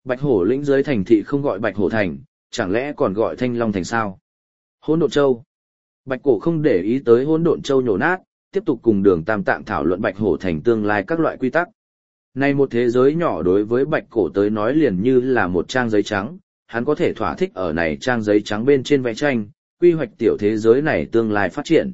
Bạch Hổ lĩnh dưới thành thị không gọi Bạch Hổ thành, chẳng lẽ còn gọi Thanh Long thành sao? Hỗn Độn Châu. Bạch Cổ không để ý tới Hỗn Độn Châu nhổ nát, tiếp tục cùng Đường Tam Tạng thảo luận Bạch Hổ thành tương lai các loại quy tắc. Này một thế giới nhỏ đối với Bạch Cổ tới nói liền như là một trang giấy trắng, hắn có thể thỏa thích ở này trang giấy trắng bên trên vẽ tranh, quy hoạch tiểu thế giới này tương lai phát triển.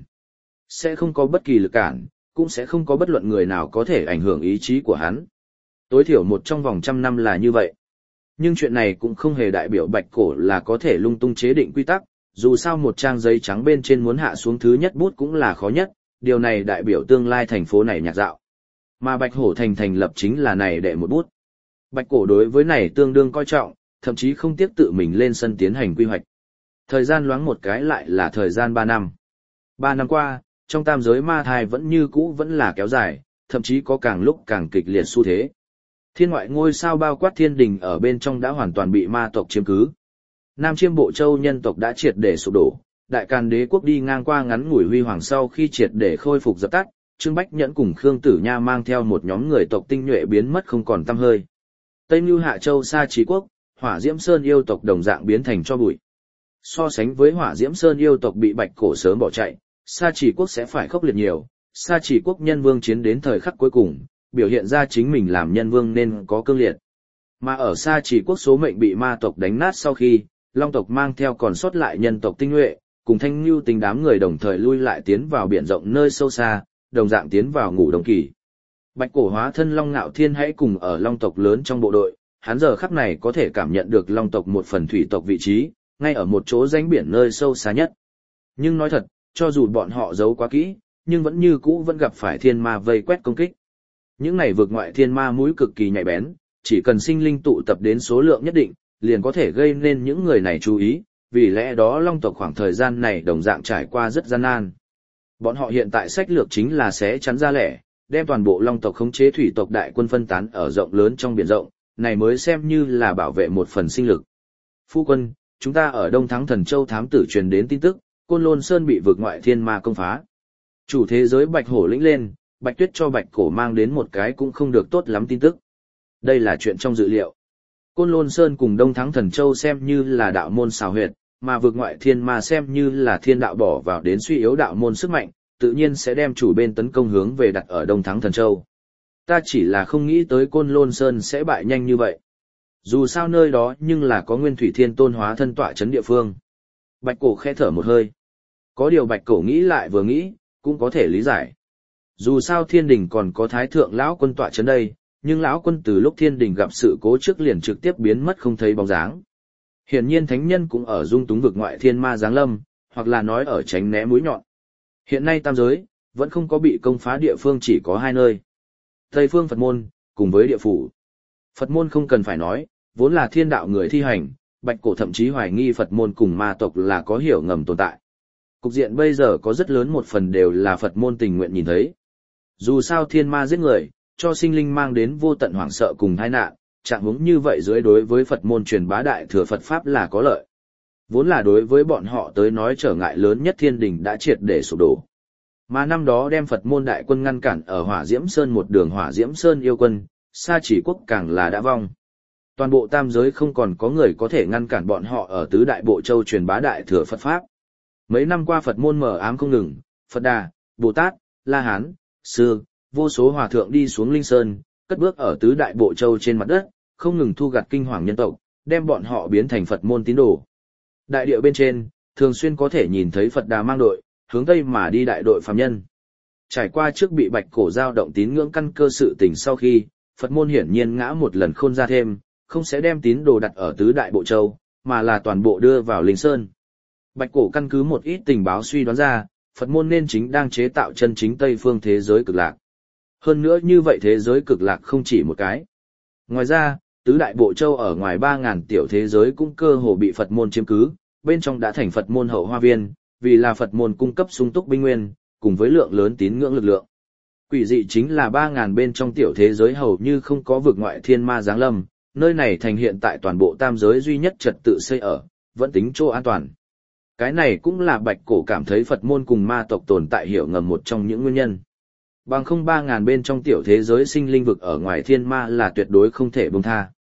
Sẽ không có bất kỳ lực cản, cũng sẽ không có bất luận người nào có thể ảnh hưởng ý chí của hắn. Tối thiểu một trong vòng 100 năm là như vậy. Nhưng chuyện này cũng không hề đại biểu Bạch Cổ là có thể lung tung chế định quy tắc, dù sao một trang giấy trắng bên trên muốn hạ xuống thứ nhất bút cũng là khó nhất, điều này đại biểu tương lai thành phố này nhạc dạo. Mà Bạch Hổ thành thành lập chính là này đệ một bút. Bạch Cổ đối với này tương đương coi trọng, thậm chí không tiếc tự mình lên sân tiến hành quy hoạch. Thời gian loáng một cái lại là thời gian 3 năm. 3 năm qua, trong tam giới ma thai vẫn như cũ vẫn là kéo dài, thậm chí có càng lúc càng kịch liệt xu thế. Thiên ngoại ngôi sao bao quát thiên đình ở bên trong đã hoàn toàn bị ma tộc chiếm cứ. Nam Chiêm Bộ Châu nhân tộc đã triệt để sụp đổ, Đại Càn Đế quốc đi ngang qua ngắn ngủi huy hoàng sau khi triệt để khôi phục dập tắt, Trương Bách Nhẫn cùng Khương Tử Nha mang theo một nhóm người tộc tinh nhuệ biến mất không còn tăm hơi. Tây Nưu Hạ Châu Sa Trí Quốc, Hỏa Diễm Sơn yêu tộc đồng dạng biến thành tro bụi. So sánh với Hỏa Diễm Sơn yêu tộc bị Bạch Cổ sớm bỏ chạy, Sa Chỉ Quốc sẽ phải khốc liệt nhiều. Sa Chỉ Quốc nhân vương chiến đến thời khắc cuối cùng, biểu hiện ra chính mình làm nhân vương nên có cương liệt. Mà ở Sa Chỉ Quốc số mệnh bị ma tộc đánh nát sau khi, Long tộc mang theo còn sót lại nhân tộc tinh nhuệ, cùng Thanh Nưu Tính đám người đồng thời lui lại tiến vào biển rộng nơi sâu xa, đồng dạng tiến vào ngủ đông kỳ. Bạch Cổ hóa thân Long Ngạo Thiên hãy cùng ở Long tộc lớn trong bộ đội, hắn giờ khắc này có thể cảm nhận được Long tộc một phần thủy tộc vị trí, ngay ở một chỗ rãnh biển nơi sâu xa nhất. Nhưng nói thật, cho dù bọn họ giấu quá kỹ, nhưng vẫn như cũ vẫn gặp phải thiên ma vây quét công kích. Những này vượt ngoại thiên ma mũi cực kỳ nhạy bén, chỉ cần sinh linh tụ tập đến số lượng nhất định, liền có thể gây nên những người này chú ý, vì lẽ đó Long tộc khoảng thời gian này đồng dạng trải qua rất gian nan. Bọn họ hiện tại sách lược chính là sẽ chắn ra lẻ, đem toàn bộ Long tộc khống chế thủy tộc đại quân phân tán ở rộng lớn trong biển rộng, này mới xem như là bảo vệ một phần sinh lực. Phu quân, chúng ta ở Đông Thắng Thần Châu thám tử truyền đến tin tức, Côn Lôn Sơn bị vượt ngoại thiên ma công phá. Chủ thế giới Bạch Hổ lĩnh lên, Bạch Tuyết cho Bạch Cổ mang đến một cái cũng không được tốt lắm tin tức. Đây là chuyện trong dự liệu. Côn Lôn Sơn cùng Đông Thắng Thần Châu xem như là đạo môn xào huyệt, mà vượt ngoại thiên ma xem như là thiên đạo bỏ vào đến suy yếu đạo môn sức mạnh, tự nhiên sẽ đem chủ bên tấn công hướng về đặt ở Đông Thắng Thần Châu. Ta chỉ là không nghĩ tới Côn Lôn Sơn sẽ bại nhanh như vậy. Dù sao nơi đó nhưng là có Nguyên Thủy Thiên Tôn hóa thân tọa chấn địa phương. Bạch Cổ khẽ thở một hơi. Có điều Bạch Cổ nghĩ lại vừa nghĩ, cũng có thể lý giải. Dù sao Thiên Đình còn có Thái Thượng lão quân tọa chấn đây, nhưng lão quân từ lúc Thiên Đình gặp sự cố trước liền trực tiếp biến mất không thấy bóng dáng. Hiển nhiên thánh nhân cũng ở dung túng vực ngoại thiên ma giáng lâm, hoặc là nói ở tránh né mũi nhọn. Hiện nay tam giới vẫn không có bị công phá địa phương chỉ có 2 nơi. Tây phương Phật môn cùng với địa phủ. Phật môn không cần phải nói, vốn là thiên đạo người thi hành, Bạch Cổ thậm chí hoài nghi Phật môn cùng ma tộc là có hiểu ngầm tồn tại. Cục diện bây giờ có rất lớn một phần đều là Phật môn tình nguyện nhìn thấy. Dù sao thiên ma giết người, cho sinh linh mang đến vô tận hoảng sợ cùng tai nạn, trạng huống như vậy dưới đối với Phật môn truyền bá đại thừa Phật Pháp là có lợi. Vốn là đối với bọn họ tới nói trở ngại lớn nhất Thiên Đình đã triệt để sụp đổ. Mà năm đó đem Phật môn đại quân ngăn cản ở Hỏa Diễm Sơn một đường Hỏa Diễm Sơn yêu quân, Sa Chỉ Quốc càng là đã vong. Toàn bộ tam giới không còn có người có thể ngăn cản bọn họ ở tứ đại bộ châu truyền bá đại thừa Phật Pháp. Mấy năm qua Phật môn mờ ám không ngừng, Phật Đà, Bồ Tát, La Hán, Sư, vô số hòa thượng đi xuống Linh Sơn, cất bước ở tứ đại bộ châu trên mặt đất, không ngừng thu gặt kinh hoàng nhân tộc, đem bọn họ biến thành Phật môn tín đồ. Đại địa bên trên, thường xuyên có thể nhìn thấy Phật Đà mang đội, hướng tây mà đi đại đội phàm nhân. Trải qua trước bị Bạch Cổ giao động tín ngưỡng căn cơ sự tình sau khi, Phật môn hiển nhiên ngã một lần khôn ra thêm, không sẽ đem tín đồ đặt ở tứ đại bộ châu, mà là toàn bộ đưa vào Linh Sơn. Bạch Cổ căn cứ một ít tình báo suy đoán ra, Phật môn nên chính đang chế tạo chân chính Tây phương thế giới cực lạc. Hơn nữa như vậy thế giới cực lạc không chỉ một cái. Ngoài ra, tứ đại bộ châu ở ngoài 3.000 tiểu thế giới cũng cơ hồ bị Phật môn chiếm cứ, bên trong đã thành Phật môn hậu hoa viên, vì là Phật môn cung cấp sung túc binh nguyên, cùng với lượng lớn tín ngưỡng lực lượng. Quỷ dị chính là 3.000 bên trong tiểu thế giới hầu như không có vực ngoại thiên ma giáng lâm, nơi này thành hiện tại toàn bộ tam giới duy nhất trật tự xây ở, vẫn tính chỗ an toàn. Cái này cũng là Bạch Cổ cảm thấy Phật môn cùng ma tộc tồn tại hiểu ngầm một trong những nguyên nhân. Bằng không 3.000 bên trong tiểu thế giới sinh linh vực ở ngoài thiên ma là tuyệt đối không thể buông tha.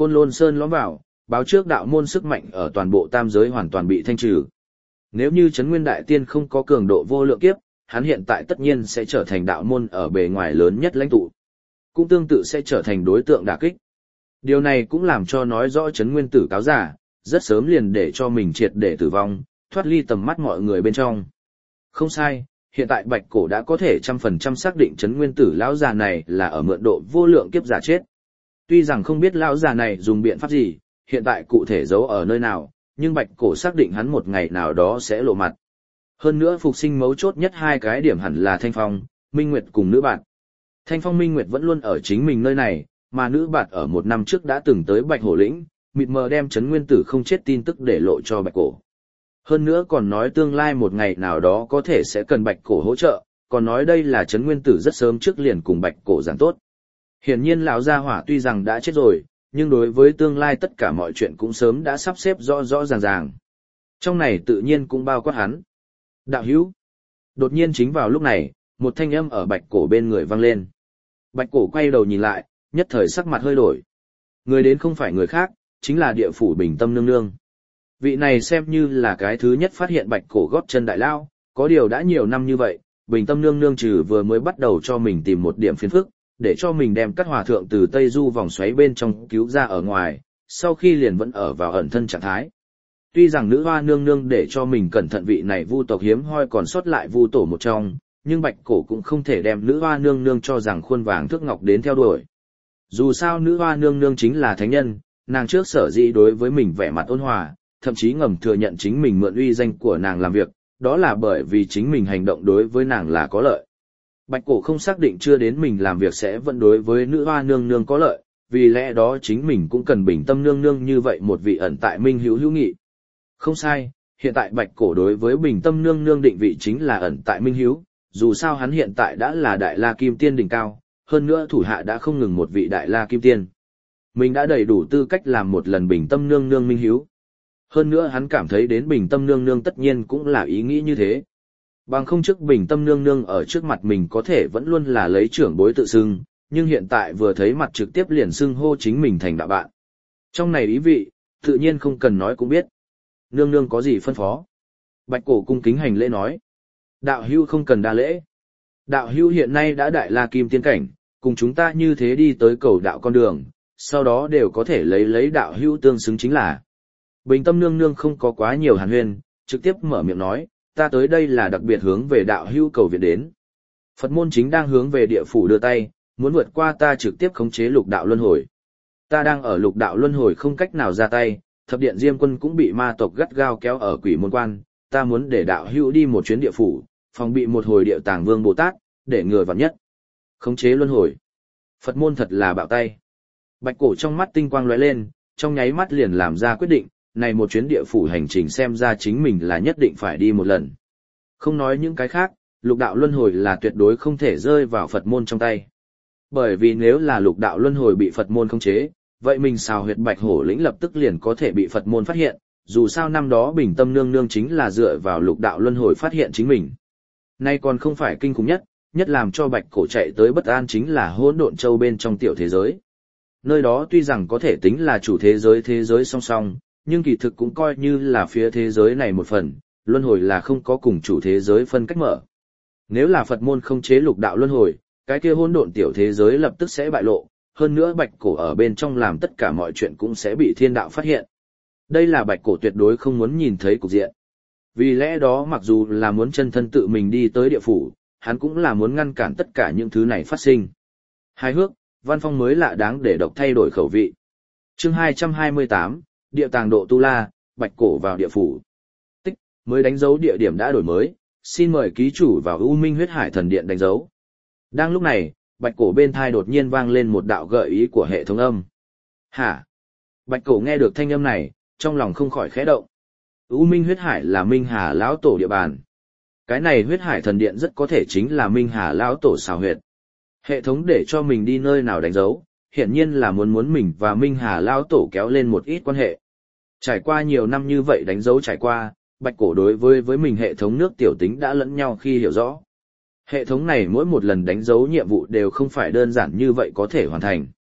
Côn Lôn Sơn lõm vào, báo trước đạo môn sức mạnh ở toàn bộ tam giới hoàn toàn bị thanh trừ. Nếu như Trấn Nguyên Đại Tiên không có cường độ vô lượng kiếp, hắn hiện tại tất nhiên sẽ trở thành đạo môn ở bề ngoài lớn nhất lãnh tụ. Cũng tương tự sẽ trở thành đối tượng đả kích. Điều này cũng làm cho nói rõ Trấn Nguyên Tử cáo giả, rất sớm liền để cho mình triệt để tử vong, thoát ly tầm mắt mọi người bên trong. Không sai, hiện tại Bạch Cổ đã có thể 100% xác định Trấn Nguyên Tử lão già này là ở mượn độ vô lượng kiếp giả chết. Tuy rằng không biết lão già này dùng biện pháp gì, hiện tại cụ thể giấu ở nơi nào, nhưng Bạch Cổ xác định hắn một ngày nào đó sẽ lộ mặt. Hơn nữa phục sinh mấu chốt nhất hai cái điểm hẳn là Thanh Phong, Minh Nguyệt cùng nữ bạn. Thanh Phong Minh Nguyệt vẫn luôn ở chính mình nơi này, mà nữ bạn ở một năm trước đã từng tới Bạch Hổ Lĩnh, mịt mờ đem Trấn Nguyên Tử không chết tin tức để lộ cho Bạch Cổ. Hơn nữa còn nói tương lai một ngày nào đó có thể sẽ cần Bạch Cổ hỗ trợ, còn nói đây là Trấn Nguyên Tử rất sớm trước liền cùng Bạch Cổ giảng tốt. Hiển nhiên lão gia hỏa tuy rằng đã chết rồi, nhưng đối với tương lai tất cả mọi chuyện cũng sớm đã sắp xếp rõ rõ ràng ràng. Trong này tự nhiên cũng bao quát hắn. Đạo hữu. Đột nhiên chính vào lúc này, một thanh âm ở Bạch Cổ bên người vang lên. Bạch Cổ quay đầu nhìn lại, nhất thời sắc mặt hơi đổi. Người đến không phải người khác, chính là địa phủ Bình Tâm nương nương. Vị này xem như là cái thứ nhất phát hiện Bạch Cổ gót chân đại lao, có điều đã nhiều năm như vậy, Bình Tâm nương nương trừ vừa mới bắt đầu cho mình tìm một điểm phiền phức, để cho mình đem các hòa thượng từ Tây Du vòng xoáy bên trong cứu ra ở ngoài, sau khi liền vẫn ở vào ẩn thân trạng thái. Tuy rằng nữ hoa nương nương để cho mình cẩn thận vị này vu tộc hiếm hoi còn sót lại vu tổ một trong, nhưng Bạch Cổ cũng không thể đem nữ hoa nương nương cho rằng khuôn vàng thước ngọc đến theo đuổi. Dù sao nữ hoa nương nương chính là thánh nhân, nàng trước sở dĩ đối với mình vẻ mặt ôn hòa, thậm chí ngầm thừa nhận chính mình mượn uy danh của nàng làm việc, đó là bởi vì chính mình hành động đối với nàng là có lợi. Bạch Cổ không xác định chưa đến mình làm việc sẽ vẫn đối với nữ hoa nương nương có lợi, vì lẽ đó chính mình cũng cần Bình Tâm nương nương như vậy một vị ẩn tại minh hữu hữu nghị. Không sai, hiện tại Bạch Cổ đối với Bình Tâm nương nương định vị chính là ẩn tại minh hữu, dù sao hắn hiện tại đã là Đại La Kim Tiên đỉnh cao, hơn nữa thủ hạ đã không ngừng một vị Đại La Kim Tiên. Mình đã đầy đủ tư cách làm một lần Bình Tâm nương nương minh hữu. Hơn nữa hắn cảm thấy đến Bình Tâm nương nương tất nhiên cũng là ý nghĩ như thế. Bằng không trước Bình Tâm nương nương ở trước mặt mình có thể vẫn luôn là lấy trưởng bối tự xưng, nhưng hiện tại vừa thấy mặt trực tiếp liền xưng hô chính mình thành đạo bạn. Trong này ý vị, tự nhiên không cần nói cũng biết. Nương nương có gì phân phó? Bạch Cổ cung kính hành lễ nói. Đạo hữu không cần đa lễ. Đạo hữu hiện nay đã Đại La Kim Tiên cảnh, cùng chúng ta như thế đi tới cầu đạo con đường, sau đó đều có thể lấy đạo hữu tương xứng chính là. Bình Tâm nương nương không có quá nhiều hàn huyên, trực tiếp mở miệng nói, ta tới đây là đặc biệt hướng về đạo hữu cầu viện đến. Phật môn chính đang hướng về địa phủ đưa tay, muốn vượt qua ta trực tiếp khống chế lục đạo luân hồi. Ta đang ở lục đạo luân hồi không cách nào ra tay, thập điện Diêm Quân cũng bị ma tộc gắt gao kéo ở quỷ môn quan, ta muốn để đạo hữu đi một chuyến địa phủ, phòng bị một hồi địa tàng vương Bồ Tát, để ngừa vạn nhất. Khống chế luân hồi. Phật môn thật là bạo tay. Bạch Cổ trong mắt tinh quang lóe lên, trong nháy mắt liền làm ra quyết định, này một chuyến địa phủ hành trình xem ra chính mình là nhất định phải đi một lần. Không nói những cái khác, lục đạo luân hồi là tuyệt đối không thể rơi vào Phật môn trong tay. Bởi vì nếu là lục đạo luân hồi bị Phật môn khống chế, vậy mình xào huyệt Bạch Hổ Lĩnh lập tức liền có thể bị Phật môn phát hiện, dù sao năm đó Bình Tâm nương nương chính là dựa vào lục đạo luân hồi phát hiện chính mình. Nay còn không phải kinh khủng nhất, nhất làm cho Bạch Cổ chạy tới bất an chính là Hỗn Độn Châu bên trong tiểu thế giới. Nơi đó tuy rằng có thể tính là chủ thế giới song song, nhưng kỳ thực cũng coi như là phía thế giới này một phần, luân hồi là không có cùng chủ thế giới phân cách mở. Nếu là Phật môn không chế lục đạo luân hồi, cái kia hỗn độn tiểu thế giới lập tức sẽ bại lộ, hơn nữa Bạch Cổ ở bên trong làm tất cả mọi chuyện cũng sẽ bị thiên đạo phát hiện. Đây là Bạch Cổ tuyệt đối không muốn nhìn thấy cục diện. Vì lẽ đó mặc dù là muốn chân thân tự mình đi tới địa phủ, hắn cũng là muốn ngăn cản tất cả những thứ này phát sinh. Hài hước, văn phong mới lạ đáng để độc thay đổi khẩu vị. Chương 228, Địa tàng độ tu la, Bạch Cổ vào địa phủ. Tích, mới đánh dấu địa điểm đã đổi mới, xin mời ký chủ vào U Minh Huyết Hải Thần Điện đánh dấu. Đang lúc này, Bạch Cổ bên thai đột nhiên vang lên một đạo gợi ý của hệ thống âm. Hả? Bạch Cổ nghe được thanh âm này, trong lòng không khỏi khẽ động. U Minh Huyết Hải là Minh Hà lão tổ địa bàn. Cái này Huyết Hải Thần Điện rất có thể chính là Minh Hà lão tổ xào huyệt. Hệ thống để cho mình đi nơi nào đánh dấu, hiển nhiên là muốn mình và Minh Hà lão tổ kéo lên một ít quan hệ. Trải qua nhiều năm như vậy đánh dấu trải qua, Bạch Cổ đối với mình hệ thống nước tiểu tính đã lẫn nhau khi hiểu rõ. Hệ thống này mỗi một lần đánh dấu nhiệm vụ đều không phải đơn giản như vậy có thể hoàn thành.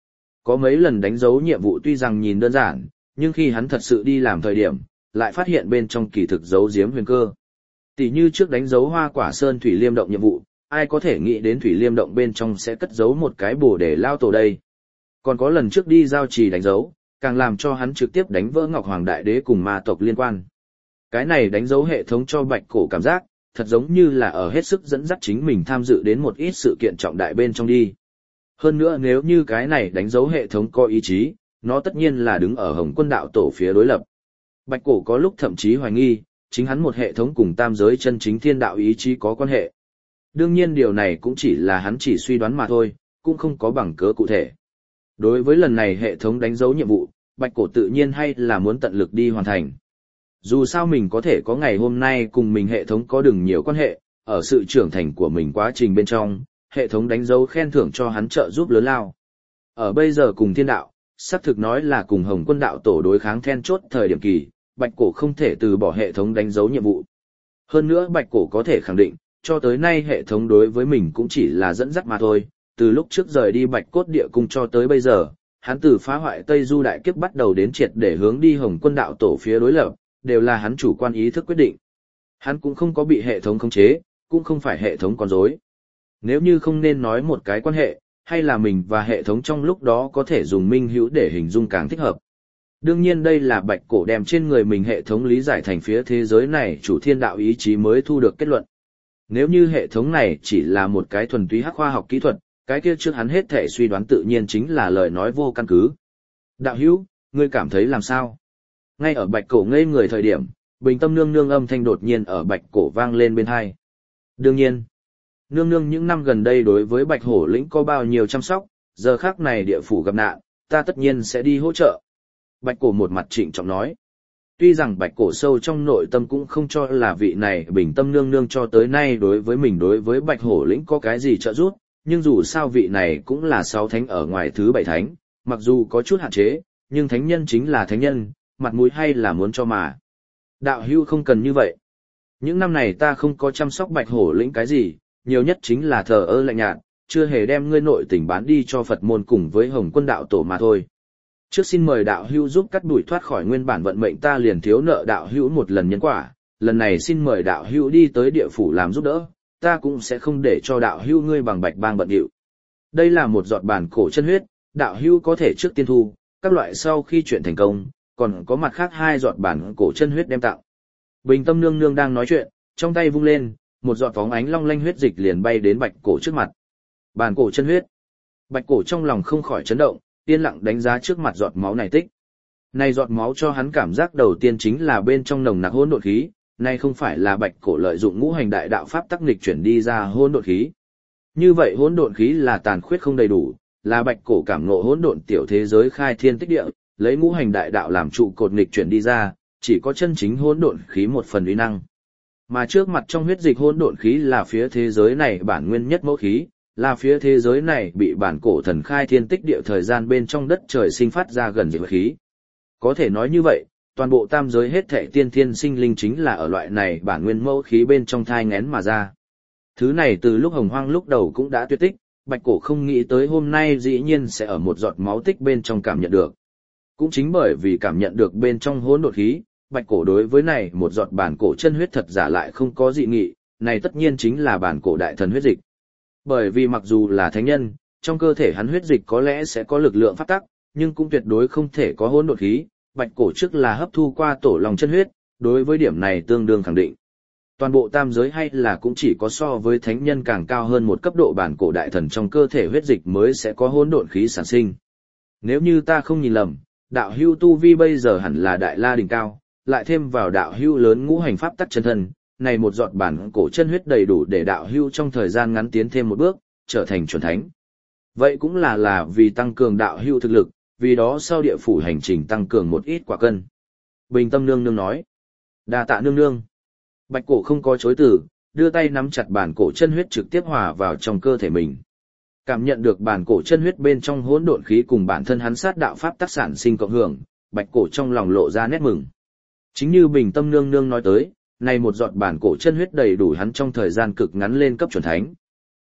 Có mấy lần đánh dấu nhiệm vụ tuy rằng nhìn đơn giản, nhưng khi hắn thật sự đi làm thời điểm, lại phát hiện bên trong kỳ thực giấu giếm huyền cơ. Tỷ như trước đánh dấu Hoa Quả Sơn Thủy Liêm Động nhiệm vụ, ai có thể nghĩ đến Thủy Liêm Động bên trong sẽ cất giấu một cái bồ để lao tổ đây. Còn có lần trước đi giao trì đánh dấu, càng làm cho hắn trực tiếp đánh vỡ Ngọc Hoàng Đại Đế cùng ma tộc liên quan. Cái này đánh dấu hệ thống cho Bạch Cổ cảm giác, thật giống như là ở hết sức dẫn dắt chính mình tham dự đến một ít sự kiện trọng đại bên trong đi. Hơn nữa nếu như cái này đánh dấu hệ thống có ý chí, nó tất nhiên là đứng ở Hồng Quân đạo tổ phía đối lập. Bạch Cổ có lúc thậm chí hoài nghi, chính hắn một hệ thống cùng tam giới chân chính thiên đạo ý chí có quan hệ. Đương nhiên điều này cũng chỉ là hắn chỉ suy đoán mà thôi, cũng không có bằng cớ cụ thể. Đối với lần này hệ thống đánh dấu nhiệm vụ, Bạch Cổ tự nhiên hay là muốn tận lực đi hoàn thành. Dù sao mình có thể có ngày hôm nay cùng mình hệ thống có đừng nhiều quan hệ, ở sự trưởng thành của mình quá trình bên trong, hệ thống đánh dấu khen thưởng cho hắn trợ giúp lớn lao. Ở bây giờ cùng thiên đạo, xác thực nói là cùng Hồng Quân đạo tổ đối kháng then chốt thời điểm kỳ, Bạch Cổ không thể từ bỏ hệ thống đánh dấu nhiệm vụ. Hơn nữa Bạch Cổ có thể khẳng định, cho tới nay hệ thống đối với mình cũng chỉ là dẫn dắt mà thôi, từ lúc trước rời đi Bạch Cốt Địa Cung cho tới bây giờ, hắn từ phá hoại Tây Du đại kiếp bắt đầu đến triệt để hướng đi Hồng Quân đạo tổ phía đối lập, đều là hắn chủ quan ý thức quyết định. Hắn cũng không có bị hệ thống khống chế, cũng không phải hệ thống con rối. Nếu như không nên nói một cái quan hệ, hay là mình và hệ thống trong lúc đó có thể dùng minh hữu để hình dung càng thích hợp. Đương nhiên đây là Bạch Cổ đem trên người mình hệ thống lý giải thành phía thế giới này chủ thiên đạo ý chí mới thu được kết luận. Nếu như hệ thống này chỉ là một cái thuần túy hắc khoa học kỹ thuật, cái kia trước hắn hết thể suy đoán tự nhiên chính là lời nói vô căn cứ. Đạo hữu, ngươi cảm thấy làm sao? Ngay ở Bạch Cổ ngây người thời điểm, Bình Tâm nương nương âm thanh đột nhiên ở Bạch Cổ vang lên bên tai. Đương nhiên, nương nương những năm gần đây đối với Bạch Hổ lĩnh có bao nhiêu chăm sóc, giờ khắc này địa phủ gặp nạn, ta tất nhiên sẽ đi hỗ trợ. Bạch Cổ một mặt trịnh trọng nói. Tuy rằng Bạch Cổ sâu trong nội tâm cũng không cho là vị này Bình Tâm nương nương cho tới nay đối với mình đối với Bạch Hổ lĩnh có cái gì trợ giúp, nhưng dù sao vị này cũng là 6 thánh ở ngoài thứ 7 thánh, mặc dù có chút hạn chế, nhưng thánh nhân chính là thánh nhân, mặt mũi hay là muốn cho mà. Đạo hữu không cần như vậy. Những năm này ta không có chăm sóc Bạch Hổ lĩnh cái gì, nhiều nhất chính là thờ ơ lạnh nhạt, chưa hề đem ngươi nội tình bán đi cho Phật môn cùng với Hồng Quân đạo tổ mà thôi. Trước xin mời đạo hữu giúp cắt đuổi thoát khỏi nguyên bản vận mệnh, ta liền thiếu nợ đạo hữu một lần nhân quả, lần này xin mời đạo hữu đi tới địa phủ làm giúp đỡ, ta cũng sẽ không để cho đạo hữu ngươi bằng bạch bang bận điệu. Đây là một giọt bản cổ chân huyết, đạo hữu có thể trước tiên thu, các loại sau khi chuyện thành công, còn có mặt khác 2 giọt bản cổ chân huyết đem tặng. Bình Tâm nương nương đang nói chuyện, trong tay vung lên, một giọt phóng ánh long lanh huyết dịch liền bay đến Bạch Cổ trước mặt. Bản cổ chân huyết. Bạch Cổ trong lòng không khỏi chấn động, yên lặng đánh giá trước mặt giọt máu này tích. Này giọt máu cho hắn cảm giác đầu tiên chính là bên trong nồng nặc hỗn độn khí, này không phải là Bạch Cổ lợi dụng ngũ hành đại đạo pháp tắc nghịch chuyển đi ra hỗn độn khí. Như vậy hỗn độn khí là tàn khuyết không đầy đủ, là Bạch Cổ cảm ngộ hỗn độn tiểu thế giới khai thiên tích địa, lấy ngũ hành đại đạo làm trụ cột nghịch chuyển đi ra, chỉ có chân chính hỗn độn khí một phần uy năng. Mà trước mặt trong huyết dịch hỗn độn khí là phía thế giới này bản nguyên nhất mẫu khí, là phía thế giới này bị bản cổ thần khai thiên tích địa thời gian bên trong đất trời sinh phát ra gần dịch khí. Có thể nói như vậy, toàn bộ tam giới hết thảy tiên thiên sinh linh chính là ở loại này bản nguyên mẫu khí bên trong thai nghén mà ra. Thứ này từ lúc hồng hoang lúc đầu cũng đã tuyệt tích, Bạch Cổ không nghĩ tới hôm nay dĩ nhiên sẽ ở một giọt máu tích bên trong cảm nhận được. Cũng chính bởi vì cảm nhận được bên trong hỗn độn khí, Bạch Cổ đối với này một giọt bản cổ chân huyết thật giả lại không có dị nghị, này tất nhiên chính là bản cổ đại thần huyết dịch. Bởi vì mặc dù là thánh nhân, trong cơ thể hắn huyết dịch có lẽ sẽ có lực lượng pháp tắc, nhưng cũng tuyệt đối không thể có hỗn độn khí, Bạch Cổ trước là hấp thu qua tổ lòng chân huyết, đối với điểm này tương đương khẳng định. Toàn bộ tam giới hay là cũng chỉ có so với thánh nhân càng cao hơn một cấp độ bản cổ đại thần trong cơ thể huyết dịch mới sẽ có hỗn độn khí sản sinh. Nếu như ta không nhìn lầm, đạo hưu tu vi bây giờ hẳn là đại la đỉnh cao, lại thêm vào đạo hưu lớn ngũ hành pháp tắc chân thân, này một giọt bản cổ chân huyết đầy đủ để đạo hưu trong thời gian ngắn tiến thêm một bước, trở thành chuẩn thánh. Vậy cũng là vì tăng cường đạo hưu thực lực, vì đó sau địa phủ hành trình tăng cường một ít quả cân. Bình Tâm nương nương nói. Đa tạ nương nương. Bạch Cổ không có chối từ, đưa tay nắm chặt bản cổ chân huyết trực tiếp hòa vào trong cơ thể mình. Cảm nhận được bản cổ chân huyết bên trong hỗn độn khí cùng bản thân hắn sát đạo pháp tác sản sinh cộng hưởng, Bạch Cổ trong lòng lộ ra nét mừng. Chính như Bình Tâm nương nương nói tới, này một giọt bản cổ chân huyết đầy đủ hắn trong thời gian cực ngắn lên cấp chuẩn thánh.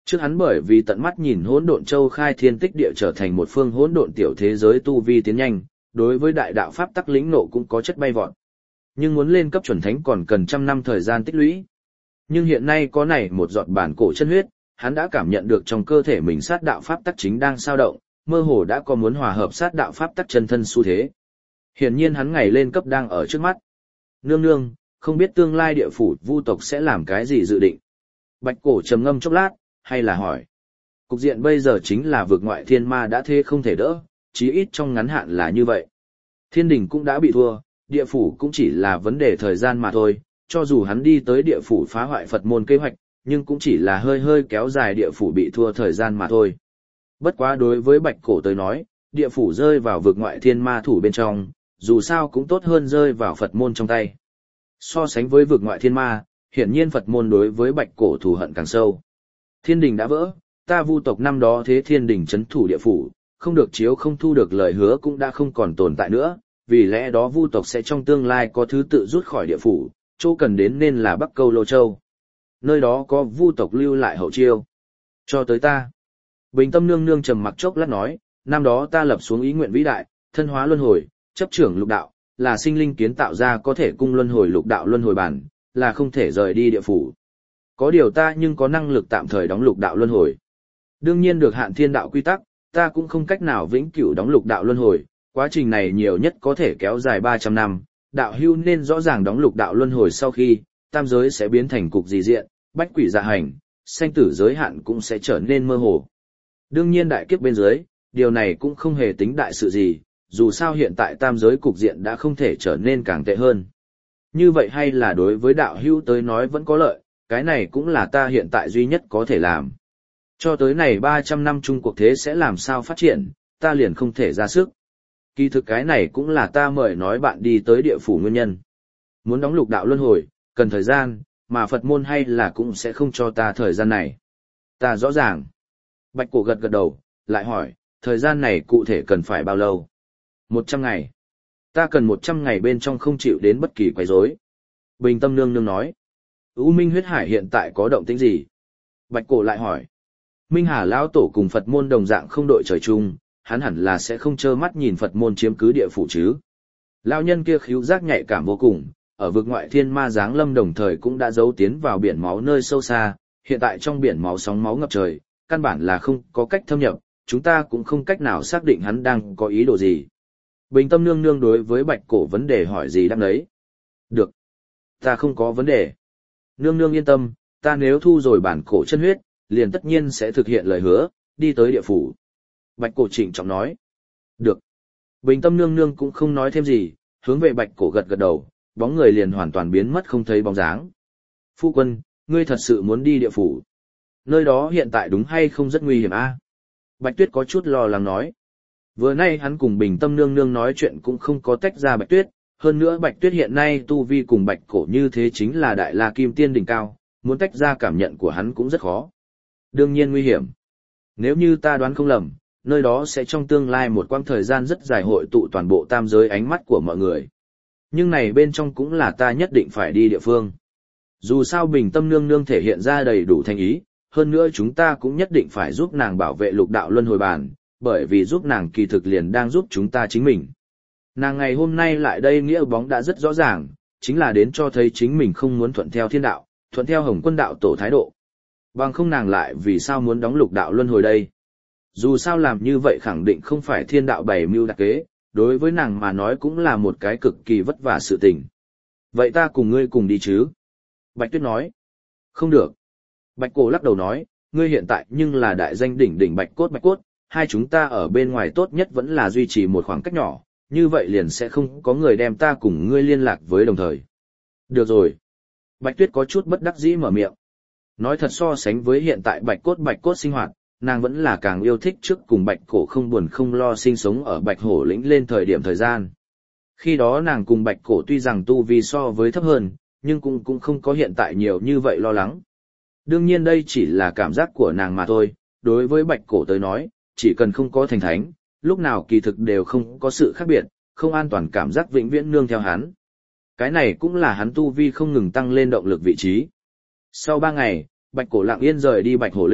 Trước hắn bởi vì tận mắt nhìn hỗn độn châu khai thiên tích địa trở thành một phương hỗn độn tiểu thế giới tu vi tiến nhanh, đối với đại đạo pháp tắc lĩnh nộ cũng có chất bay vọt. Nhưng muốn lên cấp chuẩn thánh còn cần trăm năm thời gian tích lũy. Nhưng hiện nay có này một giọt bản cổ chân huyết, hắn đã cảm nhận được trong cơ thể mình sát đạo pháp tắc chính đang sao động, mơ hồ đã có muốn hòa hợp sát đạo pháp tắc chân thân xu thế. Hiển nhiên hắn ngày lên cấp đang ở trước mắt. Nương nương, không biết tương lai địa phủ vu tộc sẽ làm cái gì dự định. Bạch cổ trầm ngâm chốc lát, hay là hỏi. Cục diện bây giờ chính là vực ngoại thiên ma đã thế không thể đỡ, chí ít trong ngắn hạn là như vậy. Thiên đình cũng đã bị thua, địa phủ cũng chỉ là vấn đề thời gian mà thôi, cho dù hắn đi tới địa phủ phá hoại Phật môn kế hoạch, nhưng cũng chỉ là hơi hơi kéo dài địa phủ bị thua thời gian mà thôi. Bất quá đối với Bạch Cổ tới nói, địa phủ rơi vào vực ngoại thiên ma thủ bên trong, dù sao cũng tốt hơn rơi vào Phật môn trong tay. So sánh với vực ngoại thiên ma, hiển nhiên Phật môn đối với Bạch Cổ thù hận càng sâu. Thiên đình đã vỡ, ta vu tộc năm đó thế thiên đình chấn thủ địa phủ, không được chiếu không thu được lời hứa cũng đã không còn tồn tại nữa, vì lẽ đó vu tộc sẽ trong tương lai có thứ tự rút khỏi địa phủ, chỗ cần đến nên là Bắc Câu Lô Châu. Nơi đó có vu tộc lưu lại hậu chiêu. Cho tới ta. Bình Tâm nương nương trầm mặc chốc lát nói, năm đó ta lập xuống ý nguyện vĩ đại, thân hóa luân hồi, chấp trưởng lục đạo, là sinh linh kiến tạo ra có thể cung luân hồi lục đạo luân hồi bản, là không thể rời đi địa phủ. Có điều ta nhưng có năng lực tạm thời đóng lục đạo luân hồi. Đương nhiên được hạn thiên đạo quy tắc, ta cũng không cách nào vĩnh cửu đóng lục đạo luân hồi, quá trình này nhiều nhất có thể kéo dài 300 năm, đạo hưu nên rõ ràng đóng lục đạo luân hồi sau khi, tam giới sẽ biến thành cục dị diện, bách quỷ dạ hành, sanh tử giới hạn cũng sẽ trở nên mơ hồ. Đương nhiên đại kiếp bên dưới, điều này cũng không hề tính đại sự gì, dù sao hiện tại tam giới cục diện đã không thể trở nên càng tệ hơn. Như vậy hay là đối với đạo hưu tới nói vẫn có lợi, cái này cũng là ta hiện tại duy nhất có thể làm. Cho tới này 300 năm chung cuộc thế sẽ làm sao phát triển, ta liền không thể ra sức. Kỳ thực cái này cũng là ta mời nói bạn đi tới địa phủ nguyên nhân. Muốn đóng lục đạo luân hồi, cần thời gian, mà Phật môn hay là cũng sẽ không cho ta thời gian này. Ta rõ ràng. Bạch Cổ gật gật đầu, lại hỏi, thời gian này cụ thể cần phải bao lâu? 100 ngày. Ta cần 100 ngày bên trong không chịu đến bất kỳ quấy rối. Bình Tâm nương nương nói. U Minh huyết hải hiện tại có động tĩnh gì? Bạch Cổ lại hỏi. Minh Hà lão tổ cùng Phật môn đồng dạng không đội trời chung, hắn hẳn là sẽ không trơ mắt nhìn Phật môn chiếm cứ địa phủ chứ. Lão nhân kia khíu giác nhạy cảm vô cùng, ở vực ngoại thiên ma giáng lâm đồng thời cũng đã giấu tiến vào biển máu nơi sâu xa, hiện tại trong biển máu sóng máu ngập trời, căn bản là không có cách thâm nhập, chúng ta cũng không cách nào xác định hắn đang có ý đồ gì. Bình Tâm nương nương đối với Bạch Cổ vấn đề hỏi gì đáp đấy. Được. Ta không có vấn đề. Nương nương yên tâm, ta nếu thu rồi bản cổ chân huyết, liền tất nhiên sẽ thực hiện lời hứa, đi tới địa phủ. Bạch Cổ trịnh trọng nói. Được. Bình Tâm nương nương cũng không nói thêm gì, hướng về Bạch Cổ gật gật đầu, bóng người liền hoàn toàn biến mất không thấy bóng dáng. Phu quân, ngươi thật sự muốn đi địa phủ? Nơi đó hiện tại đúng hay không rất nguy hiểm a? Bạch Tuyết có chút lo lắng nói. Vừa nay hắn cùng Bình Tâm nương nương nói chuyện cũng không có tách ra Bạch Tuyết, hơn nữa Bạch Tuyết hiện nay tu vi cùng Bạch Cổ như thế chính là đại la kim tiên đỉnh cao, muốn tách ra cảm nhận của hắn cũng rất khó. Đương nhiên nguy hiểm. Nếu như ta đoán không lầm, nơi đó sẽ trong tương lai một quãng thời gian rất dài hội tụ toàn bộ tam giới ánh mắt của mọi người. Nhưng này bên trong cũng là ta nhất định phải đi địa phương. Dù sao Bình Tâm nương nương thể hiện ra đầy đủ thành ý, hơn nữa chúng ta cũng nhất định phải giúp nàng bảo vệ lục đạo luân hồi bản, bởi vì giúp nàng kỳ thực liền đang giúp chúng ta chính mình. Nàng ngày hôm nay lại đây nghĩa bóng đã rất rõ ràng, chính là đến cho thấy chính mình không muốn thuận theo thiên đạo, thuận theo Hồng Quân đạo tổ thái độ. Bằng không nàng lại vì sao muốn đóng lục đạo luân hồi đây? Dù sao làm như vậy khẳng định không phải thiên đạo bày mưu đặc kế, đối với nàng mà nói cũng là một cái cực kỳ vất vả sự tình. Vậy ta cùng ngươi cùng đi chứ? Bạch Tuyết nói. Không được. Bạch Cổ lắc đầu nói, ngươi hiện tại nhưng là đại danh đỉnh đỉnh Bạch Cốt, hai chúng ta ở bên ngoài tốt nhất vẫn là duy trì một khoảng cách nhỏ, như vậy liền sẽ không có người đem ta cùng ngươi liên lạc với đồng thời. Được rồi. Bạch Tuyết có chút bất đắc dĩ mở miệng. Nói thật so sánh với hiện tại Bạch Cốt sinh hoạt, nàng vẫn là càng yêu thích trước cùng Bạch Cổ không buồn không lo sinh sống ở Bạch Hổ lĩnh lên thời gian. Khi đó nàng cùng Bạch Cổ tuy rằng tu vi so với thấp hơn, nhưng cũng không có hiện tại nhiều như vậy lo lắng. Đương nhiên đây chỉ là cảm giác của nàng mà thôi, đối với Bạch Cổ tới nói, chỉ cần không có thành thánh, lúc nào kỳ thực đều không có sự khác biệt, không an toàn cảm giác vĩnh viễn nương theo hắn. Cái này cũng là hắn tu vi không ngừng tăng lên động lực vị trí. Sau 3 ngày, Bạch Cổ lặng yên rời đi Bạch Hổ lĩnh,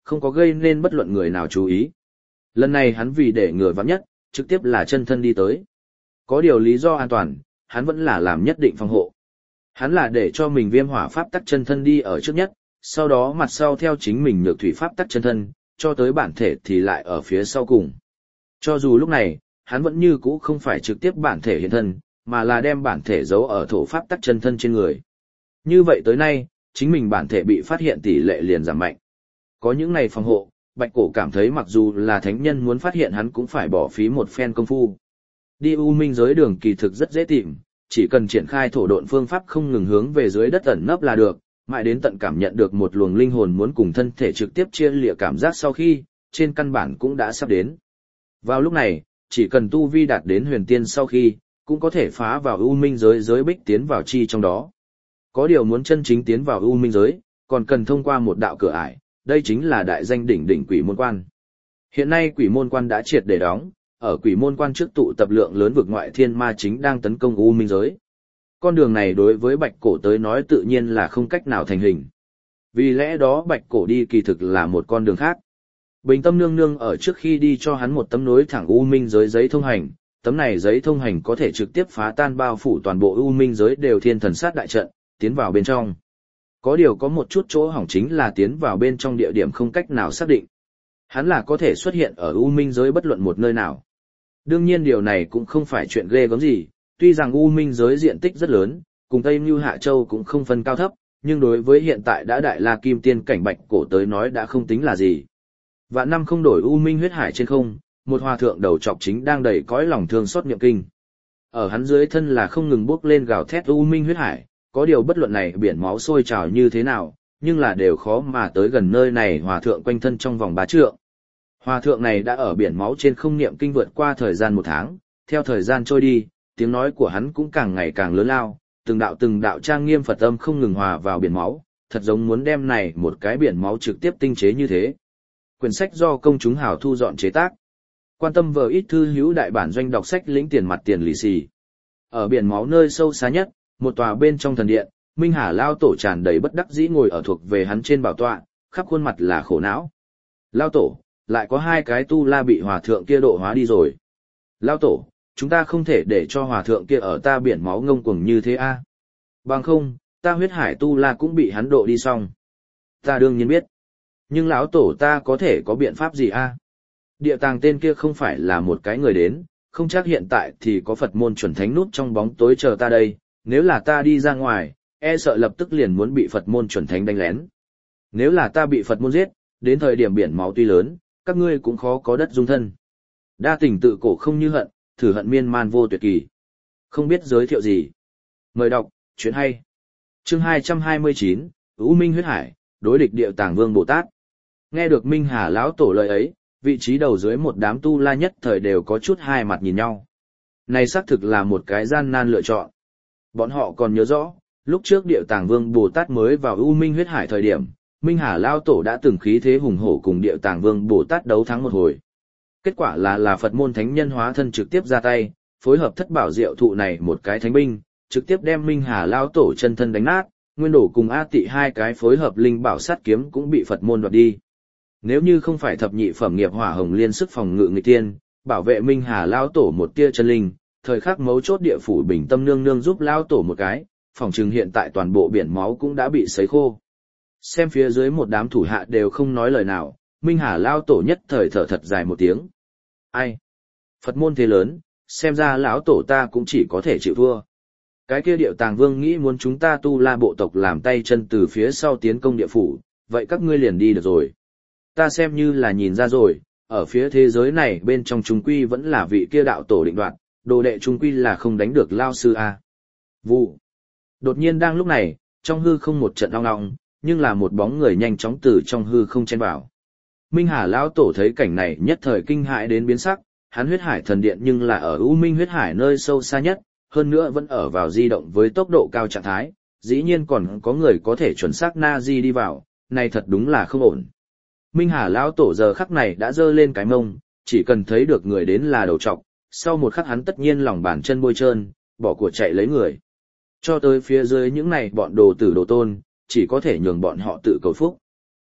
không có gây nên bất luận người nào chú ý. Lần này hắn vì để ngừa vắng nhất, trực tiếp là chân thân đi tới. Có điều lý do an toàn, hắn vẫn là làm nhất định phòng hộ. Hắn là để cho mình viêm hỏa pháp tắc chân thân đi ở trước nhất, sau đó mặt sau theo chính mình nhược thủy pháp tắc chân thân, cho tới bản thể thì lại ở phía sau cùng. Cho dù lúc này, hắn vẫn như cũ không phải trực tiếp bản thể hiện thân, mà là đem bản thể giấu ở thổ pháp tắc chân thân trên người. Như vậy tới nay, chính mình bản thể bị phát hiện tỷ lệ liền giảm mạnh. Có những này phòng hộ, Bạch Cổ cảm thấy mặc dù là thánh nhân muốn phát hiện hắn cũng phải bỏ phí một phen công phu. Đi U Minh giới đường kỳ thực rất dễ tìm, chỉ cần triển khai thổ độn phương pháp không ngừng hướng về dưới đất ẩn nấp là được, mãi đến tận cảm nhận được một luồng linh hồn muốn cùng thân thể trực tiếp chia lìa cảm giác sau khi, trên căn bản cũng đã sắp đến. Vào lúc này, chỉ cần tu vi đạt đến huyền tiên sau khi, cũng có thể phá vào U Minh giới giới bích tiến vào chi trong đó. Có điều muốn chân chính tiến vào U Minh giới, còn cần thông qua một đạo cửa ải, đây chính là đại danh đỉnh đỉnh quỷ môn quan. Hiện nay quỷ môn quan đã triệt để đóng, ở quỷ môn quan trước tụ tập lượng lớn vực ngoại thiên ma chính đang tấn công U Minh giới. Con đường này đối với Bạch Cổ tới nói tự nhiên là không cách nào thành hình. Vì lẽ đó Bạch Cổ đi kỳ thực là một con đường khác. Bình Tâm nương nương ở trước khi đi cho hắn một tấm nối thẳng U Minh giới giấy thông hành, tấm này giấy thông hành có thể trực tiếp phá tan bao phủ toàn bộ U Minh giới đều thiên thần sát đại trận, tiến vào bên trong. Có điều có một chút chỗ hỏng chính là tiến vào bên trong địa điểm không cách nào xác định. Hắn là có thể xuất hiện ở U Minh giới bất luận một nơi nào. Đương nhiên điều này cũng không phải chuyện ghê gớm gì, tuy rằng U Minh giới diện tích rất lớn, cùng Tây Mưu Hạ Châu cũng không phân cao thấp, nhưng đối với hiện tại đã đại la kim tiên cảnh Bạch Cổ tới nói đã không tính là gì. Vạn năm không đổi U Minh huyết hải trên không, một hòa thượng đầu trọc chính đang đầy cõi lòng thương xót niệm kinh. Ở hắn dưới thân là không ngừng bốc lên gào thét U Minh huyết hải, có điều bất luận này biển máu sôi trào như thế nào, nhưng là đều khó mà tới gần nơi này hòa thượng quanh thân trong vòng 3 trượng. Hòa thượng này đã ở biển máu trên không niệm kinh vượt qua thời gian 1 tháng, theo thời gian trôi đi, tiếng nói của hắn cũng càng ngày càng lớn lao, từng đạo trang nghiêm Phật âm không ngừng hòa vào biển máu, thật giống muốn đem này một cái biển máu trực tiếp tinh chế như thế. Quyển sách do công chúng hào thu dọn chế tác. Quan tâm vở ít thư hữu đại bản doanh đọc sách lĩnh tiền mặt tiền lì xì. Ở biển máu nơi sâu xa nhất, một tòa bên trong thần điện, Minh Hà Lao Tổ tràn đầy bất đắc dĩ ngồi ở thuộc về hắn trên bảo tọa, khắp khuôn mặt là khổ não. Lao Tổ, lại có 2 cái tu la bị hòa thượng kia độ hóa đi rồi. Lao Tổ, chúng ta không thể để cho hòa thượng kia ở ta biển máu ngông cuồng như thế a. Bằng không, ta huyết hải tu la cũng bị hắn độ đi xong. Ta đương nhiên biết. Nhưng lão tổ ta có thể có biện pháp gì a? Địa tàng tên kia không phải là một cái người đến, không chắc hiện tại thì có Phật môn chuẩn thánh núp trong bóng tối chờ ta đây, nếu là ta đi ra ngoài, e sợ lập tức liền muốn bị Phật môn chuẩn thánh đánh lén. Nếu là ta bị Phật môn giết, đến thời điểm biển máu tuy lớn, các ngươi cũng khó có đất dung thân. Đa tình tự cổ không như hận, thử hận miên man vô tuyệt kỳ. Không biết giới thiệu gì. Mời đọc, chuyện hay. Chương 229, U Minh huyết hải, đối địch Địa Tàng Vương Bồ Tát. Nghe được Minh Hà lão tổ lời ấy, vị trí đầu dưới một đám tu la nhất thời đều có chút hai mặt nhìn nhau. Này xác thực là một cái gian nan lựa chọn. Bọn họ còn nhớ rõ, lúc trước Địa Tàng Vương Bồ Tát mới vào U Minh huyết hải thời điểm, Minh Hà lão tổ đã từng khí thế hùng hổ cùng Địa Tàng Vương Bồ Tát đấu thắng một hồi. Kết quả là Phật môn thánh nhân hóa thân trực tiếp ra tay, phối hợp thất bảo diệu thụ này một cái thánh binh, trực tiếp đem Minh Hà lão tổ chân thân đánh nát, Nguyên Đổ cùng A Tị 2 cái phối hợp linh bảo sát kiếm cũng bị Phật môn đoạt đi. Nếu như không phải thập nhị phẩm nghiệp hỏa hồng liên sức phòng ngự nghịch tiên, bảo vệ Minh Hà lão tổ một tia chân linh, thời khắc mấu chốt địa phủ Bình Tâm nương nương giúp lão tổ một cái, phòng trừng hiện tại toàn bộ biển máu cũng đã bị sấy khô. Xem phía dưới một đám thủ hạ đều không nói lời nào, Minh Hà lão tổ nhất thời thở thật dài một tiếng. Ai? Phật môn thế lớn, xem ra lão tổ ta cũng chỉ có thể chịu thua. Cái kia Điệu Tàng Vương nghĩ muốn chúng ta tu la bộ tộc làm tay chân từ phía sau tiến công địa phủ, vậy các ngươi liền đi được rồi. Ta xem như là nhìn ra rồi, ở phía thế giới này bên trong chúng quy vẫn là vị kia đạo tổ định đoạt, đồ đệ chúng quy là không đánh được lao sư a. Vụ. Đột nhiên đang lúc này, trong hư không một trận ong ong, nhưng là một bóng người nhanh chóng từ trong hư không chen vào. Minh Hà lão tổ thấy cảnh này nhất thời kinh hãi đến biến sắc, hắn huyết hải thần điện nhưng là ở U Minh huyết hải nơi sâu xa nhất, hơn nữa vẫn ở vào di động với tốc độ cao trạng thái, dĩ nhiên còn có người có thể chuẩn xác na di đi vào, này thật đúng là không ổn. Minh Hà lão tổ giờ khắc này đã giơ lên cái mông, chỉ cần thấy được người đến là đầu trọc, sau một khắc hắn tất nhiên lòng bàn chân bôi trơn, bỏ của chạy lấy người. Cho tới phía dưới những này bọn đồ tử đồ tôn, chỉ có thể nhường bọn họ tự cầu phúc. Tích,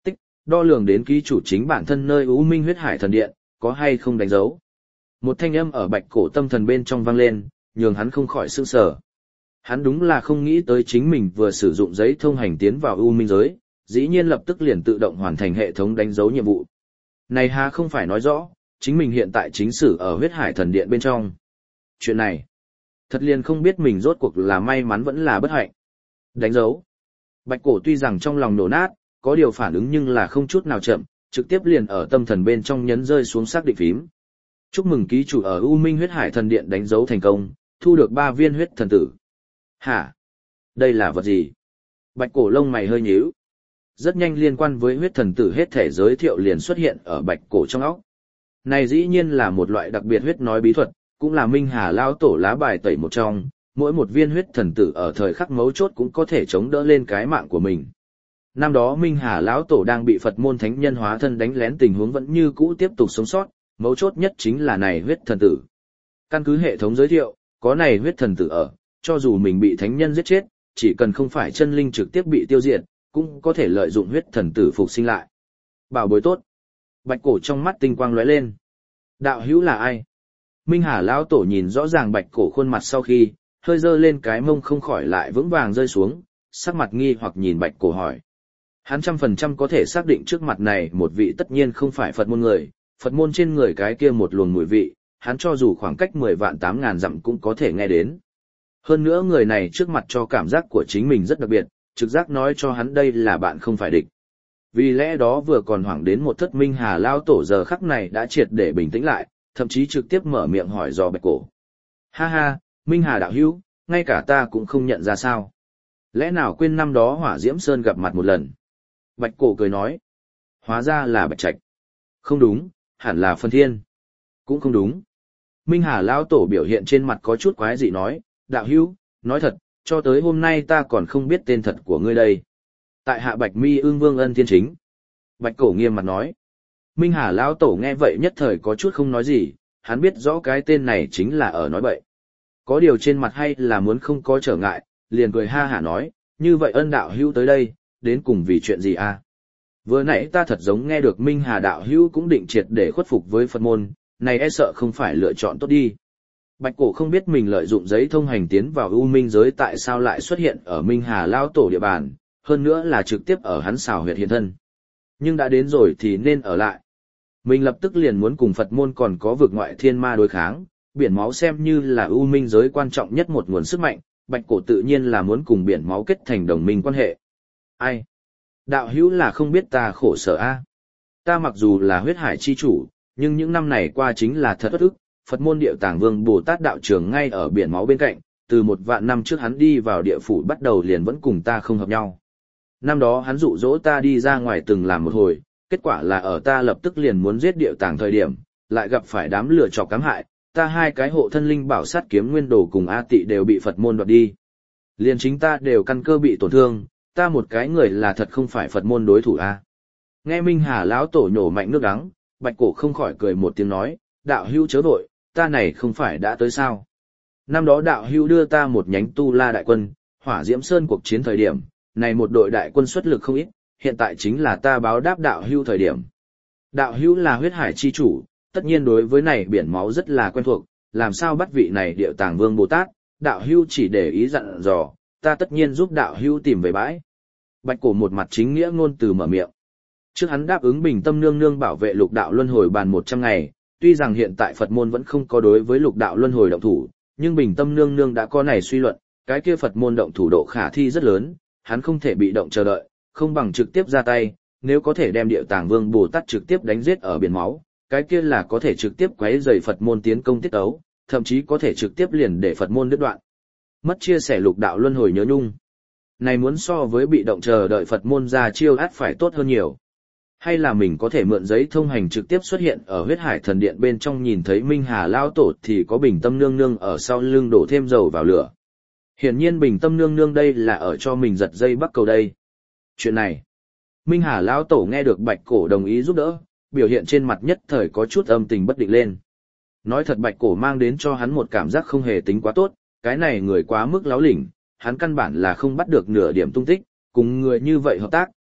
Đo lường đến ký chủ chính bản thân nơi U Minh huyết hải thần điện, có hay không đánh dấu. Một thanh âm ở bạch cổ tâm thần bên trong vang lên, nhường hắn không khỏi sửng sở. Hắn đúng là không nghĩ tới chính mình vừa sử dụng giấy thông hành tiến vào U Minh giới, dĩ nhiên lập tức liền tự động hoàn thành hệ thống đánh dấu nhiệm vụ. Này ha không phải nói rõ, chính mình hiện tại chính sử ở huyết hải thần điện bên trong. Chuyện này, thật liền không biết mình rốt cuộc là may mắn vẫn là bất hạnh. Đánh dấu. Bạch cổ tuy rằng trong lòng nổ nát, có điều phản ứng nhưng là không chút nào chậm, trực tiếp liền ở tâm thần bên trong nhấn rơi xuống xác định phím. Chúc mừng ký chủ ở U Minh huyết hải thần điện đánh dấu thành công, thu được 3 viên huyết thần tử. Hả? Đây là vật gì? Bạch cổ lông mày hơi nhíu. Rất nhanh liên quan với huyết thần tử hết thể giới thiệu liền xuất hiện ở bạch cổ trong óc. Này dĩ nhiên là một loại đặc biệt huyết nói bí thuật, cũng là Minh Hà lao tổ lá bài tẩy một trong, mỗi một viên huyết thần tử ở thời khắc mấu chốt cũng có thể chống đỡ lên cái mạng của mình. Năm đó Minh Hà lão tổ đang bị Phật môn thánh nhân hóa thân đánh lén tình huống vẫn như cũ tiếp tục sống sót, mấu chốt nhất chính là này huyết thần tử. Căn cứ hệ thống giới thiệu, có này huyết thần tử ở, cho dù mình bị thánh nhân giết chết, chỉ cần không phải chân linh trực tiếp bị tiêu diệt, cũng có thể lợi dụng huyết thần tử phục sinh lại. Bảo bối tốt. Bạch cổ trong mắt tinh quang lóe lên. Đạo hữu là ai? Minh Hà lão tổ nhìn rõ ràng bạch cổ khuôn mặt sau khi, hơi dơ lên cái mông không khỏi lại vững vàng rơi xuống, sắc mặt nghi hoặc nhìn bạch cổ hỏi. Hắn 100% có thể xác định trước mặt này một vị tất nhiên không phải Phật môn người, Phật môn trên người cái kia một luồng mùi vị, hắn cho dù khoảng cách 10 vạn 8 ngàn dặm cũng có thể nghe đến. Hơn nữa người này trước mặt cho cảm giác của chính mình rất đặc biệt, trực giác nói cho hắn đây là bạn không phải địch. Vì lẽ đó vừa còn hoảng đến một thất Minh Hà lao tổ giờ khắc này đã triệt để bình tĩnh lại, thậm chí trực tiếp mở miệng hỏi dò bạch cổ. Ha ha, Minh Hà đạo hữu, ngay cả ta cũng không nhận ra sao. Lẽ nào quên năm đó Hỏa Diễm Sơn gặp mặt một lần? Bạch cổ cười nói. Hóa ra là Bạch Trạch. Không đúng, hẳn là Phân Thiên. Cũng không đúng. Minh Hà lao tổ biểu hiện trên mặt có chút quái dị nói, đạo hữu, nói thật, cho tới hôm nay ta còn không biết tên thật của ngươi đây. Tại hạ Bạch Mi Ưng Vương Ân Thiên Chính. Bạch cổ nghiêm mặt nói. Minh Hà lão tổ nghe vậy nhất thời có chút không nói gì, hắn biết rõ cái tên này chính là ở nói bậy. Có điều trên mặt hay là muốn không có trở ngại, liền cười ha hả nói, như vậy Ân đạo hữu tới đây, đến cùng vì chuyện gì à? Vừa nãy ta thật giống nghe được Minh Hà đạo hữu cũng định triệt để khuất phục với Phật môn, này e sợ không phải lựa chọn tốt đi. Bạch cổ không biết mình lợi dụng giấy thông hành tiến vào U Minh giới tại sao lại xuất hiện ở Minh Hà lão tổ địa bàn, hơn nữa là trực tiếp ở hắn xào huyệt hiện thân. Nhưng đã đến rồi thì nên ở lại. Mình lập tức liền muốn cùng Phật môn còn có vực ngoại thiên ma đối kháng, biển máu xem như là U Minh giới quan trọng nhất một nguồn sức mạnh, bạch cổ tự nhiên là muốn cùng biển máu kết thành đồng minh quan hệ. Ai? Đạo hữu là không biết ta khổ sở a. Ta mặc dù là huyết hải chi chủ, nhưng những năm này qua chính là thật bất ức, Phật môn Điệu Tàng Vương Bồ Tát đạo trường ngay ở biển máu bên cạnh, từ 1 vạn năm trước hắn đi vào địa phủ bắt đầu liền vẫn cùng ta không hợp nhau. Năm đó hắn dụ dỗ ta đi ra ngoài từng làm một hồi, kết quả là ở ta lập tức liền muốn giết Điệu Tàng thời điểm, lại gặp phải đám lừa chọc cám hại, ta 2 cái hộ thân linh bảo sát kiếm nguyên đồ cùng A Tị đều bị Phật môn đoạt đi. Liền chính ta đều căn cơ bị tổn thương, ta một cái người là thật không phải Phật môn đối thủ a. Nghe Minh Hà lão tổ nhổ mạnh nước đắng, bạch cổ không khỏi cười một tiếng nói, đạo hữu chớ vội, ta này không phải đã tới sao. Năm đó đạo hữu đưa ta một nhánh tu la đại quân, Hỏa Diễm Sơn cuộc chiến thời điểm, này một đội đại quân xuất lực không ít, hiện tại chính là ta báo đáp đạo hữu thời điểm. Đạo hữu là huyết hải chi chủ, tất nhiên đối với này biển máu rất là quen thuộc, làm sao bắt vị này Điệu Tàng Vương Bồ Tát, đạo hữu chỉ để ý dặn dò, ta tất nhiên giúp đạo hữu tìm về bãi. Bạch cổ một mặt chính nghĩa ngôn từ mở miệng. Trước hắn đáp ứng Bình Tâm Nương Nương bảo vệ lục đạo luân hồi bàn 100 ngày, tuy rằng hiện tại Phật môn vẫn không có đối với lục đạo luân hồi động thủ, nhưng Bình Tâm Nương Nương đã có này suy luận, cái kia Phật môn động thủ độ khả thi rất lớn, hắn không thể bị động chờ đợi, không bằng trực tiếp ra tay, nếu có thể đem Điệu Tàng Vương Bồ Tát trực tiếp đánh giết ở biển máu, cái kia là có thể trực tiếp quấy rầy Phật môn tiến công tiết tấu, thậm chí có thể trực tiếp liền để Phật môn đứt đoạn. Mất chia sẻ lục đạo luân hồi nhớ nhung. Này muốn so với bị động chờ đợi Phật môn ra chiêu át phải tốt hơn nhiều. Hay là mình có thể mượn giấy thông hành trực tiếp xuất hiện ở huyết hải thần điện bên trong nhìn thấy Minh Hà lao tổ thì có Bình Tâm Nương Nương ở sau lưng đổ thêm dầu vào lửa. Hiển nhiên Bình Tâm Nương Nương đây là ở cho mình giật dây bắt cầu đây. Chuyện này, Minh Hà lao tổ nghe được bạch cổ đồng ý giúp đỡ, biểu hiện trên mặt nhất thời có chút âm tình bất định lên. Nói thật bạch cổ mang đến cho hắn một cảm giác không hề tính quá tốt, cái này người quá mức láo lỉnh, hắn căn bản là không bắt được nửa điểm tung tích, cùng người như vậy hợp tác,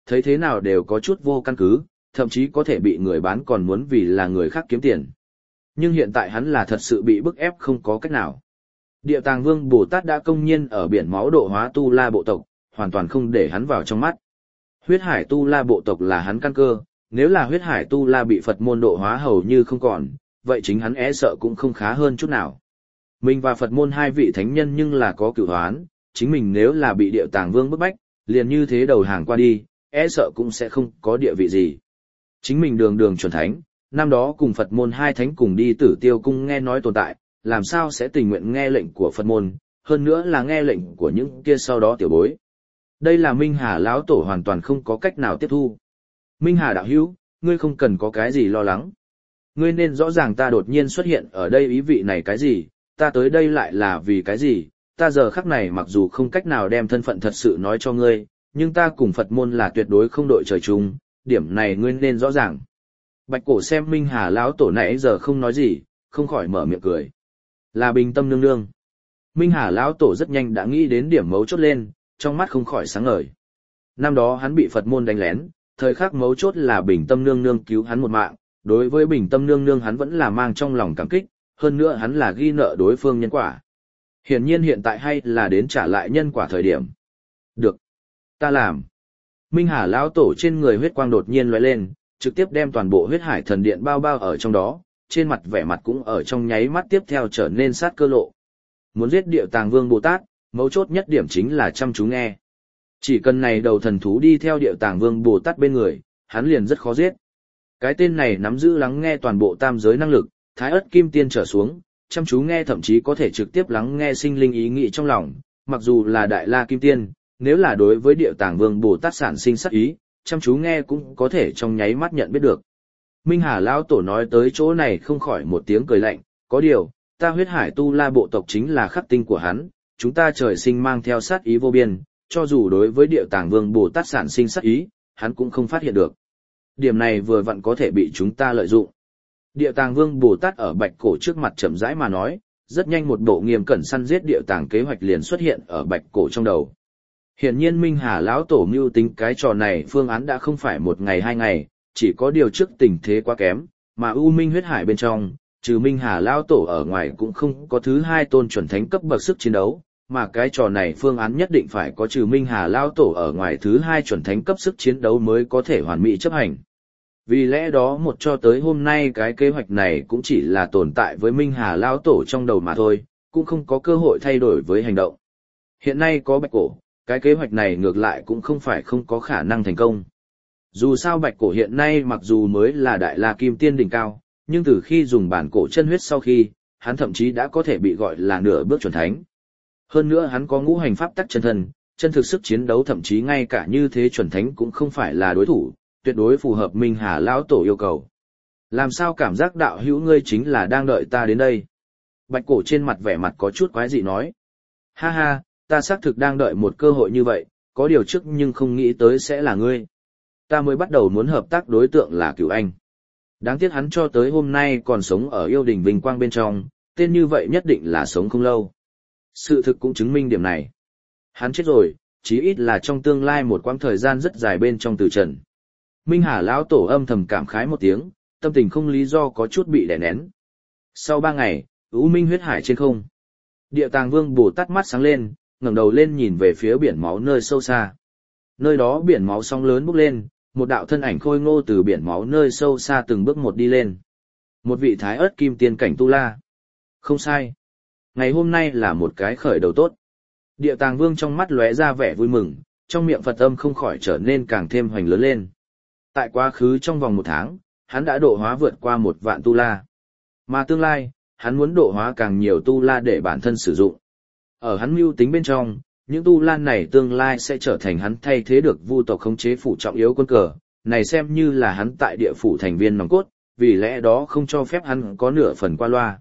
thấy thế nào đều có chút vô căn cứ, thậm chí có thể bị người bán còn muốn vì là người khác kiếm tiền. Nhưng hiện tại hắn là thật sự bị bức ép không có cách nào. Địa Tàng Vương Bồ Tát đã công nhiên ở biển máu độ hóa Tu La bộ tộc, hoàn toàn không để hắn vào trong mắt. Huyết hải Tu La bộ tộc là hắn căn cơ, nếu là huyết hải Tu La bị Phật môn độ hóa hầu như không còn, vậy chính hắn e sợ cũng không khá hơn chút nào. Mình và Phật môn hai vị thánh nhân nhưng là có cửu hoán, chính mình nếu là bị Địa Tàng Vương bức bách, liền như thế đầu hàng qua đi, e sợ cũng sẽ không có địa vị gì. Chính mình đường đường chuẩn thánh, năm đó cùng Phật môn hai thánh cùng đi Tử Tiêu cung nghe nói tồn tại, làm sao sẽ tình nguyện nghe lệnh của Phật môn, hơn nữa là nghe lệnh của những kia sau đó tiểu bối. Đây là Minh Hà lão tổ hoàn toàn không có cách nào tiếp thu. Minh Hà đạo hữu, ngươi không cần có cái gì lo lắng. Ngươi nên rõ ràng ta đột nhiên xuất hiện ở đây ý vị này cái gì, ta tới đây lại là vì cái gì, ta giờ khắc này mặc dù không cách nào đem thân phận thật sự nói cho ngươi, nhưng ta cùng Phật môn là tuyệt đối không đội trời chung, điểm này ngươi nên rõ ràng. Bạch Cổ xem Minh Hà lão tổ nãy giờ không nói gì, không khỏi mở miệng cười. Là Bình Tâm nương nương. Minh Hà lão tổ rất nhanh đã nghĩ đến điểm mấu chốt lên, trong mắt không khỏi sáng ngời. Năm đó hắn bị Phật môn đánh lén, thời khắc mấu chốt là Bình Tâm nương nương cứu hắn một mạng, đối với Bình Tâm nương nương hắn vẫn là mang trong lòng cảm kích, hơn nữa hắn là ghi nợ đối phương nhân quả. Hiển nhiên hiện tại hay là đến trả lại nhân quả thời điểm. Được, ta làm. Minh Hà lão tổ trên người huyết quang đột nhiên lóe lên, trực tiếp đem toàn bộ huyết hải thần điện bao bao ở trong đó, trên mặt vẻ mặt cũng ở trong nháy mắt tiếp theo trở nên sát cơ lộ. Muốn giết Địa Tàng Vương Bồ Tát, mấu chốt nhất điểm chính là chăm chú nghe. Chỉ cần này đầu thần thú đi theo Địa Tàng Vương Bồ Tát bên người, hắn liền rất khó giết. Cái tên này nắm giữ lắng nghe toàn bộ tam giới năng lực, Thái Ức Kim Tiên trở xuống, chăm chú nghe thậm chí có thể trực tiếp lắng nghe sinh linh ý nghĩ trong lòng, mặc dù là Đại La Kim Tiên, nếu là đối với Địa Tàng Vương Bồ Tát sản sinh sát ý, chăm chú nghe cũng có thể trong nháy mắt nhận biết được. Minh Hà lão tổ nói tới chỗ này không khỏi một tiếng cười lạnh, có điều, ta huyết hải Tu La bộ tộc chính là khắc tinh của hắn, chúng ta trời sinh mang theo sát ý vô biên, cho dù đối với Địa Tàng Vương Bồ Tát sản sinh sát ý, hắn cũng không phát hiện được. Điểm này vừa vặn có thể bị chúng ta lợi dụng. Địa Tàng Vương Bồ Tát ở Bạch Cổ trước mặt chậm rãi mà nói, rất nhanh một bộ nghiêm cẩn săn giết Địa Tàng kế hoạch liền xuất hiện ở Bạch Cổ trong đầu. Hiển nhiên Minh Hà lão tổ mưu tính cái trò này phương án đã không phải một ngày hai ngày, chỉ có điều trước tình thế quá kém, mà U Minh huyết hải bên trong, trừ Minh Hà lão tổ ở ngoài cũng không có thứ hai tôn chuẩn thánh cấp bậc sức chiến đấu, mà cái trò này phương án nhất định phải có trừ Minh Hà lão tổ ở ngoài thứ hai chuẩn thánh cấp sức chiến đấu mới có thể hoàn mỹ chấp hành. Vì lẽ đó một cho tới hôm nay cái kế hoạch này cũng chỉ là tồn tại với Minh Hà lão tổ trong đầu mà thôi, cũng không có cơ hội thay đổi với hành động. Hiện nay có Bạch Cổ, cái kế hoạch này ngược lại cũng không phải không có khả năng thành công. Dù sao Bạch Cổ hiện nay mặc dù mới là Đại La Kim Tiên đỉnh cao, nhưng từ khi dùng bản cổ chân huyết sau khi, hắn thậm chí đã có thể bị gọi là nửa bước chuẩn thánh. Hơn nữa hắn có ngũ hành pháp tắc chân thân, chân thực sức chiến đấu thậm chí ngay cả như thế chuẩn thánh cũng không phải là đối thủ, tuyệt đối phù hợp Minh Hà lão tổ yêu cầu. Làm sao cảm giác đạo hữu ngươi chính là đang đợi ta đến đây? Bạch Cổ trên mặt vẻ mặt có chút quái dị nói. Ha ha, ta xác thực đang đợi một cơ hội như vậy, có điều trước nhưng không nghĩ tới sẽ là ngươi. Ta mới bắt đầu muốn hợp tác đối tượng là Cửu Anh. Đáng tiếc hắn cho tới hôm nay còn sống ở yêu đình vinh quang bên trong, tên như vậy nhất định là sống không lâu. Sự thực cũng chứng minh điểm này. Hắn chết rồi, chí ít là trong tương lai một quãng thời gian rất dài bên trong từ trần. Minh Hà lão tổ âm thầm cảm khái một tiếng, tâm tình không lý do có chút bị đè nén. Sau 3 ngày, U Minh huyết hải trên không. Địa Tàng Vương Bồ Tát mắt sáng lên, ngẩng đầu lên nhìn về phía biển máu nơi sâu xa. Nơi đó biển máu sóng lớn bốc lên, một đạo thân ảnh khôi ngô từ biển máu nơi sâu xa từng bước một đi lên. Một vị Thái Ức Kim Tiên cảnh tu la. Không sai. Ngày hôm nay là một cái khởi đầu tốt. Địa Tàng Vương trong mắt lóe ra vẻ vui mừng, trong miệng Phật âm không khỏi trở nên càng thêm hoành lớn lên. Tại quá khứ trong vòng 1 tháng, hắn đã độ hóa vượt qua 1 vạn tu la. Mà tương lai, hắn muốn độ hóa càng nhiều tu la để bản thân sử dụng. Ở hắn mưu tính bên trong, những tu la này tương lai sẽ trở thành hắn thay thế được vu tộc khống chế phủ trọng yếu quân cờ, này xem như là hắn tại địa phủ thành viên nòng cốt, vì lẽ đó không cho phép hắn có nửa phần qua loa.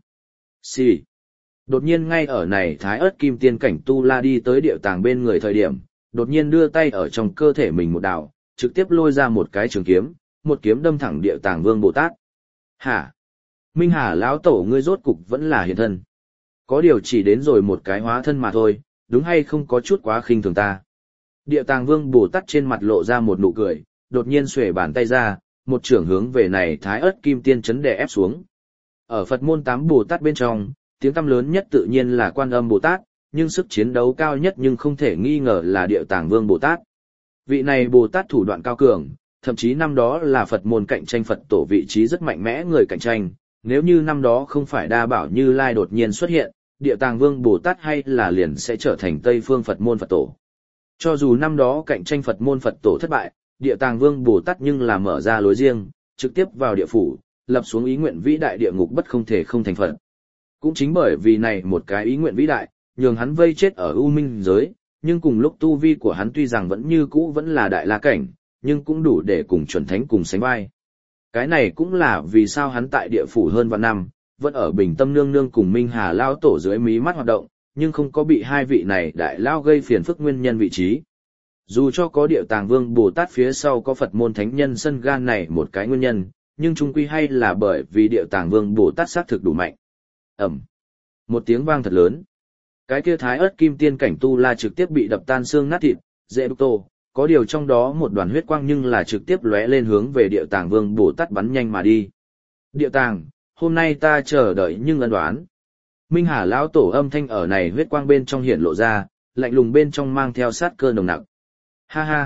Xì. Đột nhiên ngay ở này Thái Ức Kim Tiên cảnh tu la đi tới Địa Tàng bên người thời điểm, đột nhiên đưa tay ở trong cơ thể mình một đảo, trực tiếp lôi ra một cái trường kiếm, một kiếm đâm thẳng Địa Tàng Vương Bồ Tát. Hả? Minh Hà lão tổ ngươi rốt cục vẫn là hiện thân. Có điều chỉ đến rồi một cái hóa thân mà thôi, đúng hay không có chút quá khinh thường ta. Địa Tàng Vương Bồ Tát trên mặt lộ ra một nụ cười, đột nhiên xuề bàn tay ra, một chưởng hướng về này Thái Ức Kim Tiên chấn đè ép xuống. Ở Phật môn 8 Bồ Tát bên trong, tiếng tăm lớn nhất tự nhiên là Quan Âm Bồ Tát, nhưng sức chiến đấu cao nhất nhưng không thể nghi ngờ là Địa Tàng Vương Bồ Tát. Vị này Bồ Tát thủ đoạn cao cường, thậm chí năm đó là Phật môn cạnh tranh Phật tổ vị trí rất mạnh mẽ người cạnh tranh, nếu như năm đó không phải Đa Bảo Như Lai đột nhiên xuất hiện, Địa Tàng Vương Bồ Tát hay là liền sẽ trở thành Tây phương Phật môn Phật tổ. Cho dù năm đó cạnh tranh Phật môn Phật tổ thất bại, Địa Tàng Vương Bồ Tát nhưng là mở ra lối riêng, trực tiếp vào địa phủ, lập xuống ý nguyện vĩ đại địa ngục bất không thể không thành Phật. Cũng chính bởi vì này một cái ý nguyện vĩ đại, nhường hắn vây chết ở U Minh giới, nhưng cùng lúc tu vi của hắn tuy rằng vẫn như cũ vẫn là đại la cảnh, nhưng cũng đủ để cùng chuẩn thánh cùng sánh vai. Cái này cũng là vì sao hắn tại địa phủ hơn vạn năm, vẫn ở Bình Tâm Nương Nương cùng Minh Hà Lao Tổ dưới mí mắt hoạt động, nhưng không có bị hai vị này đại lao gây phiền phức nguyên nhân vị trí. Dù cho có Địa Tàng Vương Bồ Tát phía sau có Phật môn thánh nhân sân gan này một cái nguyên nhân, nhưng chung quy hay là bởi vì Địa Tàng Vương Bồ Tát xác thực đủ mạnh. Ẩm. Một tiếng vang thật lớn. Cái kia Thái Ức Kim Tiên cảnh tu la trực tiếp bị đập tan xương nát thịt, dễ đục tô, có điều trong đó một đoàn huyết quang nhưng là trực tiếp lóe lên hướng về Địa Tàng Vương Bồ Tát bắn nhanh mà đi. Địa Tàng, hôm nay ta chờ đợi nhưng ân đoán. Minh Hà lão tổ âm thanh ở này huyết quang bên trong hiện lộ ra, lạnh lùng bên trong mang theo sát cơ nồng nặc. Ha ha,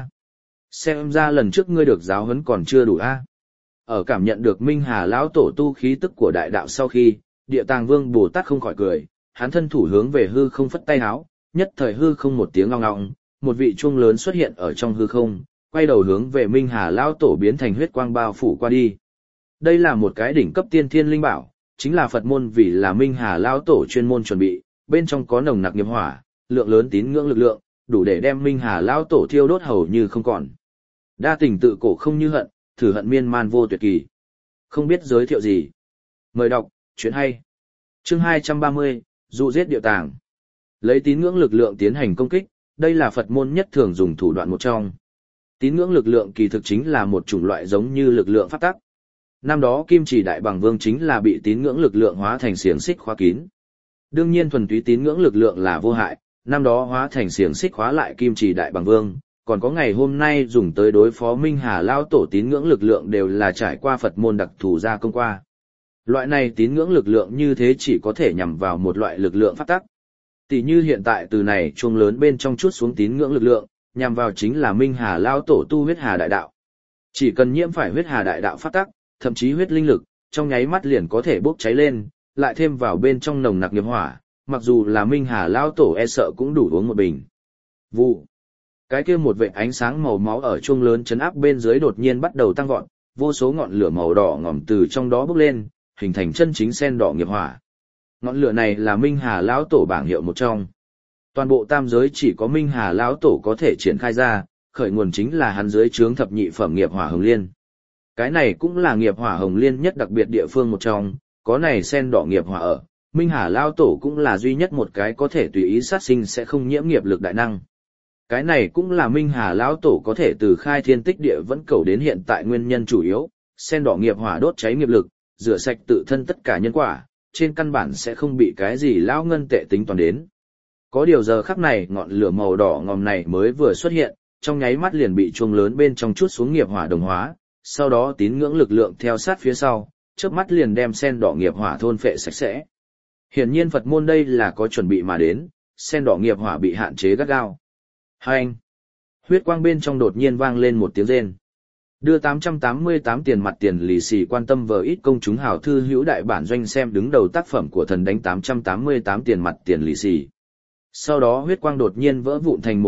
xem ra lần trước ngươi được giáo huấn còn chưa đủ a. Ở cảm nhận được Minh Hà lão tổ tu khí tức của đại đạo sau khi, Địa Tàng Vương Bồ Tát không khỏi cười, hắn thân thủ hướng về hư không phất tay áo, nhất thời hư không một tiếng ngong ngong, một vị chuông lớn xuất hiện ở trong hư không, quay đầu hướng về Minh Hà lão tổ biến thành huyết quang bao phủ qua đi. Đây là một cái đỉnh cấp tiên thiên linh bảo, chính là Phật môn vì là Minh Hà lão tổ chuyên môn chuẩn bị, bên trong có nồng nặc nghiệp hỏa, lượng lớn tín ngưỡng lực lượng, đủ để đem Minh Hà lão tổ thiêu đốt hầu như không còn. Đa tình tự cổ không như hận, thử hận miên man vô tuyệt kỳ. Không biết giới thiệu gì. Mời đọc, chuyện hay. Chương 230, dụ giết Địa Tàng. Lấy tín ngưỡng lực lượng tiến hành công kích, đây là Phật môn nhất thường dùng thủ đoạn một trong. Tín ngưỡng lực lượng kỳ thực chính là một chủng loại giống như lực lượng pháp tắc. Năm đó Kim Chỉ Đại Bằng Vương chính là bị tín ngưỡng lực lượng hóa thành xiềng xích khóa kín. Đương nhiên thuần túy tín ngưỡng lực lượng là vô hại, năm đó hóa thành xiềng xích khóa lại Kim Chỉ Đại Bằng Vương, còn có ngày hôm nay dùng tới đối phó Minh Hà Lao Tổ tín ngưỡng lực lượng đều là trải qua Phật môn đặc thù gia công qua. Loại này tín ngưỡng lực lượng như thế chỉ có thể nhằm vào một loại lực lượng pháp tắc. Tỷ như hiện tại từ này chuông lớn bên trong chút xuống tín ngưỡng lực lượng, nhằm vào chính là Minh Hà Lao Tổ tu huyết hà đại đạo. Chỉ cần nhiễm phải huyết hà đại đạo pháp tắc, thậm chí huyết linh lực, trong nháy mắt liền có thể bốc cháy lên, lại thêm vào bên trong nồng nặc nghiệp hỏa, mặc dù là Minh Hà Lao Tổ e sợ cũng đủ uống một bình. Vụ. Cái kia một vệt ánh sáng màu máu ở chuông lớn chấn áp bên dưới đột nhiên bắt đầu tăng vọt, vô số ngọn lửa màu đỏ ngòm từ trong đó bốc lên, hình thành chân chính sen đỏ nghiệp hỏa. Ngọn lửa này là Minh Hà lão tổ bảng hiệu một trong. Toàn bộ tam giới chỉ có Minh Hà lão tổ có thể triển khai ra, khởi nguồn chính là hắn dưới trướng thập nhị phẩm nghiệp hỏa hồng liên. Cái này cũng là nghiệp hỏa hồng liên nhất đặc biệt địa phương một trong, có này sen đỏ nghiệp hỏa ở, Minh Hà lão tổ cũng là duy nhất một cái có thể tùy ý sát sinh sẽ không nhiễm nghiệp lực đại năng. Cái này cũng là Minh Hà lão tổ có thể từ khai thiên tích địa vẫn cầu đến hiện tại nguyên nhân chủ yếu, sen đỏ nghiệp hỏa đốt cháy nghiệp lực, rửa sạch tự thân tất cả nhân quả, trên căn bản sẽ không bị cái gì lão ngân tệ tính toán đến. Có điều giờ khắc này ngọn lửa màu đỏ ngòm này mới vừa xuất hiện, trong nháy mắt liền bị chuông lớn bên trong chút xuống nghiệp hỏa đồng hóa, sau đó tín ngưỡng lực lượng theo sát phía sau, chớp mắt liền đem sen đỏ nghiệp hỏa thôn phệ sạch sẽ. Hiển nhiên Phật môn đây là có chuẩn bị mà đến, sen đỏ nghiệp hỏa bị hạn chế gắt gao. Hành! Huyết quang bên trong đột nhiên vang lên một tiếng rên. Đưa 888 tiền mặt tiền lì xì quan tâm vờ ít công chúng hảo thư hữu đại bản doanh xem đứng đầu tác phẩm của thần đánh 888 tiền mặt tiền lì xì. Sau đó huyết quang đột nhiên vỡ vụn thành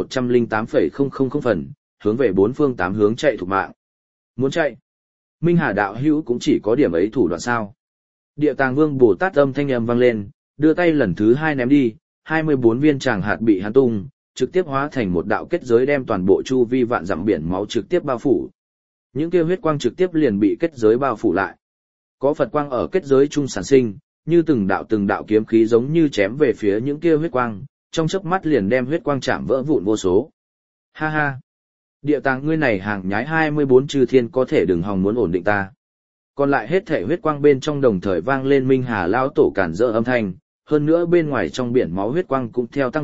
108,000 phần, hướng về bốn phương tám hướng chạy thục mạng. Muốn chạy? Minh Hà đạo hữu cũng chỉ có điểm ấy thủ đoạn sao. Địa Tàng Vương Bồ Tát âm thanh âm vang lên, đưa tay lần thứ 2 ném đi, 24 viên tràng hạt bị hắn tung, trực tiếp hóa thành một đạo kết giới đem toàn bộ chu vi vạn dặm biển máu trực tiếp bao phủ. Những kia huyết quang trực tiếp liền bị kết giới bao phủ lại. Có Phật quang ở kết giới trung sản sinh, như từng đạo kiếm khí giống như chém về phía những kia huyết quang, trong chớp mắt liền đem huyết quang chạm vỡ vụn vô số. Ha ha! Địa Tàng ngươi này hàng nhái 24 chư thiên có thể đừng hòng muốn ổn định ta. Còn lại hết thể huyết quang bên trong đồng thời vang lên Minh Hà lao tổ cản rỡ âm thanh, hơn nữa bên ngoài trong biển máu huyết quang cũng theo tăng vọt,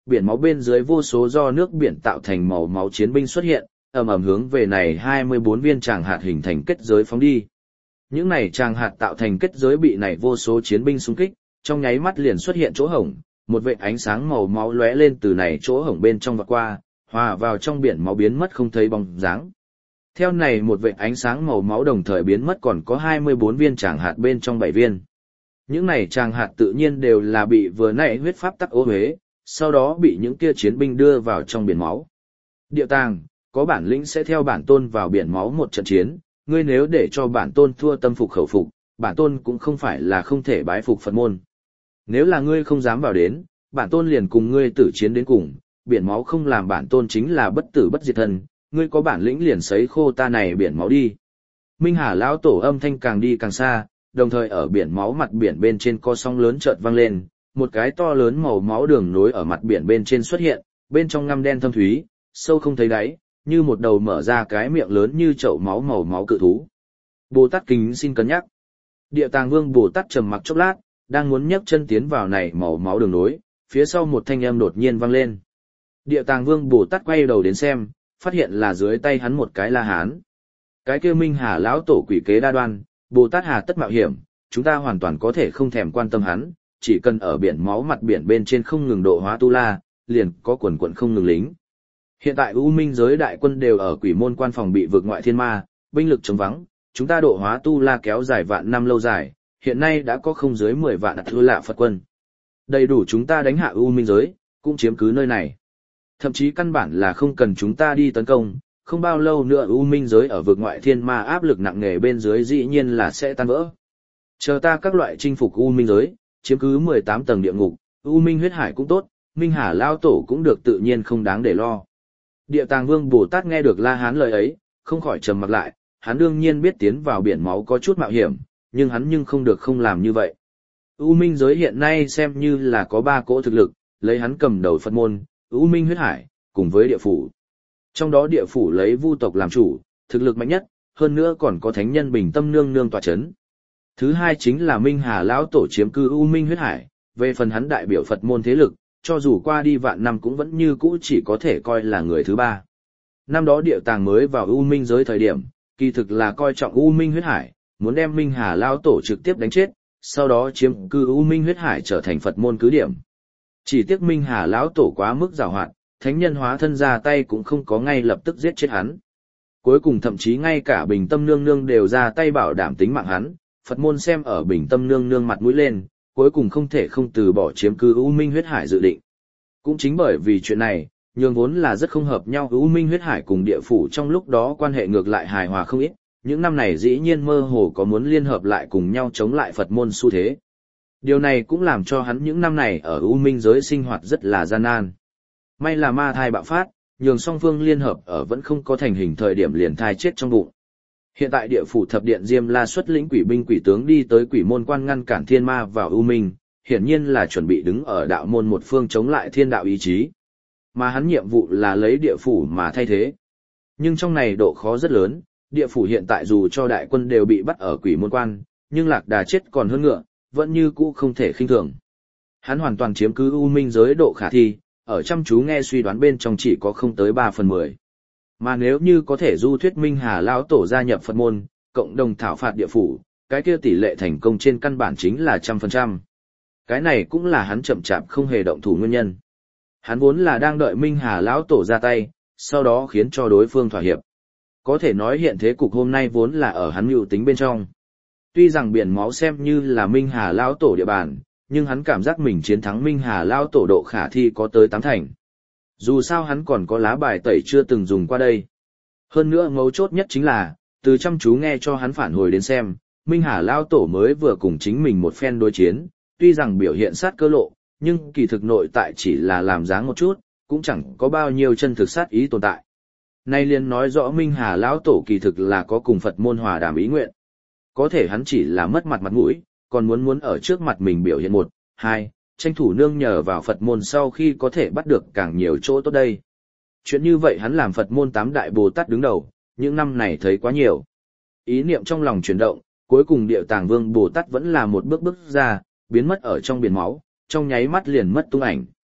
biển máu bên dưới vô số do nước biển tạo thành màu máu chiến binh xuất hiện, ầm ầm hướng về này 24 viên tràng hạt hình thành kết giới phóng đi. Những này tràng hạt tạo thành kết giới bị này vô số chiến binh xung kích, trong nháy mắt liền xuất hiện chỗ hổng, một vệt ánh sáng màu máu lóe lên từ này chỗ hổng bên trong và qua, hòa vào trong biển máu biến mất không thấy bóng dáng. Theo này một vệt ánh sáng màu máu đồng thời biến mất còn có 24 viên tràng hạt bên trong 7 viên. Những này tràng hạt tự nhiên đều là bị vừa nãy huyết pháp tắc ô huế, sau đó bị những kia chiến binh đưa vào trong biển máu. Địa tàng, có bản lĩnh sẽ theo bản tôn vào biển máu một trận chiến, ngươi nếu để cho bản tôn thua tâm phục khẩu phục, bản tôn cũng không phải là không thể bái phục Phật môn. Nếu là ngươi không dám vào đến, bản tôn liền cùng ngươi tử chiến đến cùng, biển máu không làm bản tôn chính là bất tử bất diệt thân, ngươi có bản lĩnh liền sấy khô ta này biển máu đi. Minh Hà lão tổ âm thanh càng đi càng xa, đồng thời ở biển máu mặt biển bên trên có sóng lớn chợt vang lên, một cái to lớn màu máu đường nối ở mặt biển bên trên xuất hiện, bên trong ngăm đen thâm thúy, sâu không thấy đáy, như một đầu mở ra cái miệng lớn như chậu máu màu máu cự thú. Bồ Tát kính xin cân nhắc. Địa Tàng Vương Bồ Tát trầm mặc chốc lát, đang muốn nhấc chân tiến vào này màu máu đường nối, phía sau một thanh âm đột nhiên vang lên. Địa Tàng Vương Bồ Tát quay đầu đến xem, phát hiện là dưới tay hắn một cái la hán. Cái kia Minh Hà lão tổ quỷ kế đa đoan, Bồ Tát hà tất mạo hiểm, chúng ta hoàn toàn có thể không thèm quan tâm hắn, chỉ cần ở biển máu mặt biển bên trên không ngừng độ hóa tu la, liền có quần quần không ngừng lính. Hiện tại U Minh giới đại quân đều ở Quỷ Môn Quan phòng bị vượt ngoại thiên ma, binh lực trống vắng, chúng ta độ hóa tu la kéo dài vạn năm lâu dài, hiện nay đã có không dưới 10 vạn Thư Lạ Phật quân. Đầy đủ chúng ta đánh hạ U Minh giới, cũng chiếm cứ nơi này. Thậm chí căn bản là không cần chúng ta đi tấn công, không bao lâu nữa U Minh giới ở vực ngoại thiên ma áp lực nặng nề bên dưới dĩ nhiên là sẽ tan vỡ. Chờ ta các loại chinh phục U Minh giới, chiếm cứ 18 tầng địa ngục, U Minh huyết hải cũng tốt, Minh Hà lao tổ cũng được tự nhiên không đáng để lo. Địa Tàng Vương Bồ Tát nghe được La Hán lời ấy, không khỏi trầm mặc lại, hắn đương nhiên biết tiến vào biển máu có chút mạo hiểm, nhưng hắn không được không làm như vậy. U Minh giới hiện nay xem như là có 3 cỗ thực lực, lấy hắn cầm đầu Phật môn, U Minh huyết hải, cùng với địa phủ. Trong đó địa phủ lấy Vu tộc làm chủ, thực lực mạnh nhất, hơn nữa còn có thánh nhân Bình Tâm nương nương tọa chấn. Thứ hai chính là Minh Hà lão tổ chiếm cư U Minh huyết hải, về phần hắn đại biểu Phật môn thế lực, cho dù qua đi vạn năm cũng vẫn như cũ chỉ có thể coi là người thứ 3. Năm đó Địa Tàng mới vào U Minh giới thời điểm, kỳ thực là coi trọng U Minh huyết hải, muốn đem Minh Hà lão tổ trực tiếp đánh chết, sau đó chiếm cư U Minh huyết hải trở thành Phật môn cứ điểm. Chỉ tiếc Minh Hà lão tổ quá mức giàu hoạt, thánh nhân hóa thân ra tay cũng không có ngay lập tức giết chết hắn. Cuối cùng thậm chí ngay cả Bình Tâm nương nương đều ra tay bảo đảm tính mạng hắn, Phật môn xem ở Bình Tâm nương nương mặt mũi lên, cuối cùng không thể không từ bỏ chiếm cứ U Minh huyết hải dự định. Cũng chính bởi vì chuyện này, nhường vốn là rất không hợp nhau U Minh huyết hải cùng địa phủ trong lúc đó quan hệ ngược lại hài hòa không ít, những năm này dĩ nhiên mơ hồ có muốn liên hợp lại cùng nhau chống lại Phật môn xu thế. Điều này cũng làm cho hắn những năm này ở U Minh giới sinh hoạt rất là gian nan. May là ma thai bạo phát, nhường song phương liên hợp ở vẫn không có thành hình thời điểm liền thai chết trong bụng. Hiện tại địa phủ thập điện Diêm La xuất lĩnh quỷ binh quỷ tướng đi tới Quỷ Môn Quan ngăn cản thiên ma vào U Minh, hiển nhiên là chuẩn bị đứng ở đạo môn một phương chống lại thiên đạo ý chí. Mà hắn nhiệm vụ là lấy địa phủ mà thay thế. Nhưng trong này độ khó rất lớn, địa phủ hiện tại dù cho đại quân đều bị bắt ở Quỷ Môn Quan, nhưng Lạc Đà chết còn hơn ngựa, vẫn như cũ không thể khinh thường. Hắn hoàn toàn chiếm cứ U Minh giới độ khả thi, ở chăm chú nghe suy đoán bên trong chỉ có không tới 3/10. Mà nếu như có thể du thuyết Minh Hà lão tổ gia nhập Phật môn, cộng đồng thảo phạt địa phủ, cái kia tỷ lệ thành công trên căn bản chính là 100%. Cái này cũng là hắn chậm chạp không hề động thủ nguyên nhân. Hắn vốn là đang đợi Minh Hà lão tổ ra tay, sau đó khiến cho đối phương thỏa hiệp. Có thể nói hiện thế cục hôm nay vốn là ở hắn mưu tính bên trong. Tuy rằng biển máu xem như là Minh Hà lão tổ địa bàn, nhưng hắn cảm giác mình chiến thắng Minh Hà lão tổ độ khả thi có tới 8 thành. Dù sao hắn còn có lá bài tẩy chưa từng dùng qua đây. Hơn nữa mấu chốt nhất chính là, từ chăm chú nghe cho hắn phản hồi đến xem, Minh Hà lão tổ mới vừa cùng chính mình một phen đối chiến, tuy rằng biểu hiện sát cơ lộ, nhưng kỳ thực nội tại chỉ là làm dáng một chút, cũng chẳng có bao nhiêu chân thực sát ý tồn tại. Nay liền nói rõ Minh Hà lão tổ kỳ thực là có cùng Phật môn hòa đàm ý nguyện. Có thể hắn chỉ là mất mặt mũi, còn muốn ở trước mặt mình biểu hiện 1, 2, tranh thủ nương nhờ vào Phật môn sau khi có thể bắt được càng nhiều chỗ tốt đây. Chuyện như vậy hắn làm Phật môn 8 đại Bồ Tát đứng đầu, những năm này thấy quá nhiều. Ý niệm trong lòng chuyển động, cuối cùng Địa Tàng Vương Bồ Tát vẫn là một bước ra, biến mất ở trong biển máu, trong nháy mắt liền mất tung ảnh.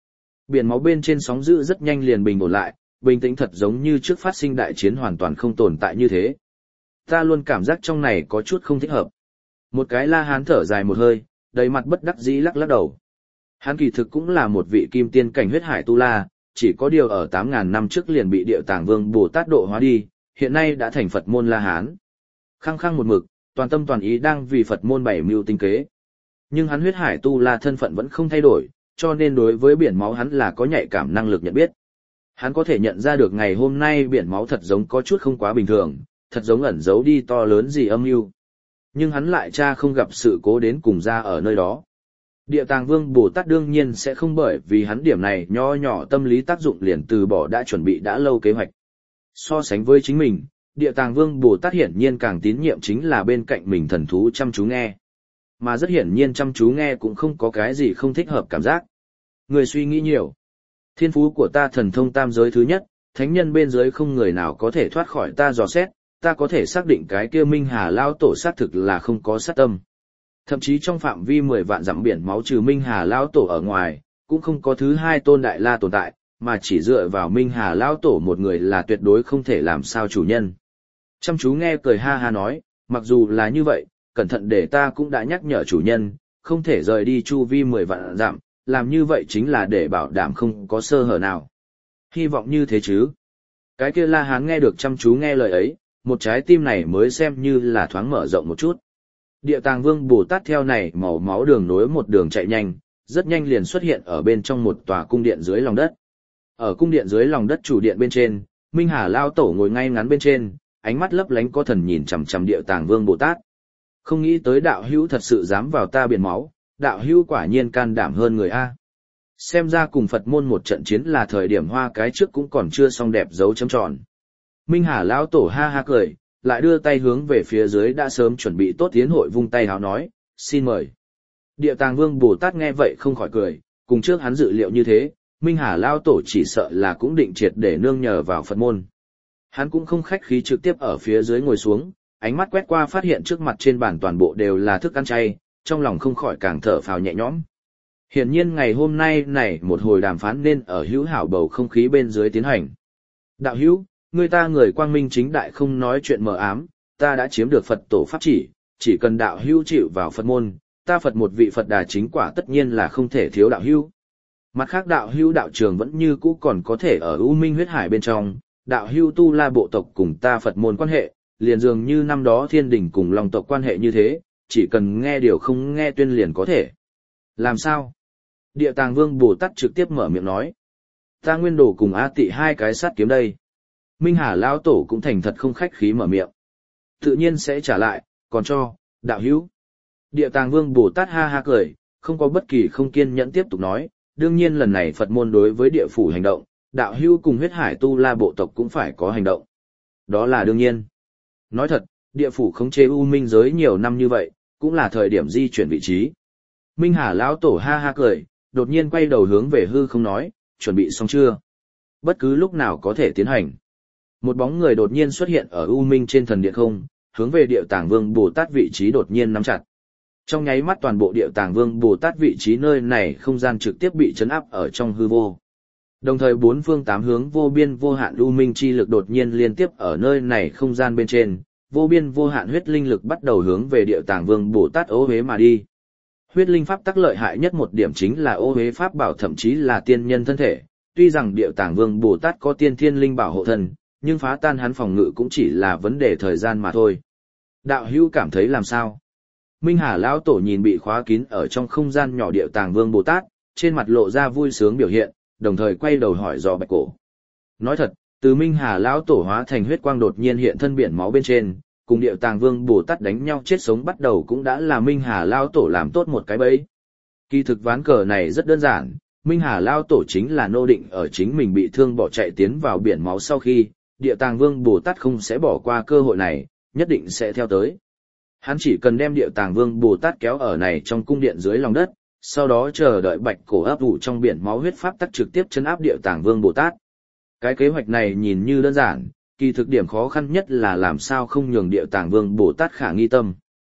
Biển máu bên trên sóng dữ rất nhanh liền bình ổn lại, bình tĩnh thật giống như trước phát sinh đại chiến hoàn toàn không tồn tại như thế. Ta luôn cảm giác trong này có chút không thích hợp. Một cái La Hán thở dài một hơi, đầy mặt bất đắc dĩ lắc lắc đầu. Hắn kỳ thực cũng là một vị kim tiên cảnh huyết hải tu la, chỉ có điều ở 8.000 năm trước liền bị Điệu Tàng Vương Bồ Tát độ hóa đi, hiện nay đã thành Phật môn La Hán. Khăng khăng một mực, toàn tâm toàn ý đang vì Phật môn bảy mưu tinh kế. Nhưng hắn huyết hải tu la thân phận vẫn không thay đổi, cho nên đối với biển máu hắn là có nhạy cảm năng lực nhận biết. Hắn có thể nhận ra được ngày hôm nay biển máu thật giống có chút không quá bình thường, thật giống ẩn giấu đi to lớn gì âm mưu. Nhưng hắn lại cha không gặp sự cố đến cùng ra ở nơi đó. Địa Tàng Vương Bồ Tát đương nhiên sẽ không bởi vì hắn điểm này nho nhỏ tâm lý tác dụng liền từ bỏ đã chuẩn bị đã lâu kế hoạch. So sánh với chính mình, Địa Tàng Vương Bồ Tát hiển nhiên càng tín nhiệm chính là bên cạnh mình thần thú chăm chú nghe. Mà rất hiển nhiên chăm chú nghe cũng không có cái gì không thích hợp cảm giác. Người suy nghĩ nhiều. Thiên phú của ta thần thông tam giới thứ nhất, thánh nhân bên dưới không người nào có thể thoát khỏi ta dò xét, ta có thể xác định cái kia Minh Hà Lao Tổ xác thực là không có sát tâm. Thậm chí trong phạm vi 10 vạn dặm biển máu trừ Minh Hà Lao Tổ ở ngoài, cũng không có thứ hai tôn đại la tồn tại, mà chỉ dựa vào Minh Hà Lao Tổ một người là tuyệt đối không thể làm sao chủ nhân. Chăm chú nghe cười ha ha nói, mặc dù là như vậy, cẩn thận để ta cũng đã nhắc nhở chủ nhân, không thể rời đi chu vi 10 vạn dặm, làm như vậy chính là để bảo đảm không có sơ hở nào. Hy vọng như thế chứ. Cái kia La Hán nghe được chăm chú nghe lời ấy, một trái tim này mới xem như là thoáng mở rộng một chút. Địa Tàng Vương Bồ Tát theo này màu máu đường nối một đường chạy nhanh, rất nhanh liền xuất hiện ở bên trong một tòa cung điện dưới lòng đất. Ở cung điện dưới lòng đất chủ điện bên trên, Minh Hà Lao Tổ ngồi ngay ngắn bên trên, ánh mắt lấp lánh có thần nhìn chằm chằm Địa Tàng Vương Bồ Tát. Không nghĩ tới đạo hữu thật sự dám vào ta biển máu, đạo hữu quả nhiên can đảm hơn người A. Xem ra cùng Phật môn một trận chiến là thời điểm hoa cái trước cũng còn chưa xong đẹp dấu chấm tròn. Minh Hà Lão Tổ ha ha cười, lại đưa tay hướng về phía dưới đã sớm chuẩn bị tốt tiến hội vung tay háo nói, xin mời. Địa Tàng Vương Bồ Tát nghe vậy không khỏi cười, cùng trước hắn dự liệu như thế, Minh Hà Lão Tổ chỉ sợ là cũng định triệt để nương nhờ vào Phật môn. Hắn cũng không khách khí trực tiếp ở phía dưới ngồi xuống, ánh mắt quét qua phát hiện trước mặt trên bàn toàn bộ đều là thức ăn chay, trong lòng không khỏi càng thở phào nhẹ nhõm. Hiển nhiên ngày hôm nay này một hồi đàm phán nên ở hữu hảo bầu không khí bên dưới tiến hành. Đạo hữu, người ta người quang minh chính đại không nói chuyện mờ ám, ta đã chiếm được Phật tổ pháp chỉ cần đạo hữu chịu vào Phật môn, ta Phật một vị Phật đà chính quả tất nhiên là không thể thiếu đạo hữu. Mặt khác đạo hữu đạo trường vẫn như cũ còn có thể ở U Minh huyết hải bên trong, đạo hữu tu la bộ tộc cùng ta Phật môn quan hệ, liền dường như năm đó thiên đình cùng Long tộc quan hệ như thế, chỉ cần nghe điều không nghe tuyên liền có thể. Làm sao? Địa Tàng Vương Bồ Tát trực tiếp mở miệng nói. Ta nguyên đồ cùng A Tị hai cái sát kiếm đây. Minh Hà Lão Tổ cũng thành thật không khách khí mở miệng. Tự nhiên sẽ trả lại, còn cho, đạo hữu. Địa Tàng Vương Bồ Tát ha ha cười, không có bất kỳ không kiên nhẫn tiếp tục nói, đương nhiên lần này Phật môn đối với địa phủ hành động, đạo hữu cùng huyết hải tu la bộ tộc cũng phải có hành động. Đó là đương nhiên. Nói thật, địa phủ khống chế U Minh giới nhiều năm như vậy, cũng là thời điểm di chuyển vị trí. Minh Hà Lão Tổ ha ha cười, đột nhiên quay đầu hướng về hư không nói, chuẩn bị xong chưa? Bất cứ lúc nào có thể tiến hành. Một bóng người đột nhiên xuất hiện ở U Minh trên thần điện không, hướng về Địa Tàng Vương Bồ Tát vị trí đột nhiên nắm chặt. Trong nháy mắt toàn bộ Địa Tàng Vương Bồ Tát vị trí nơi này không gian trực tiếp bị chấn áp ở trong hư vô. Đồng thời bốn phương tám hướng vô biên vô hạn U Minh chi lực đột nhiên liên tiếp ở nơi này không gian bên trên, vô biên vô hạn huyết linh lực bắt đầu hướng về Địa Tàng Vương Bồ Tát ô uế mà đi. Huyết linh pháp tắc lợi hại nhất một điểm chính là ô uế pháp bảo thậm chí là tiên nhân thân thể, tuy rằng Địa Tàng Vương Bồ Tát có tiên thiên linh bảo hộ thân, nhưng phá tan hắn phòng ngự cũng chỉ là vấn đề thời gian mà thôi. Đạo hữu cảm thấy làm sao? Minh Hà Lão Tổ nhìn bị khóa kín ở trong không gian nhỏ Địa Tàng Vương Bồ Tát, trên mặt lộ ra vui sướng biểu hiện, đồng thời quay đầu hỏi dò Bạch Cổ. Nói thật, từ Minh Hà Lão Tổ hóa thành huyết quang đột nhiên hiện thân biển máu bên trên, cùng Địa Tàng Vương Bồ Tát đánh nhau chết sống bắt đầu cũng đã là Minh Hà Lão Tổ làm tốt một cái bẫy. Kỳ thực ván cờ này rất đơn giản, Minh Hà Lão Tổ chính là nô định ở chính mình bị thương bỏ chạy tiến vào biển máu sau khi, Địa Tàng Vương Bồ Tát không sẽ bỏ qua cơ hội này, nhất định sẽ theo tới. Hắn chỉ cần đem Địa Tàng Vương Bồ Tát kéo ở này trong cung điện dưới lòng đất, sau đó chờ đợi Bạch Cổ ấp ủ trong biển máu huyết pháp tắc trực tiếp chấn áp Địa Tàng Vương Bồ Tát. Cái kế hoạch này nhìn như đơn giản, kỳ thực điểm khó khăn nhất là làm sao không nhường Địa Tàng Vương Bồ Tát khả nghi tâm.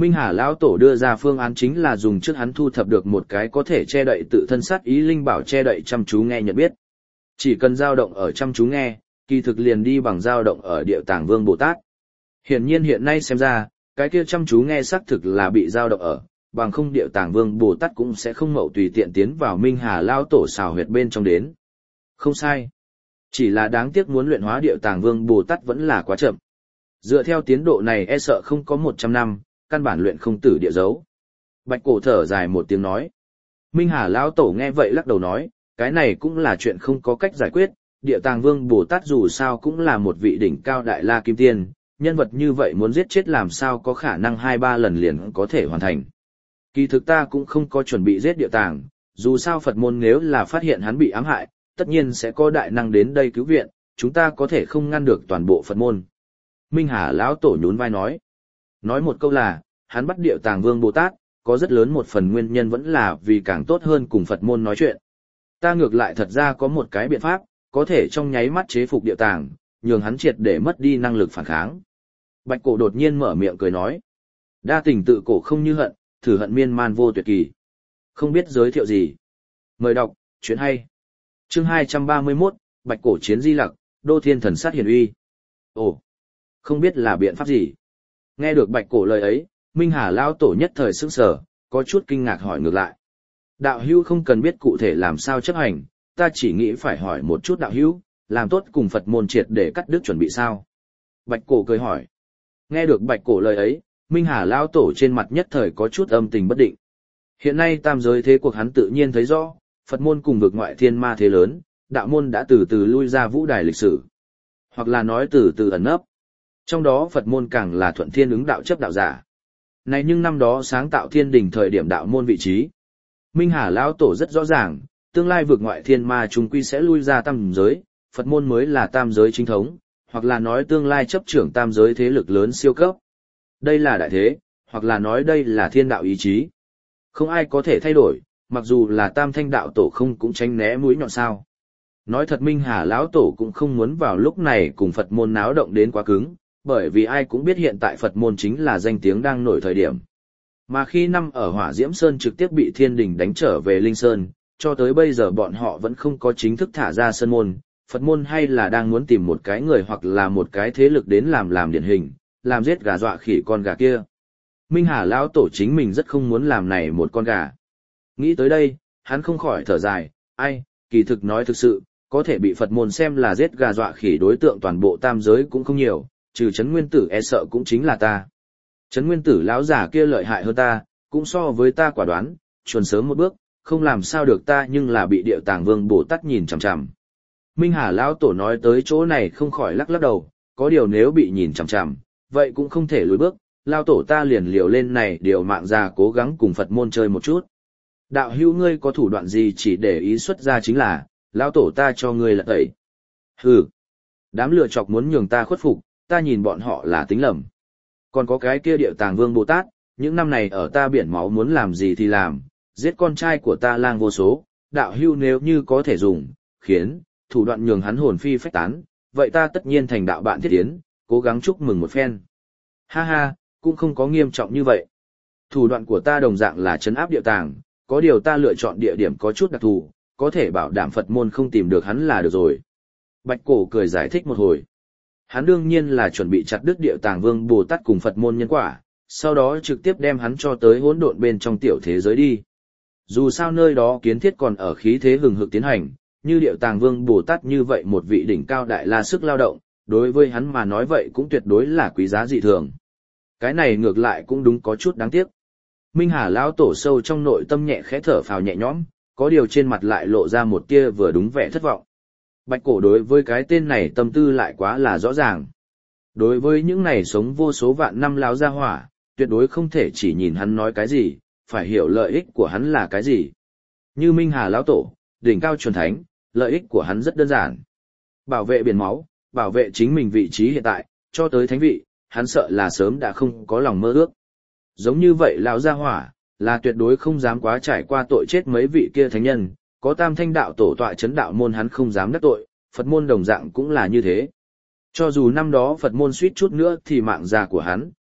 Minh Hà lão tổ đưa ra phương án chính là dùng trước hắn thu thập được một cái có thể che đậy tự thân sát ý linh bảo che đậy chăm chú nghe nhận biết. Chỉ cần dao động ở chăm chú nghe, kỳ thực liền đi bằng dao động ở Địa Tàng Vương Bồ Tát. Hiển nhiên hiện nay xem ra, cái kia chăm chú nghe xác thực là bị dao động ở, bằng không Địa Tàng Vương Bồ Tát cũng sẽ không mậu tùy tiện tiến vào Minh Hà lão tổ xào huyệt bên trong đến. Không sai. Chỉ là đáng tiếc muốn luyện hóa Địa Tàng Vương Bồ Tát vẫn là quá chậm. Dựa theo tiến độ này e sợ không có 100 năm, căn bản luyện không tử địa dấu. Bạch Cổ thở dài một tiếng nói. Minh Hà lão tổ nghe vậy lắc đầu nói, cái này cũng là chuyện không có cách giải quyết, Địa Tàng Vương Bồ Tát dù sao cũng là một vị đỉnh cao đại la kim tiên, nhân vật như vậy muốn giết chết làm sao có khả năng 2-3 lần liền có thể hoàn thành. Kỳ thực ta cũng không có chuẩn bị giết Địa Tàng, dù sao Phật môn nếu là phát hiện hắn bị ám hại, tất nhiên sẽ có đại năng đến đây cứu viện, chúng ta có thể không ngăn được toàn bộ Phật môn. Minh Hà lão tổ nhún vai nói. Nói một câu là, hắn bắt Địa Tàng Vương Bồ Tát, có rất lớn một phần nguyên nhân vẫn là vì càng tốt hơn cùng Phật môn nói chuyện. Ta ngược lại thật ra có một cái biện pháp, có thể trong nháy mắt chế phục Địa Tàng, nhường hắn triệt để mất đi năng lực phản kháng. Bạch Cổ đột nhiên mở miệng cười nói. Đa tình tự cổ không như hận, thử hận miên man vô tuyệt kỳ. Không biết giới thiệu gì. Mời đọc, chuyện hay. Chương 231, Bạch Cổ chiến di lặc, đô thiên thần sát hiển uy. Ồ, không biết là biện pháp gì. Nghe được Bạch Cổ lời ấy, Minh Hà lão tổ nhất thời sững sờ, có chút kinh ngạc hỏi ngược lại. Đạo hữu không cần biết cụ thể làm sao chấp hành, ta chỉ nghĩ phải hỏi một chút đạo hữu, làm tốt cùng Phật môn triệt để cắt đứt chuẩn bị sao? Bạch Cổ cười hỏi. Nghe được Bạch Cổ lời ấy, Minh Hà lão tổ trên mặt nhất thời có chút âm tình bất định. Hiện nay tam giới thế cuộc hắn tự nhiên thấy rõ, Phật môn cùng vực ngoại thiên ma thế lớn, đạo môn đã từ từ lui ra vũ đài lịch sử. Hoặc là nói từ từ ẩn nấp. Trong đó Phật môn càng là thuận thiên ứng đạo chấp đạo giả. Này nhưng năm đó sáng tạo thiên đình thời điểm đạo môn vị trí. Minh Hà lão tổ rất rõ ràng, tương lai vực ngoại thiên ma chung quy sẽ lui ra tam giới, Phật môn mới là tam giới chính thống, hoặc là nói tương lai chấp trưởng tam giới thế lực lớn siêu cấp. Đây là đại thế, hoặc là nói đây là thiên đạo ý chí. Không ai có thể thay đổi, mặc dù là tam thanh đạo tổ không cũng tránh né mũi nhọn sao. Nói thật Minh Hà lão tổ cũng không muốn vào lúc này cùng Phật môn náo động đến quá cứng, bởi vì ai cũng biết hiện tại Phật môn chính là danh tiếng đang nổi thời điểm. Mà khi năm ở Hỏa Diễm Sơn trực tiếp bị thiên đình đánh trở về Linh Sơn, cho tới bây giờ bọn họ vẫn không có chính thức thả ra sơn môn, Phật môn hay là đang muốn tìm một cái người hoặc là một cái thế lực đến làm điển hình, làm giết gà dọa khỉ con gà kia. Minh Hà lão tổ chính mình rất không muốn làm này một con gà. Nghĩ tới đây, hắn không khỏi thở dài, ai, kỳ thực nói thực sự, có thể bị Phật môn xem là giết gà dọa khỉ đối tượng toàn bộ tam giới cũng không nhiều, trừ Trấn Nguyên Tử e sợ cũng chính là ta. Trấn Nguyên Tử lão giả kia lợi hại hơn ta, cũng so với ta quả đoán, chuồn sớm một bước, không làm sao được ta nhưng là bị Địa Tàng Vương Bồ Tát nhìn chằm chằm. Minh Hà lão tổ nói tới chỗ này không khỏi lắc lắc đầu, có điều nếu bị nhìn chằm chằm, vậy cũng không thể lùi bước, lão tổ ta liền liều lên này điều mạng ra cố gắng cùng Phật môn chơi một chút. Đạo hữu ngươi có thủ đoạn gì chỉ để ý xuất ra chính là, lão tổ ta cho ngươi là tẩy. Hừ, đám lừa chọc muốn nhường ta khuất phục, ta nhìn bọn họ là tính lầm. Còn có cái kia Địa Tàng Vương Bồ Tát, những năm này ở ta biển máu muốn làm gì thì làm, giết con trai của ta lang vô số, đạo hưu nếu như có thể dùng, khiến, thủ đoạn nhường hắn hồn phi phách tán, vậy ta tất nhiên thành đạo bạn thiết tiến, cố gắng chúc mừng một phen. Ha ha, cũng không có nghiêm trọng như vậy. Thủ đoạn của ta đồng dạng là trấn áp Địa Tàng, có điều ta lựa chọn địa điểm có chút đặc thù, có thể bảo đảm Phật môn không tìm được hắn là được rồi. Bạch Cổ cười giải thích một hồi. Hắn đương nhiên là chuẩn bị chặt đứt Địa Tàng Vương Bồ Tát cùng Phật môn nhân quả, sau đó trực tiếp đem hắn cho tới hỗn độn bên trong tiểu thế giới đi. Dù sao nơi đó kiến thiết còn ở khí thế hừng hực tiến hành, như Địa Tàng Vương Bồ Tát như vậy một vị đỉnh cao đại la sức lao động, đối với hắn mà nói vậy cũng tuyệt đối là quý giá dị thường. Cái này ngược lại cũng đúng có chút đáng tiếc. Minh Hà lão tổ sâu trong nội tâm nhẹ khẽ thở phào nhẹ nhõm, có điều trên mặt lại lộ ra một tia vừa đúng vẻ thất vọng. Bạch Cổ đối với cái tên này tâm tư lại quá là rõ ràng. Đối với những này sống vô số vạn năm láo gia hỏa, tuyệt đối không thể chỉ nhìn hắn nói cái gì, phải hiểu lợi ích của hắn là cái gì. Như Minh Hà lão tổ, đỉnh cao chuẩn thánh, lợi ích của hắn rất đơn giản. Bảo vệ biển máu, bảo vệ chính mình vị trí hiện tại, cho tới thánh vị, hắn sợ là sớm đã không có lòng mơ ước. Giống như vậy lão gia hỏa, là tuyệt đối không dám quá trải qua tội chết mấy vị kia thánh nhân, có tam thanh đạo tổ tọa chấn đạo môn hắn không dám đắc tội, Phật môn đồng dạng cũng là như thế. Cho dù năm đó Phật môn suýt chút nữa thì mạng già của hắn,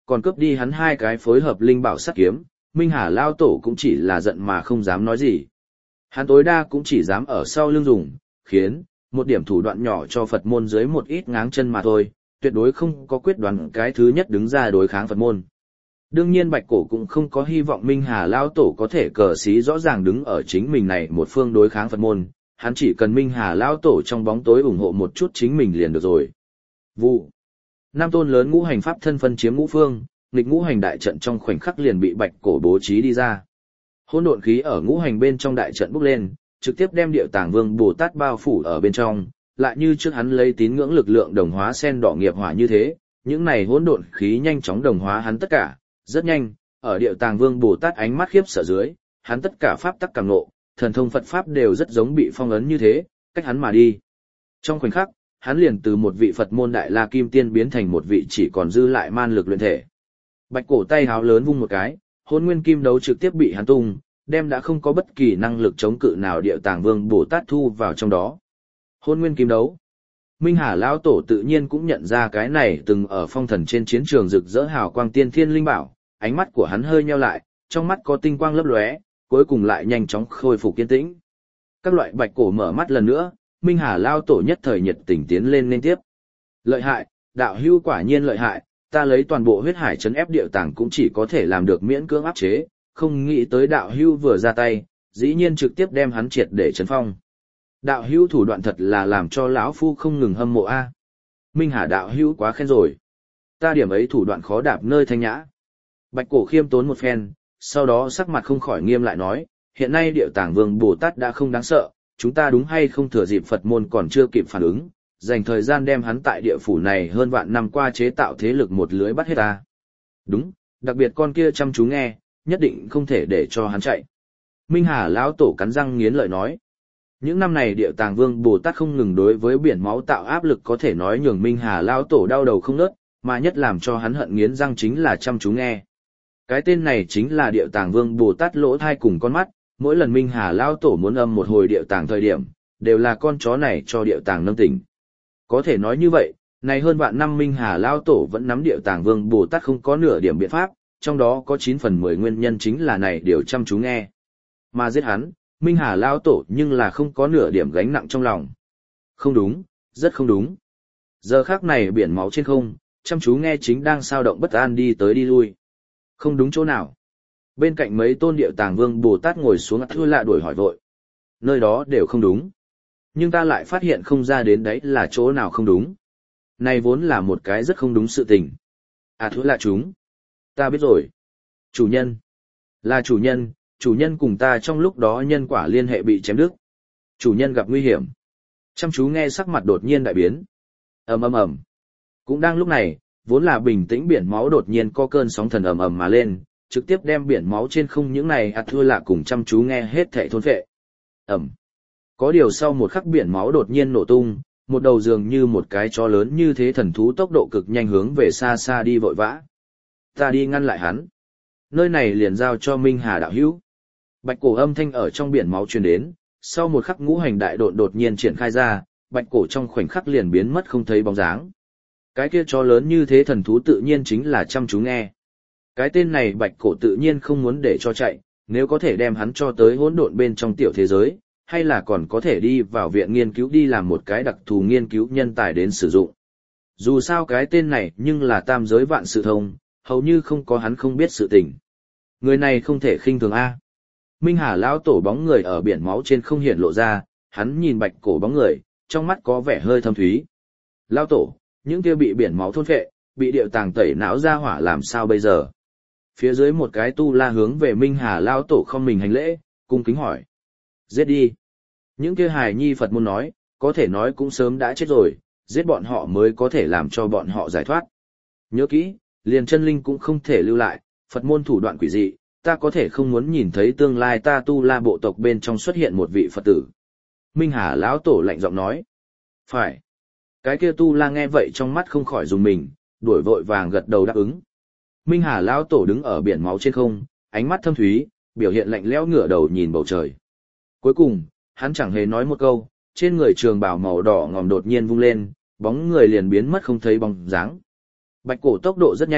còn cướp đi hắn 2 cái phối hợp linh bảo sắt kiếm, Minh Hà lao tổ cũng chỉ là giận mà không dám nói gì. Hắn tối đa cũng chỉ dám ở sau lưng dùng, khiến một điểm thủ đoạn nhỏ cho Phật môn dưới một ít ngáng chân mà thôi, tuyệt đối không có quyết đoán cái thứ nhất đứng ra đối kháng Phật môn. Đương nhiên Bạch Cổ cũng không có hy vọng Minh Hà lao tổ có thể cờ xí rõ ràng đứng ở chính mình này một phương đối kháng Phật môn, hắn chỉ cần Minh Hà lao tổ trong bóng tối ủng hộ một chút chính mình liền được rồi. Vụ. Nam tôn lớn ngũ hành pháp thân phân chiếm ngũ phương, nghịch ngũ hành đại trận trong khoảnh khắc liền bị Bạch Cổ bố trí đi ra. Hỗn độn khí ở ngũ hành bên trong đại trận bốc lên, trực tiếp đem Điệu Tàng Vương Bồ Tát bao phủ ở bên trong, lại như trước hắn lấy tín ngưỡng lực lượng đồng hóa sen đỏ nghiệp hỏa như thế, những này hỗn độn khí nhanh chóng đồng hóa hắn tất cả, rất nhanh, ở Điệu Tàng Vương Bồ Tát ánh mắt khiếp sợ dưới, hắn tất cả pháp tắc cảm ngộ, thần thông Phật pháp đều rất giống bị phong ấn như thế, cách hắn mà đi. Trong khoảnh khắc, hắn liền từ một vị Phật môn đại la kim tiên biến thành một vị chỉ còn dư lại man lực luyện thể. Bạch Cổ tay háo lớn vung một cái, Hỗn Nguyên Kim Đấu trực tiếp bị hắn tung, đem đã không có bất kỳ năng lực chống cự nào Điệu Tàng Vương Bồ Tát thu vào trong đó. Hỗn Nguyên Kim Đấu. Minh Hà lão tổ tự nhiên cũng nhận ra cái này từng ở phong thần trên chiến trường rực rỡ hào quang tiên thiên linh bảo, ánh mắt của hắn hơi nheo lại, trong mắt có tinh quang lấp lóe, cuối cùng lại nhanh chóng khôi phục kiên tĩnh. Các loại Bạch Cổ mở mắt lần nữa, Minh Hà lão tổ nhất thời nhiệt tình tiến lên liên tiếp. Lợi hại, đạo hữu quả nhiên lợi hại, ta lấy toàn bộ huyết hải trấn ép Điệu Tàng cũng chỉ có thể làm được miễn cưỡng áp chế, không nghĩ tới đạo hữu vừa ra tay, dĩ nhiên trực tiếp đem hắn triệt để trấn phong. Đạo hữu thủ đoạn thật là làm cho lão phu không ngừng hâm mộ a. Minh Hà đạo hữu quá khen rồi. Ta điểm ấy thủ đoạn khó đạp nơi thanh nhã. Bạch Cổ khiêm tốn một phen, sau đó sắc mặt không khỏi nghiêm lại nói, hiện nay Điệu Tàng Vương Bồ Tát đã không đáng sợ, chúng ta đúng hay không thừa dịp Phật môn còn chưa kịp phản ứng, dành thời gian đem hắn tại địa phủ này hơn vạn năm qua chế tạo thế lực một lưới bắt hết ta. Đúng, đặc biệt con kia chăm chú nghe, nhất định không thể để cho hắn chạy. Minh Hà lão tổ cắn răng nghiến lợi nói. Những năm này Điệu Tàng Vương Bồ Tát không ngừng đối với biển máu tạo áp lực có thể nói nhường Minh Hà lão tổ đau đầu không ngớt, mà nhất làm cho hắn hận nghiến răng chính là chăm chú nghe. Cái tên này chính là Điệu Tàng Vương Bồ Tát lỗ thai cùng con mắt, mỗi lần Minh Hà lão tổ muốn âm một hồi Điệu Tàng thời điểm, đều là con chó này cho Điệu Tàng nâng tỉnh. Có thể nói như vậy, này hơn vạn năm Minh Hà lão tổ vẫn nắm Điệu Tàng Vương Bồ Tát không có nửa điểm biện pháp, trong đó có 9 phần 10 nguyên nhân chính là này điều chăm chú nghe. Mà giết hắn, Minh Hà lão tổ nhưng là không có nửa điểm gánh nặng trong lòng. Không đúng, rất không đúng. Giờ khắc này biển máu trên không, chăm chú nghe chính đang sao động bất an đi tới đi lui. Không đúng chỗ nào. Bên cạnh mấy tôn Điệu Tàng Vương Bồ Tát ngồi xuống thưa lạ đuổi hỏi vội. Nơi đó đều không đúng. Nhưng ta lại phát hiện không ra đến đấy là chỗ nào không đúng. Này vốn là một cái rất không đúng sự tình. À thưa lạ chúng. Ta biết rồi. Chủ nhân. Là chủ nhân cùng ta trong lúc đó nhân quả liên hệ bị chém đứt. Chủ nhân gặp nguy hiểm. Chăm chú nghe sắc mặt đột nhiên đại biến. Ầm ầm ầm. Cũng đang lúc này, vốn là bình tĩnh biển máu đột nhiên có cơn sóng thần ầm ầm mà lên, trực tiếp đem biển máu trên không những này thưa lạ cùng chăm chú nghe hết thảy thôn phệ. Ầm. Có điều sau một khắc biển máu đột nhiên nổ tung, một đầu dường như một cái chó lớn như thế thần thú tốc độ cực nhanh hướng về xa xa đi vội vã. Ta đi ngăn lại hắn. Nơi này liền giao cho Minh Hà đạo hữu. Bạch Cổ âm thanh ở trong biển máu truyền đến, sau một khắc ngũ hành đại độn đột nhiên triển khai ra, Bạch Cổ trong khoảnh khắc liền biến mất không thấy bóng dáng. Cái kia chó lớn như thế thần thú tự nhiên chính là chăm chú nghe. Cái tên này Bạch Cổ tự nhiên không muốn để cho chạy, nếu có thể đem hắn cho tới hỗn độn bên trong tiểu thế giới, hay là còn có thể đi vào viện nghiên cứu đi làm một cái đặc thù nghiên cứu nhân tài đến sử dụng. Dù sao cái tên này nhưng là tam giới vạn sự thông, hầu như không có hắn không biết sự tình. Người này không thể khinh thường a. Minh Hà lão tổ bóng người ở biển máu trên không hiện lộ ra, hắn nhìn Bạch Cổ bóng người, trong mắt có vẻ hơi thâm thúy. Lão tổ, những kia bị biển máu thôn phệ, bị Điệu Tàng tẩy não ra hỏa làm sao bây giờ? Phía dưới một cái tu la hướng về Minh Hà lão tổ không mình hành lễ, cung kính hỏi. Giết đi. Những kia hài nhi Phật môn nói, có thể nói cũng sớm đã chết rồi, giết bọn họ mới có thể làm cho bọn họ giải thoát. Nhớ kỹ, liền chân linh cũng không thể lưu lại, Phật môn thủ đoạn quỷ dị, ta có thể không muốn nhìn thấy tương lai ta tu la bộ tộc bên trong xuất hiện một vị Phật tử. Minh Hà lão tổ lạnh giọng nói. Phải. Cái kia tu la nghe vậy trong mắt không khỏi dùng mình, đuổi vội vàng gật đầu đáp ứng. Minh Hà lão tổ đứng ở biển máu trên không, ánh mắt thâm thúy, biểu hiện lạnh lẽo ngửa đầu nhìn bầu trời. Cuối cùng, hắn chẳng hề nói một câu, trên người trường bào màu đỏ ngòm đột nhiên vung lên, bóng người liền biến mất không thấy bóng dáng. Bạch Cổ tốc độ rất nhanh,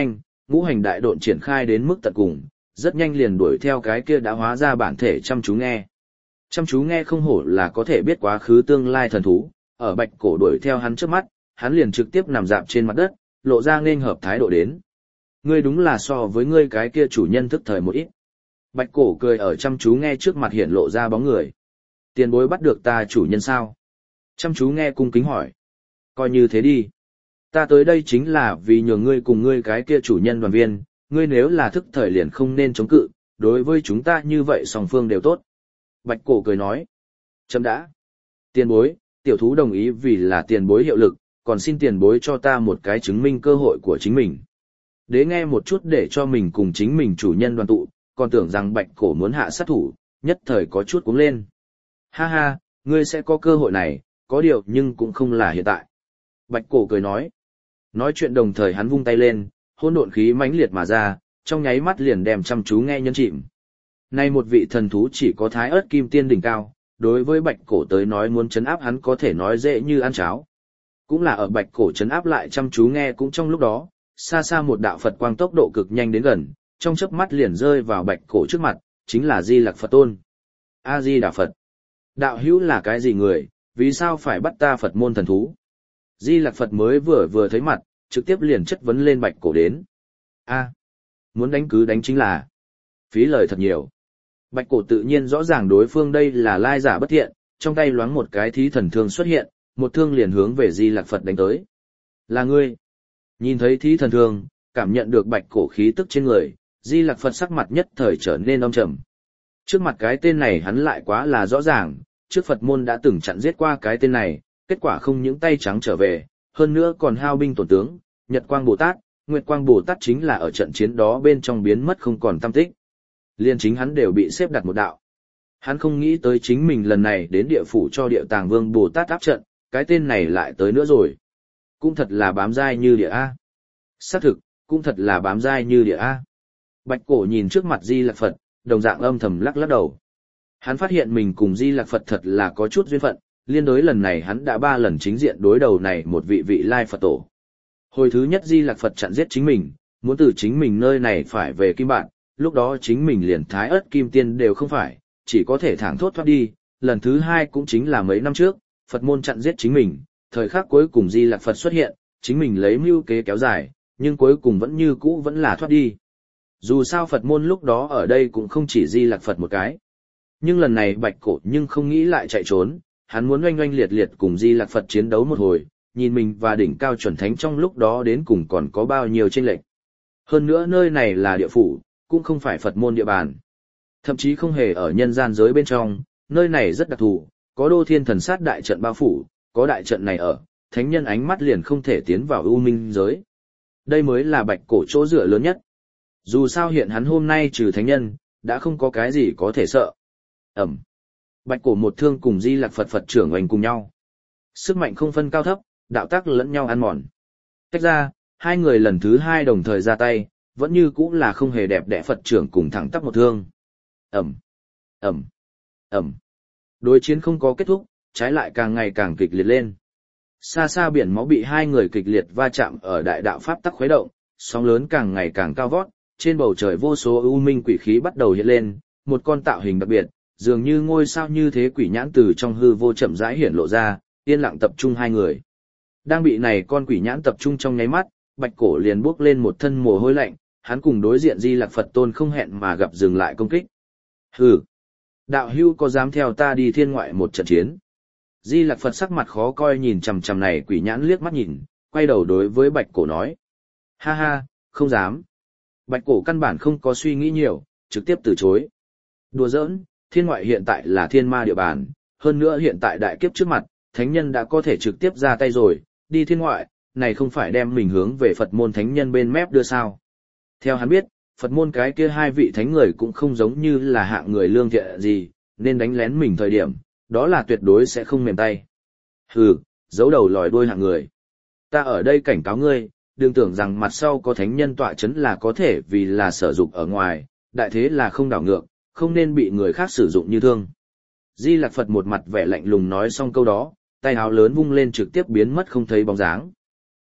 ngũ hành đại độn triển khai đến mức tận cùng, rất nhanh liền đuổi theo cái kia đã hóa ra bản thể chăm chú nghe. Chăm chú nghe không hổ là có thể biết quá khứ tương lai thần thú, ở bạch cổ đuổi theo hắn trước mắt, hắn liền trực tiếp nằm dạp trên mặt đất, lộ ra nên hợp thái độ đến. Ngươi đúng là so với ngươi cái kia chủ nhân thức thời một ít. Bạch cổ cười ở chăm chú nghe trước mặt hiện lộ ra bóng người. Tiền bối bắt được ta chủ nhân sao? Chăm chú nghe cung kính hỏi. Coi như thế đi. Ta tới đây chính là vì nhường ngươi cùng ngươi cái kia chủ nhân đoàn viên, ngươi nếu là thức thời liền không nên chống cự, đối với chúng ta như vậy song phương đều tốt. Bạch cổ cười nói. Chấm đã. Tiền bối, tiểu thú đồng ý vì là tiền bối hiệu lực, còn xin tiền bối cho ta một cái chứng minh cơ hội của chính mình. Đế nghe một chút để cho mình cùng chính mình chủ nhân đoàn tụ, còn tưởng rằng bạch cổ muốn hạ sát thủ, nhất thời có chút cuống lên. Ha ha, ngươi sẽ có cơ hội này, có điều nhưng cũng không là hiện tại. Bạch cổ cười nói. Nói chuyện đồng thời hắn vung tay lên, hỗn độn khí mãnh liệt mà ra, trong nháy mắt liền đem chăm chú nghe nhấn chìm. Nay một vị thần thú chỉ có thái ớt kim tiên đỉnh cao, đối với bạch cổ tới nói muốn chấn áp hắn có thể nói dễ như ăn cháo. Cũng là ở bạch cổ chấn áp lại chăm chú nghe cũng trong lúc đó, xa xa một đạo Phật quang tốc độ cực nhanh đến gần, trong chớp mắt liền rơi vào bạch cổ trước mặt, chính là Di Lặc Phật Tôn. A Di Đà Phật. Đạo hữu là cái gì người, vì sao phải bắt ta Phật môn thần thú? Di Lặc Phật mới vừa thấy mặt, trực tiếp liền chất vấn lên bạch cổ đến. A, muốn đánh cứ đánh chính là. Phí lời thật nhiều. Bạch cổ tự nhiên rõ ràng đối phương đây là lai giả bất thiện, trong tay loáng một cái thí thần thương xuất hiện, một thương liền hướng về Di Lặc Phật đánh tới. Là ngươi. Nhìn thấy thí thần thương, cảm nhận được bạch cổ khí tức trên người, Di Lặc Phật sắc mặt nhất thời trở nên âm trầm. Trước mặt cái tên này hắn lại quá là rõ ràng, trước Phật môn đã từng chặn giết qua cái tên này, kết quả không những tay trắng trở về, hơn nữa còn hao binh tổn tướng, Nhật Quang Bồ Tát, Nguyệt Quang Bồ Tát chính là ở trận chiến đó bên trong biến mất không còn tăm tích. Liên chính hắn đều bị xếp đặt một đạo. Hắn không nghĩ tới chính mình lần này đến địa phủ cho Địa Tàng Vương Bồ Tát áp trận, cái tên này lại tới nữa rồi. Cũng thật là bám dai như địa A. Xác thực, cũng thật là bám dai như địa A. Bạch cổ nhìn trước mặt Di Lặc Phật, đồng dạng âm thầm lắc lắc đầu. Hắn phát hiện mình cùng Di Lặc Phật thật là có chút duyên phận, liên đối lần này hắn đã 3 lần chính diện đối đầu này một vị lai Phật tổ. Hồi thứ nhất Di Lặc Phật chặn giết chính mình, muốn từ chính mình nơi này phải về Kim Bạn, lúc đó chính mình liền thái ớt kim tiên đều không phải, chỉ có thể thẳng thốt thoát đi. Lần thứ hai cũng chính là mấy năm trước, Phật môn chặn giết chính mình, thời khắc cuối cùng Di Lặc Phật xuất hiện, chính mình lấy mưu kế kéo dài, nhưng cuối cùng vẫn như cũ vẫn là thoát đi. Dù sao Phật môn lúc đó ở đây cũng không chỉ Di Lặc Phật một cái. Nhưng lần này bạch cổ nhưng không nghĩ lại chạy trốn, hắn muốn oanh oanh liệt liệt cùng Di Lặc Phật chiến đấu một hồi, nhìn mình và đỉnh cao chuẩn thánh trong lúc đó đến cùng còn có bao nhiêu chênh lệch. Hơn nữa nơi này là địa phủ, cũng không phải Phật môn địa bàn. Thậm chí không hề ở nhân gian giới bên trong, nơi này rất đặc thù, có đô thiên thần sát đại trận bao phủ, có đại trận này ở, thánh nhân ánh mắt liền không thể tiến vào u minh giới. Đây mới là bạch cổ chỗ dựa lớn nhất. Dù sao hiện hắn hôm nay trừ thánh nhân, đã không có cái gì có thể sợ. Ẩm. Bạch cổ một thương cùng Di Lặc Phật Phật trưởng oanh cùng nhau. Sức mạnh không phân cao thấp, đạo tác lẫn nhau ăn mòn. Tách ra, hai người lần thứ hai đồng thời ra tay, vẫn như cũng là không hề đẹp đẽ Phật trưởng cùng thẳng tắp một thương. Ẩm. Ẩm. Ẩm. Đối chiến không có kết thúc, trái lại càng ngày càng kịch liệt lên. Xa xa biển máu bị hai người kịch liệt va chạm ở đại đạo pháp tắc khuấy động, sóng lớn càng ngày càng cao vót, trên bầu trời vô số u minh quỷ khí bắt đầu hiện lên, một con tạo hình đặc biệt, dường như ngôi sao như thế quỷ nhãn từ trong hư vô chậm rãi hiển lộ ra, yên lặng tập trung hai người. Đang bị này con quỷ nhãn tập trung trong nháy mắt, bạch cổ liền bước lên một thân mồ hôi lạnh, hắn cùng đối diện Di Lặc Phật Tôn không hẹn mà gặp dừng lại công kích. Hừ, đạo hưu có dám theo ta đi thiên ngoại một trận chiến? Di Lặc Phật sắc mặt khó coi nhìn chằm chằm này quỷ nhãn liếc mắt nhìn, quay đầu đối với bạch cổ nói. Ha ha, không dám. Bạch cổ căn bản không có suy nghĩ nhiều, trực tiếp từ chối. Đùa giỡn, thiên ngoại hiện tại là thiên ma địa bàn, hơn nữa hiện tại đại kiếp trước mặt, thánh nhân đã có thể trực tiếp ra tay rồi, đi thiên ngoại, này không phải đem mình hướng về Phật môn thánh nhân bên mép đưa sao. Theo hắn biết, Phật môn cái kia hai vị thánh người cũng không giống như là hạng người lương thiện gì, nên đánh lén mình thời điểm, đó là tuyệt đối sẽ không mềm tay. Hừ, giấu đầu lòi đuôi hạng người. Ta ở đây cảnh cáo ngươi, đừng tưởng rằng mặt sau có thánh nhân tọa chấn là có thể vì là sở dục ở ngoài, đại thế là không đảo ngược, không nên bị người khác sử dụng như thương. Di Lặc Phật một mặt vẻ lạnh lùng nói xong câu đó, tay áo lớn vung lên trực tiếp biến mất không thấy bóng dáng.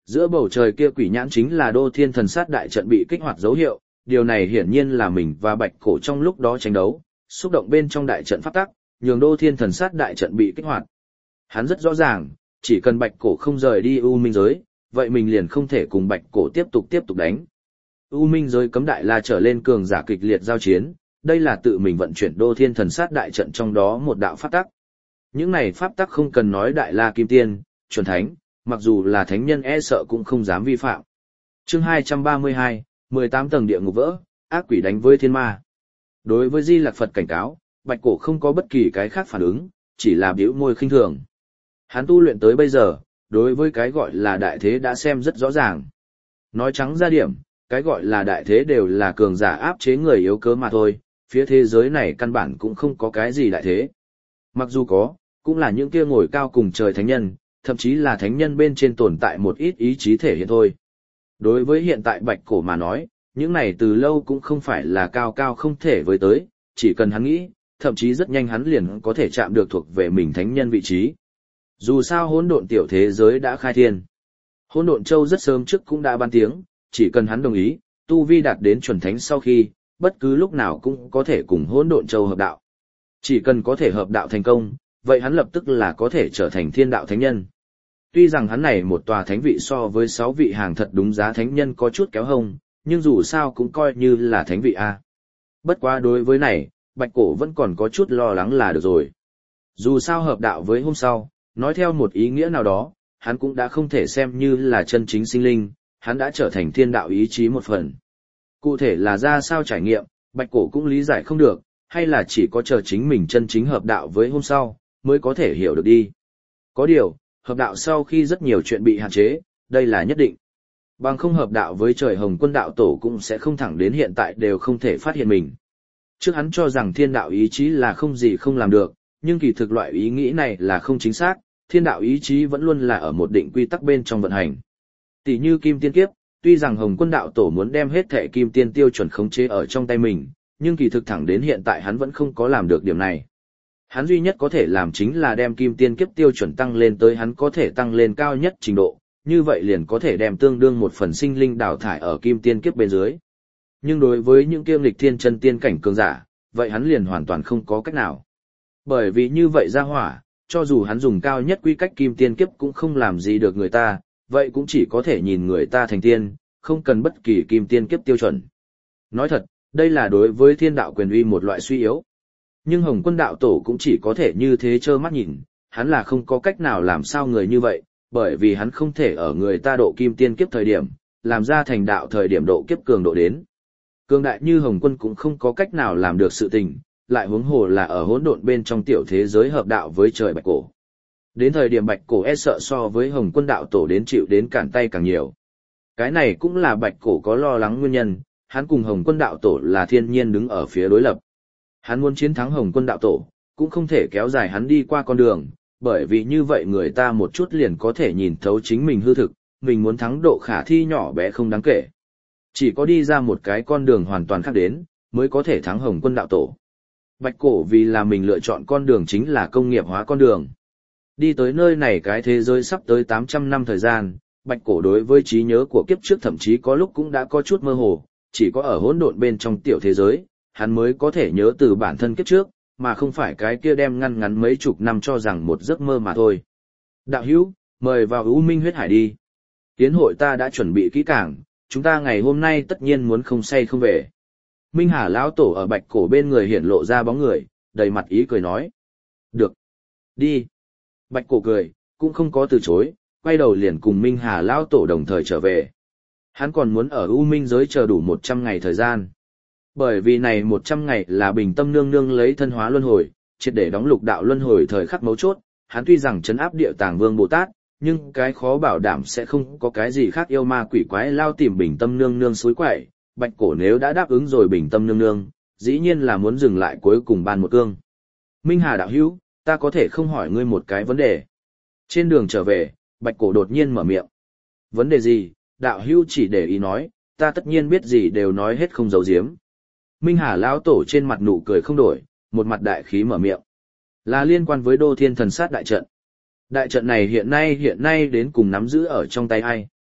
Giữa bầu trời kia quỷ nhãn chính là Đô Thiên Thần Sát đại trận bị kích hoạt dấu hiệu, điều này hiển nhiên là mình và Bạch Cổ trong lúc đó tranh đấu, xúc động bên trong đại trận pháp tắc, nhường Đô Thiên Thần Sát đại trận bị kích hoạt. Hắn rất rõ ràng, chỉ cần Bạch Cổ không rời đi U Minh giới, vậy mình liền không thể cùng Bạch Cổ tiếp tục đánh. U Minh giới cấm đại la trở lên cường giả kịch liệt giao chiến, đây là tự mình vận chuyển Đô Thiên Thần Sát đại trận trong đó một đạo pháp tắc. Những này pháp tắc không cần nói đại la kim tiên, chuẩn thánh, mặc dù là thánh nhân e sợ cũng không dám vi phạm. Chương 232, 18 tầng địa ngục vỡ, ác quỷ đánh với thiên ma. Đối với Di Lặc Phật cảnh cáo, Bạch Cổ không có bất kỳ cái khác phản ứng, chỉ là bĩu môi khinh thường. Hắn tu luyện tới bây giờ, đối với cái gọi là đại thế đã xem rất rõ ràng. Nói trắng ra điểm, cái gọi là đại thế đều là cường giả áp chế người yếu cớ mà thôi, phía thế giới này căn bản cũng không có cái gì đại thế. Mặc dù có, cũng là những kia ngồi cao cùng trời thánh nhân, thậm chí là thánh nhân bên trên tồn tại một ít ý chí thể hiện thôi. Đối với hiện tại Bạch Cổ mà nói, những này từ lâu cũng không phải là cao cao không thể với tới, chỉ cần hắn nghĩ, thậm chí rất nhanh hắn liền có thể chạm được thuộc về mình thánh nhân vị trí. Dù sao hỗn độn tiểu thế giới đã khai thiên. Hỗn độn châu rất sớm trước cũng đã ban tiếng, chỉ cần hắn đồng ý, tu vi đạt đến chuẩn thánh sau khi, bất cứ lúc nào cũng có thể cùng hỗn độn châu hợp đạo. Chỉ cần có thể hợp đạo thành công, vậy hắn lập tức là có thể trở thành thiên đạo thánh nhân. Tuy rằng hắn này một tòa thánh vị so với 6 vị hàng thật đúng giá thánh nhân có chút kéo hông, nhưng dù sao cũng coi như là thánh vị A. Bất quá đối với này, Bạch Cổ vẫn còn có chút lo lắng là được rồi. Dù sao hợp đạo với hôm sau, nói theo một ý nghĩa nào đó, hắn cũng đã không thể xem như là chân chính sinh linh, hắn đã trở thành thiên đạo ý chí một phần. Cụ thể là ra sao trải nghiệm, Bạch Cổ cũng lý giải không được, hay là chỉ có chờ chính mình chân chính hợp đạo với hôm sau, mới có thể hiểu được đi. Có điều, hợp đạo sau khi rất nhiều chuyện bị hạn chế, đây là nhất định. Bằng không hợp đạo với trời Hồng Quân đạo tổ cũng sẽ không thẳng đến hiện tại đều không thể phát hiện mình. Trước hắn cho rằng thiên đạo ý chí là không gì không làm được, nhưng kỳ thực loại ý nghĩ này là không chính xác, thiên đạo ý chí vẫn luôn là ở một định quy tắc bên trong vận hành. Tỷ như Kim Tiên Kiếp, tuy rằng Hồng Quân đạo tổ muốn đem hết thệ Kim Tiên tiêu chuẩn khống chế ở trong tay mình, nhưng kỳ thực thẳng đến hiện tại hắn vẫn không có làm được điểm này. Hắn duy nhất có thể làm chính là đem Kim Tiên Kiếp tiêu chuẩn tăng lên tới hắn có thể tăng lên cao nhất trình độ, như vậy liền có thể đem tương đương một phần sinh linh đào thải ở Kim Tiên Kiếp bên dưới. Nhưng đối với những kiêm lịch thiên chân tiên cảnh cường giả, vậy hắn liền hoàn toàn không có cách nào. Bởi vì như vậy ra hỏa, cho dù hắn dùng cao nhất quy cách Kim Tiên Kiếp cũng không làm gì được người ta, vậy cũng chỉ có thể nhìn người ta thành tiên, không cần bất kỳ Kim Tiên Kiếp tiêu chuẩn. Nói thật, đây là đối với thiên đạo quyền uy một loại suy yếu. Nhưng Hồng Quân đạo tổ cũng chỉ có thể như thế trơ mắt nhìn, hắn là không có cách nào làm sao người như vậy, bởi vì hắn không thể ở người ta độ Kim Tiên Kiếp thời điểm, làm ra thành đạo thời điểm độ kiếp cường độ đến. Cường đại như Hồng Quân cũng không có cách nào làm được sự tình, lại huống hồ là ở hỗn độn bên trong tiểu thế giới hợp đạo với trời Bạch Cổ. Đến thời điểm Bạch Cổ e sợ so với Hồng Quân đạo tổ đến chịu đến cản tay càng nhiều. Cái này cũng là Bạch Cổ có lo lắng nguyên nhân, hắn cùng Hồng Quân đạo tổ là thiên nhiên đứng ở phía đối lập. Hắn muốn chiến thắng Hồng Quân đạo tổ, cũng không thể kéo dài hắn đi qua con đường, bởi vì như vậy người ta một chút liền có thể nhìn thấu chính mình hư thực, mình muốn thắng độ khả thi nhỏ bé không đáng kể. Chỉ có đi ra một cái con đường hoàn toàn khác đến, mới có thể thắng Hồng Quân đạo tổ. Bạch Cổ vì là mình lựa chọn con đường chính là công nghiệp hóa con đường. Đi tới nơi này cái thế giới sắp tới 800 năm thời gian, Bạch Cổ đối với trí nhớ của kiếp trước thậm chí có lúc cũng đã có chút mơ hồ, chỉ có ở hỗn độn bên trong tiểu thế giới, hắn mới có thể nhớ từ bản thân kiếp trước, mà không phải cái kia đem ngăn ngắn mấy chục năm cho rằng một giấc mơ mà thôi. Đạo hữu, mời vào U Minh huyết hải đi. Tiến hội ta đã chuẩn bị kỹ càng, chúng ta ngày hôm nay tất nhiên muốn không say không về. Minh Hà lão tổ ở Bạch Cổ bên người hiển lộ ra bóng người, đầy mặt ý cười nói. Được. Đi. Bạch Cổ cười, cũng không có từ chối, quay đầu liền cùng Minh Hà lão tổ đồng thời trở về. Hắn còn muốn ở U Minh giới chờ đủ 100 ngày thời gian. Bởi vì này 100 ngày là Bình Tâm nương nương lấy thân hóa luân hồi, triệt để đóng lục đạo luân hồi thời khắc mấu chốt, hắn tuy rằng trấn áp Địa Tàng Vương Bồ Tát, nhưng cái khó bảo đảm sẽ không có cái gì khác yêu ma quỷ quái lao tìm Bình Tâm nương nương suối quậy. Bạch Cổ nếu đã đáp ứng rồi Bình Tâm nương nương, dĩ nhiên là muốn dừng lại cuối cùng ban một cương. Minh Hà đạo hữu, ta có thể không hỏi ngươi một cái vấn đề. Trên đường trở về, Bạch Cổ đột nhiên mở miệng. Vấn đề gì, đạo hữu chỉ để ý nói, ta tất nhiên biết gì đều nói hết không giấu giếm. Minh Hà lão tổ trên mặt nụ cười không đổi, một mặt đại khí mở miệng. Là liên quan với Đô Thiên Thần Sát đại trận. Đại trận này hiện nay đến cùng nắm giữ ở trong tay ai?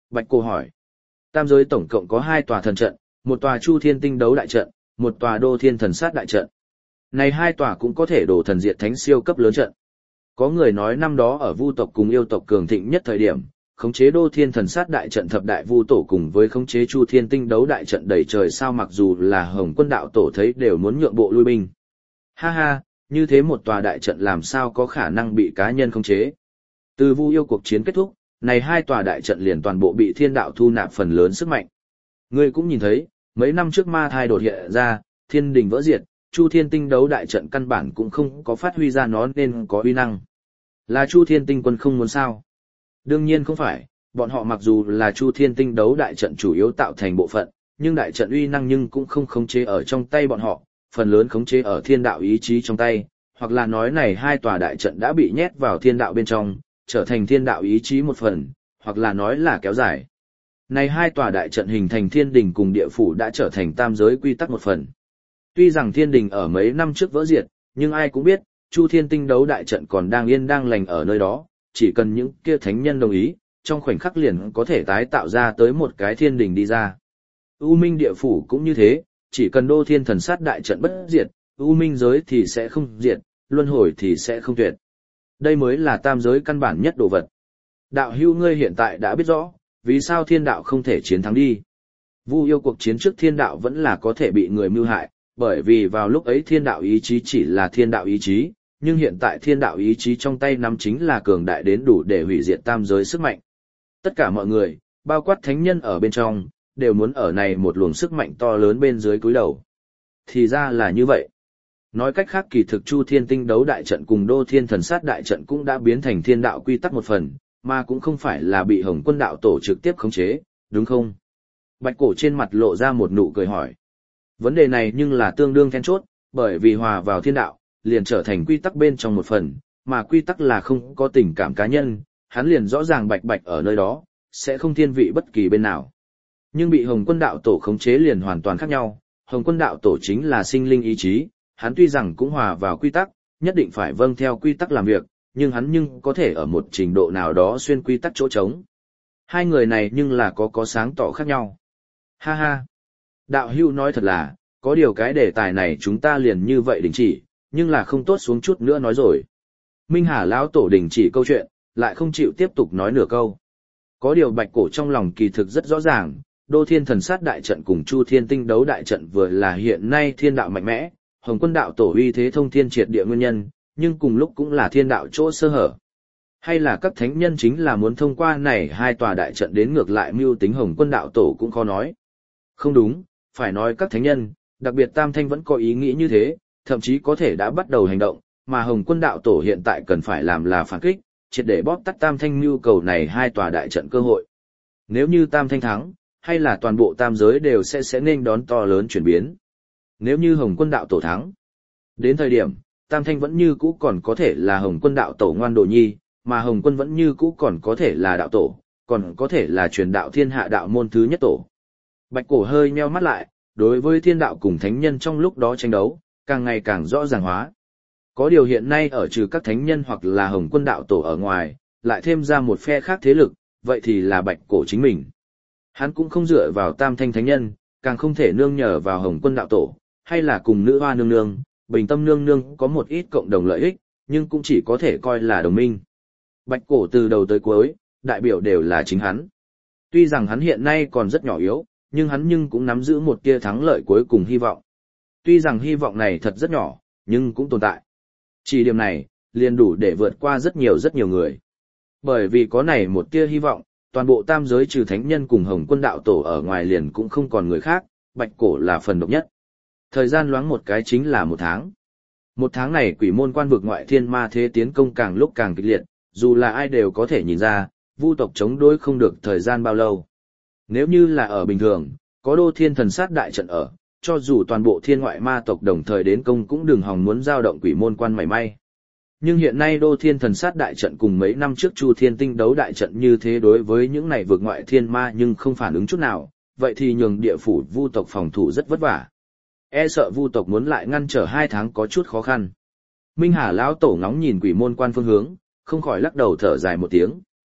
Bạch Cổ hỏi. Tam giới tổng cộng có 2 tòa thần trận, một tòa Chu Thiên Tinh Đấu đại trận, một tòa Đô Thiên Thần Sát đại trận. Này 2 tòa cũng có thể đổ thần diệt thánh siêu cấp lớn trận. Có người nói năm đó ở Vu tộc cùng yêu tộc cường thịnh nhất thời điểm, khống chế Đô Thiên Thần Sát đại trận thập đại vu tổ cùng với khống chế Chu Thiên Tinh Đấu đại trận đầy trời sao, mặc dù là Hồng Quân đạo tổ thấy đều muốn nhượng bộ lui binh. Ha ha, như thế một tòa đại trận làm sao có khả năng bị cá nhân khống chế? Từ Vu yêu cuộc chiến kết thúc, này 2 tòa đại trận liền toàn bộ bị thiên đạo thu nạp phần lớn sức mạnh. Ngươi cũng nhìn thấy, mấy năm trước ma thai đột hiện ra, thiên đình vỡ diệt, Chu Thiên Tinh Đấu đại trận căn bản cũng không có phát huy ra nó nên có uy năng. Là Chu Thiên Tinh quân không muốn sao? Đương nhiên không phải, bọn họ mặc dù là Chu Thiên Tinh Đấu đại trận chủ yếu tạo thành bộ phận, nhưng đại trận uy năng nhưng cũng không khống chế ở trong tay bọn họ, phần lớn khống chế ở thiên đạo ý chí trong tay, hoặc là nói này 2 tòa đại trận đã bị nhét vào thiên đạo bên trong, trở thành thiên đạo ý chí một phần, hoặc là nói là kéo dài. Này 2 tòa đại trận hình thành thiên đình cùng địa phủ đã trở thành tam giới quy tắc một phần. Tuy rằng thiên đình ở mấy năm trước vỡ diệt, nhưng ai cũng biết, Chu Thiên Tinh Đấu đại trận còn đang yên đang lành ở nơi đó, chỉ cần những kia thánh nhân đồng ý, trong khoảnh khắc liền có thể tái tạo ra tới một cái thiên đình đi ra. U Minh địa phủ cũng như thế, chỉ cần Đô Thiên Thần Sát đại trận bất diệt, U Minh giới thì sẽ không diệt, luân hồi thì sẽ không tuyệt. Đây mới là tam giới căn bản nhất đồ vật. Đạo hữu ngươi hiện tại đã biết rõ, vì sao thiên đạo không thể chiến thắng đi. Vu yêu cuộc chiến trước thiên đạo vẫn là có thể bị người mưu hại, bởi vì vào lúc ấy thiên đạo ý chí chỉ là thiên đạo ý chí, nhưng hiện tại thiên đạo ý chí trong tay nắm chính là cường đại đến đủ để hủy diệt tam giới sức mạnh. Tất cả mọi người, bao quát thánh nhân ở bên trong, đều muốn ở này một luồng sức mạnh to lớn bên dưới cúi đầu. Thì ra là như vậy. Nói cách khác kỳ thực Chu Thiên Tinh Đấu đại trận cùng Đô Thiên Thần Sát đại trận cũng đã biến thành thiên đạo quy tắc một phần, mà cũng không phải là bị Hồng Quân đạo tổ trực tiếp khống chế, đúng không? Bạch Cổ trên mặt lộ ra một nụ cười hỏi. Vấn đề này nhưng là tương đương then chốt, bởi vì hòa vào thiên đạo, liền trở thành quy tắc bên trong một phần, mà quy tắc là không có tình cảm cá nhân, hắn liền rõ ràng bạch bạch ở nơi đó, sẽ không thiên vị bất kỳ bên nào. Nhưng bị Hồng Quân đạo tổ khống chế liền hoàn toàn khác nhau, Hồng Quân đạo tổ chính là sinh linh ý chí, hắn tuy rằng cũng hòa vào quy tắc, nhất định phải vâng theo quy tắc làm việc, nhưng hắn có thể ở một trình độ nào đó xuyên quy tắc chỗ trống. Hai người này nhưng là có sáng tỏ khác nhau. Ha ha! Đạo hữu nói thật là, có điều cái đề tài này chúng ta liền như vậy đình chỉ, nhưng là không tốt xuống chút nữa nói rồi. Minh Hà lão tổ đình chỉ câu chuyện, lại không chịu tiếp tục nói nửa câu. Có điều Bạch Cổ trong lòng kỳ thực rất rõ ràng, Đô Thiên Thần Sát đại trận cùng Chu Thiên Tinh Đấu đại trận vừa là hiện nay thiên đạo mạnh mẽ, Hồng Quân đạo tổ uy thế thông thiên triệt địa nguyên nhân, nhưng cùng lúc cũng là thiên đạo chỗ sơ hở. Hay là các thánh nhân chính là muốn thông qua này 2 tòa đại trận đến ngược lại mưu tính Hồng Quân đạo tổ cũng khó nói. Không đúng, phải nói các thánh nhân, đặc biệt Tam Thanh vẫn có ý nghĩ như thế, thậm chí có thể đã bắt đầu hành động, mà Hồng Quân đạo tổ hiện tại cần phải làm là phản kích, triệt để bóp tắt Tam Thanh mưu cầu này 2 tòa đại trận cơ hội. Nếu như Tam Thanh thắng, hay là toàn bộ tam giới đều sẽ nên đón to lớn chuyển biến. Nếu như Hồng Quân đạo tổ thắng, đến thời điểm, Tam Thanh vẫn như cũ còn có thể là Hồng Quân đạo tổ ngoan đồ nhi, mà Hồng Quân vẫn như cũ còn có thể là đạo tổ, còn có thể là truyền đạo thiên hạ đạo môn thứ nhất tổ. Bạch Cổ hơi nheo mắt lại, đối với thiên đạo cùng thánh nhân trong lúc đó tranh đấu, càng ngày càng rõ ràng hóa. Có điều hiện nay ở trừ các thánh nhân hoặc là Hồng Quân đạo tổ ở ngoài, lại thêm ra một phe khác thế lực, vậy thì là Bạch Cổ chính mình. Hắn cũng không dựa vào Tam Thanh thánh nhân, càng không thể nương nhờ vào Hồng Quân đạo tổ, hay là cùng nữ hoa nương nương, Bình Tâm nương nương có một ít cộng đồng lợi ích, nhưng cũng chỉ có thể coi là đồng minh. Bạch Cổ từ đầu tới cuối, đại biểu đều là chính hắn. Tuy rằng hắn hiện nay còn rất nhỏ yếu, nhưng hắn cũng nắm giữ một tia thắng lợi cuối cùng hy vọng. Tuy rằng hy vọng này thật rất nhỏ, nhưng cũng tồn tại. Chỉ điểm này, liền đủ để vượt qua rất nhiều người. Bởi vì có này một tia hy vọng, toàn bộ tam giới trừ thánh nhân cùng Hồng Quân đạo tổ ở ngoài liền cũng không còn người khác, Bạch Cổ là phần độc nhất. Thời gian loáng một cái chính là 1 tháng. 1 tháng này quỷ môn quan vực ngoại thiên ma thế tiến công càng lúc càng kịch liệt, dù là ai đều có thể nhìn ra, Vu tộc chống đối không được thời gian bao lâu. Nếu như là ở bình thường, có Đô Thiên Thần Sát đại trận ở, cho dù toàn bộ thiên ngoại ma tộc đồng thời đến công cũng đừng hòng muốn giao động quỷ môn quan mảy may. Nhưng hiện nay Đô Thiên Thần Sát đại trận cùng mấy năm trước Chu Thiên Tinh Đấu đại trận như thế đối với những này vực ngoại thiên ma nhưng không phản ứng chút nào, vậy thì nhường địa phủ Vu tộc phòng thủ rất vất vả. E sợ Vu tộc muốn lại ngăn trở 2 tháng có chút khó khăn. Minh Hà lão tổ ngóng nhìn quỷ môn quan phương hướng, không khỏi lắc đầu thở dài một tiếng.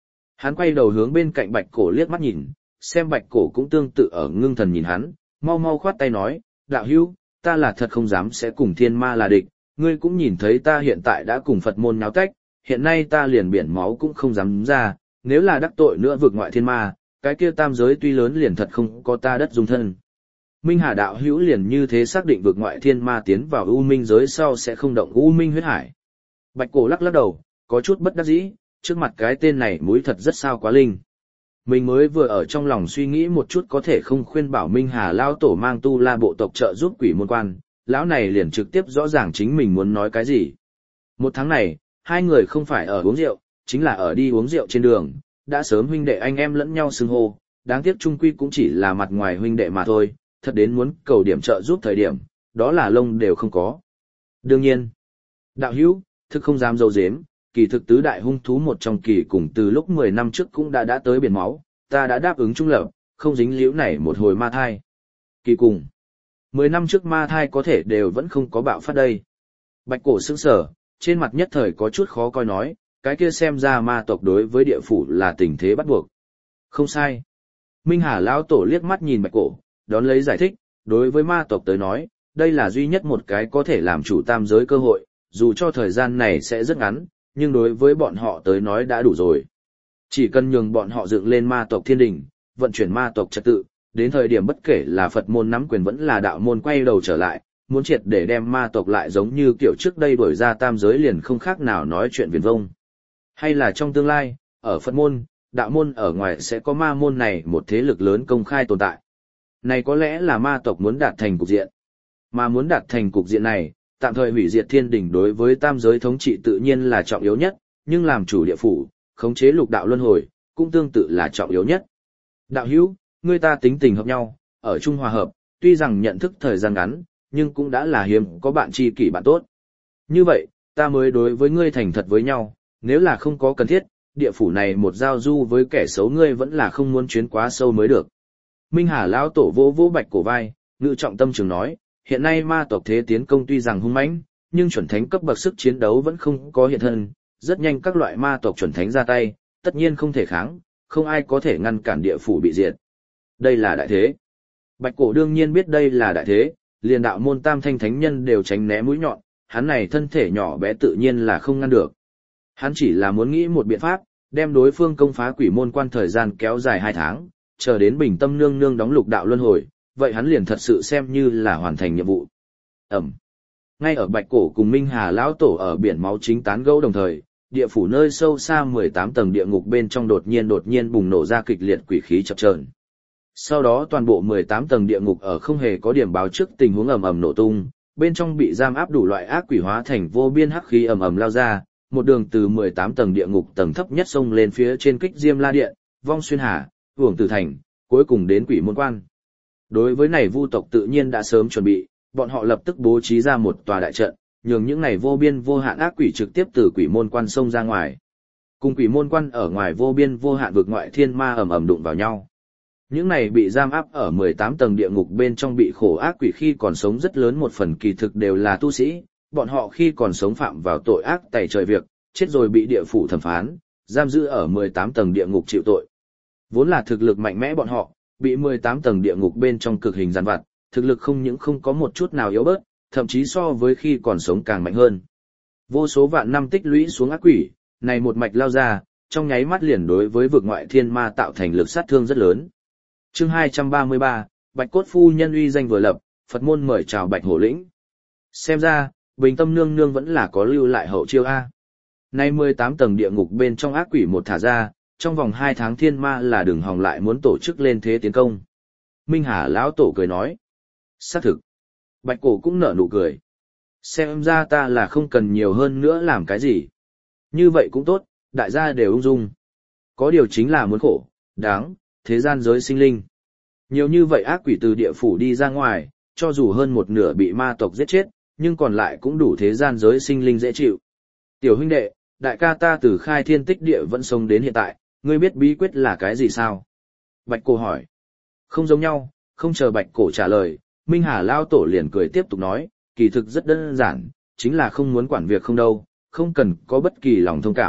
Hắn quay đầu hướng bên cạnh Bạch Cổ liếc mắt nhìn, xem Bạch Cổ cũng tương tự ở ngưng thần nhìn hắn, mau mau khoát tay nói, đạo hữu, ta là thật không dám sẽ cùng thiên ma là địch, ngươi cũng nhìn thấy ta hiện tại đã cùng Phật môn nháo tách, hiện nay ta liền biển máu cũng không dám ra, nếu là đắc tội nữa vượt ngoại thiên ma, cái kia tam giới tuy lớn liền thật không có ta đất dung thân. Minh Hà đạo hữu liền như thế xác định vượt ngoại thiên ma tiến vào U Minh giới sau sẽ không động U Minh huyết hải. Bạch Cổ lắc lắc đầu, có chút bất đắc dĩ, trước mặt cái tên này mũi thật rất sao quá linh. Mình mới vừa ở trong lòng suy nghĩ một chút có thể không khuyên bảo Minh Hà lão tổ mang tu la bộ tộc trợ giúp quỷ môn quan, lão này liền trực tiếp rõ ràng chính mình muốn nói cái gì. Một tháng này, hai người không phải ở uống rượu, chính là ở đi uống rượu trên đường, đã sớm huynh đệ anh em lẫn nhau xưng hô, đáng tiếc chung quy cũng chỉ là mặt ngoài huynh đệ mà thôi, thật đến muốn cầu điểm trợ giúp thời điểm, đó là lông đều không có. Đương nhiên, đạo hữu, thực không dám dâu dếm, kỳ thực tứ đại hung thú một trong kỳ cùng từ lúc 10 năm trước cũng đã tới biển máu, ta đã đáp ứng trung lập, không dính liễu này một hồi ma thai. Kỳ cùng, 10 năm trước ma thai có thể đều vẫn không có bạo phát đây. Bạch Cổ sững sờ, trên mặt nhất thời có chút khó coi nói, cái kia xem ra ma tộc đối với địa phủ là tình thế bắt buộc. Không sai. Minh Hà lão tổ liếc mắt nhìn Bạch Cổ, đón lấy giải thích, đối với ma tộc tới nói, đây là duy nhất một cái có thể làm chủ tam giới cơ hội, dù cho thời gian này sẽ rất ngắn, nhưng đối với bọn họ tới nói đã đủ rồi. Chỉ cần nhường bọn họ dựng lên ma tộc thiên đình, vận chuyển ma tộc trật tự, đến thời điểm bất kể là Phật môn nắm quyền vẫn là đạo môn quay đầu trở lại, muốn triệt để đem ma tộc lại giống như kiểu trước đây đuổi ra tam giới liền không khác nào nói chuyện viển vông. Hay là trong tương lai, ở Phật môn, đạo môn ở ngoài sẽ có ma môn này một thế lực lớn công khai tồn tại. Này có lẽ là ma tộc muốn đạt thành cục diện. Mà muốn đạt thành cục diện này, tạm thời hủy diệt thiên đình đối với tam giới thống trị tự nhiên là trọng yếu nhất, nhưng làm chủ địa phủ, khống chế lục đạo luân hồi, cũng tương tự là trọng yếu nhất. Đạo hữu, người ta tính tình hợp nhau, ở chung hòa hợp, tuy rằng nhận thức thời gian ngắn, nhưng cũng đã là hiếm có bạn tri kỷ bạn tốt. Như vậy, ta mới đối với ngươi thành thật với nhau, nếu là không có cần thiết, địa phủ này một giao du với kẻ xấu ngươi vẫn là không muốn chuyến quá sâu mới được. Minh Hà lão tổ vỗ vỗ Bạch Cổ vai, ngự trọng tâm trường nói, hiện nay ma tộc thế tiến công tuy rằng hung mãnh, nhưng chuẩn thánh cấp bậc sức chiến đấu vẫn không có hiện thân, rất nhanh các loại ma tộc chuẩn thánh ra tay, tất nhiên không thể kháng, không ai có thể ngăn cản địa phủ bị diệt. Đây là đại thế. Bạch Cổ đương nhiên biết đây là đại thế, liền đạo môn tam thanh thánh nhân đều tránh né mũi nhọn, hắn này thân thể nhỏ bé tự nhiên là không ngăn được. Hắn chỉ là muốn nghĩ một biện pháp, đem đối phương công phá quỷ môn quan thời gian kéo dài 2 tháng, chờ đến Bình Tâm nương nương đóng lục đạo luân hồi, vậy hắn liền thật sự xem như là hoàn thành nhiệm vụ. Ẩm. Ngay ở Bạch Cổ cùng Minh Hà lão tổ ở biển máu chính tán gẫu đồng thời, địa phủ nơi sâu xa 18 tầng địa ngục bên trong đột nhiên bùng nổ ra kịch liệt quỷ khí chập chờn. Sau đó toàn bộ 18 tầng địa ngục ở không hề có điểm báo trước tình huống ầm ầm nổ tung, bên trong bị giam áp đủ loại ác quỷ hóa thành vô biên hắc khí ầm ầm lao ra, một đường từ 18 tầng địa ngục tầng thấp nhất xông lên phía trên Kích Diêm La Điện, vong xuyên hà, uổng tử thành, cuối cùng đến quỷ môn quan. Đối với này vu tộc tự nhiên đã sớm chuẩn bị, bọn họ lập tức bố trí ra một tòa đại trận, nhường những này vô biên vô hạn ác quỷ trực tiếp từ quỷ môn quan xông ra ngoài. Cùng quỷ môn quan ở ngoài vô biên vô hạn vực ngoại thiên ma ầm ầm đụng vào nhau. Những này bị giam áp ở 18 tầng địa ngục bên trong bị khổ ác quỷ khi còn sống rất lớn một phần kỳ thực đều là tu sĩ, bọn họ khi còn sống phạm vào tội ác tày trời việc, chết rồi bị địa phủ thẩm phán, giam giữ ở 18 tầng địa ngục chịu tội. Vốn là thực lực mạnh mẽ bọn họ, bị 18 tầng địa ngục bên trong cực hình giàn vặt, thực lực không những không có một chút nào yếu bớt, thậm chí so với khi còn sống càng mạnh hơn. Vô số vạn năm tích lũy xuống ác quỷ, này một mạch lao ra, trong nháy mắt liền đối với vực ngoại thiên ma tạo thành lực sát thương rất lớn. Chương 233, Bạch Cốt phu nhân uy danh vừa lập, Phật môn mời chào Bạch Hổ lĩnh. Xem ra, Bình Tâm nương nương vẫn là có lưu lại hậu chiêu a. Nay 18 tầng địa ngục bên trong ác quỷ một thả ra, trong vòng 2 tháng thiên ma là đừng hòng lại muốn tổ chức lên thế tiến công. Minh Hà lão tổ cười nói. Xác thực. Bạch Cổ cũng nở nụ cười. Xem ra ta là không cần nhiều hơn nữa làm cái gì. Như vậy cũng tốt, đại gia đều ung dung. Có điều chính là muốn khổ, đáng, thế gian giới sinh linh. Nhiều như vậy ác quỷ từ địa phủ đi ra ngoài, cho dù hơn một nửa bị ma tộc giết chết, nhưng còn lại cũng đủ thế gian giới sinh linh dễ chịu. Tiểu huynh đệ, đại ca ta từ khai thiên tích địa vẫn sống đến hiện tại, ngươi biết bí quyết là cái gì sao? Bạch Cổ hỏi. Không giống nhau, không chờ Bạch Cổ trả lời, Minh Hà lao tổ liền cười tiếp tục nói, kỳ thực rất đơn giản, chính là không muốn quản việc không đâu, không cần có bất kỳ lòng thông cảm,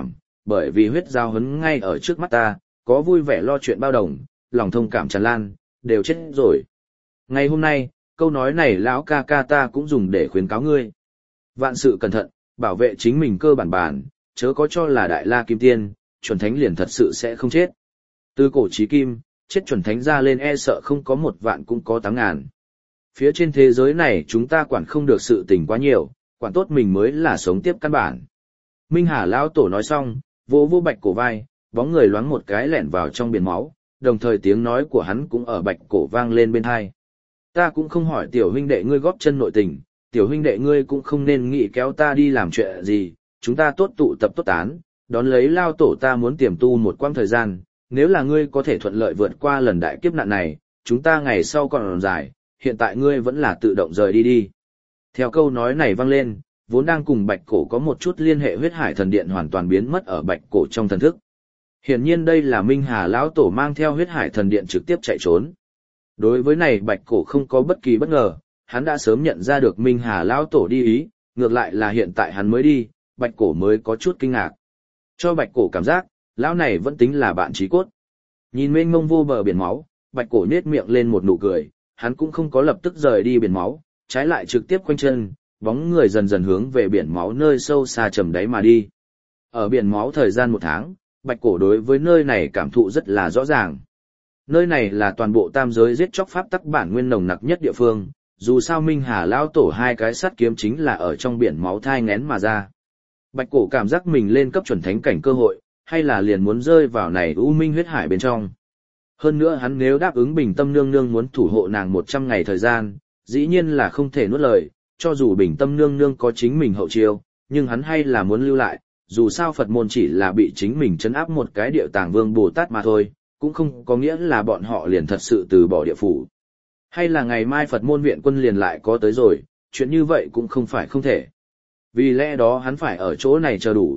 bởi vì huyết giao hấn ngay ở trước mắt ta, có vui vẻ lo chuyện bao đồng, lòng thông cảm tràn lan, đều chết rồi. Ngày hôm nay, câu nói này lão ca ca ta cũng dùng để khuyến cáo ngươi. Vạn sự cẩn thận, bảo vệ chính mình cơ bản, chớ có cho là đại la kim tiên, chuẩn thánh liền thật sự sẽ không chết. Từ cổ chí kim, chết chuẩn thánh ra lên e sợ không có 1 vạn cũng có 8.000. Phía trên thế giới này chúng ta quản không được sự tình quá nhiều, quản tốt mình mới là sống tiếp căn bản. Minh Hà lão tổ nói xong, vỗ vỗ Bạch Cổ vai, bóng người loáng một cái lẻn vào trong biển máu, đồng thời tiếng nói của hắn cũng ở Bạch Cổ vang lên bên tai. Ta cũng không hỏi tiểu huynh đệ ngươi góp chân nội tình, tiểu huynh đệ ngươi cũng không nên nghĩ kéo ta đi làm chuyện gì, chúng ta tốt tụ tập tốt tán, đón lấy lao tổ ta muốn tiềm tu một quãng thời gian, nếu là ngươi có thể thuận lợi vượt qua lần đại kiếp nạn này, chúng ta ngày sau còn dài, hiện tại ngươi vẫn là tự động rời đi đi. Theo câu nói này vang lên, vốn đang cùng Bạch Cổ có một chút liên hệ huyết hải thần điện hoàn toàn biến mất ở Bạch Cổ trong thần thức. Hiển nhiên đây là Minh Hà lão tổ mang theo huyết hải thần điện trực tiếp chạy trốn. Đối với này Bạch Cổ không có bất kỳ bất ngờ, hắn đã sớm nhận ra được Minh Hà lão tổ đi ý, ngược lại là hiện tại hắn mới đi, Bạch Cổ mới có chút kinh ngạc. Cho Bạch Cổ cảm giác, lão này vẫn tính là bạn chí cốt. Nhìn mênh mông vô bờ biển máu, Bạch Cổ nhếch miệng lên một nụ cười, hắn cũng không có lập tức rời đi biển máu, trái lại trực tiếp quanh chân, bóng người dần dần hướng về biển máu nơi sâu xa trầm đáy mà đi. Ở biển máu thời gian 1 tháng, Bạch Cổ đối với nơi này cảm thụ rất là rõ ràng. Nơi này là toàn bộ tam giới giết chóc pháp tắc bản nguyên nồng nặc nhất địa phương, dù sao Minh Hà lão tổ 2 cái sắt kiếm chính là ở trong biển máu thai nghén mà ra. Bạch Cổ cảm giác mình lên cấp chuẩn thánh cảnh cơ hội, hay là liền muốn rơi vào này u minh huyết hải bên trong. Hơn nữa hắn nếu đáp ứng Bình Tâm Nương Nương muốn thủ hộ nàng 100 ngày thời gian, dĩ nhiên là không thể nuốt lời, cho dù Bình Tâm Nương Nương có chính mình hậu chiêu, nhưng hắn hay là muốn lưu lại, dù sao Phật môn chỉ là bị chính mình trấn áp một cái Địa Tàng Vương Bồ Tát mà thôi, cũng không có nghĩa là bọn họ liền thật sự từ bỏ địa phủ. Hay là ngày mai Phật môn viện quân liền lại có tới rồi, chuyện như vậy cũng không phải không thể. Vì lẽ đó hắn phải ở chỗ này chờ đủ,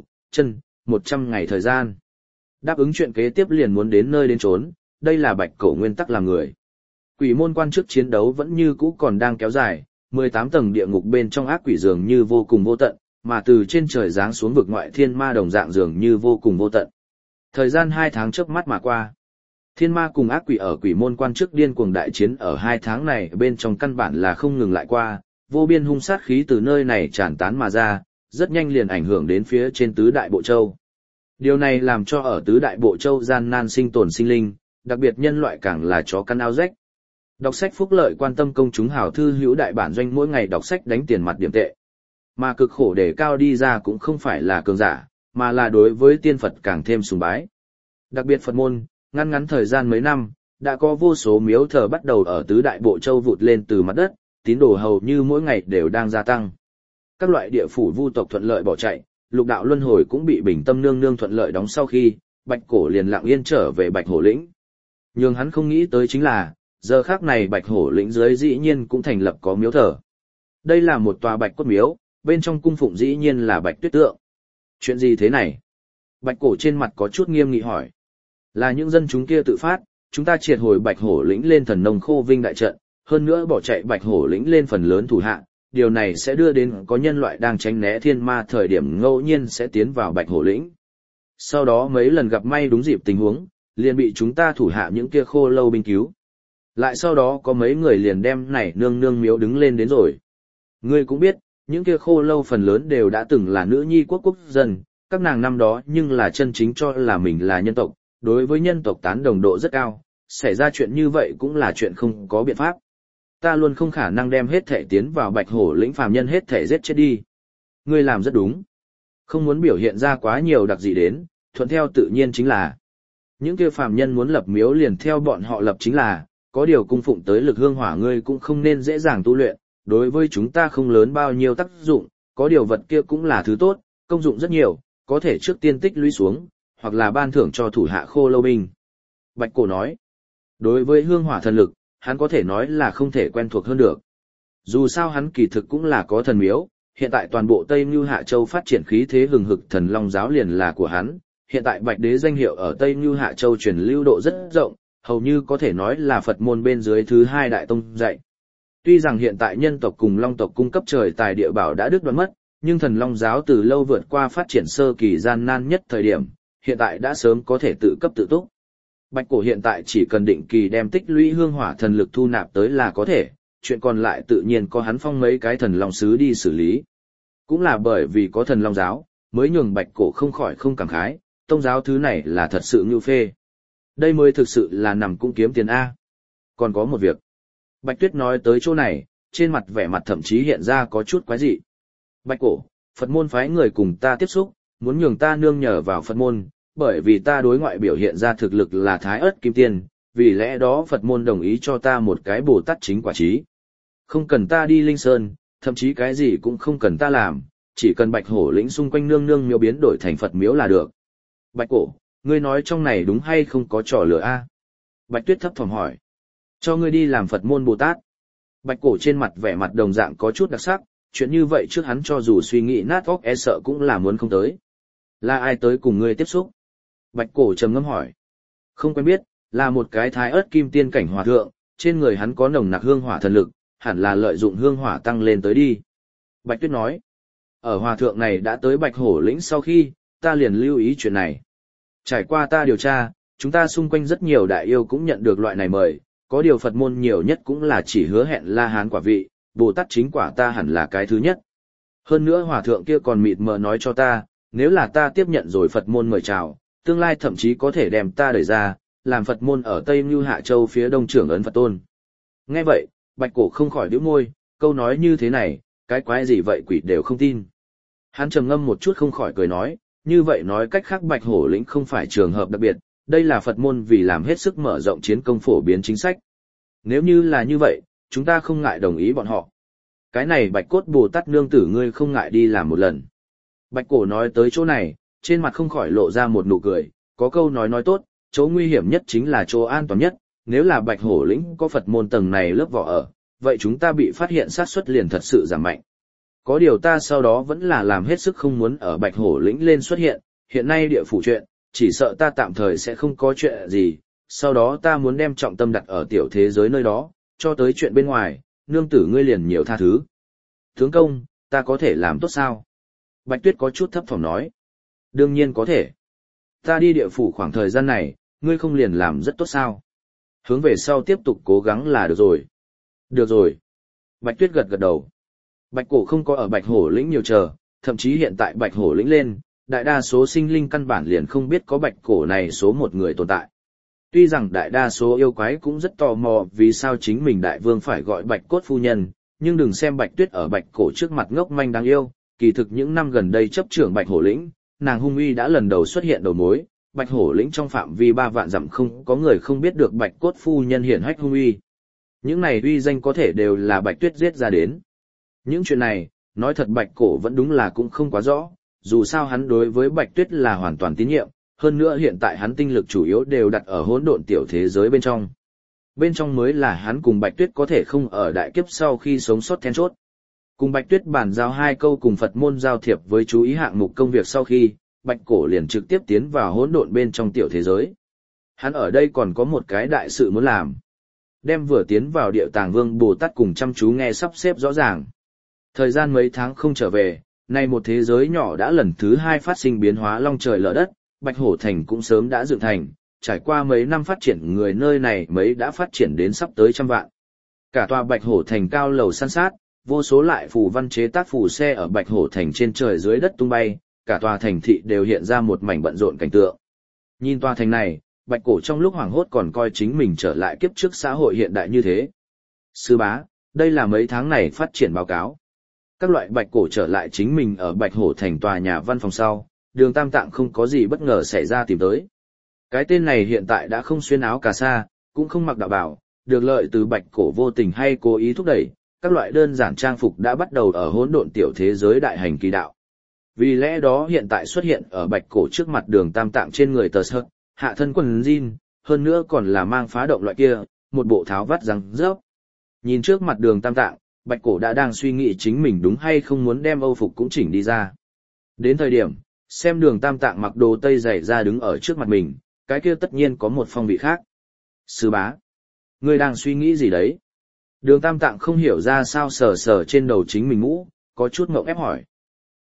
100 ngày thời gian. Đáp ứng chuyện kế tiếp liền muốn đến nơi đến chốn, đây là Bạch Cổ nguyên tắc làm người. Quỷ môn quan trước chiến đấu vẫn như cũ còn đang kéo dài, 18 tầng địa ngục bên trong ác quỷ dường như vô cùng vô tận, mà từ trên trời giáng xuống vực ngoại thiên ma đồng dạng dường như vô cùng vô tận. Thời gian 2 tháng chớp mắt mà qua. Thiên ma cùng ác quỷ ở quỷ môn quan trước điên cuồng đại chiến ở 2 tháng này bên trong căn bản là không ngừng lại qua, vô biên hung sát khí từ nơi này tràn tán mà ra, rất nhanh liền ảnh hưởng đến phía trên tứ đại bộ châu. Điều này làm cho ở tứ đại bộ châu gian nan sinh tồn sinh linh, đặc biệt nhân loại càng là chó căn áo rách. Đọc sách phúc lợi quan tâm công chúng hảo thư hữu đại bản doanh mỗi ngày đọc sách đánh tiền mặt điểm tệ. Mà cực khổ để cao đi ra cũng không phải là cường giả, mà là đối với tiên Phật càng thêm sùng bái. Đặc biệt Phật môn, ngắn thời gian mấy năm, đã có vô số miếu thờ bắt đầu ở tứ đại bộ châu vụt lên từ mặt đất, tín đồ hầu như mỗi ngày đều đang gia tăng. Các loại địa phủ vu tộc thuận lợi bỏ chạy, lục đạo luân hồi cũng bị Bình Tâm Nương Nương thuận lợi đóng sau khi, Bạch Cổ liền lặng yên trở về Bạch Hổ lĩnh. Nhưng hắn không nghĩ tới chính là, giờ khác này Bạch Hổ lĩnh dưới dĩ nhiên cũng thành lập có miếu thờ. Đây là một tòa bạch cốt miếu, bên trong cung phụng dĩ nhiên là Bạch Tuyết Tượng. Chuyện gì thế này? Bạch Cổ trên mặt có chút nghiêm nghị hỏi. Là những dân chúng kia tự phát, chúng ta triệt hồi Bạch Hổ lĩnh lên Thần Nông Khô Vinh đại trận, hơn nữa bỏ chạy Bạch Hổ lĩnh lên phần lớn thủ hạ, điều này sẽ đưa đến có nhân loại đang tránh né thiên ma thời điểm ngẫu nhiên sẽ tiến vào Bạch Hổ lĩnh. Sau đó mấy lần gặp may đúng dịp tình huống, liền bị chúng ta thủ hạ những kia khô lâu binh cứu. Lại sau đó có mấy người liền đem này nương nương miếu đứng lên đến rồi. Ngươi cũng biết, những kia khô lâu phần lớn đều đã từng là nữ nhi quốc dân, các nàng năm đó nhưng là chân chính cho là mình là nhân tộc, đối với nhân tộc tán đồng độ rất cao, xảy ra chuyện như vậy cũng là chuyện không có biện pháp. Ta luôn không khả năng đem hết thể tiến vào Bạch Hổ lĩnh phàm nhân hết thể giết chết đi. Ngươi làm rất đúng. Không muốn biểu hiện ra quá nhiều đặc dị đến, thuận theo tự nhiên chính là. Những kia phàm nhân muốn lập miếu liền theo bọn họ lập chính là, có điều cung phụng tới lực hương hỏa ngươi cũng không nên dễ dàng tu luyện, đối với chúng ta không lớn bao nhiêu tác dụng, có điều vật kia cũng là thứ tốt, công dụng rất nhiều, có thể trước tiên tích lũy xuống, hoặc là ban thưởng cho thủ hạ khô lâu binh. Bạch Cổ nói, đối với hương hỏa thần lực, hắn có thể nói là không thể quen thuộc hơn được. Dù sao hắn kỳ thực cũng là có thần miếu, hiện tại toàn bộ Tây Nưu Hạ Châu phát triển khí thế hừng hực thần long giáo liền là của hắn, hiện tại Bạch Đế danh hiệu ở Tây Nưu Hạ Châu truyền lưu độ rất rộng, hầu như có thể nói là Phật môn bên dưới thứ 2 đại tông dạy. Tuy rằng hiện tại nhân tộc cùng long tộc cung cấp trời tài địa bảo đã đứt đoạn mất, nhưng thần long giáo từ lâu vượt qua phát triển sơ kỳ gian nan nhất thời điểm, hiện tại đã sớm có thể tự cấp tự túc. Bạch cổ hiện tại chỉ cần định kỳ đem tích lũy hương hỏa thần lực thu nạp tới là có thể, chuyện còn lại tự nhiên có hắn phong mấy cái thần long sứ đi xử lý. Cũng là bởi vì có thần long giáo, mới nhường bạch cổ không khỏi không cảm khái, tông giáo thứ này là thật sự ngưu phê. Đây mới thực sự là nằm cũng kiếm tiền A. Còn có một việc. Bạch Tuyết nói tới chỗ này, trên mặt vẻ mặt thậm chí hiện ra có chút quái dị. Bạch cổ, Phật môn phái người cùng ta tiếp xúc, muốn nhường ta nương nhờ vào Phật môn, bởi vì ta đối ngoại biểu hiện ra thực lực là thái ớt kim tiên, vì lẽ đó Phật môn đồng ý cho ta một cái Bồ Tát chính quả trí. Không cần ta đi Linh Sơn, thậm chí cái gì cũng không cần ta làm, chỉ cần Bạch Hổ lĩnh xung quanh nương nương miếu biến đổi thành Phật miếu là được. Bạch cổ, ngươi nói trong này đúng hay không có trò lửa a? Bạch Tuyết thấp thỏm hỏi. Cho ngươi đi làm Phật môn Bồ Tát. Bạch cổ trên mặt vẻ mặt đồng dạng có chút đặc sắc, chuyện như vậy trước hắn cho dù suy nghĩ nát óc e sợ cũng là muốn không tới. Là ai tới cùng ngươi tiếp xúc? Bạch cổ trầm ngâm hỏi. Không quen biết, là một cái thái ớt kim tiên cảnh hòa thượng, trên người hắn có nồng nặc hương hỏa thần lực, hẳn là lợi dụng hương hỏa tăng lên tới đi. Bạch Tuyết nói. Ở hòa thượng này đã tới Bạch Hổ lĩnh sau khi, ta liền lưu ý chuyện này. Trải qua ta điều tra, chúng ta xung quanh rất nhiều đại yêu cũng nhận được loại này mời, có điều Phật môn nhiều nhất cũng là chỉ hứa hẹn La Hán quả vị, Bồ Tát chính quả ta hẳn là cái thứ nhất. Hơn nữa hòa thượng kia còn mịt mờ nói cho ta, nếu là ta tiếp nhận rồi Phật môn mời chào, tương lai thậm chí có thể đem ta đẩy ra, làm Phật môn ở Tây Như Hạ Châu phía đông trưởng ấn Phật tôn. Nghe vậy, Bạch cổ không khỏi nhíu môi, câu nói như thế này, cái quái gì vậy quỷ đều không tin. Hắn trầm ngâm một chút không khỏi cười nói, như vậy nói cách khác Bạch Hổ lĩnh không phải trường hợp đặc biệt, đây là Phật môn vì làm hết sức mở rộng chiến công phổ biến chính sách. Nếu như là như vậy, chúng ta không ngại đồng ý bọn họ. Cái này Bạch cốt Bồ Tát nương tử ngươi không ngại đi làm một lần. Bạch cổ nói tới chỗ này, trên mặt không khỏi lộ ra một nụ cười, có câu nói tốt, chỗ nguy hiểm nhất chính là chỗ an toàn nhất, nếu là Bạch Hổ lĩnh có Phật môn tầng này lớp vỏ ở, vậy chúng ta bị phát hiện sát suất liền thật sự giảm mạnh. Có điều ta sau đó vẫn là làm hết sức không muốn ở Bạch Hổ lĩnh lên xuất hiện, hiện nay địa phủ chuyện, chỉ sợ ta tạm thời sẽ không có chuyện gì, sau đó ta muốn đem trọng tâm đặt ở tiểu thế giới nơi đó, cho tới chuyện bên ngoài, nương tử ngươi liền nhiều tha thứ. Tướng công, ta có thể làm tốt sao? Bạch Tuyết có chút thấp thỏm nói. Đương nhiên có thể. Ta đi địa phủ khoảng thời gian này, ngươi không liền làm rất tốt sao? Hướng về sau tiếp tục cố gắng là được rồi. Được rồi. Bạch Tuyết gật gật đầu. Bạch cổ không có ở Bạch Hổ lĩnh nhiều chờ, thậm chí hiện tại Bạch Hổ lĩnh lên, đại đa số sinh linh căn bản liền không biết có Bạch cổ này số một người tồn tại. Tuy rằng đại đa số yêu quái cũng rất tò mò vì sao chính mình đại vương phải gọi Bạch cốt phu nhân, nhưng đừng xem Bạch Tuyết ở Bạch cổ trước mặt ngốc manh đáng yêu, kỳ thực những năm gần đây chấp trưởng Bạch Hổ lĩnh, nàng hung uy đã lần đầu xuất hiện đầu mối, Bạch Hổ lĩnh trong phạm vi 3 vạn dặm không có người không biết được Bạch cốt phu nhân hiển hách hung uy. Những này uy danh có thể đều là Bạch Tuyết giết ra đến. Những chuyện này, nói thật Bạch cổ vẫn đúng là cũng không quá rõ, dù sao hắn đối với Bạch Tuyết là hoàn toàn tín nhiệm, hơn nữa hiện tại hắn tinh lực chủ yếu đều đặt ở hỗn độn tiểu thế giới bên trong. Bên trong mới là hắn cùng Bạch Tuyết có thể không ở đại kiếp sau khi sống sót then chốt. Cùng Bạch Tuyết bàn giao 2 câu cùng Phật môn giao thiệp với chú ý hạng mục công việc sau khi, Bạch cổ liền trực tiếp tiến vào hỗn độn bên trong tiểu thế giới. Hắn ở đây còn có một cái đại sự muốn làm. Đem vừa tiến vào Địa Tàng Vương Bồ Tát cùng chăm chú nghe sắp xếp rõ ràng. Thời gian mấy tháng không trở về, nay một thế giới nhỏ đã lần thứ 2 phát sinh biến hóa long trời lở đất, Bạch Hổ Thành cũng sớm đã dựng thành, trải qua mấy năm phát triển người nơi này mấy đã phát triển đến sắp tới 100 vạn. Cả tòa Bạch Hổ Thành cao lầu san sát, vô số lại phù văn chế tác phù xe ở Bạch Hổ Thành trên trời dưới đất tung bay, cả tòa thành thị đều hiện ra một mảnh bận rộn cảnh tượng. Nhìn tòa thành này, Bạch cổ trong lúc hoảng hốt còn coi chính mình trở lại kiếp trước xã hội hiện đại như thế. Sư bá, đây là mấy tháng này phát triển báo cáo. Các loại Bạch cổ trở lại chính mình ở Bạch Hổ Thành tòa nhà văn phòng sau, Đường Tam Tạng không có gì bất ngờ xảy ra tìm tới. Cái tên này hiện tại đã không xuyên áo cà sa, cũng không mặc đạo bào, được lợi từ Bạch cổ vô tình hay cố ý thúc đẩy, các loại đơn giản trang phục đã bắt đầu ở hỗn độn tiểu thế giới đại hành kỳ đạo. Vì lẽ đó hiện tại xuất hiện ở Bạch cổ trước mặt Đường Tam Tạng trên người tờ sợt, hạ thân quần jean, hơn nữa còn là mang phá động loại kia, một bộ tháo vắt răng rớp. Nhìn trước mặt Đường Tam Tạng, Bạch cổ đã đang suy nghĩ chính mình đúng hay không muốn đem Âu phục cũng chỉnh đi ra. Đến thời điểm, xem Đường Tam Tạng mặc đồ tây dày ra đứng ở trước mặt mình, cái kia tất nhiên có một phong vị khác. Sư bá, ngươi đang suy nghĩ gì đấy? Đường Tam Tạng không hiểu ra sao sờ sờ trên đầu chính mình mũ, có chút ngượng ép hỏi.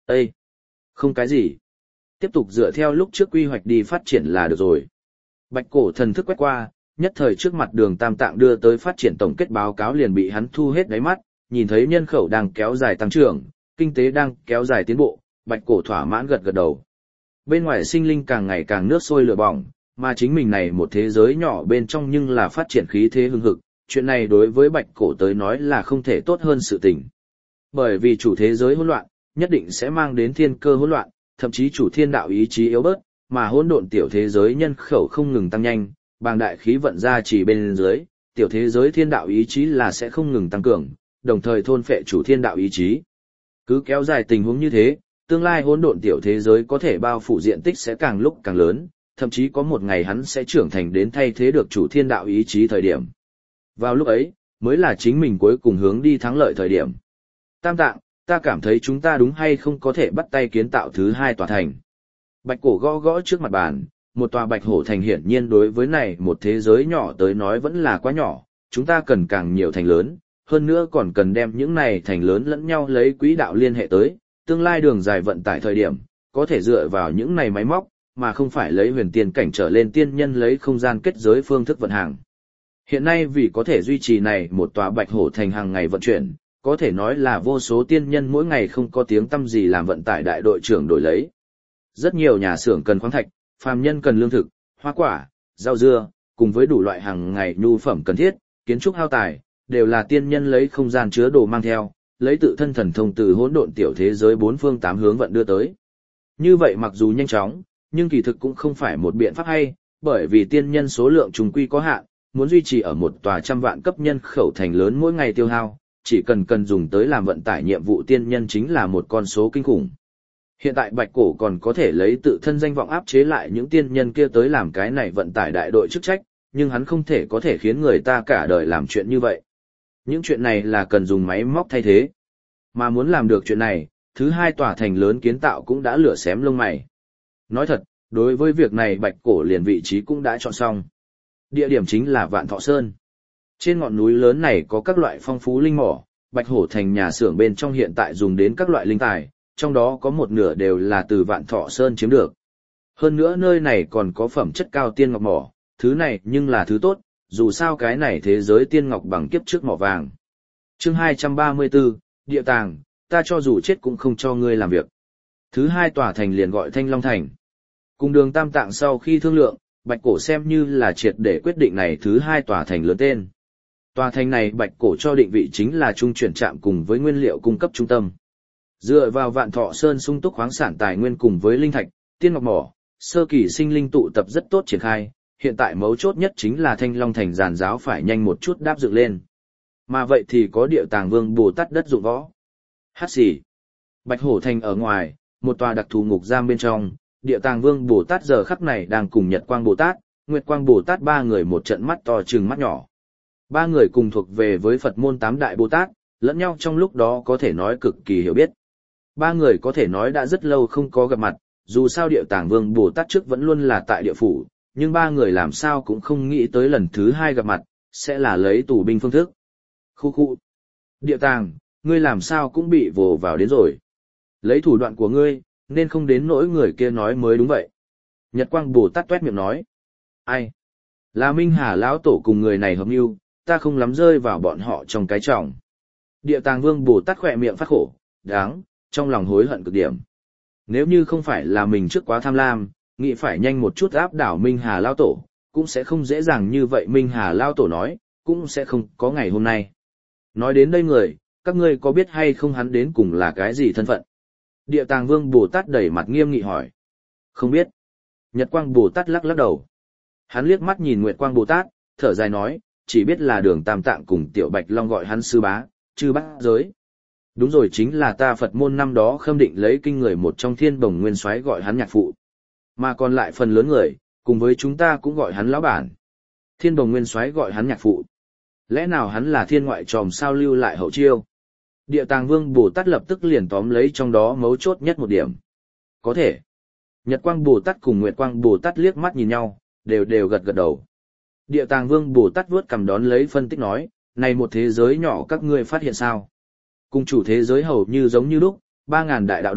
Ê! Không cái gì. Tiếp tục dựa theo lúc trước quy hoạch đi phát triển là được rồi. Bạch cổ thần thức quét qua, nhất thời trước mặt đường Tam Tạng đưa tới phát triển tổng kết báo cáo liền bị hắn thu hết đáy mắt, nhìn thấy nhân khẩu đang kéo dài tăng trưởng, kinh tế đang kéo dài tiến bộ, bạch cổ thỏa mãn gật gật đầu. Bên ngoài sinh linh càng ngày càng nước sôi lửa bỏng, mà chính mình này một thế giới nhỏ bên trong nhưng là phát triển khí thế hưng hực, chuyện này đối với bạch cổ tới nói là không thể tốt hơn sự tình. Bởi vì chủ thế giới hỗn loạn, nhất định sẽ mang đến thiên cơ hỗn loạn, thậm chí chủ thiên đạo ý chí yếu bớt, mà hỗn độn tiểu thế giới nhân khẩu không ngừng tăng nhanh, bàng đại khí vận ra chỉ bên dưới, tiểu thế giới thiên đạo ý chí là sẽ không ngừng tăng cường, đồng thời thôn phệ chủ thiên đạo ý chí. Cứ kéo dài tình huống như thế, tương lai hỗn độn tiểu thế giới có thể bao phủ diện tích sẽ càng lúc càng lớn, thậm chí có một ngày hắn sẽ trưởng thành đến thay thế được chủ thiên đạo ý chí thời điểm. Vào lúc ấy, mới là chính mình cuối cùng hướng đi thắng lợi thời điểm. Tam Tạng, ta cảm thấy chúng ta đúng hay không có thể bắt tay kiến tạo thứ 2 tòa thành. Bạch cổ gõ gõ trước mặt bàn, một tòa bạch hổ thành hiển nhiên đối với này một thế giới nhỏ tới nói vẫn là quá nhỏ, chúng ta cần càng nhiều thành lớn, hơn nữa còn cần đem những này thành lớn lẫn nhau lấy quỹ đạo liên hệ tới, tương lai đường dài vận tải thời điểm, có thể dựa vào những này máy móc, mà không phải lấy huyền tiên cảnh trở lên tiên nhân lấy không gian kết giới phương thức vận hàng. Hiện nay vì có thể duy trì này một tòa bạch hổ thành hàng ngày vận chuyển, có thể nói là vô số tiên nhân mỗi ngày không có tiếng tăm gì làm vận tải đại đội trưởng đổi lấy. Rất nhiều nhà xưởng cần khoáng thạch, phàm nhân cần lương thực, hoa quả, rau dưa, cùng với đủ loại hàng ngày nhu phẩm cần thiết, kiến trúc hao tài, đều là tiên nhân lấy không gian chứa đồ mang theo, lấy tự thân thần thông từ hỗn độn tiểu thế giới 4 phương 8 hướng vận đưa tới. Như vậy mặc dù nhanh chóng, nhưng kỳ thực cũng không phải một biện pháp hay, bởi vì tiên nhân số lượng trùng quy có hạn, muốn duy trì ở một tòa trăm vạn cấp nhân khẩu thành lớn mỗi ngày tiêu hao, chỉ cần dùng tới làm vận tải nhiệm vụ tiên nhân chính là một con số kinh khủng. Hiện tại Bạch Cổ còn có thể lấy tự thân danh vọng áp chế lại những tiên nhân kia tới làm cái này vận tải đại đội chức trách, nhưng hắn không thể có thể khiến người ta cả đời làm chuyện như vậy. Những chuyện này là cần dùng máy móc thay thế. Mà muốn làm được chuyện này, thứ 2 tòa thành lớn kiến tạo cũng đã lửa xém lông mày. Nói thật, đối với việc này Bạch Cổ liền vị trí cũng đã chọn xong. Địa điểm chính là Vạn Thọ Sơn. Trên ngọn núi lớn này có các loại phong phú linh mỏ, Bạch Hổ thành nhà xưởng bên trong hiện tại dùng đến các loại linh tài, trong đó có một nửa đều là từ Vạn Thọ Sơn chiếm được. Hơn nữa nơi này còn có phẩm chất cao tiên ngọc mỏ, thứ này nhưng là thứ tốt, dù sao cái này thế giới tiên ngọc bằng kiếp trước mỏ vàng. Chương 234, Địa tàng, ta cho dù chết cũng không cho ngươi làm việc. Thứ 2 tòa thành liền gọi Thanh Long Thành. Cùng đường Tam Tạng sau khi thương lượng, Bạch Cổ xem như là triệt để quyết định này thứ 2 tòa thành lớn tên. Tòa thành này Bạch Cổ cho định vị chính là trung chuyển trạm cùng với nguyên liệu cung cấp trung tâm. Dựa vào Vạn Thọ Sơn sung túc khoáng sản tài nguyên cùng với linh thạch, tiên ngọc mỏ, sơ kỳ sinh linh tụ tập rất tốt triển khai, hiện tại mấu chốt nhất chính là Thanh Long thành giàn giáo phải nhanh một chút đáp dựng lên. Mà vậy thì có Địa Tàng Vương Bồ Tát đất dụng võ. Hát xì. Bạch Hổ thành ở ngoài, một tòa đặc thù ngục giam bên trong, Địa Tàng Vương Bồ Tát giờ khắc này đang cùng Nhật Quang Bồ Tát, Nguyệt Quang Bồ Tát 3 người một trận mắt to trừng mắt nhỏ. 3 người cùng thuộc về với Phật môn 8 đại Bồ Tát, lẫn nhau trong lúc đó có thể nói cực kỳ hiểu biết. 3 người có thể nói đã rất lâu không có gặp mặt, dù sao Địa Tàng Vương Bồ Tát trước vẫn luôn là tại địa phủ, nhưng 3 người làm sao cũng không nghĩ tới lần thứ 2 gặp mặt, sẽ là lấy tù binh phương thức. Khu khu. Địa Tàng, ngươi làm sao cũng bị vồ vào đến rồi. Lấy thủ đoạn của ngươi, nên không đến nỗi người kia nói mới đúng vậy. Nhật Quang Bồ Tát toét miệng nói. Ai? Là Minh Hà lão tổ cùng người này hợp mưu, ta không lắm rơi vào bọn họ trong cái trọng. Địa Tàng Vương Bồ Tát khỏe miệng phát khổ, đáng, trong lòng hối hận cực điểm. Nếu như không phải là mình trước quá tham lam, nghĩ phải nhanh một chút áp đảo Minh Hà lão tổ, cũng sẽ không dễ dàng như vậy. Minh Hà lão tổ nói, cũng sẽ không có ngày hôm nay. Nói đến đây người, các ngươi có biết hay không hắn đến cùng là cái gì thân phận? Địa Tàng Vương Bồ Tát đẩy mặt nghiêm nghị hỏi. Không biết. Nhật Quang Bồ Tát lắc lắc đầu. Hắn liếc mắt nhìn Nguyệt Quang Bồ Tát, thở dài nói, chỉ biết là Đường Tam Tạng cùng Tiểu Bạch Long gọi hắn sư bá, chư bát giới. Đúng rồi, chính là ta Phật môn năm đó khâm định lấy kinh người một trong Thiên Bồng Nguyên Soái gọi hắn nhạc phụ. Mà còn lại phần lớn người, cùng với chúng ta cũng gọi hắn lão bản. Thiên Bồng Nguyên Soái gọi hắn nhạc phụ. Lẽ nào hắn là thiên ngoại tròm sao lưu lại hậu chiêu? Địa Tàng Vương Bồ Tát lập tức liền tóm lấy trong đó mấu chốt nhất một điểm. Có thể. Nhật Quang Bồ Tát cùng Nguyệt Quang Bồ Tát liếc mắt nhìn nhau, đều gật gật đầu. Địa Tàng Vương Bồ Tát vuốt cằm đón lấy phân tích nói, này một thế giới nhỏ các ngươi phát hiện sao? Cùng chủ thế giới hầu như giống như lúc, 3.000 đại đạo đủ,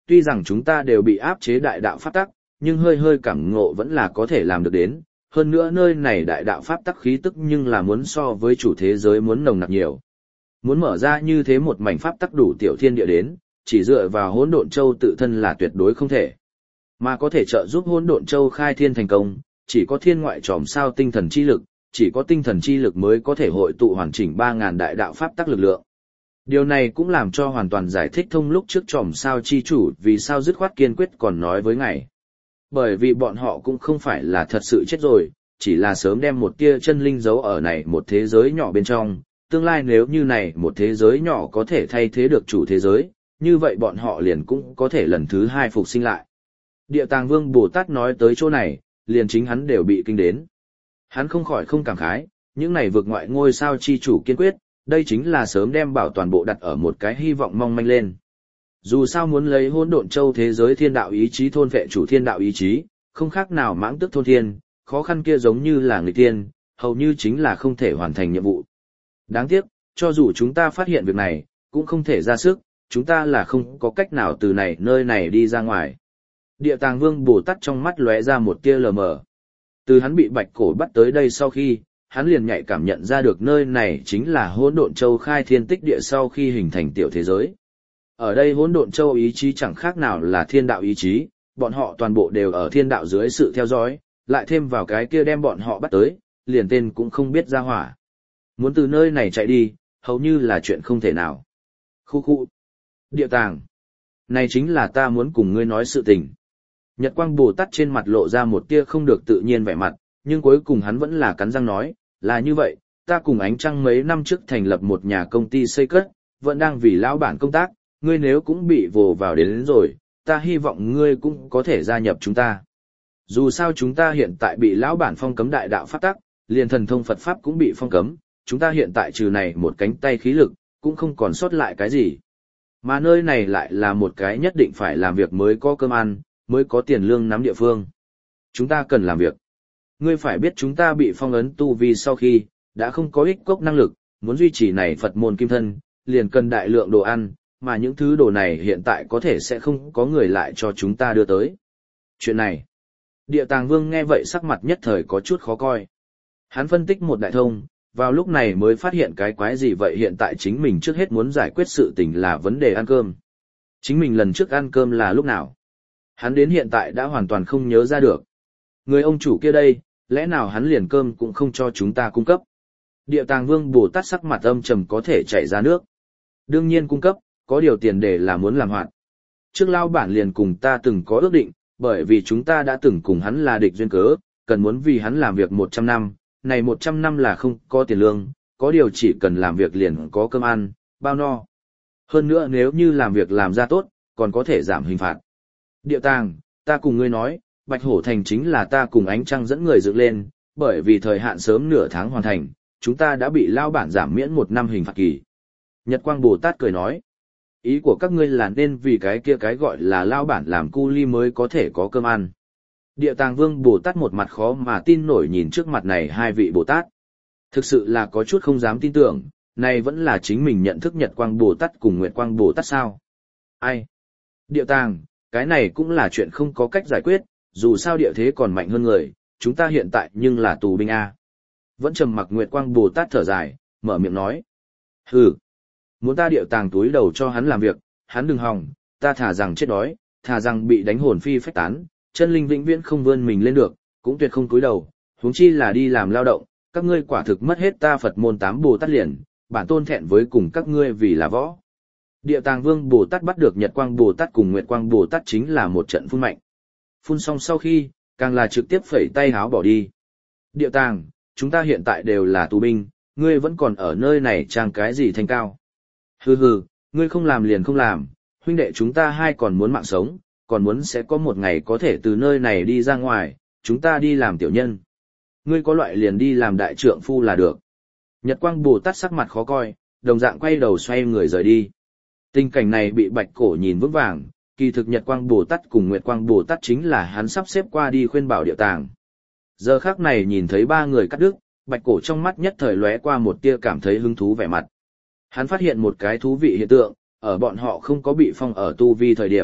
tuy rằng chúng ta đều bị áp chế đại đạo pháp tắc, nhưng hơi hơi cảm ngộ vẫn là có thể làm được đến. Hơn nữa nơi này đại đạo pháp tắc khí tức nhưng là muốn so với chủ thế giới muốn nồng nặc nhiều. Muốn mở ra như thế một mảnh pháp tắc đủ tiểu thiên địa đến, chỉ dựa vào hỗn độn châu tự thân là tuyệt đối không thể. Mà có thể trợ giúp hỗn độn châu khai thiên thành công, chỉ có thiên ngoại tròm sao tinh thần chi lực, chỉ có tinh thần chi lực mới có thể hội tụ hoàn chỉnh 3.000 đại đạo pháp tắc lực lượng. Điều này cũng làm cho hoàn toàn giải thích thông lúc trước tròm sao chi chủ vì sao dứt khoát kiên quyết còn nói với ngài. Bởi vì bọn họ cũng không phải là thật sự chết rồi, chỉ là sớm đem một tia chân linh giấu ở này một thế giới nhỏ bên trong. Tương lai nếu như này một thế giới nhỏ có thể thay thế được chủ thế giới, như vậy bọn họ liền cũng có thể lần thứ 2 phục sinh lại. Địa Tàng Vương Bồ Tát nói tới chỗ này, liền chính hắn đều bị kinh đến. Hắn không khỏi không cảm khái, những này vượt ngoại ngôi sao chi chủ kiên quyết, đây chính là sớm đem bảo toàn bộ đặt ở một cái hy vọng mong manh lên. Dù sao muốn lấy hỗn độn châu thế giới thiên đạo ý chí thôn vệ chủ thiên đạo ý chí, không khác nào mãng tức thôn thiên, khó khăn kia giống như là người tiên, hầu như chính là không thể hoàn thành nhiệm vụ. Đáng tiếc, cho dù chúng ta phát hiện việc này, cũng không thể ra sức, chúng ta là không có cách nào từ nơi này đi ra ngoài. Địa Tàng Vương Bồ Tát trong mắt lóe ra một tia lờ mờ. Từ hắn bị bạch cổ bắt tới đây sau khi, hắn liền nhạy cảm nhận ra được nơi này chính là hỗn độn châu khai thiên tích địa sau khi hình thành tiểu thế giới. Ở đây hỗn độn châu ý chí chẳng khác nào là thiên đạo ý chí, bọn họ toàn bộ đều ở thiên đạo dưới sự theo dõi, lại thêm vào cái kia đem bọn họ bắt tới, liền tên cũng không biết ra hỏa. Muốn từ nơi này chạy đi, hầu như là chuyện không thể nào. Khu khu. Địa Tàng. Này chính là ta muốn cùng ngươi nói sự tình. Nhật Quang Bồ Tát trên mặt lộ ra một tia không được tự nhiên vẻ mặt, nhưng cuối cùng hắn vẫn là cắn răng nói, là như vậy, ta cùng Ánh Trăng mấy năm trước thành lập một nhà công ty xây cất, vẫn đang vì lão bản công tác, ngươi nếu cũng bị vồ vào đến rồi, ta hy vọng ngươi cũng có thể gia nhập chúng ta. Dù sao chúng ta hiện tại bị lão bản phong cấm đại đạo pháp tắc, liền thần thông Phật Pháp cũng bị phong cấm, chúng ta hiện tại trừ này một cánh tay khí lực, cũng không còn sót lại cái gì. Mà nơi này lại là một cái nhất định phải làm việc mới có cơm ăn, mới có tiền lương nắm địa phương. Chúng ta cần làm việc. Ngươi phải biết chúng ta bị phong ấn tu vi sau khi, đã không có ích cốc năng lực, muốn duy trì này Phật môn kim thân, liền cần đại lượng đồ ăn, mà những thứ đồ này hiện tại có thể sẽ không có người lại cho chúng ta đưa tới. Chuyện này, Địa Tàng Vương nghe vậy sắc mặt nhất thời có chút khó coi. Hắn phân tích một đại thông, vào lúc này mới phát hiện cái quái gì vậy hiện tại chính mình trước hết muốn giải quyết sự tình là vấn đề ăn cơm. Chính mình lần trước ăn cơm là lúc nào? Hắn đến hiện tại đã hoàn toàn không nhớ ra được. Người ông chủ kia đây, lẽ nào hắn liền cơm cũng không cho chúng ta cung cấp? Địa Tàng Vương Bồ Tát sắc mặt âm trầm có thể chảy ra nước. Đương nhiên cung cấp, có điều tiền để là muốn làm hoạt. Trước lao bản liền cùng ta từng có ước định, bởi vì chúng ta đã từng cùng hắn là địch duyên cớ, cần muốn vì hắn làm việc 100 năm, này 100 năm là không có tiền lương, có điều chỉ cần làm việc liền có cơm ăn, bao no. Hơn nữa nếu như làm việc làm ra tốt, còn có thể giảm hình phạt. Địa Tàng, ta cùng ngươi nói, Bạch Hổ Thành chính là ta cùng Ánh Trăng dẫn người dựng lên, bởi vì thời hạn sớm nửa tháng hoàn thành, chúng ta đã bị lao bản giảm miễn 1 năm hình phạt kỳ. Nhật Quang Bồ Tát cười nói, ý của các ngươi là nên vì cái kia cái gọi là lao bản làm cu ly mới có thể có cơm ăn. Địa Tàng Vương Bồ Tát một mặt khó mà tin nổi nhìn trước mặt này hai vị Bồ Tát. Thực sự là có chút không dám tin tưởng, này vẫn là chính mình nhận thức Nhật Quang Bồ Tát cùng Nguyệt Quang Bồ Tát sao? Ai? Địa Tàng, cái này cũng là chuyện không có cách giải quyết, dù sao địa thế còn mạnh hơn người, chúng ta hiện tại nhưng là tù binh A. Vẫn trầm mặc Nguyệt Quang Bồ Tát thở dài, mở miệng nói. Hừ, muốn ta Địa Tàng túi đầu cho hắn làm việc, hắn đừng hòng, ta thà rằng chết đói, thà rằng bị đánh hồn phi phách tán, chân linh vĩnh viễn không vươn mình lên được, cũng tuyệt không túi đầu, huống chi là đi làm lao động, các ngươi quả thực mất hết ta Phật môn 8 Bồ Tát liền, bản tôn thẹn với cùng các ngươi vì là võ. Địa Tàng Vương Bồ Tát bắt được Nhật Quang Bồ Tát cùng Nguyệt Quang Bồ Tát chính là một trận phun mạnh. Phun xong sau khi, càng là trực tiếp phẩy tay háo bỏ đi. Địa Tàng, chúng ta hiện tại đều là tù binh, ngươi vẫn còn ở nơi này trang cái gì thanh cao. Hừ hừ, ngươi không làm liền không làm, huynh đệ chúng ta hai còn muốn mạng sống, còn muốn sẽ có một ngày có thể từ nơi này đi ra ngoài, chúng ta đi làm tiểu nhân. Ngươi có loại liền đi làm đại trượng phu là được. Nhật Quang Bồ Tát sắc mặt khó coi, đồng dạng quay đầu xoay người rời đi. Tình cảnh này bị Bạch Cổ nhìn vững vàng, kỳ thực Nhật Quang Bồ Tát cùng Nguyệt Quang Bồ Tát chính là hắn sắp xếp qua đi khuyên bảo Địa Tàng. Giờ khắc này nhìn thấy ba người cắt đứt, Bạch Cổ trong mắt nhất thời lóe qua một tia cảm thấy hứng thú vẻ mặt. Hắn phát hiện một cái thú vị hiện tượng, ở bọn họ không có bị phong ở tu vi thời điểm,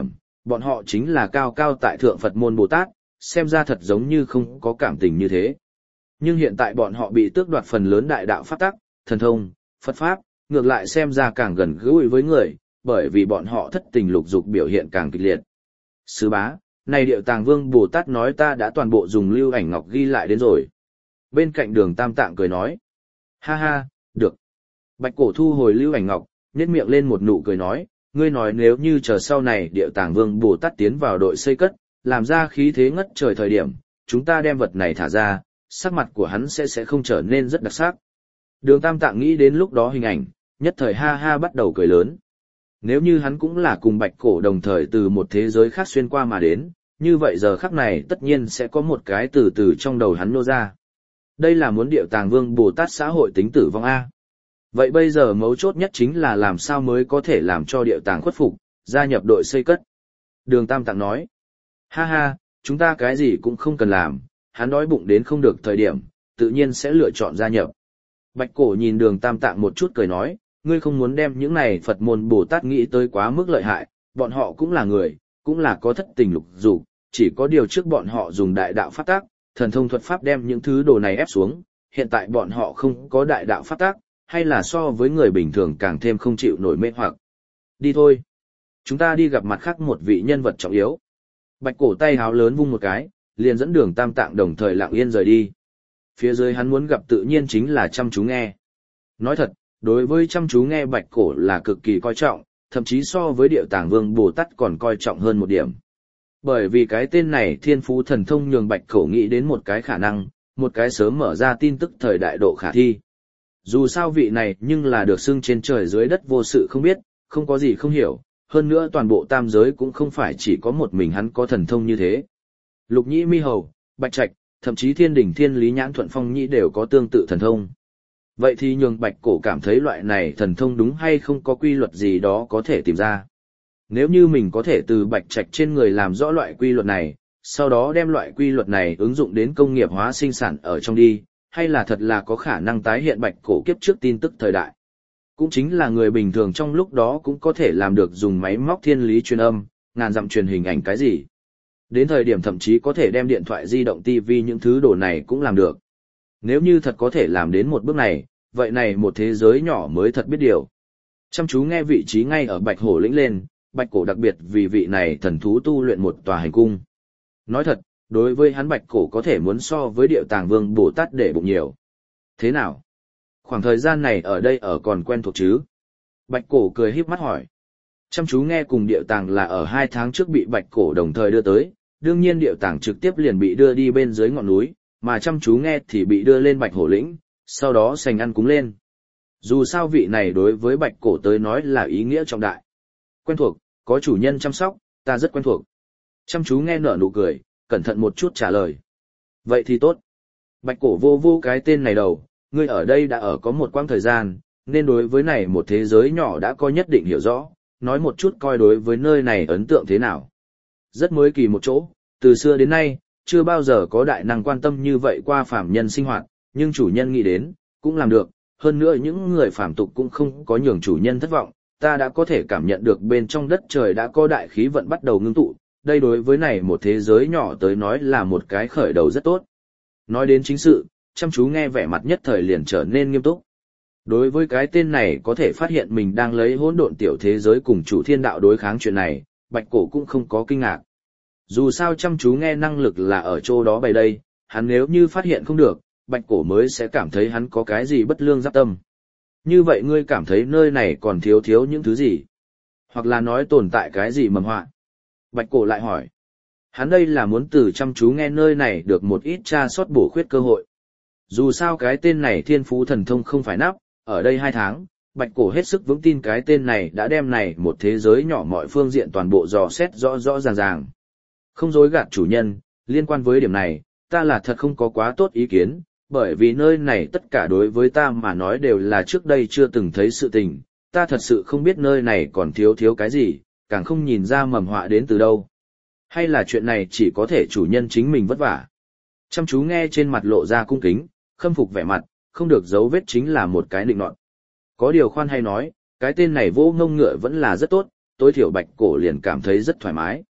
bọn họ chính là cao cao tại thượng Phật môn Bồ Tát, xem ra thật giống như không có cảm tình như thế. Nhưng hiện tại bọn họ bị tước đoạt phần lớn đại đạo pháp tắc, thần thông, Phật Pháp, ngược lại xem ra càng gần gũi với người, bởi vì bọn họ thất tình lục dục biểu hiện càng kịch liệt. Sư bá, này Điệu Tàng Vương Bồ Tát nói ta đã toàn bộ dùng lưu ảnh ngọc ghi lại đến rồi. Bên cạnh Đường Tam Tạng cười nói. Ha ha, được. Bạch Cổ thu hồi lưu ảnh ngọc, nhếch miệng lên một nụ cười nói, ngươi nói nếu như chờ sau này Điệu Tàng Vương Bồ Tát tiến vào đội xây cất, làm ra khí thế ngất trời thời điểm, chúng ta đem vật này thả ra, sắc mặt của hắn sẽ không trở nên rất đặc sắc. Đường Tam Tạng nghĩ đến lúc đó hình ảnh, nhất thời ha ha bắt đầu cười lớn. Nếu như hắn cũng là cùng Bạch Cổ đồng thời từ một thế giới khác xuyên qua mà đến, như vậy giờ khắc này tất nhiên sẽ có một cái từ từ trong đầu hắn nô ra. Đây là muốn Điệu Tàng Vương Bồ Tát xã hội tính tử vong A. Vậy bây giờ mấu chốt nhất chính là làm sao mới có thể làm cho Điệu Tàng khuất phục, gia nhập đội xây cất. Đường Tam Tạng nói, ha ha, chúng ta cái gì cũng không cần làm, hắn đói bụng đến không được thời điểm, tự nhiên sẽ lựa chọn gia nhập. Bạch Cổ nhìn Đường Tam Tạng một chút cười nói, ngươi không muốn đem những này Phật môn Bồ Tát nghĩ tới quá mức lợi hại, bọn họ cũng là người, cũng là có thất tình lục dục, chỉ có điều trước bọn họ dùng đại đạo pháp tác, thần thông thuật pháp đem những thứ đồ này ép xuống, hiện tại bọn họ không có đại đạo pháp tác, hay là so với người bình thường càng thêm không chịu nổi mê hoặc. Đi thôi. Chúng ta đi gặp mặt khác một vị nhân vật trọng yếu. Bạch Cổ tay háo lớn vung một cái, liền dẫn Đường Tam Tạng đồng thời lặng yên rời đi. Phía dưới hắn muốn gặp tự nhiên chính là Chăm Chú Nghe. Nói thật, đối với Chăm Chú Nghe Bạch Cổ là cực kỳ coi trọng, thậm chí so với Điệu Tàng Vương Bồ Tát còn coi trọng hơn một điểm. Bởi vì cái tên này thiên phú thần thông nhường Bạch Cổ nghĩ đến một cái khả năng, một cái sớm mở ra tin tức thời đại độ khả thi. Dù sao vị này nhưng là được xưng trên trời dưới đất vô sự không biết, không có gì không hiểu, hơn nữa toàn bộ tam giới cũng không phải chỉ có một mình hắn có thần thông như thế. Lục Nhĩ Mi Hầu, Bạch Trạch, thậm chí Thiên Đình Thiên Lý Nhãn Thuận Phong Nhĩ đều có tương tự thần thông. Vậy thì nhường Bạch Cổ cảm thấy loại này thần thông đúng hay không có quy luật gì đó có thể tìm ra. Nếu như mình có thể từ Bạch Trạch trên người làm rõ loại quy luật này, sau đó đem loại quy luật này ứng dụng đến công nghiệp hóa sinh sản ở trong đi, hay là thật là có khả năng tái hiện Bạch Cổ kiếp trước tin tức thời đại. Cũng chính là người bình thường trong lúc đó cũng có thể làm được dùng máy móc thiên lý truyền âm, ngàn dặm truyền hình ảnh cái gì. Đến thời điểm thậm chí có thể đem điện thoại di động TV những thứ đồ này cũng làm được. Nếu như thật có thể làm đến một bước này, vậy này một thế giới nhỏ mới thật biết điều. Chăm Chú Nghe vị trí ngay ở Bạch Hổ lĩnh lên, Bạch Cổ đặc biệt vì vị này thần thú tu luyện một tòa hành cung. Nói thật, đối với hắn Bạch Cổ có thể muốn so với Điệu Tàng Vương Bồ Tát để bụng nhiều. Thế nào? Khoảng thời gian này ở đây ở còn quen thuộc chứ? Bạch Cổ cười híp mắt hỏi. Chăm Chú Nghe cùng Điệu Tàng là ở 2 tháng trước bị Bạch Cổ đồng thời đưa tới, đương nhiên Điệu Tàng trực tiếp liền bị đưa đi bên dưới ngọn núi, mà Chăm Chú Nghe thì bị đưa lên Bạch Hổ lĩnh, sau đó sành ăn cúng lên. Dù sao vị này đối với Bạch Cổ tới nói là ý nghĩa trọng đại. Quen thuộc, có chủ nhân chăm sóc, ta rất quen thuộc. Chăm Chú Nghe nở nụ cười, cẩn thận một chút trả lời. Vậy thì tốt. Bạch Cổ vô vô cái tên này đầu, ngươi ở đây đã ở có một quãng thời gian, nên đối với này một thế giới nhỏ đã có nhất định hiểu rõ, nói một chút coi đối với nơi này ấn tượng thế nào. Rất mới kỳ một chỗ, từ xưa đến nay, chưa bao giờ có đại năng quan tâm như vậy qua phàm nhân sinh hoạt, nhưng chủ nhân nghĩ đến, cũng làm được, hơn nữa những người phàm tục cũng không có nhường chủ nhân thất vọng, ta đã có thể cảm nhận được bên trong đất trời đã có đại khí vận bắt đầu ngưng tụ, đây đối với này một thế giới nhỏ tới nói là một cái khởi đầu rất tốt. Nói đến chính sự, Chăm Chú Nghe vẻ mặt nhất thời liền trở nên nghiêm túc. Đối với cái tên này có thể phát hiện mình đang lấy hỗn độn tiểu thế giới cùng chủ thiên đạo đối kháng chuyện này, Bạch Cổ cũng không có kinh ngạc. Dù sao Chăm Chú Nghe năng lực là ở chỗ đó bày đây, hắn nếu như phát hiện không được, Bạch Cổ mới sẽ cảm thấy hắn có cái gì bất lương giáp tâm. Như vậy ngươi cảm thấy nơi này còn thiếu những thứ gì? Hoặc là nói tồn tại cái gì mầm họa? Bạch Cổ lại hỏi. Hắn đây là muốn từ Chăm Chú Nghe nơi này được một ít tra sót bổ khuyết cơ hội. Dù sao cái tên này thiên phú thần thông không phải nắp, ở đây 2 tháng, Bạch Cổ hết sức vững tin cái tên này đã đem này một thế giới nhỏ mọi phương diện toàn bộ dò xét rõ ràng. Không dối gạt chủ nhân, liên quan với điểm này, ta là thật không có quá tốt ý kiến, bởi vì nơi này tất cả đối với ta mà nói đều là trước đây chưa từng thấy sự tình, ta thật sự không biết nơi này còn thiếu cái gì, càng không nhìn ra mầm họa đến từ đâu. Hay là chuyện này chỉ có thể chủ nhân chính mình vất vả. Chăm Chú Nghe trên mặt lộ ra cung kính, khâm phục vẻ mặt, không được giấu vết chính là một cái định nọt. Có điều khoan hay nói, cái tên này vô ngông ngựa vẫn là rất tốt, tối thiểu Bạch Cổ liền cảm thấy rất thoải mái.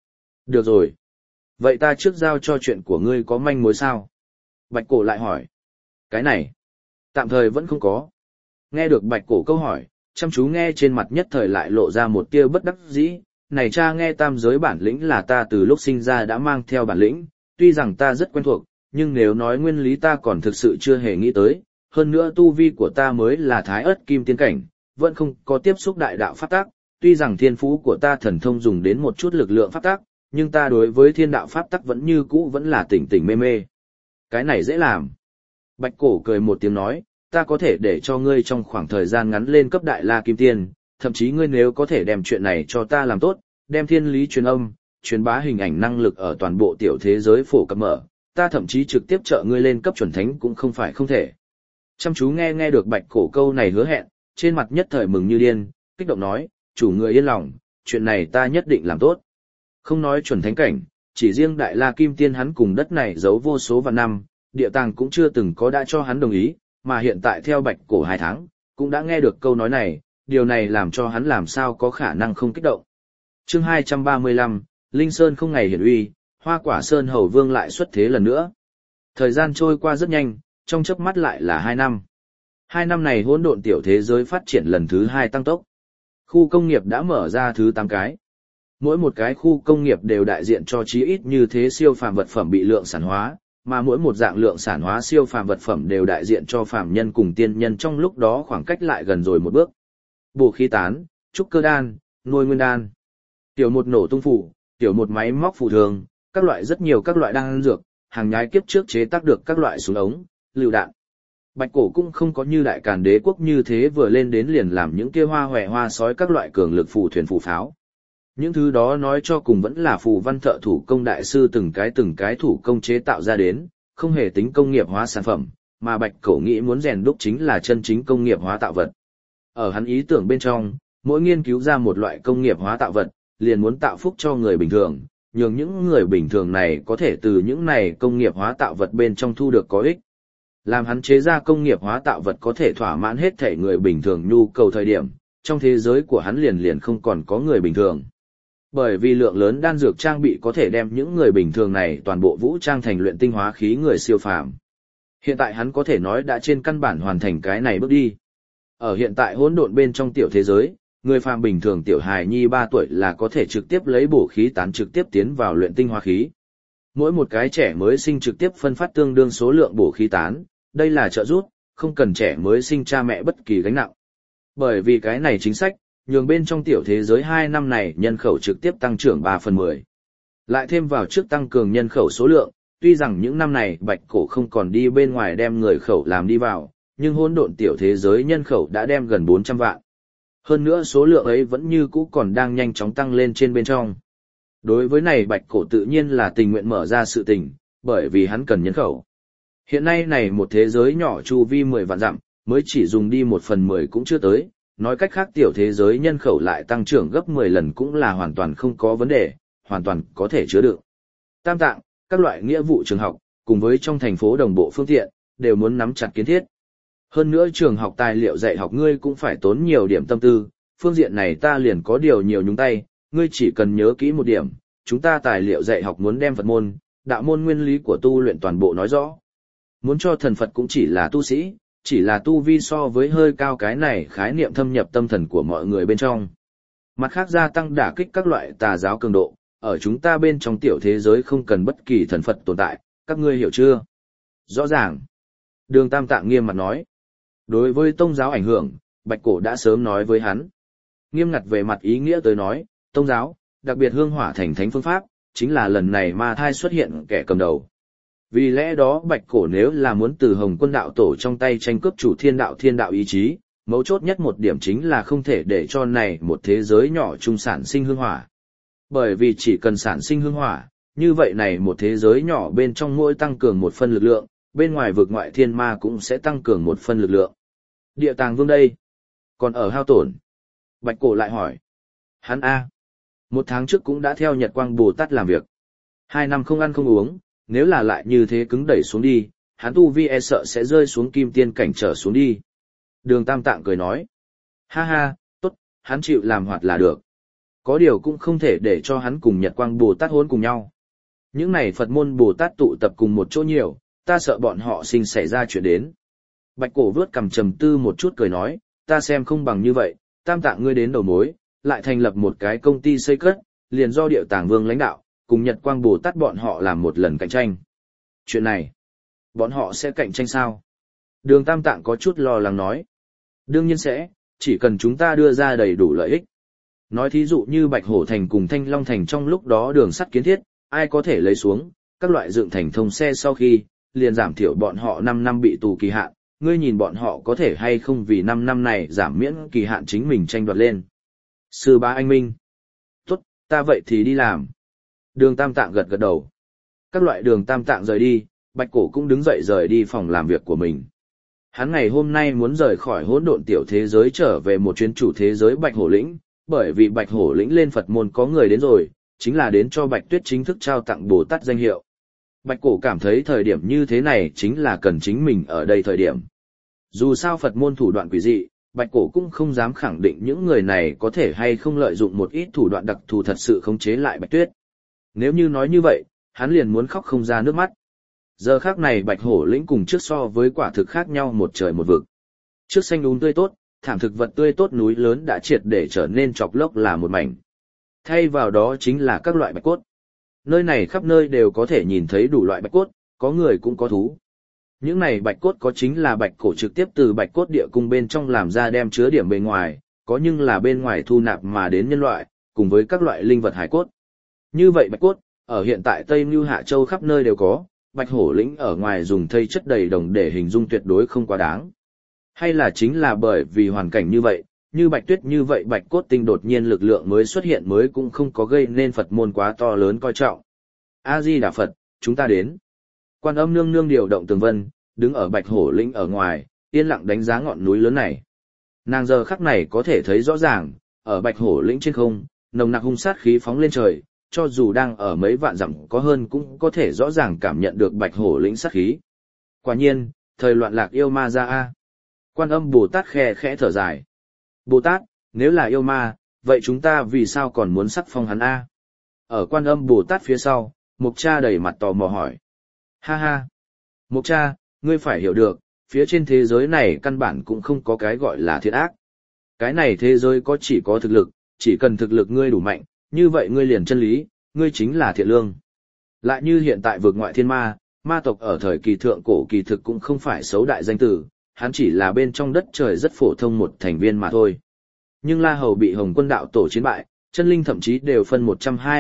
Được rồi. Vậy ta trước giao cho chuyện của ngươi có manh mối sao? Bạch cổ lại hỏi. Cái này, tạm thời vẫn không có. Nghe được bạch cổ câu hỏi, chăm chú nghe trên mặt nhất thời lại lộ ra một tia bất đắc dĩ. Này cha nghe tam giới bản lĩnh là ta từ lúc sinh ra đã mang theo bản lĩnh, tuy rằng ta rất quen thuộc, nhưng nếu nói nguyên lý ta còn thực sự chưa hề nghĩ tới, hơn nữa tu vi của ta mới là thái ớt kim tiên cảnh, vẫn không có tiếp xúc đại đạo pháp tắc, tuy rằng thiên phú của ta thần thông dùng đến một chút lực lượng pháp tắc, nhưng ta đối với thiên đạo pháp tắc vẫn như cũ vẫn là tỉnh tỉnh mê mê. Cái này dễ làm. Bạch cổ cười một tiếng nói, ta có thể để cho ngươi trong khoảng thời gian ngắn lên cấp đại la kim tiên, thậm chí ngươi nếu có thể đem chuyện này cho ta làm tốt, đem thiên lý truyền âm, truyền bá hình ảnh năng lực ở toàn bộ tiểu thế giới phổ cập mở, ta thậm chí trực tiếp trợ ngươi lên cấp chuẩn thánh cũng không phải không thể. Chăm chú nghe được bạch cổ câu này hứa hẹn, trên mặt nhất thời mừng như điên, kích động nói, chủ người yên lòng, chuyện này ta nhất định làm tốt. Không nói chuẩn thánh cảnh, chỉ riêng đại la kim tiên hắn cùng đất này giấu vô số vạn năm, địa tàng cũng chưa từng có đã cho hắn đồng ý, mà hiện tại theo bạch cổ 2 tháng, cũng đã nghe được câu nói này, điều này làm cho hắn làm sao có khả năng không kích động. Chương 235, Linh Sơn không ngày hiển uy, Hoa Quả Sơn Hầu Vương lại xuất thế lần nữa. Thời gian trôi qua rất nhanh, trong chớp mắt lại là 2 năm. 2 năm này hỗn độn tiểu thế giới phát triển lần thứ 2 tăng tốc. Khu công nghiệp đã mở ra thứ 8 cái. Mỗi một cái khu công nghiệp đều đại diện cho chí ít như thế siêu phàm vật phẩm bị lượng sản hóa, mà mỗi một dạng lượng sản hóa siêu phàm vật phẩm đều đại diện cho phàm nhân cùng tiên nhân trong lúc đó khoảng cách lại gần rồi một bước. Bổ khí tán, trúc cơ đan, nuôi nguyên đan, tiểu một nổ tung phủ, tiểu một máy móc phù thường, các loại rất nhiều các loại đan dược, hàng nhái kiếp trước chế tác được các loại súng ống, lựu đạn. Bạch cổ cũng không có như đại càn đế quốc như thế vừa lên đến liền làm những kia hoa hòe hoa sói các loại cường lực phù thuyền phù pháo. Những thứ đó nói cho cùng vẫn là phù văn thợ thủ công đại sư từng cái thủ công chế tạo ra đến, không hề tính công nghiệp hóa sản phẩm, mà bạch cổ nghĩ muốn rèn đúc chính là chân chính công nghiệp hóa tạo vật. Ở hắn ý tưởng bên trong, mỗi nghiên cứu ra một loại công nghiệp hóa tạo vật, liền muốn tạo phúc cho người bình thường, nhường những người bình thường này có thể từ những này công nghiệp hóa tạo vật bên trong thu được có ích. Làm hắn chế ra công nghiệp hóa tạo vật có thể thỏa mãn hết thể người bình thường nhu cầu thời điểm, trong thế giới của hắn liền không còn có người bình thường. Bởi vì lượng lớn đan dược trang bị có thể đem những người bình thường này toàn bộ vũ trang thành luyện tinh hóa khí người siêu phàm. Hiện tại hắn có thể nói đã trên căn bản hoàn thành cái này bước đi. Ở hiện tại hỗn độn bên trong tiểu thế giới, người phàm bình thường tiểu hài nhi 3 tuổi là có thể trực tiếp lấy bổ khí tán trực tiếp tiến vào luyện tinh hóa khí. Mỗi một cái trẻ mới sinh trực tiếp phân phát tương đương số lượng bổ khí tán, đây là trợ giúp, không cần trẻ mới sinh cha mẹ bất kỳ gánh nặng. Bởi vì cái này chính sách, nhường bên trong tiểu thế giới 2 năm này nhân khẩu trực tiếp tăng trưởng 3/10. Lại thêm vào trước tăng cường nhân khẩu số lượng, tuy rằng những năm này bạch cổ không còn đi bên ngoài đem người khẩu làm đi vào, nhưng hỗn độn tiểu thế giới nhân khẩu đã đem gần 400 vạn. Hơn nữa số lượng ấy vẫn như cũ còn đang nhanh chóng tăng lên trên bên trong. Đối với này bạch cổ tự nhiên là tình nguyện mở ra sự tình, bởi vì hắn cần nhân khẩu. Hiện nay này một thế giới nhỏ chu vi 10 vạn dặm, mới chỉ dùng đi 1/10 cũng chưa tới, nói cách khác tiểu thế giới nhân khẩu lại tăng trưởng gấp 10 lần cũng là hoàn toàn không có vấn đề, hoàn toàn có thể chứa đựng. Tam tạng, các loại nghĩa vụ trường học, cùng với trong thành phố đồng bộ phương tiện, đều muốn nắm chặt kiến thiết. Hơn nữa trường học tài liệu dạy học ngươi cũng phải tốn nhiều điểm tâm tư, phương diện này ta liền có điều nhiều nhúng tay, ngươi chỉ cần nhớ kỹ một điểm, chúng ta tài liệu dạy học muốn đem Phật môn, đạo môn nguyên lý của tu luyện toàn bộ nói rõ. Muốn cho thần Phật cũng chỉ là tu sĩ, chỉ là tu vi so với hơi cao cái này khái niệm thâm nhập tâm thần của mọi người bên trong. Mặt khác gia tăng đả kích các loại tà giáo cường độ, ở chúng ta bên trong tiểu thế giới không cần bất kỳ thần Phật tồn tại, các ngươi hiểu chưa? Rõ ràng. Đường Tam Tạng nghiêm mặt nói. Đối với tông giáo ảnh hưởng, Bạch Cổ đã sớm nói với hắn. Nghiêm ngặt về mặt ý nghĩa tới nói, tông giáo, đặc biệt hương hỏa thành thánh phương pháp, chính là lần này ma thai xuất hiện kẻ cầm đầu. Vì lẽ đó Bạch Cổ nếu là muốn từ Hồng Quân đạo tổ trong tay tranh cướp chủ thiên đạo ý chí, mấu chốt nhất một điểm chính là không thể để cho này một thế giới nhỏ chung sản sinh hương hỏa. Bởi vì chỉ cần sản sinh hương hỏa, như vậy này một thế giới nhỏ bên trong mỗi tăng cường một phân lực lượng, bên ngoài vực ngoại thiên ma cũng sẽ tăng cường một phân lực lượng. Địa tàng vương đây, còn ở hao tổn. Bạch Cổ lại hỏi. Hắn A. 1 tháng trước cũng đã theo Nhật Quang Bồ Tát làm việc. 2 năm không ăn không uống, nếu là lại như thế cứng đẩy xuống đi, hắn tu vi e sợ sẽ rơi xuống kim tiên cảnh trở xuống đi. Đường Tam Tạng cười nói. Ha ha, tốt, hắn chịu làm hoạt là được. Có điều cũng không thể để cho hắn cùng Nhật Quang Bồ Tát hôn cùng nhau. Những này Phật môn Bồ Tát tụ tập cùng một chỗ nhiều, ta sợ bọn họ sinh xảy ra chuyện đến. Bạch Cổ vớt cằm trầm tư một chút cười nói, ta xem không bằng như vậy, Tam Tạng ngươi đến đầu mối, lại thành lập một cái công ty xây cất, liền do Điệu Tàng Vương lãnh đạo, cùng Nhật Quang Bồ Tát bọn họ làm một lần cạnh tranh. Chuyện này, bọn họ sẽ cạnh tranh sao? Đường Tam Tạng có chút lo lắng nói. Đương nhiên sẽ, chỉ cần chúng ta đưa ra đầy đủ lợi ích. Nói thí dụ như Bạch Hổ Thành cùng Thanh Long Thành trong lúc đó đường sắt kiến thiết, ai có thể lấy xuống, các loại dựng thành thông xe sau khi, liền giảm thiểu bọn họ 5 năm bị tù kỳ hạn, ngươi nhìn bọn họ có thể hay không vì 5 năm này giảm miễn kỳ hạn chính mình tranh đoạt lên. Sư bá anh minh. Tốt, ta vậy thì đi làm. Đường Tam Tạng gật gật đầu. Các loại Đường Tam Tạng rời đi, Bạch Cổ cũng đứng dậy rời đi phòng làm việc của mình. Hắn ngày hôm nay muốn rời khỏi hỗn độn tiểu thế giới trở về một chuyến chủ thế giới Bạch Hổ Lĩnh, bởi vì Bạch Hổ Lĩnh lên Phật môn có người đến rồi, chính là đến cho Bạch Tuyết chính thức trao tặng Bồ Tát danh hiệu. Bạch Cổ cảm thấy thời điểm như thế này chính là cần chính mình ở đây thời điểm. Dù sao Phật môn thủ đoạn quỷ dị, Bạch Cổ cũng không dám khẳng định những người này có thể hay không lợi dụng một ít thủ đoạn đặc thù thật sự khống chế lại Bạch Tuyết. Nếu như nói như vậy, hắn liền muốn khóc không ra nước mắt. Giờ khác này Bạch Hổ Lĩnh cùng trước so với quả thực khác nhau một trời một vực. Trước xanh đúng tươi tốt, thảm thực vật tươi tốt núi lớn đã triệt để trở nên chọc lốc là một mảnh. Thay vào đó chính là các loại bạch cốt. Nơi này khắp nơi đều có thể nhìn thấy đủ loại bạch cốt, có người cũng có thú. Những này bạch cốt có chính là bạch cổ trực tiếp từ bạch cốt địa cung bên trong làm ra đem chứa điểm bên ngoài, có nhưng là bên ngoài thu nạp mà đến nhân loại, cùng với các loại linh vật hải cốt. Như vậy bạch cốt, ở hiện tại Tây Nưu Hạ Châu khắp nơi đều có, Bạch Hổ Lĩnh ở ngoài dùng thây chất đầy đồng để hình dung tuyệt đối không quá đáng. Hay là chính là bởi vì hoàn cảnh như vậy, như Bạch Tuyết như vậy Bạch Cốt Tinh đột nhiên lực lượng mới xuất hiện mới cũng không có gây nên Phật môn quá to lớn coi trọng. A-di-đà Phật, chúng ta đến. Quan Âm nương nương điều động tường vân, đứng ở Bạch Hổ Lĩnh ở ngoài, yên lặng đánh giá ngọn núi lớn này. Nàng giờ khắc này có thể thấy rõ ràng, ở Bạch Hổ Lĩnh trên không, nồng nặc hung sát khí phóng lên trời, cho dù đang ở mấy vạn dặm có hơn cũng có thể rõ ràng cảm nhận được Bạch Hổ Lĩnh sát khí. Quả nhiên, thời loạn lạc yêu ma ra a. Quan Âm Bồ Tát khe khẽ thở dài. Bồ Tát, nếu là yêu ma, vậy chúng ta vì sao còn muốn sắc phong hắn a? Ở Quan Âm Bồ Tát phía sau, Mục Cha đầy mặt tò mò hỏi. Ha ha. Mục Cha, ngươi phải hiểu được, phía trên thế giới này căn bản cũng không có cái gọi là thiện ác. Cái này thế giới có chỉ có thực lực, chỉ cần thực lực ngươi đủ mạnh, như vậy ngươi liền chân lý, ngươi chính là thiện lương. Lại như hiện tại vực ngoại thiên ma, ma tộc ở thời kỳ thượng cổ kỳ thực cũng không phải xấu đại danh tử, hắn chỉ là bên trong đất trời rất phổ thông một thành viên mà thôi. Nhưng La Hầu bị Hồng Quân đạo tổ chiến bại, chân linh thậm chí đều phân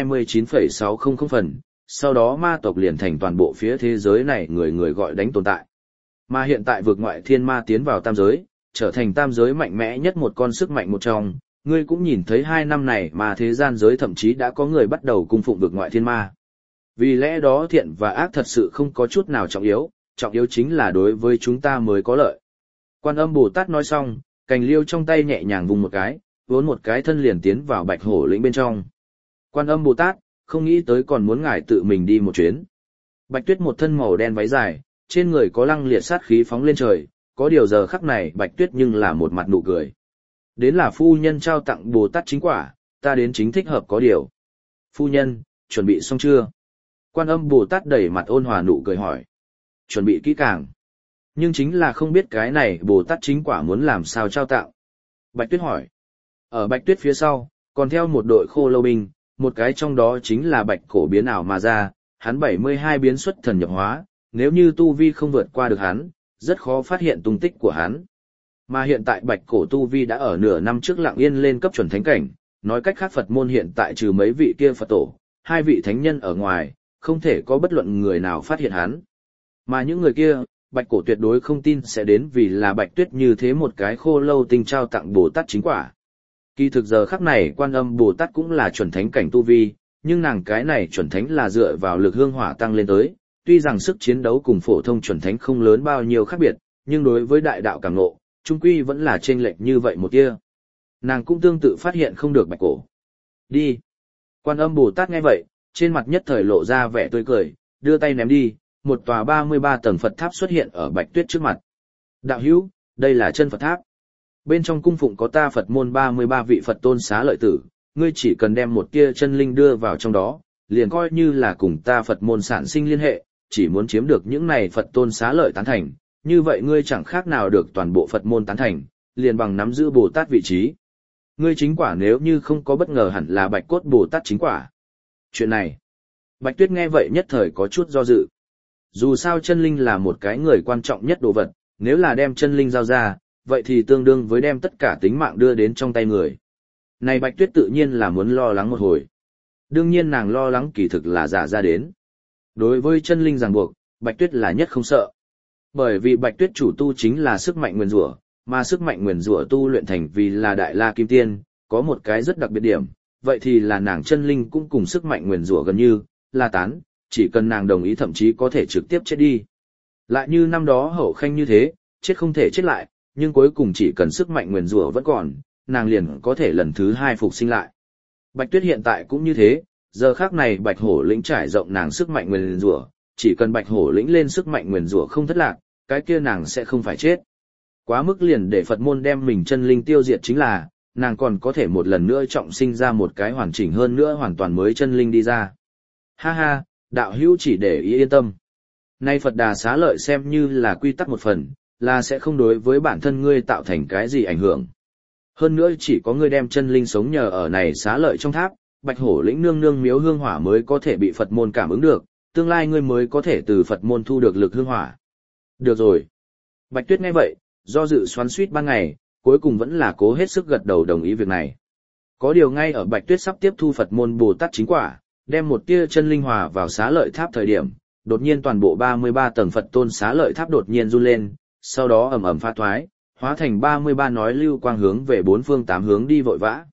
129,600 phần, sau đó ma tộc liền thành toàn bộ phía thế giới này người người gọi đánh tồn tại. Mà hiện tại vực ngoại thiên ma tiến vào tam giới, trở thành tam giới mạnh mẽ nhất một con sức mạnh một trong, ngươi cũng nhìn thấy 2 năm này mà thế gian giới thậm chí đã có người bắt đầu cung phụng vực ngoại thiên ma. Vì lẽ đó thiện và ác thật sự không có chút nào trọng yếu chính là đối với chúng ta mới có lợi. Quan Âm Bồ Tát nói xong, cành liêu trong tay nhẹ nhàng vùng một cái, vốn một cái thân liền tiến vào Bạch Hổ Lĩnh bên trong. Quan Âm Bồ Tát, không nghĩ tới còn muốn ngài tự mình đi một chuyến. Bạch Tuyết một thân màu đen váy dài, trên người có lăng liệt sát khí phóng lên trời, có điều giờ khắc này Bạch Tuyết nhưng là một mặt nụ cười. Đến là phu nhân trao tặng Bồ Tát chính quả, ta đến chính thích hợp có điều. Phu nhân, chuẩn bị xong chưa? Quan Âm Bồ Tát đẩy mặt ôn hòa nụ cười hỏi. Chuẩn bị kỹ càng. Nhưng chính là không biết cái này Bồ Tát chính quả muốn làm sao trao tặng. Bạch Tuyết hỏi. Ở Bạch Tuyết phía sau, còn theo một đội khô lâu binh, một cái trong đó chính là Bạch Cổ biến ảo mà ra, hắn 72 biến xuất thần nhập hóa, nếu như tu vi không vượt qua được hắn, rất khó phát hiện tung tích của hắn. Mà hiện tại Bạch Cổ tu vi đã ở nửa năm trước lặng yên lên cấp chuẩn thánh cảnh, nói cách khác Phật môn hiện tại trừ mấy vị kia Phật tổ, 2 vị thánh nhân ở ngoài, không thể có bất luận người nào phát hiện hắn. Mà những người kia, Bạch Cổ tuyệt đối không tin sẽ đến vì là Bạch Tuyết như thế một cái khô lâu tinh trao tặng Bồ Tát chính quả. Kỳ thực giờ khắc này Quan Âm Bồ Tát cũng là chuẩn thánh cảnh tu vi, nhưng nàng cái này chuẩn thánh là dựa vào lực hương hỏa tăng lên tới, tuy rằng sức chiến đấu cùng phổ thông chuẩn thánh không lớn bao nhiêu khác biệt, nhưng đối với đại đạo cảm ngộ, chung quy vẫn là chênh lệch như vậy một tia. Nàng cũng tương tự phát hiện không được Bạch Cổ. Đi. Quan Âm Bồ Tát nghe vậy, trên mặt nhất thời lộ ra vẻ tươi cười, đưa tay ném đi, một tòa 33 tầng Phật tháp xuất hiện ở Bạch Tuyết trước mặt. Đạo hữu, đây là chân Phật tháp. Bên trong cung phụng có ta Phật môn 33 vị Phật tôn xá lợi tử, ngươi chỉ cần đem một tia chân linh đưa vào trong đó, liền coi như là cùng ta Phật môn sản sinh liên hệ, chỉ muốn chiếm được những này Phật tôn xá lợi tán thành, như vậy ngươi chẳng khác nào được toàn bộ Phật môn tán thành, liền bằng nắm giữ Bồ Tát vị trí. Ngươi chính quả nếu như không có bất ngờ hẳn là Bạch Cốt Bồ Tát chính quả. Chuyện này, Bạch Tuyết nghe vậy nhất thời có chút do dự. Dù sao chân linh là một cái người quan trọng nhất đồ vật, nếu là đem chân linh giao ra, vậy thì tương đương với đem tất cả tính mạng đưa đến trong tay người. Này Bạch Tuyết tự nhiên là muốn lo lắng một hồi. Đương nhiên nàng lo lắng kỳ thực là giả ra đến. Đối với chân linh ràng buộc, Bạch Tuyết là nhất không sợ. Bởi vì Bạch Tuyết chủ tu chính là sức mạnh nguyền rủa, mà sức mạnh nguyền rủa tu luyện thành vì là Đại La Kim Tiên, có một cái rất đặc biệt điểm, vậy thì là nàng chân linh cũng cùng sức mạnh nguyền rủa gần như là tán, chỉ cần nàng đồng ý thậm chí có thể trực tiếp chết đi. Lại như năm đó Hậu Khanh như thế, chết không thể chết lại, nhưng cuối cùng chỉ cần sức mạnh nguyền rủa vẫn còn, nàng liền có thể lần thứ hai phục sinh lại. Bạch Tuyết hiện tại cũng như thế, giờ khác này Bạch Hổ lĩnh trải rộng nàng sức mạnh nguyền rủa, chỉ cần Bạch Hổ lĩnh lên sức mạnh nguyền rủa không thất lạc, cái kia nàng sẽ không phải chết. Quá mức liền để Phật môn đem mình chân linh tiêu diệt chính là, nàng còn có thể một lần nữa trọng sinh ra một cái hoàn chỉnh hơn nữa hoàn toàn mới chân linh đi ra. Ha ha, đạo hữu chỉ để ý yên tâm. Nay Phật Đà xá lợi xem như là quy tắc một phần, là sẽ không đối với bản thân ngươi tạo thành cái gì ảnh hưởng. Hơn nữa chỉ có ngươi đem chân linh sống nhờ ở này xá lợi trong tháp, Bạch Hổ lĩnh nương nương miếu hương hỏa mới có thể bị Phật môn cảm ứng được, tương lai ngươi mới có thể từ Phật môn thu được lực hương hỏa. Được rồi. Bạch Tuyết nghe vậy, do dự xoắn xuýt ban ngày, cuối cùng vẫn là cố hết sức gật đầu đồng ý việc này. Có điều ngay ở Bạch Tuyết sắp tiếp thu Phật môn Bồ Tát chính quả, đem một tia chân linh hòa vào xá lợi tháp thời điểm, đột nhiên toàn bộ 33 tầng Phật tôn xá lợi tháp đột nhiên run lên, sau đó ầm ầm phá thoái, hóa thành 33 nói lưu quang hướng về bốn phương tám hướng đi vội vã.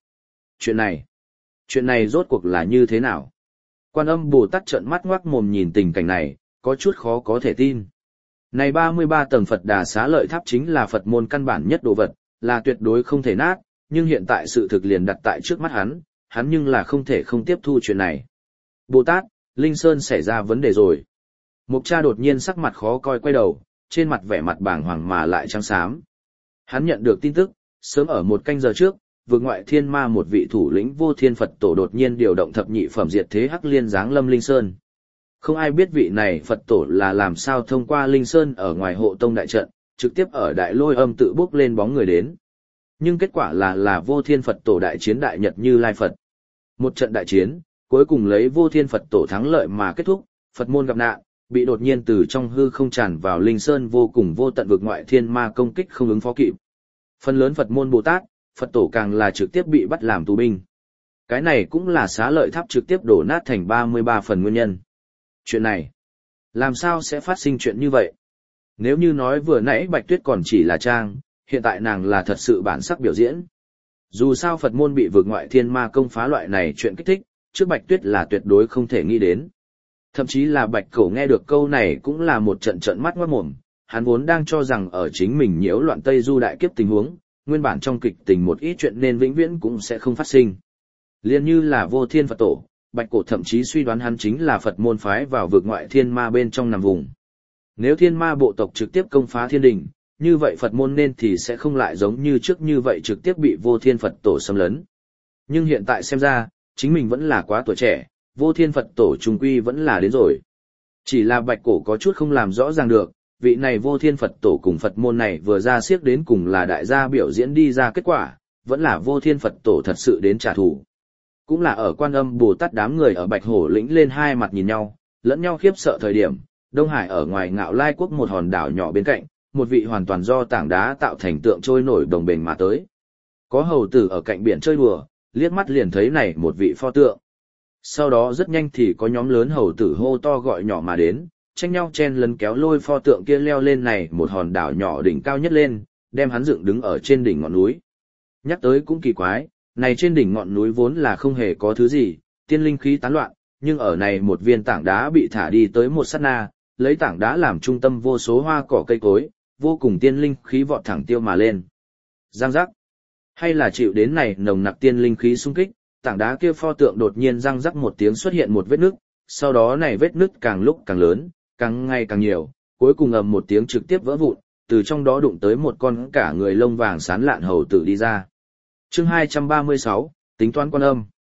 Chuyện này rốt cuộc là như thế nào? Quan Âm Bồ Tát trợn mắt ngoác mồm nhìn tình cảnh này, có chút khó có thể tin. Này 33 tầng Phật Đà xá lợi tháp chính là Phật môn căn bản nhất đồ vật, là tuyệt đối không thể nát, nhưng hiện tại sự thực liền đặt tại trước mắt hắn nhưng là không thể không tiếp thu chuyện này. Bồ Tát, Linh Sơn xảy ra vấn đề rồi. Mục Cha đột nhiên sắc mặt khó coi quay đầu, trên mặt vẻ mặt bàng hoàng mà lại trắng xám. Hắn nhận được tin tức, sớm ở một canh giờ trước, vượt ngoại thiên ma một vị thủ lĩnh Vô Thiên Phật Tổ đột nhiên điều động thập nhị phẩm diệt thế hắc liên giáng lâm Linh Sơn. Không ai biết vị này Phật Tổ là làm sao thông qua Linh Sơn ở ngoài hộ tông đại trận, trực tiếp ở đại lôi âm tự bước lên bóng người đến. Nhưng kết quả là Vô Thiên Phật Tổ đại chiến đại nhật Như Lai Phật. Một trận đại chiến, cuối cùng lấy Vô Thiên Phật Tổ thắng lợi mà kết thúc, Phật môn gặp nạn, bị đột nhiên từ trong hư không tràn vào Linh Sơn vô cùng vô tận vực ngoại thiên ma công kích không ứng phó kịp. Phần lớn Phật môn Bồ Tát, Phật Tổ càng là trực tiếp bị bắt làm tù binh. Cái này cũng là xá lợi tháp trực tiếp đổ nát thành 33 phần nguyên nhân. Chuyện này, làm sao sẽ phát sinh chuyện như vậy? Nếu như nói vừa nãy Bạch Tuyết còn chỉ là trang, hiện tại nàng là thật sự bản sắc biểu diễn. Dù sao Phật môn bị vượt ngoại thiên ma công phá loại này chuyện kích thích, trước Bạch Tuyết là tuyệt đối không thể nghĩ đến. Thậm chí là Bạch Cẩu nghe được câu này cũng là một trận trợn mắt ngoác mồm, hắn vốn đang cho rằng ở chính mình nhiễu loạn Tây Du đại kiếp tình huống, nguyên bản trong kịch tình một ít chuyện nên vĩnh viễn cũng sẽ không phát sinh. Liên như là Vô Thiên Phật Tổ, Bạch Cổ thậm chí suy đoán hắn chính là Phật môn phái vào vực ngoại thiên ma bên trong nằm vùng. Nếu thiên ma bộ tộc trực tiếp công phá thiên đình, như vậy Phật môn nên thì sẽ không lại giống như trước như vậy trực tiếp bị Vô Thiên Phật Tổ xâm lấn. Nhưng hiện tại xem ra, chính mình vẫn là quá tuổi trẻ, Vô Thiên Phật Tổ trùng quy vẫn là đến rồi. Chỉ là Bạch Cổ có chút không làm rõ ràng được, vị này Vô Thiên Phật Tổ cùng Phật môn này vừa ra xiếc đến cùng là đại gia biểu diễn đi ra kết quả, vẫn là Vô Thiên Phật Tổ thật sự đến trả thù. Cũng là ở Quan Âm Bồ Tát đám người ở Bạch Hổ lĩnh lên hai mặt nhìn nhau, lẫn nhau khiếp sợ thời điểm, Đông Hải ở ngoài Ngạo Lai quốc một hòn đảo nhỏ bên cạnh, một vị hoàn toàn do tảng đá tạo thành tượng trôi nổi đồng bền mà tới. Có hầu tử ở cạnh biển chơi đùa, liếc mắt liền thấy này một vị pho tượng. Sau đó rất nhanh thì có nhóm lớn hầu tử hô to gọi nhỏ mà đến, tranh nhau chen lấn kéo lôi pho tượng kia leo lên này một hòn đảo nhỏ đỉnh cao nhất lên, đem hắn dựng đứng ở trên đỉnh ngọn núi. Nhắc tới cũng kỳ quái, này trên đỉnh ngọn núi vốn là không hề có thứ gì, tiên linh khí tán loạn, nhưng ở này một viên tảng đá bị thả đi tới một sát na, lấy tảng đá làm trung tâm vô số hoa cỏ cây cối, vô cùng tiên linh khí vọt thẳng tiêu mà lên. Giang giác. Hay là chịu đến này nồng nặc tiên linh khí xung kích, tảng đá kia pho tượng đột nhiên răng rắc một tiếng xuất hiện một vết nứt, sau đó này vết nứt càng lúc càng lớn, càng ngày càng nhiều, cuối cùng ầm một tiếng trực tiếp vỡ vụn, từ trong đó đụng tới một con cả người lông vàng xám lạn hầu tử đi ra. Chương 236, tính toán Quan Âm.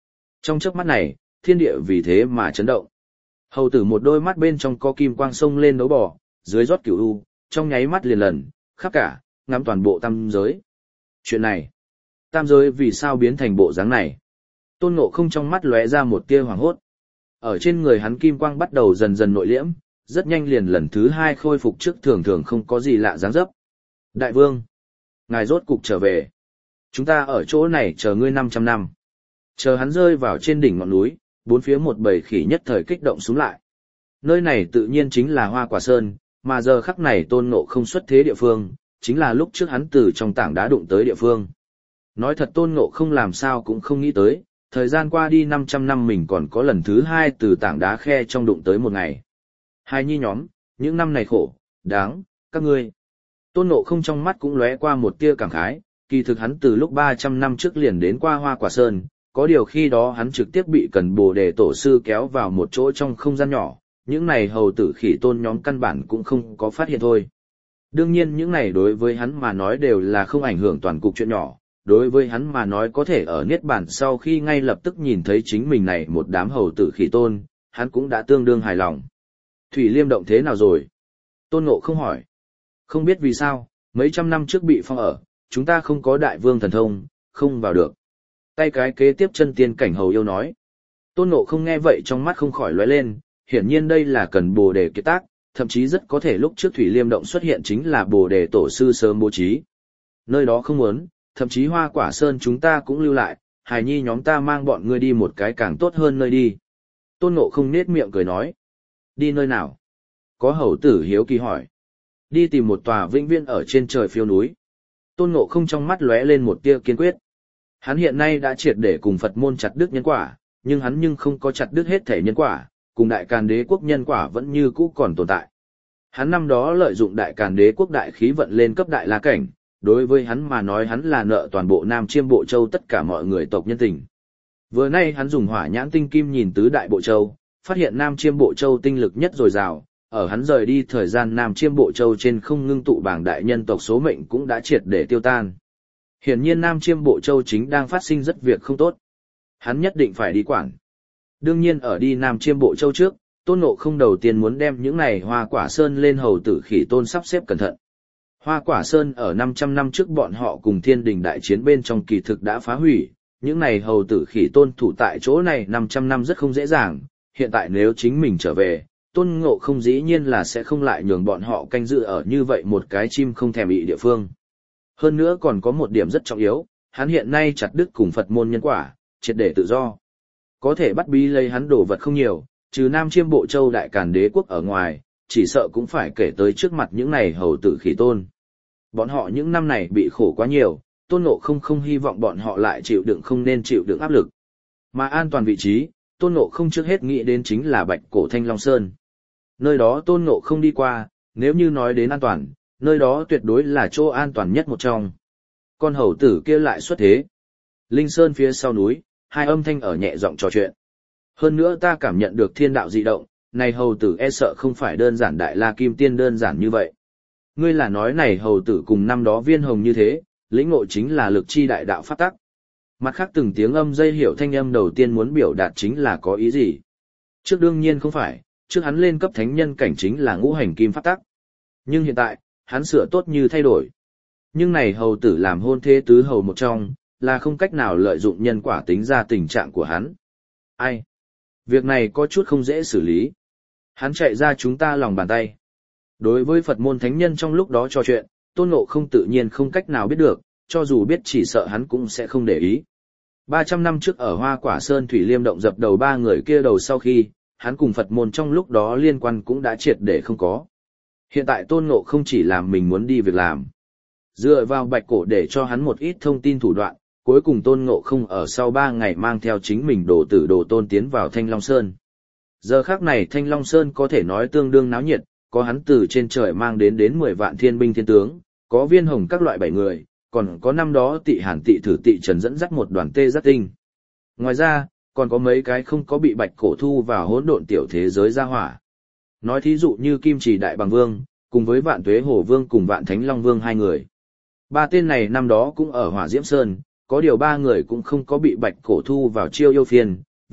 Trong chớp mắt này, thiên địa vì thế mà chấn động. Hầu tử một đôi mắt bên trong có kim quang sông lên đấu bò, dưới rót cửu u, trong nháy mắt liền lần, khắp cả, ngắm toàn bộ tam giới. Chuyện này, tam giới vì sao biến thành bộ dáng này? Tôn Ngộ Không trong mắt lóe ra một tia hoảng hốt. Ở trên người hắn kim quang bắt đầu dần dần nội liễm, rất nhanh liền lần thứ hai khôi phục trước thường thường không có gì lạ dáng dấp. Đại vương, ngài rốt cục trở về. Chúng ta ở chỗ này chờ ngươi 500 năm. Chờ hắn rơi vào trên đỉnh ngọn núi, bốn phía một bầy khỉ nhất thời kích động xuống lại. Nơi này tự nhiên chính là Hoa Quả Sơn, mà giờ khắc này Tôn Ngộ Không xuất thế địa phương, chính là lúc trước hắn từ trong tảng đá đụng tới địa phương. Nói thật Tôn Ngộ Không làm sao cũng không nghĩ tới, thời gian qua đi 500 năm mình còn có lần thứ hai từ tảng đá khe trong đụng tới một ngày. Hai nhi nhóm, những năm này khổ, đáng, các ngươi. Tôn Ngộ Không trong mắt cũng lóe qua một tia cảm khái, kỳ thực hắn từ lúc 300 năm trước liền đến qua Hoa Quả Sơn, có điều khi đó hắn trực tiếp bị Cần Bồ Đề Tổ Sư kéo vào một chỗ trong không gian nhỏ, những này hầu tử khỉ tôn nhóm căn bản cũng không có phát hiện thôi. Đương nhiên những này đối với hắn mà nói đều là không ảnh hưởng toàn cục chuyện nhỏ, đối với hắn mà nói có thể ở Niết Bàn sau khi ngay lập tức nhìn thấy chính mình này một đám hầu tử khỉ tôn, hắn cũng đã tương đương hài lòng. Thủy Liêm động thế nào rồi? Tôn Ngộ Không hỏi. Không biết vì sao, mấy trăm năm trước bị phong ở, chúng ta không có đại vương thần thông, không vào được. Tay cái kế tiếp chân tiên cảnh hầu yêu nói. Tôn Ngộ Không nghe vậy trong mắt không khỏi lóe lên, hiển nhiên đây là Cần Bồ Đề kiệt tác, thậm chí rất có thể lúc trước Thủy Liêm động xuất hiện chính là Bồ Đề Tổ Sư sớm bố trí. Nơi đó không muốn, thậm chí Hoa Quả Sơn chúng ta cũng lưu lại, hài nhi nhóm ta mang bọn ngươi đi một cái càng tốt hơn nơi đi. Tôn Ngộ Không nết miệng cười nói. Đi nơi nào? Có hầu tử hiếu kỳ hỏi. Đi tìm một tòa vĩnh viễn ở trên trời phiêu núi. Tôn Ngộ Không trong mắt lóe lên một tia kiên quyết. Hắn hiện nay đã triệt để cùng Phật môn chặt đứt nhân quả, nhưng hắn không có chặt đứt hết thể nhân quả, cùng Đại Càn Đế quốc nhân quả vẫn như cũ còn tồn tại. Hắn năm đó lợi dụng Đại Càn Đế quốc đại khí vận lên cấp đại la cảnh, đối với hắn mà nói hắn là nợ toàn bộ Nam Chiêm Bộ Châu tất cả mọi người tộc nhân tình. Vừa nay hắn dùng hỏa nhãn tinh kim nhìn tứ đại bộ châu, phát hiện Nam Chiêm Bộ Châu tinh lực nhất dồi dào, ở hắn rời đi thời gian Nam Chiêm Bộ Châu trên không ngưng tụ bảng đại nhân tộc số mệnh cũng đã triệt để tiêu tan. Hiển nhiên Nam Chiêm Bộ Châu chính đang phát sinh rất việc không tốt. Hắn nhất định phải đi quản. Đương nhiên ở đi Nam Chiêm Bộ Châu trước, Tôn Ngộ Không đầu tiên muốn đem những này Hoa Quả Sơn lên hầu tử khỉ tôn sắp xếp cẩn thận. Hoa Quả Sơn ở 500 năm trước bọn họ cùng Thiên Đình đại chiến bên trong kỳ thực đã phá hủy, những này hầu tử khỉ tôn thủ tại chỗ này 500 năm rất không dễ dàng, hiện tại nếu chính mình trở về, Tôn Ngộ Không dĩ nhiên là sẽ không lại nhường bọn họ canh giữ ở như vậy một cái chim không thèm bị địa phương. Hơn nữa còn có một điểm rất trọng yếu, hắn hiện nay chặt đứt cùng Phật môn nhân quả, triệt để tự do. Có thể bắt bí lấy hắn đồ vật không nhiều, trừ Nam Chiêm Bộ Châu Đại Càn Đế quốc ở ngoài, chỉ sợ cũng phải kể tới trước mặt những này hầu tử khỉ tôn. Bọn họ những năm này bị khổ quá nhiều, Tôn Ngộ Không không hy vọng bọn họ lại chịu đựng không nên chịu đựng áp lực. Mà an toàn vị trí, Tôn Ngộ Không trước hết nghĩ đến chính là Bạch Cổ Thanh Long Sơn. Nơi đó Tôn Ngộ Không đi qua, nếu như nói đến an toàn, nơi đó tuyệt đối là chỗ an toàn nhất một trong. Con hầu tử kia lại xuất thế. Linh Sơn phía sau núi, hai âm thanh ở nhẹ giọng trò chuyện. Hơn nữa ta cảm nhận được thiên đạo dị động, này hầu tử e sợ không phải đơn giản đại la kim tiên đơn giản như vậy. Ngươi là nói này hầu tử cùng năm đó viên hồng như thế, lĩnh ngộ chính là lực chi đại đạo pháp tắc. Mặt khác từng tiếng âm dây hiểu thanh âm đầu tiên muốn biểu đạt chính là có ý gì. Trước đương nhiên không phải, trước hắn lên cấp thánh nhân cảnh chính là ngũ hành kim pháp tắc. Nhưng hiện tại, hắn sửa tốt như thay đổi. Nhưng này hầu tử làm hôn thế tứ hầu một trong, là không cách nào lợi dụng nhân quả tính ra tình trạng của hắn. Ai? Việc này có chút không dễ xử lý. Hắn chạy ra chúng ta lòng bàn tay. Đối với Phật môn thánh nhân trong lúc đó trò chuyện, Tôn Ngộ Không tự nhiên không cách nào biết được, cho dù biết chỉ sợ hắn cũng sẽ không để ý. 300 năm trước ở Hoa Quả Sơn Thủy Liêm động dập đầu ba người kia đầu sau khi, hắn cùng Phật môn trong lúc đó liên quan cũng đã triệt để không có. Hiện tại Tôn Ngộ Không chỉ làm mình muốn đi việc làm. Dựa vào Bạch Cổ để cho hắn một ít thông tin thủ đoạn, cuối cùng Tôn Ngộ Không ở sau 3 ngày mang theo chính mình đồ tử đồ tôn tiến vào Thanh Long Sơn. Giờ khắc này Thanh Long Sơn có thể nói tương đương náo nhiệt, có hắn từ trên trời mang đến 10 vạn thiên binh thiên tướng, có viên hồng các loại 7 người, còn có năm đó Tị Hàn Tị Thử Tị Trần dẫn dắt một đoàn tê giác tinh. Ngoài ra, còn có mấy cái không có bị Bạch Cổ thu vào hỗn độn tiểu thế giới gia hỏa. Nói thí dụ như Kim Chỉ Đại Bằng Vương, cùng với Vạn Tuế Hổ Vương cùng Vạn Thánh Long Vương hai người. Ba tên này năm đó cũng ở Hỏa Diễm Sơn, có điều ba người cũng không có bị Bạch Cổ thu vào Chiêu Yêu Phiên,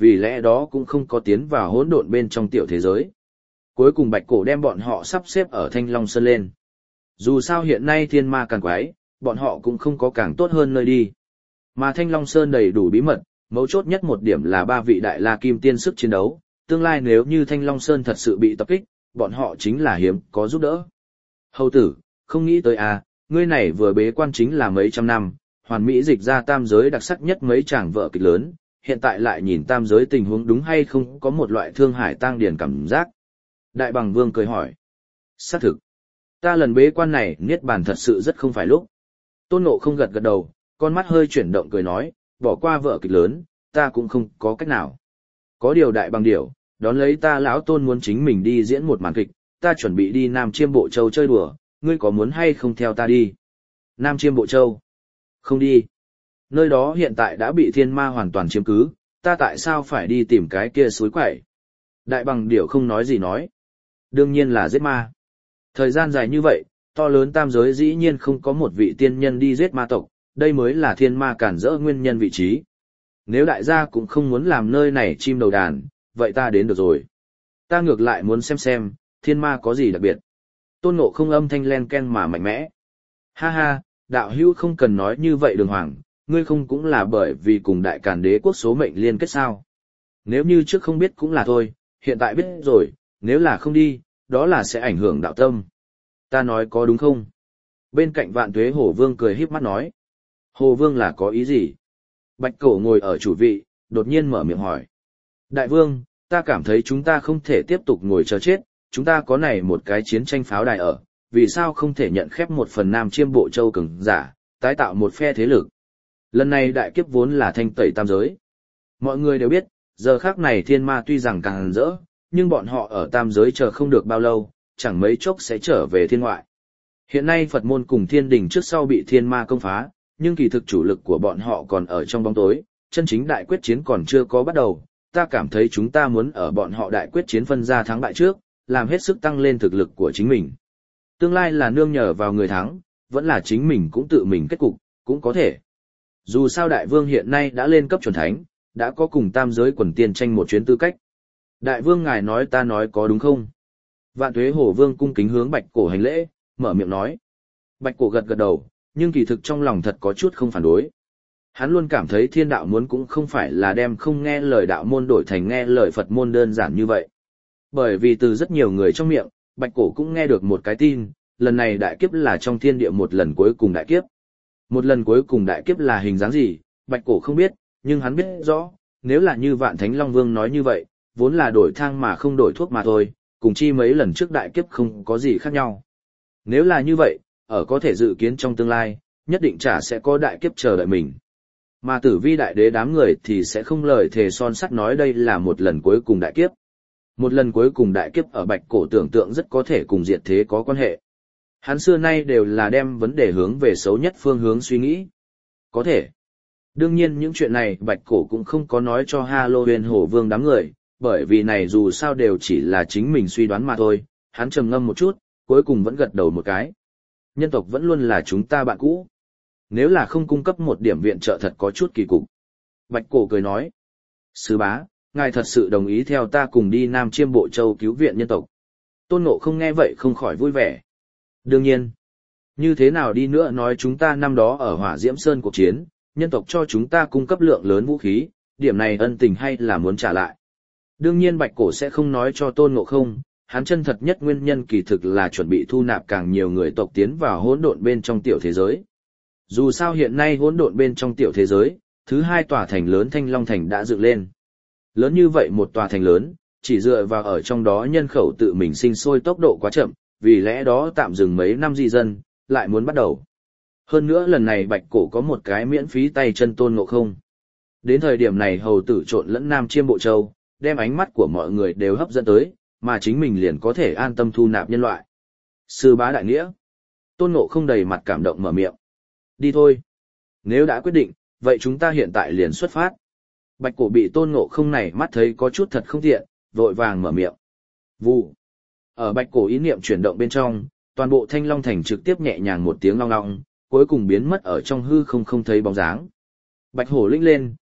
vì lẽ đó cũng không có tiến vào hỗn độn bên trong tiểu thế giới. Cuối cùng Bạch Cổ đem bọn họ sắp xếp ở Thanh Long Sơn lên. Dù sao hiện nay thiên ma càng quái, bọn họ cũng không có càng tốt hơn nơi đi. Mà Thanh Long Sơn đầy đủ bí mật, mấu chốt nhất một điểm là 3 vị đại la kim tiên sức chiến đấu, tương lai nếu như Thanh Long Sơn thật sự bị tập kích, bọn họ chính là hiếm có giúp đỡ. Hầu tử, không nghĩ tới à, ngươi này vừa bế quan chính là mấy trăm năm, hoàn mỹ dịch ra tam giới đặc sắc nhất mấy chàng vợ kịch lớn, hiện tại lại nhìn tam giới tình huống đúng hay không có một loại thương hải tang điền cảm giác. Đại Bằng Vương cười hỏi. Xác thực. Ta lần bế quan này niết bàn thật sự rất không phải lúc. Tôn Ngộ không gật gật đầu, con mắt hơi chuyển động cười nói, bỏ qua vợ kịch lớn, ta cũng không có cách nào. Có điều Đại Bằng Điểu, đón lấy ta lão Tôn muốn chính mình đi diễn một màn kịch, ta chuẩn bị đi Nam Chiêm Bộ Châu chơi đùa, ngươi có muốn hay không theo ta đi? Nam Chiêm Bộ Châu? Không đi. Nơi đó hiện tại đã bị thiên ma hoàn toàn chiếm cứ, ta tại sao phải đi tìm cái kia suối quẩy? Đại Bằng Điểu không nói gì nói. Đương nhiên là giết ma. Thời gian dài như vậy, to lớn tam giới dĩ nhiên không có một vị tiên nhân đi giết ma tộc, đây mới là thiên ma cản rỡ nguyên nhân vị trí. Nếu đại gia cũng không muốn làm nơi này chim đầu đàn, vậy ta đến được rồi. Ta ngược lại muốn xem, thiên ma có gì đặc biệt. Tôn Ngộ không âm thanh len ken mà mạnh mẽ. Ha ha, đạo hữu không cần nói như vậy đường hoàng, ngươi không cũng là bởi vì cùng đại càn đế quốc số mệnh liên kết sao. Nếu như trước không biết cũng là thôi, hiện tại biết rồi, nếu là không đi, đó là sẽ ảnh hưởng đạo tâm. Ta nói có đúng không? Bên cạnh Vạn Tuế Hổ Vương cười híp mắt nói. Hồ Vương là có ý gì? Bạch Cổ ngồi ở chủ vị, đột nhiên mở miệng hỏi. Đại Vương, ta cảm thấy chúng ta không thể tiếp tục ngồi chờ chết, chúng ta có này một cái chiến tranh pháo đài ở, vì sao không thể nhận khép một phần Nam Chiêm Bộ Châu cường giả, tái tạo một phe thế lực. Lần này đại kiếp vốn là thanh tẩy tam giới. Mọi người đều biết, giờ khắc này thiên ma tuy rằng càng rỡ, nhưng bọn họ ở tam giới chờ không được bao lâu, chẳng mấy chốc sẽ trở về thiên ngoại. Hiện nay Phật môn cùng thiên đình trước sau bị thiên ma công phá, nhưng kỳ thực chủ lực của bọn họ còn ở trong bóng tối, chân chính đại quyết chiến còn chưa có bắt đầu. Ta cảm thấy chúng ta muốn ở bọn họ đại quyết chiến phân ra thắng bại trước, làm hết sức tăng lên thực lực của chính mình. Tương lai là nương nhờ vào người thắng, vẫn là chính mình cũng tự mình kết cục, cũng có thể. Dù sao đại vương hiện nay đã lên cấp chuẩn thánh, đã có cùng tam giới quần tiên tranh một chuyến tư cách. Đại vương ngài nói ta nói có đúng không? Vạn Tuế Hổ Vương cung kính hướng Bạch Cổ hành lễ, mở miệng nói. Bạch Cổ gật gật đầu, nhưng kỳ thực trong lòng thật có chút không phản đối. Hắn luôn cảm thấy thiên đạo muốn cũng không phải là đem không nghe lời đạo môn đổi thành nghe lời Phật môn đơn giản như vậy. Bởi vì từ rất nhiều người trong miệng, Bạch Cổ cũng nghe được một cái tin, lần này đại kiếp là trong thiên địa một lần cuối cùng đại kiếp. Một lần cuối cùng đại kiếp là hình dáng gì, Bạch Cổ không biết, nhưng hắn biết rõ, nếu là như Vạn Thánh Long Vương nói như vậy, vốn là đổi thang mà không đổi thuốc mà thôi, cùng chi mấy lần trước đại kiếp không có gì khác nhau. Nếu là như vậy, ở có thể dự kiến trong tương lai, nhất định chả sẽ có đại kiếp chờ đợi mình. Mà Tử Vi đại đế đám người thì sẽ không lời thề son sắt nói đây là một lần cuối cùng đại kiếp. Một lần cuối cùng đại kiếp ở Bạch Cổ tưởng tượng rất có thể cùng diệt thế có quan hệ. Hắn xưa nay đều là đem vấn đề hướng về xấu nhất phương hướng suy nghĩ. Có thể. Đương nhiên những chuyện này Bạch Cổ cũng không có nói cho Halloween Hổ Vương đám người, bởi vì này dù sao đều chỉ là chính mình suy đoán mà thôi. Hắn trầm ngâm một chút, cuối cùng vẫn gật đầu một cái. Nhân tộc vẫn luôn là chúng ta bạn cũ. Nếu là không cung cấp một điểm viện trợ thật có chút kỳ cục. Bạch Cổ cười nói. Sư bá, ngài thật sự đồng ý theo ta cùng đi Nam Chiêm Bộ Châu cứu viện nhân tộc. Tôn Ngộ không nghe vậy không khỏi vui vẻ. Đương nhiên. Như thế nào đi nữa nói chúng ta năm đó ở Hỏa Diễm Sơn cuộc chiến, nhân tộc cho chúng ta cung cấp lượng lớn vũ khí, điểm này ân tình hay là muốn trả lại. Đương nhiên Bạch Cổ sẽ không nói cho Tôn Ngộ không, hắn chân thật nhất nguyên nhân kỳ thực là chuẩn bị thu nạp càng nhiều người tộc tiến vào hỗn độn bên trong tiểu thế giới. Dù sao hiện nay hỗn độn bên trong tiểu thế giới, thứ hai tòa thành lớn Thanh Long Thành đã dựng lên. Lớn như vậy một tòa thành lớn, chỉ dựa vào ở trong đó nhân khẩu tự mình sinh sôi tốc độ quá chậm, vì lẽ đó tạm dừng mấy năm di dân, lại muốn bắt đầu. Hơn nữa lần này Bạch Cổ có một cái miễn phí tay chân Tôn Ngộ không. Đến thời điểm này hầu tử trộn lẫn Nam Chiêm Bộ Châu, đem ánh mắt của mọi người đều hấp dẫn tới, mà chính mình liền có thể an tâm thu nạp nhân loại. Sư bá đại nghĩa. Tôn Ngộ không đầy mặt cảm động mở miệng. Đi thôi. Nếu đã quyết định, vậy chúng ta hiện tại liền xuất phát. Bạch Cổ bị Tôn Ngộ không này mắt thấy có chút thật không tiện, vội vàng mở miệng. Vụ. Ở Bạch Cổ ý niệm chuyển động bên trong, toàn bộ Thanh Long Thành trực tiếp nhẹ nhàng một tiếng long long, cuối cùng biến mất ở trong hư không không thấy bóng dáng. Bạch Hổ lĩnh lên,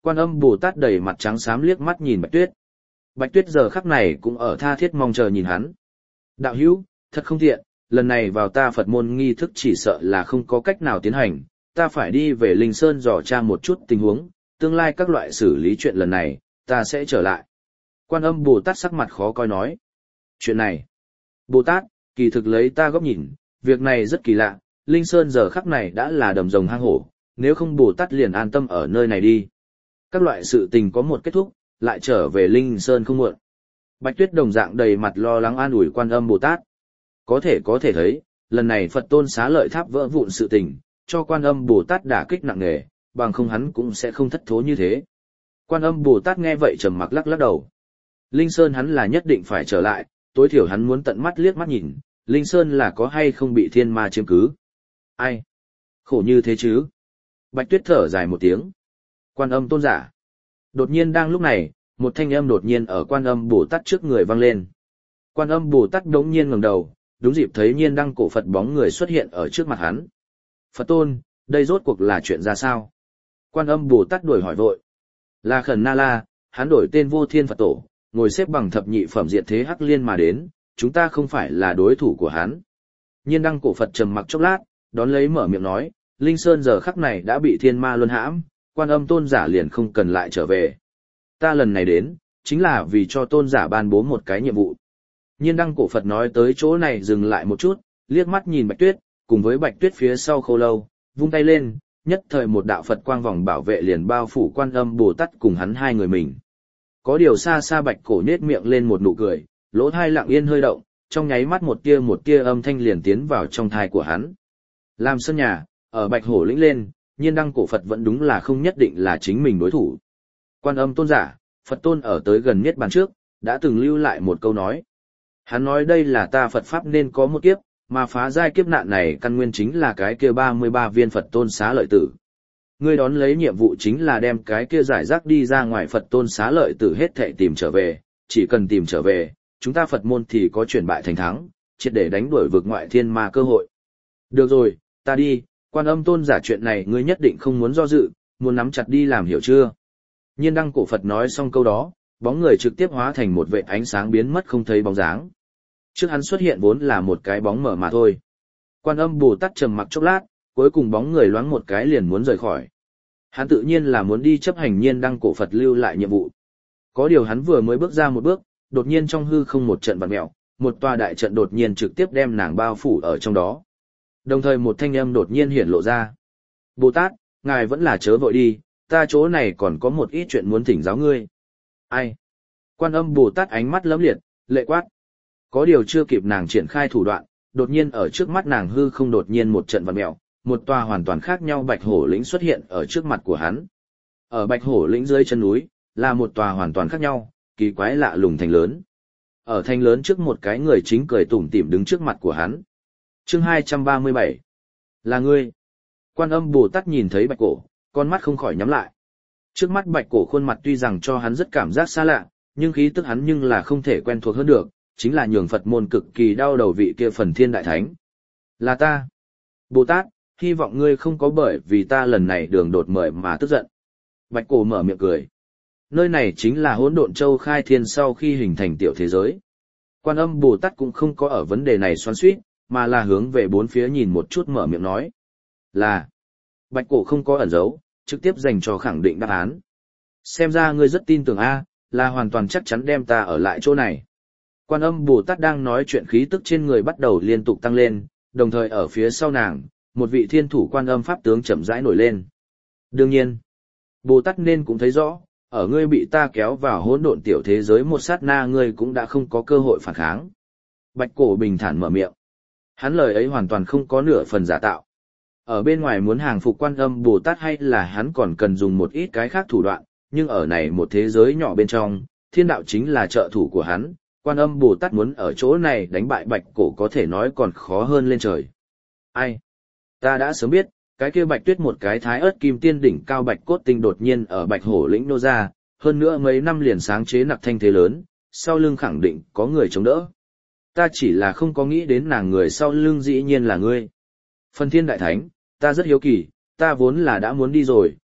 Quan Âm Bồ Tát đầy mặt trắng xám liếc mắt nhìn Bạch Tuyết. Bạch Tuyết giờ khắc này cũng ở tha thiết mong chờ nhìn hắn. Đạo hữu, thật không tiện, lần này vào ta Phật môn nghi thức chỉ sợ là không có cách nào tiến hành, ta phải đi về Linh Sơn dò tra một chút tình huống, tương lai các loại xử lý chuyện lần này, ta sẽ trở lại. Quan Âm Bồ Tát sắc mặt khó coi nói. Chuyện này, Bồ Tát, kỳ thực lấy ta góc nhìn, việc này rất kỳ lạ, Linh Sơn giờ khắc này đã là đầm rồng hang hổ, nếu không Bồ Tát liền an tâm ở nơi này đi. Các loại sự tình có một kết thúc, lại trở về Linh Sơn không muộn. Bạch Tuyết đồng dạng đầy mặt lo lắng an ủi Quan Âm Bồ Tát. Có thể thấy, lần này Phật Tôn Xá Lợi Tháp vỡ vụn sự tình, cho Quan Âm Bồ Tát đả kích nặng nề, bằng không hắn cũng sẽ không thất thố như thế. Quan Âm Bồ Tát nghe vậy trầm mặc lắc lắc đầu. Linh Sơn hắn là nhất định phải trở lại, tối thiểu hắn muốn tận mắt liếc mắt nhìn, Linh Sơn là có hay không bị thiên ma chiếm cứ. Ai? Khổ như thế chứ? Bạch Tuyết thở dài một tiếng. Quan Âm tôn giả. Đột nhiên đang lúc này, một thanh âm đột nhiên ở Quan Âm Bồ Tát trước người vang lên. Quan Âm Bồ Tát đống nhiên ngẩng đầu, đúng dịp thấy Nhiên Đăng cổ Phật bóng người xuất hiện ở trước mặt hắn. Phật tôn, đây rốt cuộc là chuyện ra sao? Quan Âm Bồ Tát đuổi hỏi vội. Là Khẩn Na La, hắn đổi tên Vô Thiên Phật Tổ, ngồi xếp bằng thập nhị phẩm diệt thế hắc liên mà đến, chúng ta không phải là đối thủ của hắn. Nhiên Đăng cổ Phật trầm mặc chốc lát, đón lấy mở miệng nói, Linh Sơn giờ khắc này đã bị thiên ma luân hãm, Quan Âm tôn giả liền không cần lại trở về. Ta lần này đến, chính là vì cho tôn giả ban bố một cái nhiệm vụ. Nhiên Đăng cổ Phật nói tới chỗ này dừng lại một chút, liếc mắt nhìn Bạch Tuyết, cùng với Bạch Tuyết phía sau Khô Lâu, vung tay lên, nhất thời một đạo Phật quang vòng bảo vệ liền bao phủ Quan Âm Bồ Tát cùng hắn hai người mình. Có điều xa xa Bạch Cổ nhếch miệng lên một nụ cười, lỗ tai lặng yên hơi động, trong nháy mắt một tia âm thanh liền tiến vào trong thai của hắn. Làm sân nhà, ở Bạch Hổ lĩnh lên, Nhiên Đăng cổ Phật vẫn đúng là không nhất định là chính mình đối thủ. Quan Âm tôn giả, Phật tôn ở tới gần Niết Bàn trước, đã từng lưu lại một câu nói. Hắn nói đây là ta Phật Pháp nên có một kiếp, mà phá giai kiếp nạn này căn nguyên chính là cái kia 33 viên Phật Tôn Xá Lợi Tử. Ngươi đón lấy nhiệm vụ chính là đem cái kia giải rác đi ra ngoài Phật Tôn Xá Lợi Tử hết thảy tìm trở về, chỉ cần tìm trở về, chúng ta Phật môn thì có chuyển bại thành thắng, triệt để đánh đuổi vực ngoại thiên ma cơ hội. Được rồi, ta đi, Quan Âm tôn giả chuyện này ngươi nhất định không muốn do dự, muốn nắm chặt đi làm hiểu chưa? Nhiên Đăng cổ Phật nói xong câu đó, bóng người trực tiếp hóa thành một vệt ánh sáng biến mất không thấy bóng dáng. Trước hắn xuất hiện vốn là một cái bóng mờ mà thôi. Quan Âm Bồ Tát trầm mặc chốc lát, cuối cùng bóng người loáng một cái liền muốn rời khỏi. Hắn tự nhiên là muốn đi chấp hành Nhiên Đăng cổ Phật lưu lại nhiệm vụ. Có điều hắn vừa mới bước ra một bước, đột nhiên trong hư không một trận vặn mèo, một tòa đại trận đột nhiên trực tiếp đem nàng bao phủ ở trong đó. Đồng thời một thanh âm đột nhiên hiển lộ ra. Bồ Tát, ngài vẫn là chớ vội đi, ta chỗ này còn có một ít chuyện muốn thỉnh giáo ngươi. Ai? Quan Âm Bồ Tát ánh mắt lấm liệt, lệ quát. Có điều chưa kịp nàng triển khai thủ đoạn, đột nhiên ở trước mắt nàng hư không đột nhiên một trận vặn mèo, một tòa hoàn toàn khác nhau Bạch Hổ lĩnh xuất hiện ở trước mặt của hắn. Ở Bạch Hổ lĩnh dưới chân núi, là một tòa hoàn toàn khác nhau, kỳ quái lạ lùng thành lớn. Ở thành lớn trước một cái người chính cười tủm tỉm đứng trước mặt của hắn. Chương 237. Là ngươi. Quan Âm Bồ Tát nhìn thấy Bạch Cổ, con mắt không khỏi nhắm lại. Trước mắt Bạch Cổ khuôn mặt tuy rằng cho hắn rất cảm giác xa lạ, nhưng khí tức hắn nhưng là không thể quen thuộc hơn được, chính là nhường Phật môn cực kỳ đau đầu vị kia Phần Thiên Đại Thánh. Là ta. Bồ Tát, hy vọng ngươi không có bởi vì ta lần này đường đột mời mà tức giận. Bạch Cổ mở miệng cười. Nơi này chính là Hỗn Độn Châu khai thiên sau khi hình thành tiểu thế giới. Quan Âm Bồ Tát cũng không có ở vấn đề này xoắn xuýt, mà là hướng về bốn phía nhìn một chút mở miệng nói. Là. Bạch Cổ không có ẩn giấu, trực tiếp dành cho khẳng định đáp án. Xem ra ngươi rất tin tưởng A, là hoàn toàn chắc chắn đem ta ở lại chỗ này. Quan Âm Bồ Tát đang nói chuyện khí tức trên người bắt đầu liên tục tăng lên, đồng thời ở phía sau nàng, một vị thiên thủ Quan Âm Pháp tướng chậm rãi nổi lên. Đương nhiên, Bồ Tát nên cũng thấy rõ, ở ngươi bị ta kéo vào hỗn độn tiểu thế giới một sát na ngươi cũng đã không có cơ hội phản kháng. Bạch Cổ bình thản mở miệng. Hắn lời ấy hoàn toàn không có nửa phần giả tạo. Ở bên ngoài muốn hàng phục Quan Âm Bồ Tát hay là hắn còn cần dùng một ít cái khác thủ đoạn, nhưng ở này một thế giới nhỏ bên trong, thiên đạo chính là trợ thủ của hắn, Quan Âm Bồ Tát muốn ở chỗ này đánh bại Bạch Cổ có thể nói còn khó hơn lên trời. Ai? Ta đã sớm biết, cái kia Bạch Tuyết một cái thái ớt kim tiên đỉnh cao bạch cốt tinh đột nhiên ở Bạch Hổ lĩnh nô ra, hơn nữa mấy năm liền sáng chế nặc thanh thế lớn, sau lưng khẳng định có người chống đỡ. Ta chỉ là không có nghĩ đến nàng người sau lưng dĩ nhiên là ngươi. Phần Thiên Đại Thánh, ta rất hiếu kỳ, ta vốn là đã muốn đi rồi,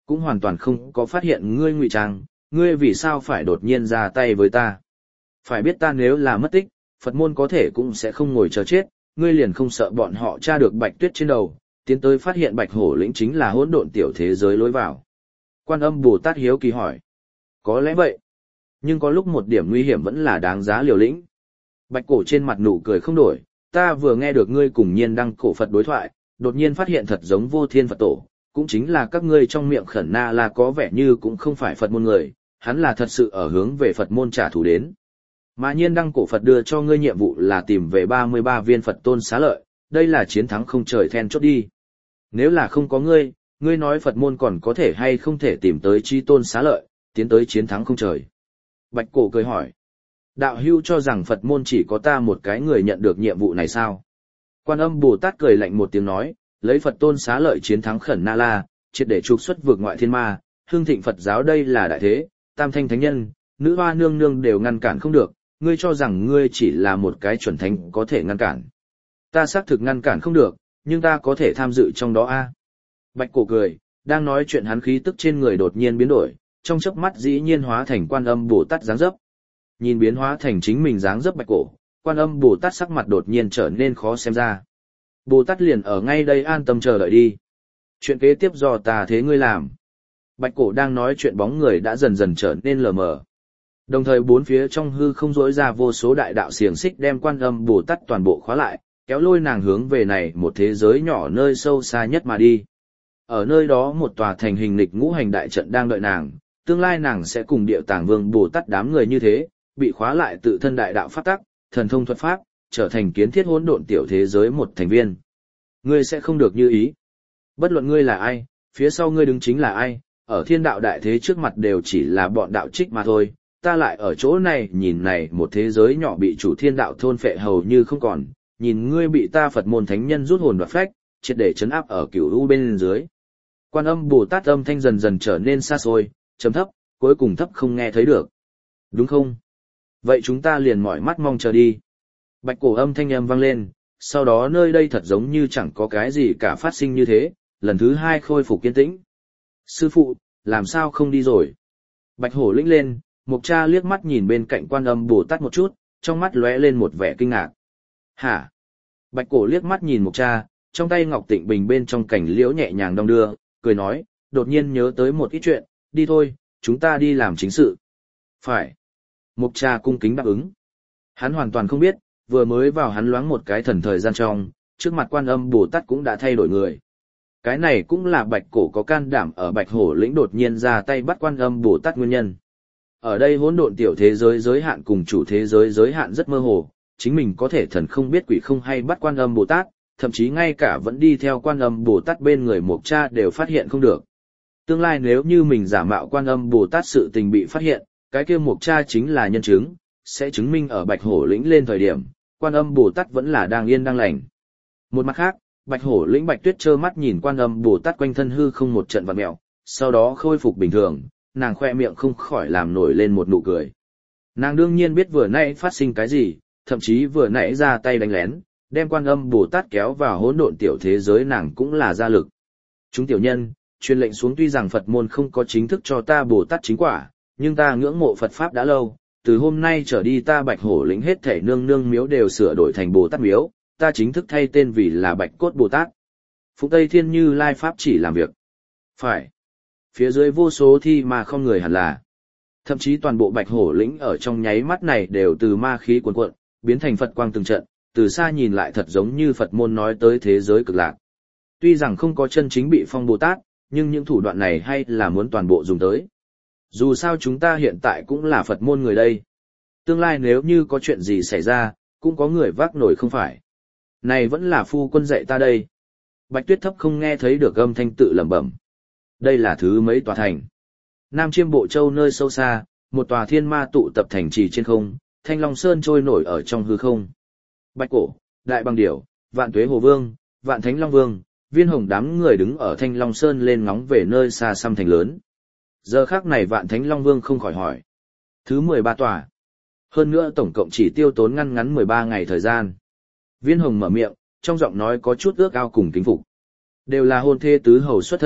cũng hoàn toàn không có phát hiện ngươi ngụy trang, ngươi vì sao phải đột nhiên ra tay với ta. Phải biết ta nếu là mất tích, Phật môn có thể cũng sẽ không ngồi chờ chết, ngươi liền không sợ bọn họ tra được Bạch Tuyết trên đầu, tiến tới phát hiện Bạch Hổ lĩnh chính là hỗn độn tiểu thế giới lối vào. Quan Âm Bồ Tát hiếu kỳ hỏi. Có lẽ vậy. Nhưng có lúc một điểm nguy hiểm vẫn là đáng giá liều lĩnh. Bạch Cổ trên mặt nụ cười không đổi, ta vừa nghe được ngươi cùng Nhiên Đăng cổ Phật đối thoại, đột nhiên phát hiện thật giống Vô Thiên Phật Tổ, cũng chính là các ngươi trong miệng Khẩn Na là có vẻ như cũng không phải Phật môn người, hắn là thật sự ở hướng về Phật môn trả thù đến. Mà Nhiên Đăng cổ Phật đưa cho ngươi nhiệm vụ là tìm về 33 viên Phật tôn xá lợi, đây là chiến thắng không trời then chốt đi. Nếu là không có ngươi, ngươi nói Phật môn còn có thể hay không thể tìm tới chi tôn xá lợi, tiến tới chiến thắng không trời. Bạch Cổ cười hỏi. Đạo hữu cho rằng Phật môn chỉ có ta một cái người nhận được nhiệm vụ này sao? Quan Âm Bồ Tát cười lạnh một tiếng nói, lấy Phật tôn xá lợi chiến thắng Khẩn Na La, triệt để trục xuất vượt ngoại thiên ma, hương thịnh Phật giáo đây là đại thế, tam thanh thánh nhân, nữ hoa nương nương đều ngăn cản không được, ngươi cho rằng ngươi chỉ là một cái chuẩn thánh có thể ngăn cản. Ta xác thực ngăn cản không được, nhưng ta có thể tham dự trong đó a. Bạch Cổ cười, đang nói chuyện hắn khí tức trên người đột nhiên biến đổi, trong chớp mắt dĩ nhiên hóa thành Quan Âm Bồ Tát dáng dấp. Nhìn biến hóa thành chính mình dáng dấp Bạch Cổ, Quan Âm Bồ Tát sắc mặt đột nhiên trở nên khó xem ra. Bồ Tát liền ở ngay đây an tâm chờ đợi đi. Chuyện kế tiếp do ta thế ngươi làm. Bạch Cổ đang nói chuyện bóng người đã dần dần trở nên lờ mờ. Đồng thời bốn phía trong hư không rỗi ra vô số đại đạo xiềng xích đem Quan Âm Bồ Tát toàn bộ khóa lại, kéo lôi nàng hướng về này một thế giới nhỏ nơi sâu xa nhất mà đi. Ở nơi đó một tòa thành hình lịch ngũ hành đại trận đang đợi nàng, tương lai nàng sẽ cùng Địa Tạng Vương Bồ Tát đám người như thế, bị khóa lại tự thân đại đạo pháp tắc, thần thông thuật pháp, trở thành kiến thiết hỗn độn tiểu thế giới một thành viên. Ngươi sẽ không được như ý. Bất luận ngươi là ai, phía sau ngươi đứng chính là ai, ở thiên đạo đại thế trước mặt đều chỉ là bọn đạo trích mà thôi. Ta lại ở chỗ này nhìn này một thế giới nhỏ bị chủ thiên đạo thôn phệ hầu như không còn, nhìn ngươi bị ta Phật môn thánh nhân rút hồn đoạt phách, triệt để chấn áp ở cửu u bên dưới. Quan Âm Bồ Tát âm thanh dần dần trở nên xa xôi, trầm thấp, cuối cùng thấp không nghe thấy được. Đúng không? Vậy chúng ta liền mỏi mắt mong chờ đi. Bạch Cổ âm thanh âm vang lên, sau đó nơi đây thật giống như chẳng có cái gì cả phát sinh như thế, lần thứ hai khôi phục kiên tĩnh. Sư phụ, làm sao không đi rồi? Bạch Hổ lĩnh lên, Mộc Cha liếc mắt nhìn bên cạnh Quan Âm Bồ Tát một chút, trong mắt lóe lên một vẻ kinh ngạc. Hả? Bạch Cổ liếc mắt nhìn Mộc Cha, trong tay Ngọc Tịnh Bình bên trong cảnh liễu nhẹ nhàng đong đưa, cười nói, đột nhiên nhớ tới một ít chuyện, đi thôi, chúng ta đi làm chính sự. Phải. Mộc Cha cung kính đáp ứng. Hắn hoàn toàn không biết, vừa mới vào hắn loáng một cái thần thời gian trong, trước mặt Quan Âm Bồ Tát cũng đã thay đổi người. Cái này cũng là Bạch Cổ có can đảm ở Bạch Hổ lĩnh đột nhiên ra tay bắt Quan Âm Bồ Tát nguyên nhân. Ở đây hỗn độn tiểu thế giới giới hạn cùng chủ thế giới giới hạn rất mơ hồ, chính mình có thể thần không biết quỷ không hay bắt Quan Âm Bồ Tát, thậm chí ngay cả vẫn đi theo Quan Âm Bồ Tát bên người Mộc Cha đều phát hiện không được. Tương lai nếu như mình giả mạo Quan Âm Bồ Tát sự tình bị phát hiện, cái kia Mộc Cha chính là nhân chứng, sẽ chứng minh ở Bạch Hổ lĩnh lên thời điểm, Quan Âm Bồ Tát vẫn là đang yên đang lành. Một mặt khác, Bạch Hổ lĩnh Bạch Tuyết trơ mắt nhìn Quan Âm Bồ Tát quanh thân hư không một trận vặn mèo, sau đó khôi phục bình thường, nàng khoe miệng không khỏi làm nổi lên một nụ cười. Nàng đương nhiên biết vừa nãy phát sinh cái gì, thậm chí vừa nãy ra tay đánh lén, đem Quan Âm Bồ Tát kéo vào hỗn độn tiểu thế giới nàng cũng là ra lực. Chúng tiểu nhân, truyền lệnh xuống tuy rằng Phật môn không có chính thức cho ta Bồ Tát chính quả, nhưng ta ngưỡng mộ Phật Pháp đã lâu, từ hôm nay trở đi ta Bạch Hổ lĩnh hết thể nương nương miếu đều sửa đổi thành Bồ Tát miếu, ta chính thức thay tên vì là Bạch Cốt Bồ Tát. Phụng Tây Thiên Như Lai Pháp chỉ làm việc. Phải. Phía dưới vô số thi mà không người hẳn là. Thậm chí toàn bộ Bạch Hổ lĩnh ở trong nháy mắt này đều từ ma khí cuồn cuộn, biến thành Phật quang từng trận, từ xa nhìn lại thật giống như Phật môn nói tới thế giới cực lạc. Tuy rằng không có chân chính bị phong Bồ Tát, nhưng những thủ đoạn này hay là muốn toàn bộ dùng tới. Dù sao chúng ta hiện tại cũng là Phật môn người đây. Tương lai nếu như có chuyện gì xảy ra, cũng có người vác nổi không phải. Này vẫn là phu quân dạy ta đây. Bạch Tuyết thấp không nghe thấy được âm thanh tự lẩm bẩm. Đây là thứ mấy tòa thành. Nam Chiêm Bộ Châu nơi sâu xa, một tòa thiên ma tụ tập thành trì trên không, Thanh Long Sơn trôi nổi ở trong hư không. Bạch Cổ, Đại Bằng Điểu, Vạn Tuế Hồ Vương, Vạn Thánh Long Vương, Viên Hồng đám người đứng ở Thanh Long Sơn lên ngóng về nơi xa xăm thành lớn. Giờ khắc này Vạn Thánh Long Vương không khỏi hỏi. Thứ 13 tòa. Hơn nữa tổng cộng chỉ tiêu tốn ngắn 13 ngày thời gian. Viên Hồng mở miệng, trong giọng nói có chút ước ao cùng kính phục. Đều là hôn thê tứ hầu xuất thân,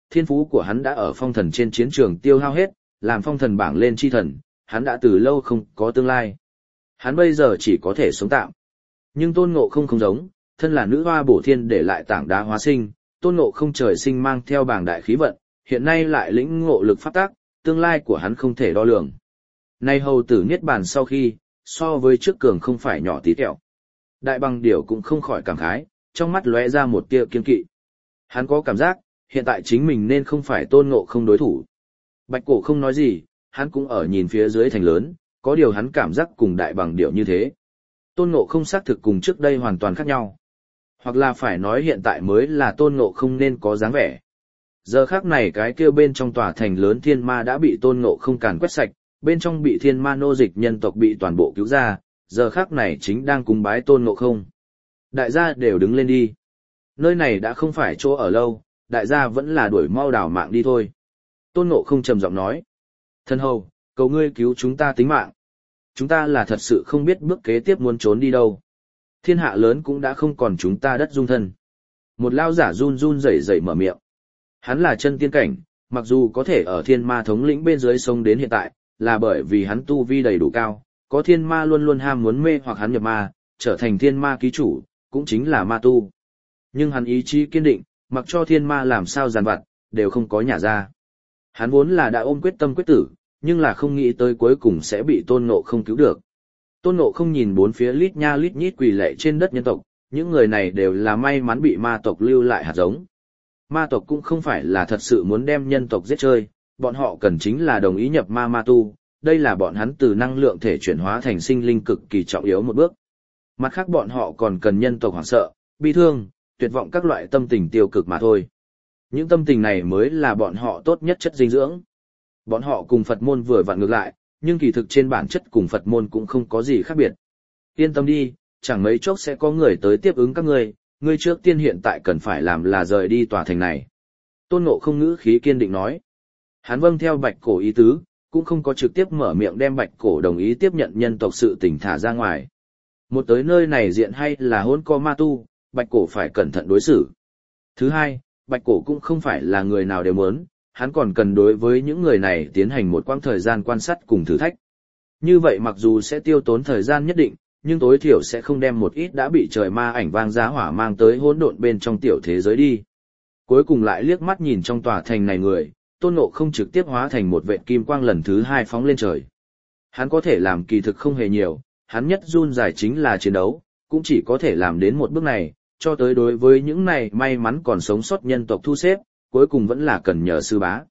thiên phú của hắn đã ở phong thần trên chiến trường tiêu hao hết, làm phong thần bảng lên chi thần, hắn đã từ lâu không có tương lai. Hắn bây giờ chỉ có thể sống tạm. Nhưng Tôn Ngộ Không không giống, thân là nữ hoa bổ thiên để lại tảng đá hóa sinh, Tôn Ngộ Không trời sinh mang theo bảng đại khí vận, hiện nay lại lĩnh ngộ lực pháp tác, tương lai của hắn không thể đo lường. Nay hầu tử niết bàn sau khi, so với trước cường không phải nhỏ tí tẹo. Đại Bằng Điểu cũng không khỏi cảm khái, trong mắt lóe ra một tia kiên kỵ. Hắn có cảm giác, hiện tại chính mình nên không phải Tôn Ngộ Không đối thủ. Bạch Cổ không nói gì, hắn cũng ở nhìn phía dưới thành lớn, có điều hắn cảm giác cùng Đại Bằng Điểu như thế. Tôn Ngộ Không xác thực cùng trước đây hoàn toàn khác nhau. Hoặc là phải nói hiện tại mới là Tôn Ngộ Không nên có dáng vẻ. Giờ khác này cái kia bên trong tòa thành lớn thiên ma đã bị Tôn Ngộ Không càn quét sạch, bên trong bị thiên ma nô dịch nhân tộc bị toàn bộ cứu ra, giờ khác này chính đang cúng bái Tôn Ngộ Không. Đại gia đều đứng lên đi. Nơi này đã không phải chỗ ở lâu, đại gia vẫn là đuổi mau đảo mạng đi thôi. Tôn Ngộ Không trầm giọng nói. Thân hầu, cầu ngươi cứu chúng ta tính mạng. Chúng ta là thật sự không biết bước kế tiếp muốn trốn đi đâu. Thiên hạ lớn cũng đã không còn chúng ta đất dung thân. Một lao giả run run rẩy rẩy mở miệng. Hắn là chân tiên cảnh, mặc dù có thể ở thiên ma thống lĩnh bên dưới sông đến hiện tại, là bởi vì hắn tu vi đầy đủ cao, có thiên ma luôn luôn ham muốn mê hoặc hắn nhập ma, trở thành thiên ma ký chủ, cũng chính là ma tu. Nhưng hắn ý chí kiên định, mặc cho thiên ma làm sao giàn vặt, đều không có nhả ra. Hắn vốn là đã ôm quyết tâm quyết tử, nhưng là không nghĩ tới cuối cùng sẽ bị Tôn Ngộ Không cứu được. Tôn Ngộ Không nhìn bốn phía lít nha lít nhít quỳ lạy trên đất nhân tộc, những người này đều là may mắn bị ma tộc lưu lại hạt giống. Ma tộc cũng không phải là thật sự muốn đem nhân tộc giết chơi, bọn họ cần chính là đồng ý nhập ma ma tu, đây là bọn hắn từ năng lượng thể chuyển hóa thành sinh linh cực kỳ trọng yếu một bước. Mặt khác bọn họ còn cần nhân tộc hoảng sợ, bi thương, tuyệt vọng các loại tâm tình tiêu cực mà thôi. Những tâm tình này mới là bọn họ tốt nhất chất dinh dưỡng. Bọn họ cùng Phật môn vừa vặn ngược lại, nhưng kỳ thực trên bản chất cùng Phật môn cũng không có gì khác biệt. Yên tâm đi, chẳng mấy chốc sẽ có người tới tiếp ứng các ngươi trước tiên hiện tại cần phải làm là rời đi tòa thành này. Tôn Ngộ Không ngữ khí kiên định nói. Hắn vâng theo Bạch Cổ ý tứ, cũng không có trực tiếp mở miệng đem Bạch Cổ đồng ý tiếp nhận nhân tộc sự tình thả ra ngoài. Một tới nơi này diện hay là hỗn co ma tu, Bạch Cổ phải cẩn thận đối xử. Thứ hai, Bạch Cổ cũng không phải là người nào đều muốn, hắn còn cần đối với những người này tiến hành một quãng thời gian quan sát cùng thử thách. Như vậy mặc dù sẽ tiêu tốn thời gian nhất định, nhưng tối thiểu sẽ không đem một ít đã bị trời ma ảnh vang giá hỏa mang tới hỗn độn bên trong tiểu thế giới đi. Cuối cùng lại liếc mắt nhìn trong tòa thành này người, Tôn Ngộ Không trực tiếp hóa thành một vệt kim quang lần thứ hai phóng lên trời. Hắn có thể làm kỳ thực không hề nhiều, hắn nhất run dài chính là chiến đấu, cũng chỉ có thể làm đến một bước này, cho tới đối với những này may mắn còn sống sót nhân tộc thu xếp, cuối cùng vẫn là cần nhờ sư bá.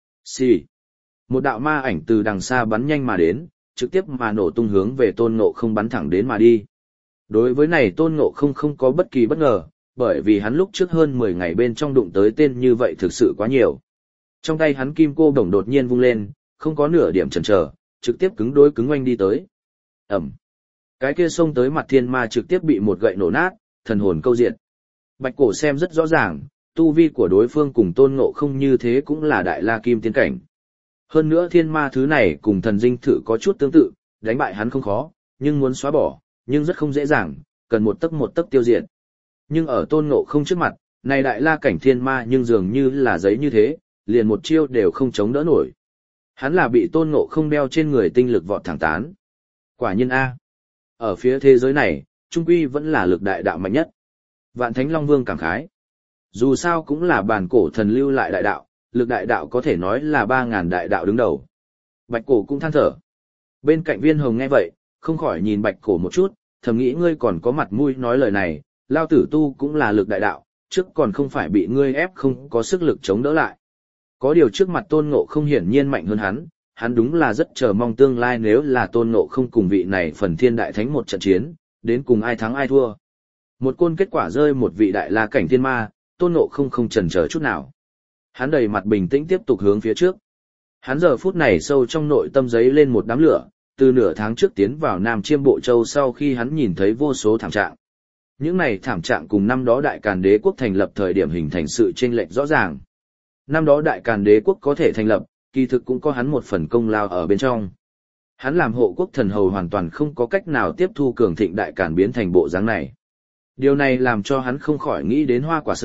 Xì. Một đạo ma ảnh từ đằng xa bắn nhanh mà đến, trực tiếp mà nổ tung hướng về Tôn Ngộ Không bắn thẳng đến mà đi. Đối với này Tôn Ngộ Không không có bất kỳ bất ngờ, bởi vì hắn lúc trước hơn 10 ngày bên trong đụng tới tên như vậy thực sự quá nhiều. Trong tay hắn kim cô đồng đột nhiên vung lên, không có nửa điểm chần chờ, trực tiếp cứng đối cứng oanh đi tới. Ẩm. Cái kia xông tới mặt thiên ma trực tiếp bị một gậy nổ nát, thần hồn câu diện. Bạch Cổ xem rất rõ ràng, tu vi của đối phương cùng Tôn Ngộ Không như thế cũng là đại la kim tiên cảnh. Hơn nữa thiên ma thứ này cùng thần dinh thự có chút tương tự, đánh bại hắn không khó, nhưng muốn xóa bỏ, nhưng rất không dễ dàng, cần một tấc tiêu diệt. Nhưng ở Tôn Ngộ Không trước mặt, này đại la cảnh thiên ma nhưng dường như là giấy như thế, liền một chiêu đều không chống đỡ nổi. Hắn là bị Tôn Ngộ Không đeo trên người tinh lực vọt thẳng tán. Quả nhiên A. Ở phía thế giới này, trung quy vẫn là lực đại đạo mạnh nhất. Vạn Thánh Long Vương cảm khái. Dù sao cũng là bản cổ thần lưu lại đại đạo, lực đại đạo có thể nói là 3.000 đại đạo đứng đầu. Bạch Cổ cũng than thở. Bên cạnh Viên Hồng nghe vậy, không khỏi nhìn Bạch Cổ một chút, thầm nghĩ ngươi còn có mặt mũi nói lời này, lao tử tu cũng là lực đại đạo, trước còn không phải bị ngươi ép không có sức lực chống đỡ lại. Có điều trước mặt Tôn Ngộ Không hiển nhiên mạnh hơn hắn đúng là rất chờ mong tương lai nếu là Tôn Ngộ Không cùng vị này phần thiên đại thánh một trận chiến, đến cùng ai thắng ai thua. Một côn kết quả rơi một vị đại la cảnh thiên ma, Tôn Ngộ Không không chần chờ chút nào. Hắn đầy mặt bình tĩnh tiếp tục hướng phía trước. Hắn giờ phút này sâu trong nội tâm giấy lên một đám lửa, từ nửa tháng trước tiến vào Nam Chiêm Bộ Châu sau khi hắn nhìn thấy vô số thảm trạng. Những này thảm trạng cùng năm đó Đại Càn Đế quốc thành lập thời điểm hình thành sự chênh lệch rõ ràng. Năm đó Đại Càn Đế quốc có thể thành lập, kỳ thực cũng có hắn một phần công lao ở bên trong. Hắn làm hộ quốc thần hầu hoàn toàn không có cách nào tiếp thu cường thịnh Đại Càn biến thành bộ dáng này. Điều này làm cho hắn không khỏi nghĩ đến Hoa Quả Sơn,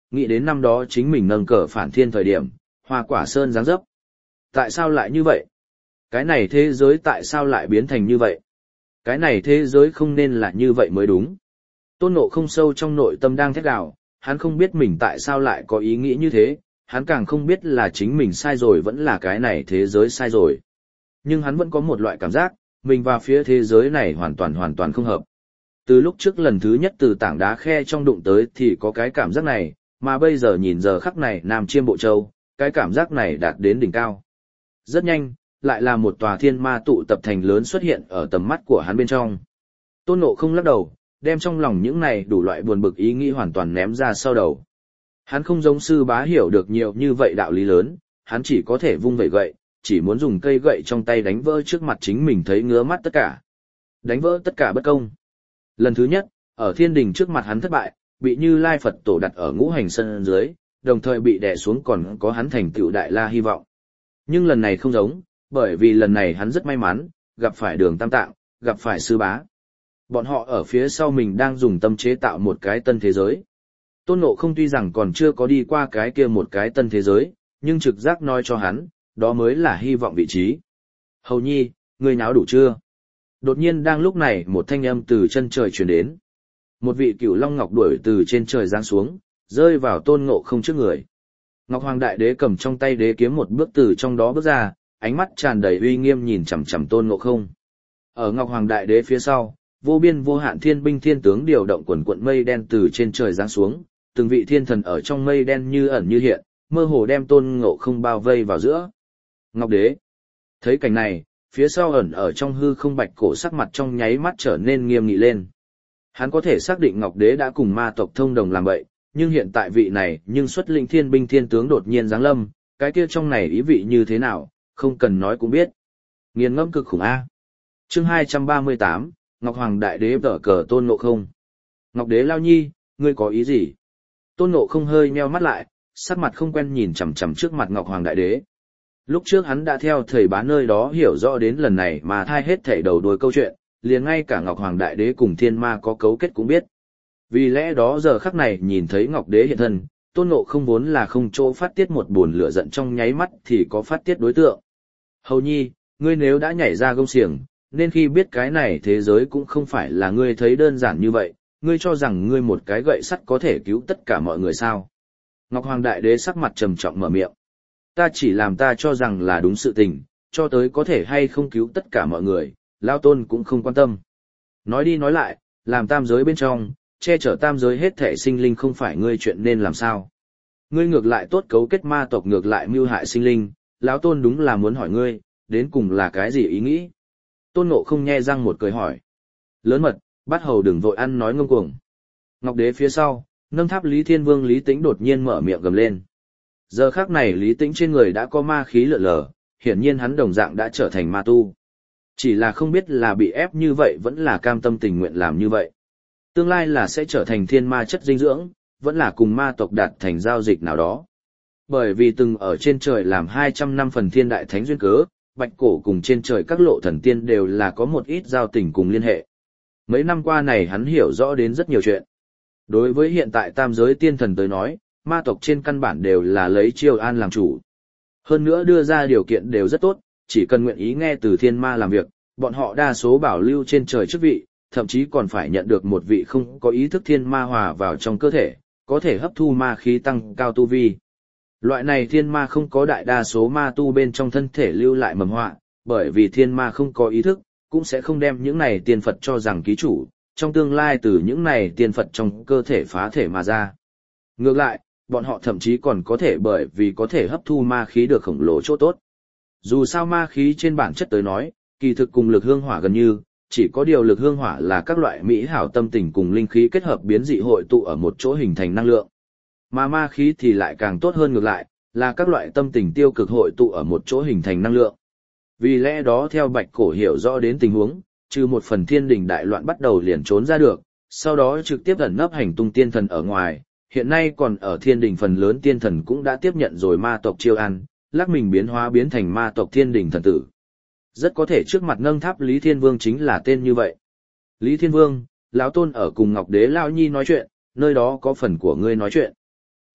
nghĩ đến năm đó chính mình nâng cờ phản thiên thời điểm, Hoa Quả Sơn giáng dấp. Tại sao lại như vậy? Cái này thế giới tại sao lại biến thành như vậy? Cái này thế giới không nên là như vậy mới đúng. Tôn Ngộ Không sâu trong nội tâm đang thét gào, hắn không biết mình tại sao lại có ý nghĩ như thế, hắn càng không biết là chính mình sai rồi vẫn là cái này thế giới sai rồi. Nhưng hắn vẫn có một loại cảm giác, mình và phía thế giới này hoàn toàn không hợp. Từ lúc trước lần thứ nhất từ tảng đá khe trong đụng tới thì có cái cảm giác này, mà bây giờ nhìn giờ khắc này Nam Chiêm Bộ Châu, cái cảm giác này đạt đến đỉnh cao. Rất nhanh, lại là một tòa thiên ma tụ tập thành lớn xuất hiện ở tầm mắt của hắn bên trong. Tôn Ngộ Không lắc đầu, đem trong lòng những này đủ loại buồn bực ý nghĩ hoàn toàn ném ra sau đầu. Hắn không giống Sư Bá hiểu được nhiều như vậy đạo lý lớn, hắn chỉ có thể vung vẩy gậy, chỉ muốn dùng cây gậy trong tay đánh vỡ trước mặt chính mình thấy ngứa mắt tất cả. Đánh vỡ tất cả bất công. Lần thứ nhất, ở thiên đình trước mặt hắn thất bại, bị Như Lai Phật Tổ đặt ở ngũ hành sân dưới, đồng thời bị đè xuống còn có hắn thành tựu Đại La hy vọng. Nhưng lần này không giống, bởi vì lần này hắn rất may mắn, gặp phải Đường Tam Tạng, gặp phải Sư Bá. Bọn họ ở phía sau mình đang dùng tâm chế tạo một cái tân thế giới. Tôn Ngộ Không tuy rằng còn chưa có đi qua cái kia một cái tân thế giới, nhưng trực giác nói cho hắn, đó mới là hy vọng vị trí. Hầu nhi, ngươi náo đủ chưa? Đột nhiên đang lúc này một thanh âm từ chân trời truyền đến. Một vị Cửu Long Ngọc đuổi từ trên trời giáng xuống, rơi vào Tôn Ngộ Không trước người. Ngọc Hoàng Đại Đế cầm trong tay đế kiếm một bước từ trong đó bước ra, ánh mắt tràn đầy uy nghiêm nhìn chằm chằm Tôn Ngộ Không. Ở Ngọc Hoàng Đại Đế phía sau, vô biên vô hạn thiên binh thiên tướng điều động quần quận mây đen từ trên trời giáng xuống, từng vị thiên thần ở trong mây đen như ẩn như hiện, mơ hồ đem Tôn Ngộ Không bao vây vào giữa. Ngọc Đế thấy cảnh này, phía sau ẩn ở trong hư không Bạch Cổ sắc mặt trong nháy mắt trở nên nghiêm nghị lên. Hắn có thể xác định Ngọc Đế đã cùng ma tộc thông đồng làm vậy, nhưng hiện tại vị này nhưng xuất lĩnh thiên binh thiên tướng đột nhiên giáng lâm, cái kia trong này ý vị như thế nào, không cần nói cũng biết. Nghiền ngẫm cực khủng A. Chương 238, Ngọc Hoàng Đại Đế vở cờ Tôn Ngộ Không. Ngọc Đế lao nhi, ngươi có ý gì? Tôn Ngộ Không hơi nheo mắt lại, sắc mặt không quen nhìn chằm chằm trước mặt Ngọc Hoàng Đại Đế. Lúc trước hắn đã theo thầy bá nơi đó hiểu rõ đến lần này mà thai hết thảy đầu đuôi câu chuyện, liền ngay cả Ngọc Hoàng Đại Đế cùng Thiên Ma có cấu kết cũng biết. Vì lẽ đó giờ khắc này nhìn thấy Ngọc Đế hiện thân, Tôn Ngộ Không vốn là không chỗ phát tiết một buồn lửa giận trong nháy mắt thì có phát tiết đối tượng. Hầu nhi, ngươi nếu đã nhảy ra gông xiềng, nên khi biết cái này thế giới cũng không phải là ngươi thấy đơn giản như vậy, ngươi cho rằng ngươi một cái gậy sắt có thể cứu tất cả mọi người sao? Ngọc Hoàng Đại Đế sắc mặt trầm trọng mở miệng. Ta chỉ làm ta cho rằng là đúng sự tình, cho tới có thể hay không cứu tất cả mọi người, Lao Tôn cũng không quan tâm. Nói đi nói lại, làm tam giới bên trong, che chở tam giới hết thể sinh linh không phải ngươi chuyện nên làm sao. Ngươi ngược lại tốt cấu kết ma tộc ngược lại mưu hại sinh linh, Lão Tôn đúng là muốn hỏi ngươi, đến cùng là cái gì ý nghĩ? Tôn Ngộ Không nhe răng một cười hỏi. Lớn mật, bắt hầu đừng vội ăn nói ngông cuồng. Ngọc Đế phía sau, nâng tháp Lý Thiên Vương Lý Tĩnh đột nhiên mở miệng gầm lên. Giờ khắc này Lý Tĩnh trên người đã có ma khí lượn lờ, hiển nhiên hắn đồng dạng đã trở thành ma tu. Chỉ là không biết là bị ép như vậy vẫn là cam tâm tình nguyện làm như vậy. Tương lai là sẽ trở thành thiên ma chất dinh dưỡng, vẫn là cùng ma tộc đạt thành giao dịch nào đó. Bởi vì từng ở trên trời làm 200 năm phần thiên đại thánh duyên cớ, Bạch Cổ cùng trên trời các lộ thần tiên đều là có một ít giao tình cùng liên hệ. Mấy năm qua này hắn hiểu rõ đến rất nhiều chuyện. Đối với hiện tại tam giới tiên thần tới nói, ma tộc trên căn bản đều là lấy Chiêu An làm chủ. Hơn nữa đưa ra điều kiện đều rất tốt, chỉ cần nguyện ý nghe từ thiên ma làm việc, bọn họ đa số bảo lưu trên trời chức vị, thậm chí còn phải nhận được một vị không có ý thức thiên ma hòa vào trong cơ thể, có thể hấp thu ma khí tăng cao tu vi. Loại này thiên ma không có đại đa số ma tu bên trong thân thể lưu lại mầm họa, bởi vì thiên ma không có ý thức, cũng sẽ không đem những này tiên Phật cho rằng ký chủ, trong tương lai từ những này tiên Phật trong cơ thể phá thể mà ra. Ngược lại, bọn họ thậm chí còn có thể bởi vì có thể hấp thu ma khí được khổng lồ chỗ tốt. Dù sao ma khí trên bản chất tới nói, kỳ thực cùng lực hương hỏa gần như, chỉ có điều lực hương hỏa là các loại mỹ hảo tâm tình cùng linh khí kết hợp biến dị hội tụ ở một chỗ hình thành năng lượng. Mà ma khí thì lại càng tốt hơn ngược lại, là các loại tâm tình tiêu cực hội tụ ở một chỗ hình thành năng lượng. Vì lẽ đó theo Bạch Cổ hiểu rõ đến tình huống, trừ một phần thiên đình đại loạn bắt đầu liền trốn ra được, sau đó trực tiếp ẩn nấp hành tung tiên thần ở ngoài, hiện nay còn ở thiên đình phần lớn tiên thần cũng đã tiếp nhận rồi ma tộc Chiêu An, lắc mình biến hóa biến thành ma tộc thiên đình thần tử. Rất có thể trước mặt nâng tháp Lý Thiên Vương chính là tên như vậy. Lý Thiên Vương, lão Tôn ở cùng Ngọc Đế Lao Nhi nói chuyện, nơi đó có phần của ngươi nói chuyện.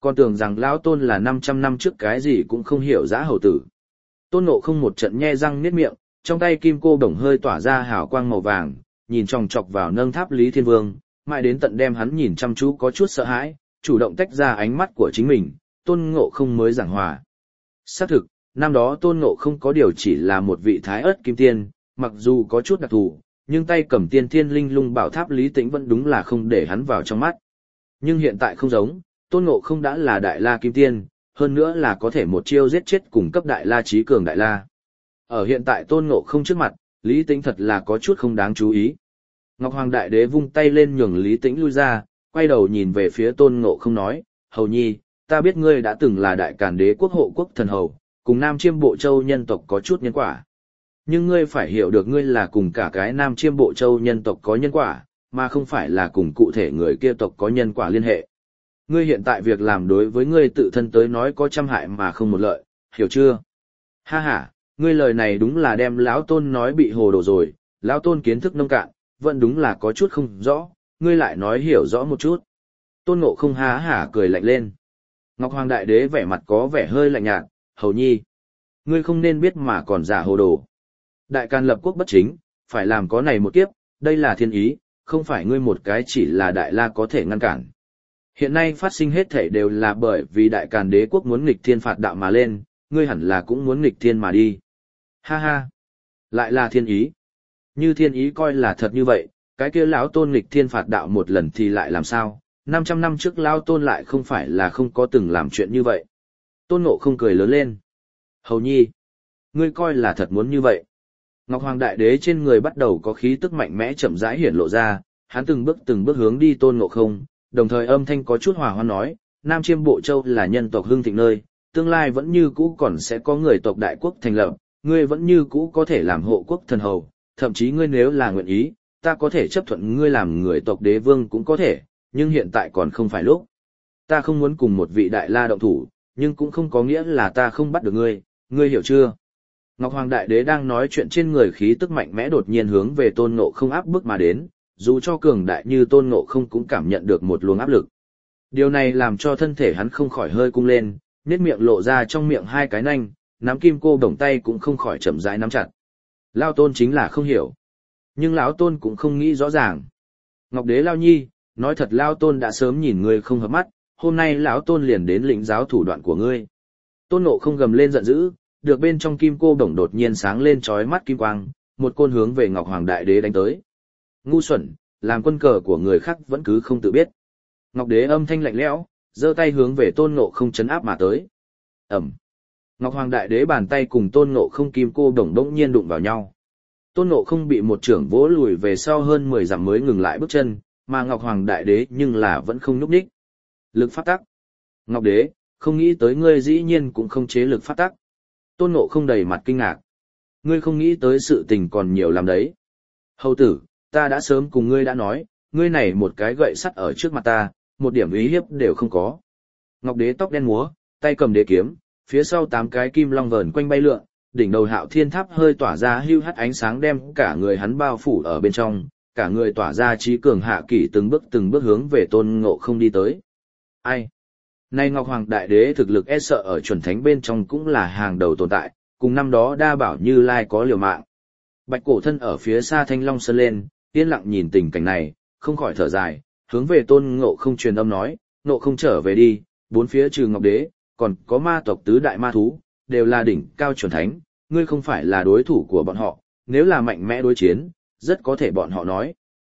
Còn tưởng rằng lão Tôn là 500 năm trước cái gì cũng không hiểu dã hầu tử. Tôn Ngộ Không một trận nhe răng niết miệng, trong tay kim cô đồng hơi tỏa ra hào quang màu vàng, nhìn chòng chọc vào nâng tháp Lý Thiên Vương, mãi đến tận đem hắn nhìn chăm chú có chút sợ hãi, chủ động tách ra ánh mắt của chính mình, Tôn Ngộ Không mới giảng hòa. Xác thực, năm đó Tôn Ngộ Không có điều chỉ là một vị thái ớt kim tiên, mặc dù có chút đặc thù, nhưng tay cầm tiên thiên linh lung bảo tháp Lý Tĩnh vẫn đúng là không để hắn vào trong mắt. Nhưng hiện tại không giống, Tôn Ngộ Không đã là đại la kim tiên, hơn nữa là có thể một chiêu giết chết cùng cấp đại la trí cường đại la. Ở hiện tại Tôn Ngộ Không trước mặt, Lý Tĩnh thật là có chút không đáng chú ý. Ngọc Hoàng Đại Đế vung tay lên nhường Lý Tĩnh lui ra, quay đầu nhìn về phía Tôn Ngộ Không nói, hầu nhi, ta biết ngươi đã từng là đại càn đế quốc hộ quốc thần hầu, cùng Nam Chiêm Bộ Châu nhân tộc có chút nhân quả. Nhưng ngươi phải hiểu được ngươi là cùng cả cái Nam Chiêm Bộ Châu nhân tộc có nhân quả, mà không phải là cùng cụ thể người kia tộc có nhân quả liên hệ. Ngươi hiện tại việc làm đối với ngươi tự thân tới nói có trăm hại mà không một lợi, hiểu chưa? Ha ha, ngươi lời này đúng là đem lão Tôn nói bị hồ đồ rồi, lão Tôn kiến thức nông cạn, vẫn đúng là có chút không rõ, ngươi lại nói hiểu rõ một chút. Tôn Ngộ Không há hả cười lạnh lên. Ngọc Hoàng Đại Đế vẻ mặt có vẻ hơi lạnh nhạt, hầu nhi. Ngươi không nên biết mà còn giả hồ đồ. Đại Càn lập quốc bất chính, phải làm có này một kiếp, đây là thiên ý, không phải ngươi một cái chỉ là đại la có thể ngăn cản. Hiện nay phát sinh hết thảy đều là bởi vì Đại Càn đế quốc muốn nghịch thiên phạt đạo mà lên, ngươi hẳn là cũng muốn nghịch thiên mà đi. Ha ha, lại là thiên ý. Như thiên ý coi là thật như vậy, cái kia lão Tôn nghịch thiên phạt đạo một lần thì lại làm sao? 500 năm trước lão Tôn lại không phải là không có từng làm chuyện như vậy. Tôn Ngộ Không cười lớn lên. Hầu nhi, ngươi coi là thật muốn như vậy. Ngọc Hoàng Đại Đế trên người bắt đầu có khí tức mạnh mẽ chậm rãi hiển lộ ra, hắn từng bước hướng đi Tôn Ngộ Không, đồng thời âm thanh có chút hòa hoan nói, Nam Chiêm Bộ Châu là nhân tộc hưng thịnh nơi, tương lai vẫn như cũ còn sẽ có người tộc đại quốc thành lập, ngươi vẫn như cũ có thể làm hộ quốc thần hầu, thậm chí ngươi nếu là nguyện ý, ta có thể chấp thuận ngươi làm người tộc đế vương cũng có thể, nhưng hiện tại còn không phải lúc. Ta không muốn cùng một vị đại la động thủ, nhưng cũng không có nghĩa là ta không bắt được ngươi, ngươi hiểu chưa? Ngọc Hoàng Đại Đế đang nói chuyện trên người khí tức mạnh mẽ đột nhiên hướng về Tôn Ngộ Không áp bức mà đến, dù cho cường đại như Tôn Ngộ Không cũng cảm nhận được một luồng áp lực. Điều này làm cho thân thể hắn không khỏi hơi cung lên, nét miệng lộ ra trong miệng hai cái nanh, nắm kim cô đồng tay cũng không khỏi chậm rãi nắm chặt. Lao Tôn chính là không hiểu, nhưng lão Tôn cũng không nghĩ rõ ràng. Ngọc Đế Lao Nhi, nói thật Lao Tôn đã sớm nhìn ngươi không hợp mắt, hôm nay lão Tôn liền đến lĩnh giáo thủ đoạn của ngươi. Tôn Ngộ Không gầm lên giận dữ, được bên trong kim cô đồng đột nhiên sáng lên chói mắt kim quang, một côn hướng về Ngọc Hoàng Đại Đế đánh tới. Ngu xuẩn, làm quân cờ của người khác vẫn cứ không tự biết. Ngọc Đế âm thanh lạnh lẽo, giơ tay hướng về Tôn Ngộ Không chấn áp mà tới. Ầm. Ngọc Hoàng Đại Đế bàn tay cùng Tôn Ngộ Không kim cô đồng đống nhiên đụng vào nhau. Tôn Ngộ Không bị một trưởng vỗ lùi về sau hơn 10 dặm mới ngừng lại bước chân, mà Ngọc Hoàng Đại Đế nhưng là vẫn không nhúc nhích. Lực pháp tắc. Ngọc Đế, không nghĩ tới ngươi dĩ nhiên cũng không chế lực pháp tắc. Tôn Ngộ Không đầy mặt kinh ngạc. Ngươi không nghĩ tới sự tình còn nhiều làm đấy. Hầu tử, ta đã sớm cùng ngươi đã nói, ngươi này một cái gậy sắt ở trước mặt ta, một điểm ý hiếp đều không có. Ngọc Đế tóc đen múa, tay cầm đế kiếm, phía sau 8 cái kim long vờn quanh bay lượn, đỉnh đầu Hạo Thiên Tháp hơi tỏa ra hưu hắt ánh sáng đem cả người hắn bao phủ ở bên trong, cả người tỏa ra trí cường hạ kỷ từng bước hướng về Tôn Ngộ Không đi tới. Ai? Nay Ngọc Hoàng Đại Đế thực lực e sợ ở chuẩn thánh bên trong cũng là hàng đầu tồn tại, cùng năm đó đa bảo Như Lai có liều mạng. Bạch Cổ thân ở phía xa Thanh Long Sơn lên, yên lặng nhìn tình cảnh này, không khỏi thở dài, hướng về Tôn Ngộ Không truyền âm nói, Ngộ Không trở về đi, bốn phía trừ Ngọc Đế, còn có ma tộc tứ đại ma thú, đều là đỉnh cao chuẩn thánh, ngươi không phải là đối thủ của bọn họ, nếu là mạnh mẽ đối chiến, rất có thể bọn họ nói.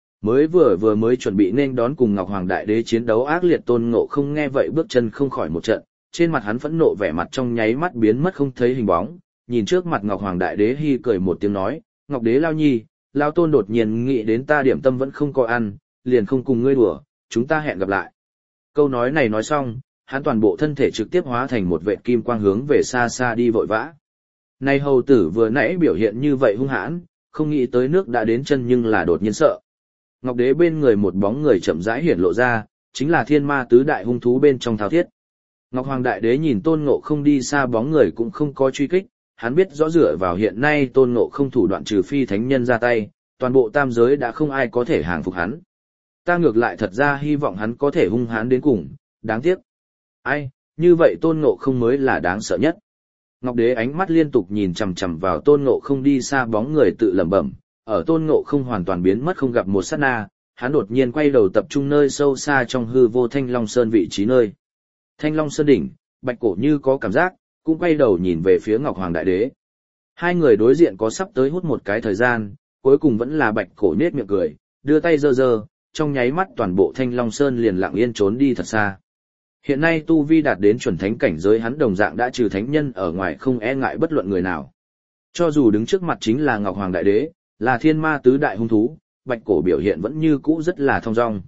Mới chuẩn bị nên đón cùng Ngọc Hoàng Đại Đế chiến đấu ác liệt Tôn Ngộ Không nghe vậy bước chân không khỏi một trận, trên mặt hắn phẫn nộ vẻ mặt trong nháy mắt biến mất không thấy hình bóng, nhìn trước mặt Ngọc Hoàng Đại Đế hi cười một tiếng nói, Ngọc Đế Lao Nhi, Lao Tôn đột nhiên nghĩ đến ta điểm tâm vẫn không có ăn, liền không cùng ngươi đùa, chúng ta hẹn gặp lại. Câu nói này nói xong, hắn toàn bộ thân thể trực tiếp hóa thành một vệt kim quang hướng về xa xa đi vội vã. Này hầu tử vừa nãy biểu hiện như vậy hung hãn, không nghĩ tới nước đã đến chân nhưng là đột nhiên sợ. Ngọc Đế bên người một bóng người chậm rãi hiển lộ ra, chính là thiên ma tứ đại hung thú bên trong Thao Thiết. Ngọc Hoàng Đại Đế nhìn Tôn Ngộ Không đi xa bóng người cũng không có truy kích, hắn biết rõ dựa vào hiện nay Tôn Ngộ Không thủ đoạn trừ phi thánh nhân ra tay, toàn bộ tam giới đã không ai có thể hàng phục hắn. Ta ngược lại thật ra hy vọng hắn có thể hung hãn đến cùng, đáng tiếc. Ai, như vậy Tôn Ngộ Không mới là đáng sợ nhất. Ngọc Đế ánh mắt liên tục nhìn chằm chằm vào Tôn Ngộ Không đi xa bóng người tự lẩm bẩm, ở Tôn Ngộ Không hoàn toàn biến mất không gặp một sát na, hắn đột nhiên quay đầu tập trung nơi sâu xa trong hư vô Thanh Long Sơn vị trí nơi. Thanh Long Sơn đỉnh, Bạch Cổ như có cảm giác, cũng quay đầu nhìn về phía Ngọc Hoàng Đại Đế. Hai người đối diện có sắp tới hút một cái thời gian, cuối cùng vẫn là Bạch Cổ nết miệng cười, đưa tay giơ giơ, trong nháy mắt toàn bộ Thanh Long Sơn liền lặng yên trốn đi thật xa. Hiện nay tu vi đạt đến chuẩn thánh cảnh giới hắn đồng dạng đã trừ thánh nhân ở ngoài không e ngại bất luận người nào. Cho dù đứng trước mặt chính là Ngọc Hoàng Đại Đế, là thiên ma tứ đại hung thú, Bạch Cổ biểu hiện vẫn như cũ rất là thong dong.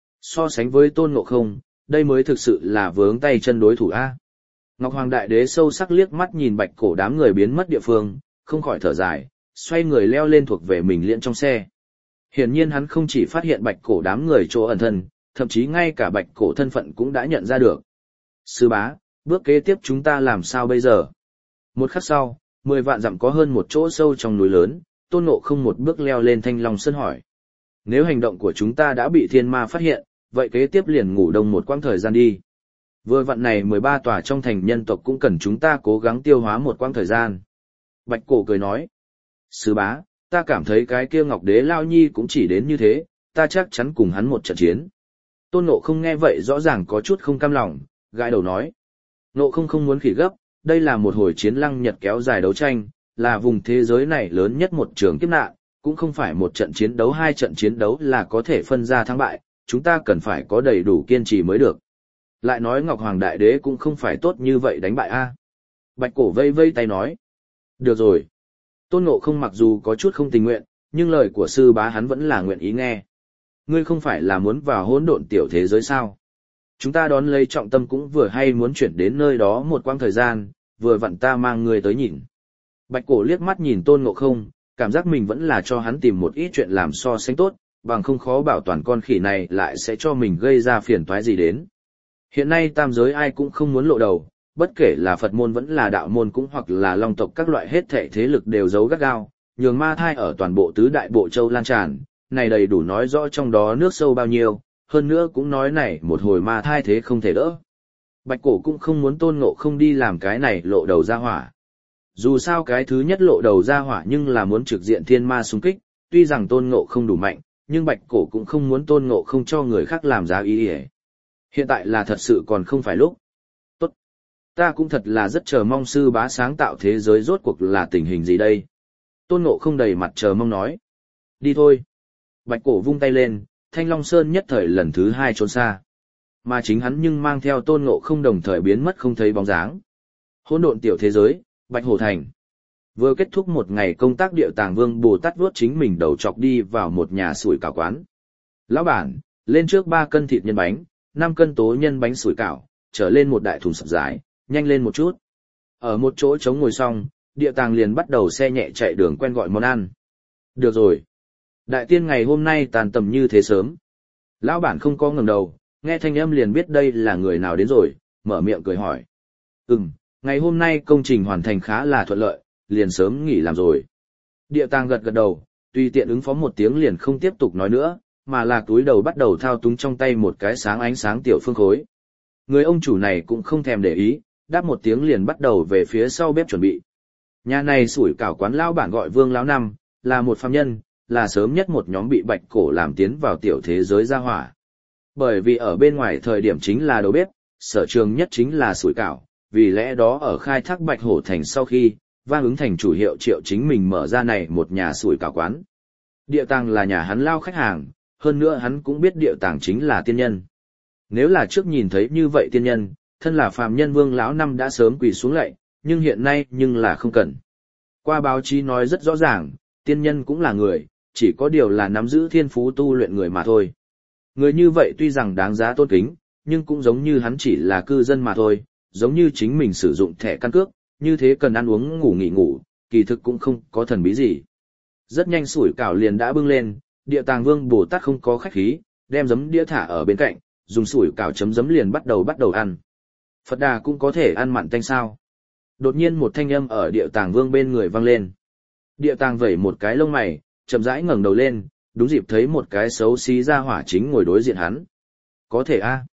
So sánh với Tôn Ngộ Không, đây mới thực sự là vướng tay chân đối thủ A. Ngọc Hoàng Đại Đế sâu sắc liếc mắt nhìn Bạch Cổ đám người biến mất địa phương, không khỏi thở dài, xoay người leo lên thuộc về mình liễn trong xe. Hiển nhiên hắn không chỉ phát hiện Bạch Cổ đám người chỗ ẩn thân, thậm chí ngay cả Bạch Cổ thân phận cũng đã nhận ra được. Sư bá, bước kế tiếp chúng ta làm sao bây giờ? Một khắc sau, 10 vạn dặm có hơn một chỗ sâu trong núi lớn, Tôn Ngộ Không một bước leo lên Thanh Long Sơn hỏi. Nếu hành động của chúng ta đã bị thiên ma phát hiện, vậy kế tiếp liền ngủ đông một quãng thời gian đi. Vừa vặn này 13 tòa trong thành nhân tộc cũng cần chúng ta cố gắng tiêu hóa một quãng thời gian. Bạch Cổ cười nói. Sư bá, ta cảm thấy cái kia Ngọc Đế Lao Nhi cũng chỉ đến như thế, ta chắc chắn cùng hắn một trận chiến. Tôn Ngộ Không nghe vậy rõ ràng có chút không cam lòng, gãi đầu nói. Ngộ Không không muốn khỉ gấp, đây là một hồi chiến lăng nhật kéo dài đấu tranh, là vùng thế giới này lớn nhất một trường kiếp nạn, cũng không phải một trận chiến đấu hai trận chiến đấu là có thể phân ra thắng bại, chúng ta cần phải có đầy đủ kiên trì mới được. Lại nói Ngọc Hoàng Đại Đế cũng không phải tốt như vậy đánh bại a. Bạch Cổ vây vây tay nói. Được rồi. Tôn Ngộ Không mặc dù có chút không tình nguyện, nhưng lời của sư bá hắn vẫn là nguyện ý nghe. Ngươi không phải là muốn vào hỗn độn tiểu thế giới sao? Chúng ta đón lấy trọng tâm cũng vừa hay muốn chuyển đến nơi đó một quãng thời gian, vừa vặn ta mang ngươi tới nhìn. Bạch Cổ liếc mắt nhìn Tôn Ngộ Không, cảm giác mình vẫn là cho hắn tìm một ít chuyện làm so sánh tốt, bằng không khó bảo toàn con khỉ này lại sẽ cho mình gây ra phiền toái gì đến. Hiện nay tam giới ai cũng không muốn lộ đầu, bất kể là Phật môn vẫn là đạo môn cũng hoặc là long tộc các loại hết thảy thế lực đều giấu gắt gao, nhường ma thai ở toàn bộ tứ đại bộ châu lan tràn, này đầy đủ nói rõ trong đó nước sâu bao nhiêu, hơn nữa cũng nói này một hồi ma thai thế không thể đỡ. Bạch Cổ cũng không muốn Tôn Ngộ Không đi làm cái này lộ đầu ra hỏa. Dù sao cái thứ nhất lộ đầu ra hỏa nhưng là muốn trực diện thiên ma xung kích, tuy rằng Tôn Ngộ Không đủ mạnh, nhưng Bạch Cổ cũng không muốn Tôn Ngộ Không cho người khác làm giá ý ỉa. Hiện tại là thật sự còn không phải lúc. Tốt. Ta cũng thật là rất chờ mong sư bá sáng tạo thế giới rốt cuộc là tình hình gì đây. Tôn Ngộ Không đầy mặt chờ mong nói. Đi thôi. Bạch Cổ vung tay lên, Thanh Long Sơn nhất thời lần thứ 2 trốn xa. Mà chính hắn nhưng mang theo Tôn Ngộ Không đồng thời biến mất không thấy bóng dáng. Hỗn độn tiểu thế giới, Bạch Hổ Thành. Vừa kết thúc một ngày công tác Điệu Tàng Vương Bồ Tát vuốt chính mình đầu chọc đi vào một nhà sủi cảo quán. Lão bản, lên trước 3 cân thịt nhân bánh, 5 cân tố nhân bánh sủi cảo, trở lên một đại thùng sập dài, nhanh lên một chút. Ở một chỗ trống ngồi xong, Điệu Tàng liền bắt đầu xe nhẹ chạy đường quen gọi món ăn. Được rồi. Đại tiên ngày hôm nay tàn tầm như thế sớm. Lão bản không có ngẩng đầu, nghe thanh âm liền biết đây là người nào đến rồi, mở miệng cười hỏi. Ngày hôm nay công trình hoàn thành khá là thuận lợi, liền sớm nghỉ làm rồi. Điệu Tàng gật gật đầu, tùy tiện ứng phó một tiếng liền không tiếp tục nói nữa, mà là túi đầu bắt đầu thao túng trong tay một cái sáng ánh sáng tiểu phương khối. Người ông chủ này cũng không thèm để ý, đáp một tiếng liền bắt đầu về phía sau bếp chuẩn bị. Nhà này sủi cảo quán lão bản gọi Vương lão năm, là một phàm nhân, là sớm nhất một nhóm bị Bạch Cổ làm tiến vào tiểu thế giới gia hỏa. Bởi vì ở bên ngoài thời điểm chính là đầu bếp, sở trường nhất chính là sủi cảo, vì lẽ đó ở khai thác Bạch Hổ Thành sau khi, vang ứng thành chủ hiệu Triệu chính mình mở ra này một nhà sủi cảo quán. Điệu Tàng là nhà hắn lao khách hàng, hơn nữa hắn cũng biết Điệu Tàng chính là tiên nhân. Nếu là trước nhìn thấy như vậy tiên nhân, thân là phàm nhân Vương lão năm đã sớm quỳ xuống lạy, nhưng hiện nay nhưng là không cần. Qua báo chí nói rất rõ ràng, tiên nhân cũng là người, chỉ có điều là nắm giữ thiên phú tu luyện người mà thôi. Người như vậy tuy rằng đáng giá tôn kính, nhưng cũng giống như hắn chỉ là cư dân mà thôi, giống như chính mình sử dụng thẻ căn cước, như thế cần ăn uống ngủ nghỉ ngủ, kỳ thực cũng không có thần bí gì. Rất nhanh sủi cảo liền đã bưng lên, Địa Tàng Vương Bồ Tát không có khách khí, đem giấm đĩa thả ở bên cạnh, dùng sủi cảo chấm giấm liền bắt đầu ăn. Phật Đà cũng có thể ăn mặn tanh sao? Đột nhiên một thanh âm ở Địa Tàng Vương bên người vang lên. Địa Tàng vẩy một cái lông mày, chậm rãi ngẩng đầu lên, đúng dịp thấy một cái xấu xí ra hỏa chính ngồi đối diện hắn. Có thể a.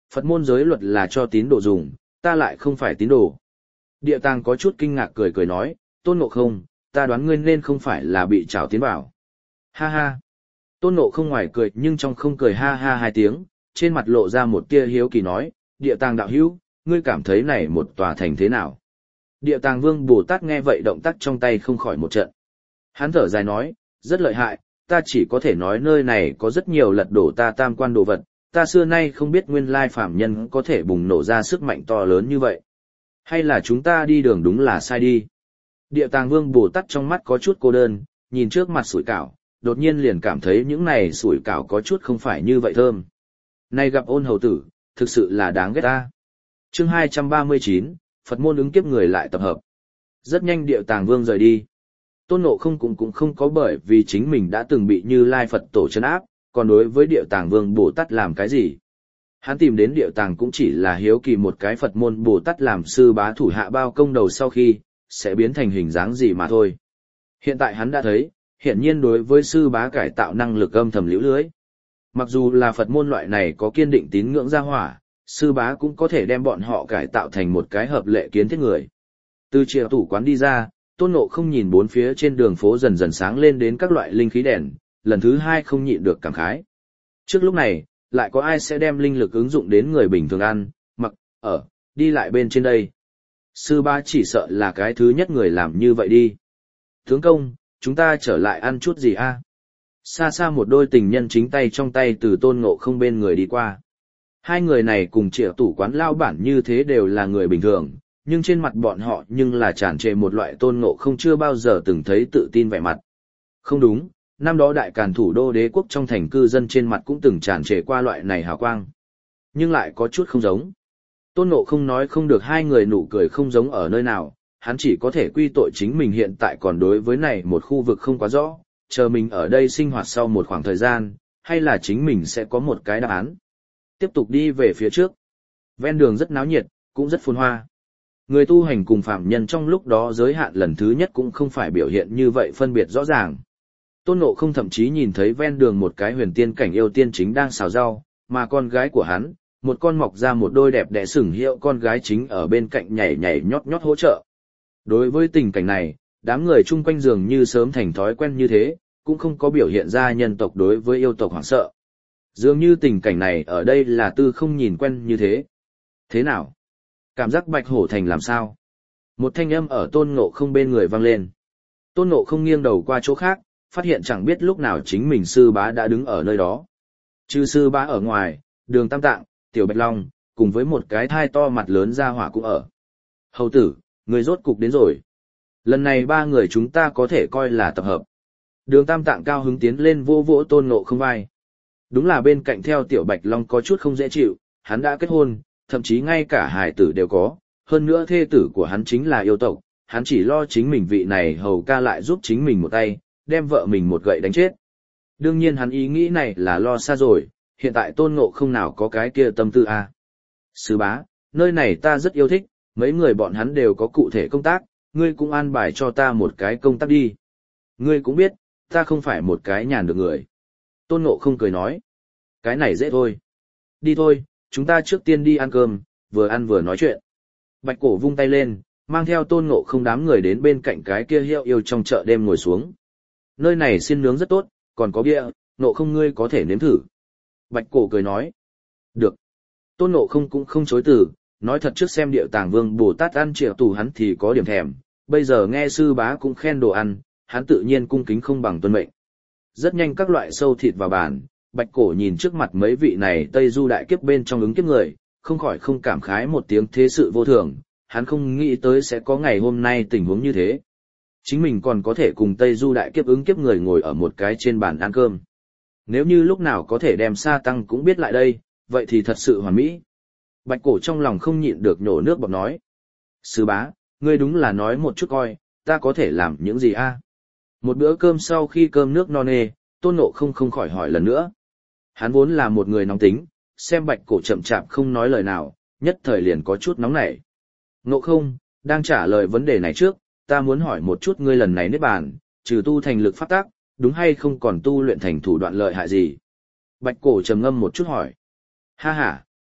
Phật môn giới luật là cho tín đồ dùng, ta lại không phải tín đồ. Địa tàng có chút kinh ngạc cười cười nói, Tôn Ngộ Không, ta đoán ngươi nên không phải là bị trảo tiến vào. Ha ha. Tôn Ngộ Không ngoài cười nhưng trong không cười ha ha hai tiếng, trên mặt lộ ra một tia hiếu kỳ nói, địa tàng đạo hữu, ngươi cảm thấy này một tòa thành thế nào? Địa tàng vương Bồ Tát nghe vậy động tác trong tay không khỏi một trận. Hắn thở dài nói, rất lợi hại, ta chỉ có thể nói nơi này có rất nhiều lật đổ ta tam quan đồ vật, ta xưa nay không biết nguyên lai phàm nhân có thể bùng nổ ra sức mạnh to lớn như vậy. Hay là chúng ta đi đường đúng là sai đi? Địa tàng vương Bồ Tát trong mắt có chút cô đơn, nhìn trước mặt sủi cảo, đột nhiên liền cảm thấy những này sủi cảo có chút không phải như vậy thơm. Này gặp Ôn hầu tử, thực sự là đáng ghét ta. Chương 239, Phật môn ứng kiếp người lại tập hợp. Rất nhanh địa tàng vương rời đi. Tôn Ngộ Không cũng không có bởi vì chính mình đã từng bị Như Lai Phật tổ trấn áp, còn đối với địa tàng vương Bồ Tát làm cái gì? Hắn tìm đến địa tàng cũng chỉ là hiếu kỳ một cái Phật môn Bồ Tát làm sư bá thủ hạ bao công đầu sau khi, sẽ biến thành hình dáng gì mà thôi. Hiện tại hắn đã thấy, hiển nhiên đối với sư bá cải tạo năng lực âm thầm liễu lưới. Mặc dù là Phật môn loại này có kiên định tín ngưỡng gia hỏa, sư bá cũng có thể đem bọn họ cải tạo thành một cái hợp lệ kiến thiết người. Từ triệu tủ quán đi ra, Tôn Ngộ Không nhìn bốn phía trên đường phố dần dần sáng lên đến các loại linh khí đèn, lần thứ hai không nhịn được cảm khái. Trước lúc này, lại có ai sẽ đem linh lực ứng dụng đến người bình thường ăn, mặc, ở, đi lại bên trên đây. Sư bá chỉ sợ là cái thứ nhất người làm như vậy đi. Tướng công, chúng ta trở lại ăn chút gì a? Xa xa một đôi tình nhân chính tay trong tay từ Tôn Ngộ Không bên người đi qua. Hai người này cùng triệu tủ quán lao bản như thế đều là người bình thường, nhưng trên mặt bọn họ nhưng là tràn trề một loại Tôn Ngộ Không chưa bao giờ từng thấy tự tin vẻ mặt. Không đúng, năm đó đại càn thủ đô đế quốc trong thành cư dân trên mặt cũng từng tràn trề qua loại này hào quang. Nhưng lại có chút không giống. Tôn Ngộ Không nói không được hai người nụ cười không giống ở nơi nào, hắn chỉ có thể quy tội chính mình hiện tại còn đối với này một khu vực không quá rõ, chờ mình ở đây sinh hoạt sau một khoảng thời gian, hay là chính mình sẽ có một cái đáp án. Tiếp tục đi về phía trước. Ven đường rất náo nhiệt, cũng rất phồn hoa. Người tu hành cùng phạm nhân trong lúc đó giới hạn lần thứ nhất cũng không phải biểu hiện như vậy phân biệt rõ ràng. Tôn Ngộ Không thậm chí nhìn thấy ven đường một cái huyền tiên cảnh yêu tiên chính đang xào rau, mà con gái của hắn, một con mọc ra một đôi đẹp đẽ sừng hiệu con gái chính ở bên cạnh nhảy nhảy nhót nhót hỗ trợ. Đối với tình cảnh này, đám người chung quanh dường như sớm thành thói quen như thế, cũng không có biểu hiện ra nhân tộc đối với yêu tộc hoảng sợ. Dường như tình cảnh này ở đây là tư không nhìn quen như thế. Thế nào? Cảm giác Bạch Hổ Thành làm sao? Một thanh âm ở Tôn Ngộ Không bên người vang lên. Tôn Ngộ Không nghiêng đầu qua chỗ khác, phát hiện chẳng biết lúc nào chính mình sư bá đã đứng ở nơi đó. Trừ sư bá ở ngoài, Đường Tam Tạng, Tiểu Bạch Long, cùng với một cái thai to mặt lớn ra hỏa cũng ở. Hầu tử, người rốt cục đến rồi. Lần này ba người chúng ta có thể coi là tập hợp. Đường Tam Tạng cao hứng tiến lên vô vỗ Tôn Ngộ Không vai. Đúng là bên cạnh theo Tiểu Bạch Long có chút không dễ chịu, hắn đã kết hôn, thậm chí ngay cả hài tử đều có, hơn nữa thê tử của hắn chính là yêu tộc, hắn chỉ lo chính mình vị này hầu ca lại giúp chính mình một tay, đem vợ mình một gậy đánh chết. Đương nhiên hắn ý nghĩ này là lo xa rồi, hiện tại Tôn Ngộ Không nào có cái kia tâm tư a. Sư bá, nơi này ta rất yêu thích, mấy người bọn hắn đều có cụ thể công tác, ngươi cũng an bài cho ta một cái công tác đi. Ngươi cũng biết, ta không phải một cái nhàn được người. Tôn Ngộ Không cười nói, cái này dễ thôi. Đi thôi, chúng ta trước tiên đi ăn cơm, vừa ăn vừa nói chuyện. Bạch Cổ vung tay lên, mang theo Tôn Ngộ Không đám người đến bên cạnh cái kia hiệu yêu trong chợ đêm ngồi xuống. Nơi này xiên nướng rất tốt, còn có bia, Ngộ Không ngươi có thể nếm thử. Bạch Cổ cười nói, được. Tôn Ngộ Không cũng không chối từ, nói thật trước xem Điệu Tàng Vương Bồ Tát ăn triệu tù hắn thì có điểm thèm, bây giờ nghe sư bá cũng khen đồ ăn, hắn tự nhiên cung kính không bằng tuân mệnh. Rất nhanh các loại sâu thịt vào bàn, Bạch Cổ nhìn trước mặt mấy vị này Tây Du đại kiếp bên trong ứng kiếp người, không khỏi không cảm khái một tiếng thế sự vô thường, hắn không nghĩ tới sẽ có ngày hôm nay tình huống như thế. Chính mình còn có thể cùng Tây Du đại kiếp ứng kiếp người ngồi ở một cái trên bàn ăn cơm. Nếu như lúc nào có thể đem Sa Tăng cũng biết lại đây, vậy thì thật sự hoàn mỹ. Bạch Cổ trong lòng không nhịn được nhổ nước bọt nói. Sư bá, ngươi đúng là nói một chút coi, ta có thể làm những gì a? Một bữa cơm sau khi cơm nước no nê, Tôn Ngộ Không không khỏi hỏi lần nữa. Hắn vốn là một người nóng tính, xem Bạch Cổ chậm chạp không nói lời nào, nhất thời liền có chút nóng nảy. Ngộ Không, đang trả lời vấn đề này trước, ta muốn hỏi một chút ngươi lần này niết bàn, trừ tu thành lực pháp tác, đúng hay không còn tu luyện thành thủ đoạn lợi hại gì? Bạch Cổ trầm ngâm một chút hỏi. Ha ha,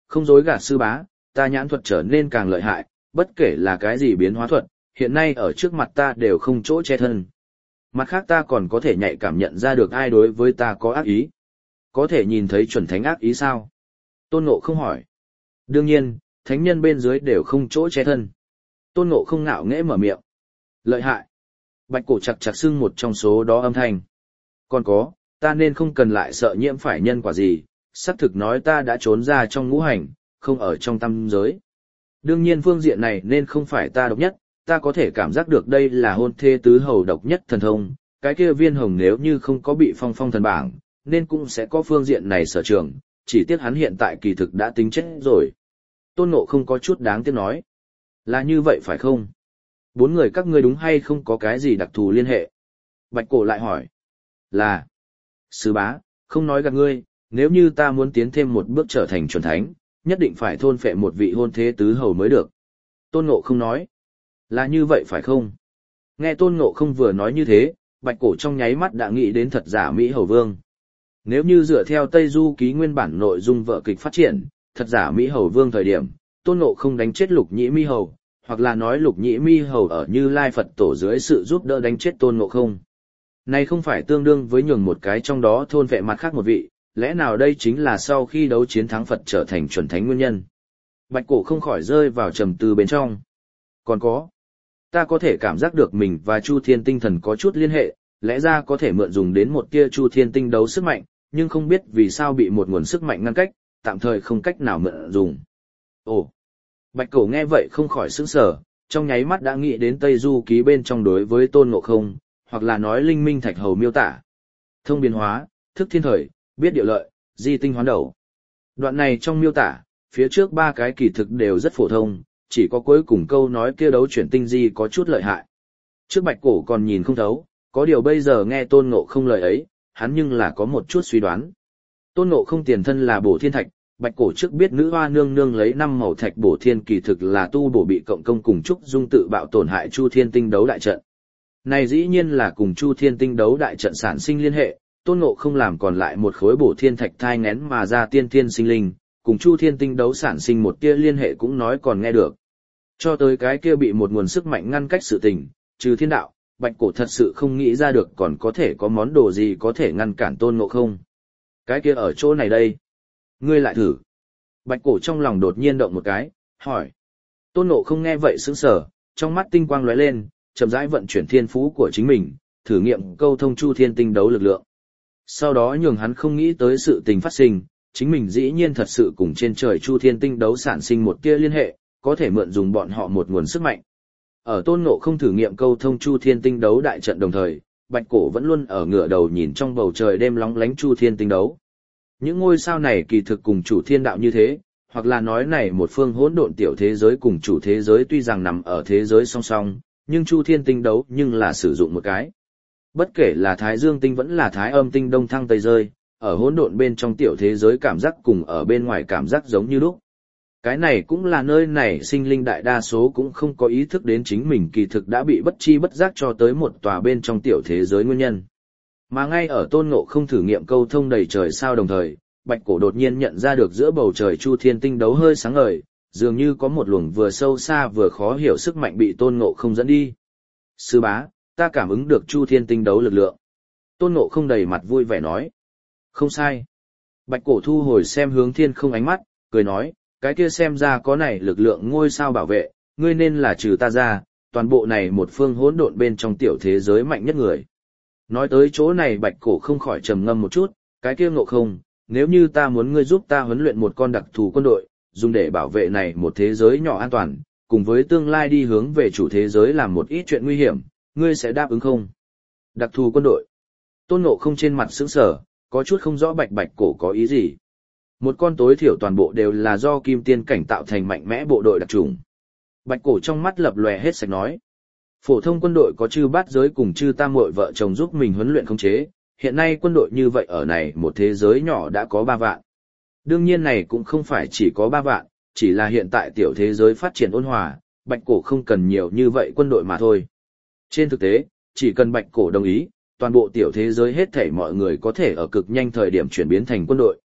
không dối gạt sư bá, ta nhãn thuật trở nên càng lợi hại, bất kể là cái gì biến hóa thuật, hiện nay ở trước mặt ta đều không chỗ che thân. Mặt khác ta còn có thể nhạy cảm nhận ra được ai đối với ta có ác ý. Có thể nhìn thấy chuẩn thánh ác ý sao? Tôn Ngộ không hỏi. Đương nhiên, thánh nhân bên dưới đều không chỗ che thân. Tôn Ngộ không ngạo nghễ mở miệng. Lợi hại. Bạch cổ chặt chặt xưng một trong số đó âm thanh. Còn có, ta nên không cần lại sợ nhiễm phải nhân quả gì, xác thực nói ta đã trốn ra trong ngũ hành, không ở trong tam giới. Đương nhiên phương diện này nên không phải ta độc nhất, ta có thể cảm giác được đây là hôn thê tứ hầu độc nhất thần thông, cái kia viên hồng nếu như không có bị phong thần bảng, nên cũng sẽ có phương diện này sở trường, chỉ tiếc hắn hiện tại kỳ thực đã tính chết rồi. Tôn Ngộ không có chút đáng tiếc nói. Là như vậy phải không? Bốn người các ngươi đúng hay không có cái gì đặc thù liên hệ? Bạch cổ lại hỏi. Là. Sư bá, không nói gạt ngươi, nếu như ta muốn tiến thêm một bước trở thành chuẩn thánh, nhất định phải thôn phệ một vị hôn thế tứ hầu mới được. Tôn Ngộ không nói. Là như vậy phải không? Nghe Tôn Ngộ không vừa nói như thế, Bạch cổ trong nháy mắt đã nghĩ đến thật giả Mỹ Hầu Vương. Nếu như dựa theo Tây Du ký nguyên bản nội dung vở kịch phát triển, thật giả Mỹ Hầu Vương thời điểm, Tôn Ngộ không đánh chết Lục Nhĩ Mi Hầu, hoặc là nói Lục Nhĩ Mi Hầu ở Như Lai Phật tổ dưới sự giúp đỡ đánh chết Tôn Ngộ không. Này không phải tương đương với nhường một cái trong đó thôn vệ mặt khác một vị, lẽ nào đây chính là sau khi đấu chiến thắng Phật trở thành chuẩn thánh nguyên nhân. Bạch cổ không khỏi rơi vào trầm tư bên trong. Còn có, ta có thể cảm giác được mình và Chu Thiên tinh thần có chút liên hệ, lẽ ra có thể mượn dùng đến một tia Chu Thiên tinh đấu sức mạnh, nhưng không biết vì sao bị một nguồn sức mạnh ngăn cách, tạm thời không cách nào mượn dùng. Ồ, Bạch cổ nghe vậy không khỏi sững sờ, trong nháy mắt đã nghĩ đến Tây Du ký bên trong đối với Tôn Ngộ không, hoặc là nói Linh Minh Thạch Hầu miêu tả. Thông biến hóa, thức thiên thời, biết địa lợi, di tinh hoán đầu. Đoạn này trong miêu tả, phía trước ba cái kỳ thực đều rất phổ thông, chỉ có cuối cùng câu nói kia đấu chuyển tinh di có chút lợi hại. Trước Bạch cổ còn nhìn không thấu, có điều bây giờ nghe Tôn Ngộ không lời ấy, hắn nhưng là có một chút suy đoán. Tôn Ngộ không tiền thân là bổ thiên thạch, Bạch cổ trước biết nữ hoa nương nương lấy 5 màu thạch bổ thiên kỳ thực là tu bổ bị cộng công cùng trúc dung tự bạo tổn hại Chu Thiên tinh đấu đại trận. Này dĩ nhiên là cùng Chu Thiên tinh đấu đại trận sản sinh liên hệ, Tôn Ngộ không làm còn lại một khối bổ thiên thạch thai nghén mà ra tiên thiên sinh linh, cùng Chu Thiên tinh đấu sản sinh một tia liên hệ cũng nói còn nghe được. Cho tới cái kia bị một nguồn sức mạnh ngăn cách sự tình, trừ thiên đạo, Bạch cổ thật sự không nghĩ ra được còn có thể có món đồ gì có thể ngăn cản Tôn Ngộ không. Cái kia ở chỗ này đây. Ngươi lại thử. Bạch cổ trong lòng đột nhiên động một cái, hỏi. Tôn Ngộ không nghe vậy sững sờ, trong mắt tinh quang lóe lên, chậm rãi vận chuyển thiên phú của chính mình, thử nghiệm câu thông Chu Thiên tinh đấu lực lượng. Sau đó nhường hắn không nghĩ tới sự tình phát sinh, chính mình dĩ nhiên thật sự cùng trên trời Chu Thiên tinh đấu sản sinh một tia liên hệ, có thể mượn dùng bọn họ một nguồn sức mạnh. Ở Tôn Ngộ không thử nghiệm câu thông Chu Thiên tinh đấu đại trận đồng thời, Bạch cổ vẫn luôn ở ngửa đầu nhìn trong bầu trời đêm lóng lánh Chu Thiên tinh đấu. Những ngôi sao này kỳ thực cùng chủ thiên đạo như thế, hoặc là nói này một phương hỗn độn tiểu thế giới cùng chủ thế giới tuy rằng nằm ở thế giới song song, nhưng Chu Thiên tinh đấu nhưng là sử dụng một cái. Bất kể là Thái Dương tinh vẫn là Thái Âm tinh đông thăng tây rơi, ở hỗn độn bên trong tiểu thế giới cảm giác cùng ở bên ngoài cảm giác giống như lúc. Cái này cũng là nơi này sinh linh đại đa số cũng không có ý thức đến chính mình kỳ thực đã bị bất chi bất giác cho tới một tòa bên trong tiểu thế giới nguyên nhân. Mà ngay ở Tôn Ngộ không thử nghiệm câu thông đầy trời sao đồng thời, Bạch cổ đột nhiên nhận ra được giữa bầu trời Chu Thiên tinh đấu hơi sáng ngời, dường như có một luồng vừa sâu xa vừa khó hiểu sức mạnh bị Tôn Ngộ không dẫn đi. Sư bá, ta cảm ứng được Chu Thiên tinh đấu lực lượng. Tôn Ngộ không đầy mặt vui vẻ nói. Không sai. Bạch cổ thu hồi xem hướng thiên không ánh mắt, cười nói, cái kia xem ra có này lực lượng ngôi sao bảo vệ, ngươi nên là trừ ta ra, toàn bộ này một phương hỗn độn bên trong tiểu thế giới mạnh nhất người. Nói tới chỗ này Bạch cổ không khỏi trầm ngâm một chút, cái kia Ngộ không, nếu như ta muốn ngươi giúp ta huấn luyện một con đặc thù quân đội, dùng để bảo vệ này một thế giới nhỏ an toàn, cùng với tương lai đi hướng về chủ thế giới làm một ít chuyện nguy hiểm, ngươi sẽ đáp ứng không? Đặc thù quân đội. Tôn Ngộ không trên mặt sững sờ, có chút không rõ Bạch cổ có ý gì. Một con tối thiểu toàn bộ đều là do kim tiên cảnh tạo thành mạnh mẽ bộ đội đặc trùng. Bạch cổ trong mắt lập lòe hết sạch nói. Phổ thông quân đội có chư bát giới cùng chư tam muội vợ chồng giúp mình huấn luyện khống chế, hiện nay quân đội như vậy ở này một thế giới nhỏ đã có 3 vạn. Đương nhiên này cũng không phải chỉ có 3 vạn, chỉ là hiện tại tiểu thế giới phát triển ôn hòa, Bạch cổ không cần nhiều như vậy quân đội mà thôi. Trên thực tế, chỉ cần Bạch cổ đồng ý, toàn bộ tiểu thế giới hết thảy mọi người có thể ở cực nhanh thời điểm chuyển biến thành quân đội.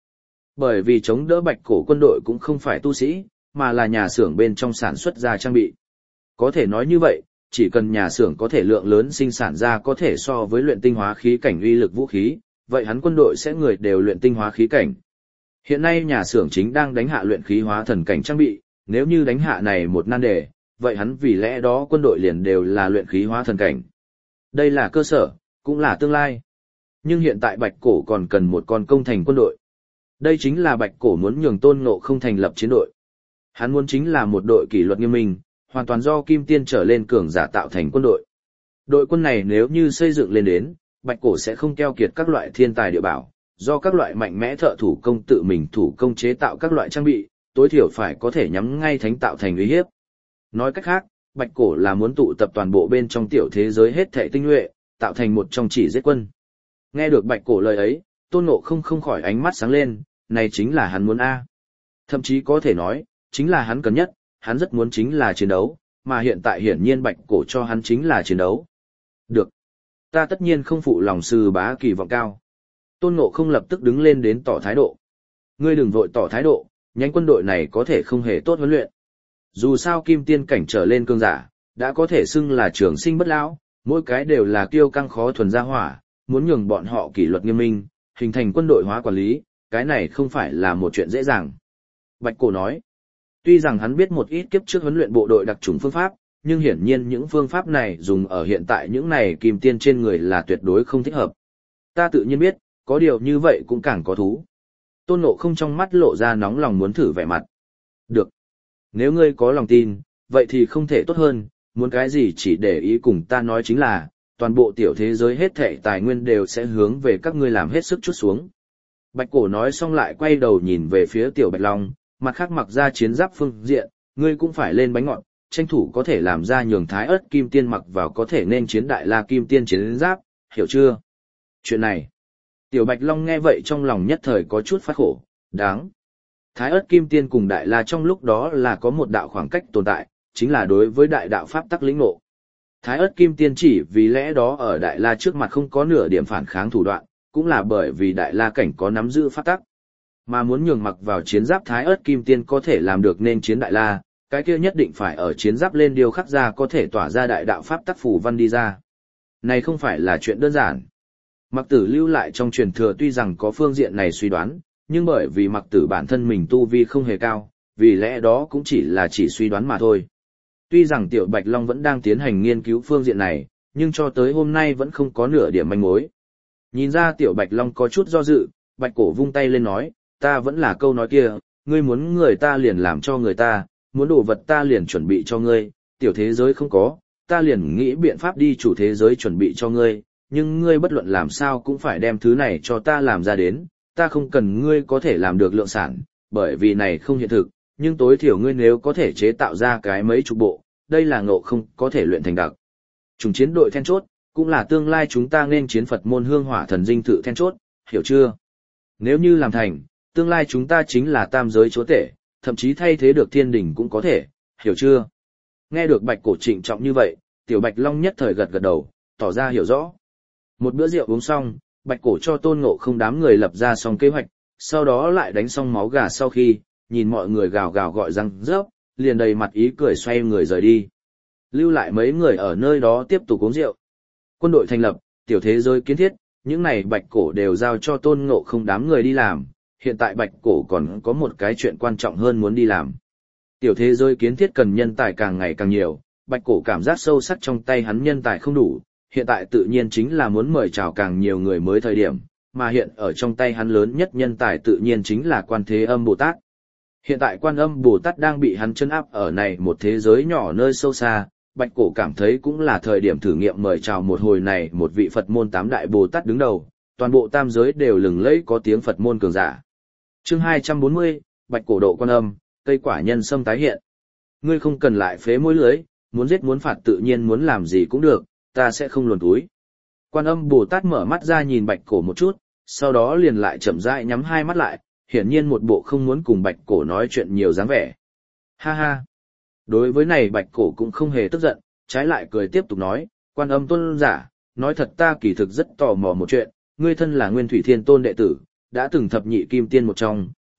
Bởi vì chống đỡ bạch cổ quân đội cũng không phải tu sĩ, mà là nhà xưởng bên trong sản xuất ra trang bị. Có thể nói như vậy, chỉ cần nhà xưởng có thể lượng lớn sinh sản ra có thể so với luyện tinh hóa khí cảnh uy lực vũ khí, vậy hắn quân đội sẽ người đều luyện tinh hóa khí cảnh. Hiện nay nhà xưởng chính đang đánh hạ luyện khí hóa thần cảnh trang bị, nếu như đánh hạ này một nan đề, vậy hắn vì lẽ đó quân đội liền đều là luyện khí hóa thần cảnh. Đây là cơ sở, cũng là tương lai. Nhưng hiện tại Bạch Cổ còn cần một con công thành quân đội. Đây chính là Bạch Cổ muốn nhường Tôn Ngộ Không thành lập chiến đội. Hắn muốn chính là một đội kỷ luật nghiêm minh, hoàn toàn do Kim Tiên trở lên cường giả tạo thành quân đội. Đội quân này nếu như xây dựng lên đến, Bạch Cổ sẽ không keo kiệt các loại thiên tài địa bảo, do các loại mạnh mẽ thợ thủ công tự mình thủ công chế tạo các loại trang bị, tối thiểu phải có thể nhắm ngay thánh tạo thành uy hiếp. Nói cách khác, Bạch Cổ là muốn tụ tập toàn bộ bên trong tiểu thế giới hết thảy tinh nhuệ, tạo thành một trong chỉ giết quân. Nghe được Bạch Cổ lời ấy, Tôn Ngộ Không không khỏi ánh mắt sáng lên, này chính là hắn muốn A. Thậm chí có thể nói, chính là hắn cần nhất, hắn rất muốn chính là chiến đấu, mà hiện tại hiển nhiên Bạch Cổ cho hắn chính là chiến đấu. Được. Ta tất nhiên không phụ lòng sư bá kỳ vọng cao. Tôn Ngộ Không lập tức đứng lên đến tỏ thái độ. Ngươi đừng vội tỏ thái độ, nhánh quân đội này có thể không hề tốt huấn luyện. Dù sao kim tiên cảnh trở lên cương giả, đã có thể xưng là trường sinh bất lão, mỗi cái đều là kiêu căng khó thuần gia hỏa, muốn nhường bọn họ kỷ luật nghiêm minh, hình thành quân đội hóa quản lý, cái này không phải là một chuyện dễ dàng. Bạch Cổ nói, tuy rằng hắn biết một ít kiếp trước huấn luyện bộ đội đặc trùng phương pháp, nhưng hiển nhiên những phương pháp này dùng ở hiện tại những này kim tiên trên người là tuyệt đối không thích hợp. Ta tự nhiên biết, có điều như vậy cũng càng có thú. Tôn Ngộ Không trong mắt lộ ra nóng lòng muốn thử vẻ mặt. Được. Nếu ngươi có lòng tin, vậy thì không thể tốt hơn, muốn cái gì chỉ để ý cùng ta nói chính là, toàn bộ tiểu thế giới hết thảy tài nguyên đều sẽ hướng về các ngươi làm hết sức chút xuống. Bạch Cổ nói xong lại quay đầu nhìn về phía tiểu Bạch Long, mặt khác mặc ra chiến giáp phương diện, ngươi cũng phải lên bánh ngọt, tranh thủ có thể làm ra nhường Thái Ức Kim Tiên mặc vào có thể nên chiến Đại La Kim Tiên chiến giáp, hiểu chưa? Chuyện này, tiểu Bạch Long nghe vậy trong lòng nhất thời có chút phát khổ, đáng. Thái Ức Kim Tiên cùng Đại La trong lúc đó là có một đạo khoảng cách tồn tại, chính là đối với đại đạo pháp tắc lĩnh ngộ. Thái Ức Kim Tiên chỉ vì lẽ đó ở Đại La trước mặt không có nửa điểm phản kháng thủ đoạn, cũng là bởi vì Đại La cảnh có nắm giữ pháp tắc. Mà muốn nhường mặc vào chiến giáp Thái Ức Kim Tiên có thể làm được nên chiến Đại La, cái kia nhất định phải ở chiến giáp lên điều khắc ra có thể tỏa ra đại đạo pháp tắc phù văn đi ra. Này không phải là chuyện đơn giản. Mặc Tử lưu lại trong truyền thừa tuy rằng có phương diện này suy đoán, nhưng bởi vì Mặc Tử bản thân mình tu vi không hề cao, vì lẽ đó cũng chỉ suy đoán mà thôi. Tuy rằng Tiểu Bạch Long vẫn đang tiến hành nghiên cứu phương diện này, nhưng cho tới hôm nay vẫn không có nửa điểm manh mối. Nhìn ra Tiểu Bạch Long có chút do dự, Bạch Cổ vung tay lên nói, ta vẫn là câu nói kia, ngươi muốn người ta liền làm cho người ta, muốn đồ vật ta liền chuẩn bị cho ngươi, tiểu thế giới không có, ta liền nghĩ biện pháp đi chủ thế giới chuẩn bị cho ngươi, nhưng ngươi bất luận làm sao cũng phải đem thứ này cho ta làm ra đến, ta không cần ngươi có thể làm được lượng sản, bởi vì này không hiện thực, nhưng tối thiểu ngươi nếu có thể chế tạo ra cái mấy chục bộ, đây là Ngộ Không có thể luyện thành đặc. Trùng chiến đội then chốt, cũng là tương lai chúng ta nên chiến Phật môn hương hỏa thần dinh thự then chốt, hiểu chưa? Nếu như làm thành, tương lai chúng ta chính là tam giới chúa tể, thậm chí thay thế được thiên đình cũng có thể, hiểu chưa? Nghe được Bạch Cổ trịnh trọng như vậy, Tiểu Bạch Long nhất thời gật gật đầu, tỏ ra hiểu rõ. Một bữa rượu uống xong, Bạch Cổ cho Tôn Ngộ Không đám người lập ra xong kế hoạch, sau đó lại đánh xong máu gà sau khi, nhìn mọi người gào gào gọi răng rớp, liền đầy mặt ý cười xoay người rời đi. Lưu lại mấy người ở nơi đó tiếp tục uống rượu. Quân đội thành lập, tiểu thế giới kiến thiết, những này Bạch Cổ đều giao cho Tôn Ngộ Không đám người đi làm, hiện tại Bạch Cổ còn có một cái chuyện quan trọng hơn muốn đi làm. Tiểu thế giới kiến thiết cần nhân tài càng ngày càng nhiều, Bạch Cổ cảm giác sâu sắc trong tay hắn nhân tài không đủ, hiện tại tự nhiên chính là muốn mời chào càng nhiều người mới thời điểm, mà hiện ở trong tay hắn lớn nhất nhân tài tự nhiên chính là Quan Thế Âm Bồ Tát. Hiện tại Quan Âm Bồ Tát đang bị hắn trấn áp ở này một thế giới nhỏ nơi sâu xa, Bạch Cổ cảm thấy cũng là thời điểm thử nghiệm mời chào một hồi này một vị Phật môn 8 đại Bồ Tát đứng đầu, toàn bộ tam giới đều lừng lẫy có tiếng Phật môn cường giả. Chương 240, Bạch Cổ độ Quan Âm, cây quả nhân sâm tái hiện. Ngươi không cần lại phế môi lưới, muốn giết muốn phạt tự nhiên muốn làm gì cũng được, ta sẽ không luồn túi. Quan Âm Bồ Tát mở mắt ra nhìn Bạch Cổ một chút, sau đó liền lại chậm rãi nhắm hai mắt lại, hiển nhiên một bộ không muốn cùng Bạch Cổ nói chuyện nhiều dáng vẻ. Ha ha. Đối với này Bạch Cổ cũng không hề tức giận, trái lại cười tiếp tục nói, Quan Âm tôn giả, nói thật ta kỳ thực rất tò mò một chuyện, ngươi thân là Nguyên Thủy Thiên Tôn đệ tử, đã từng thập nhị kim tiên một trong,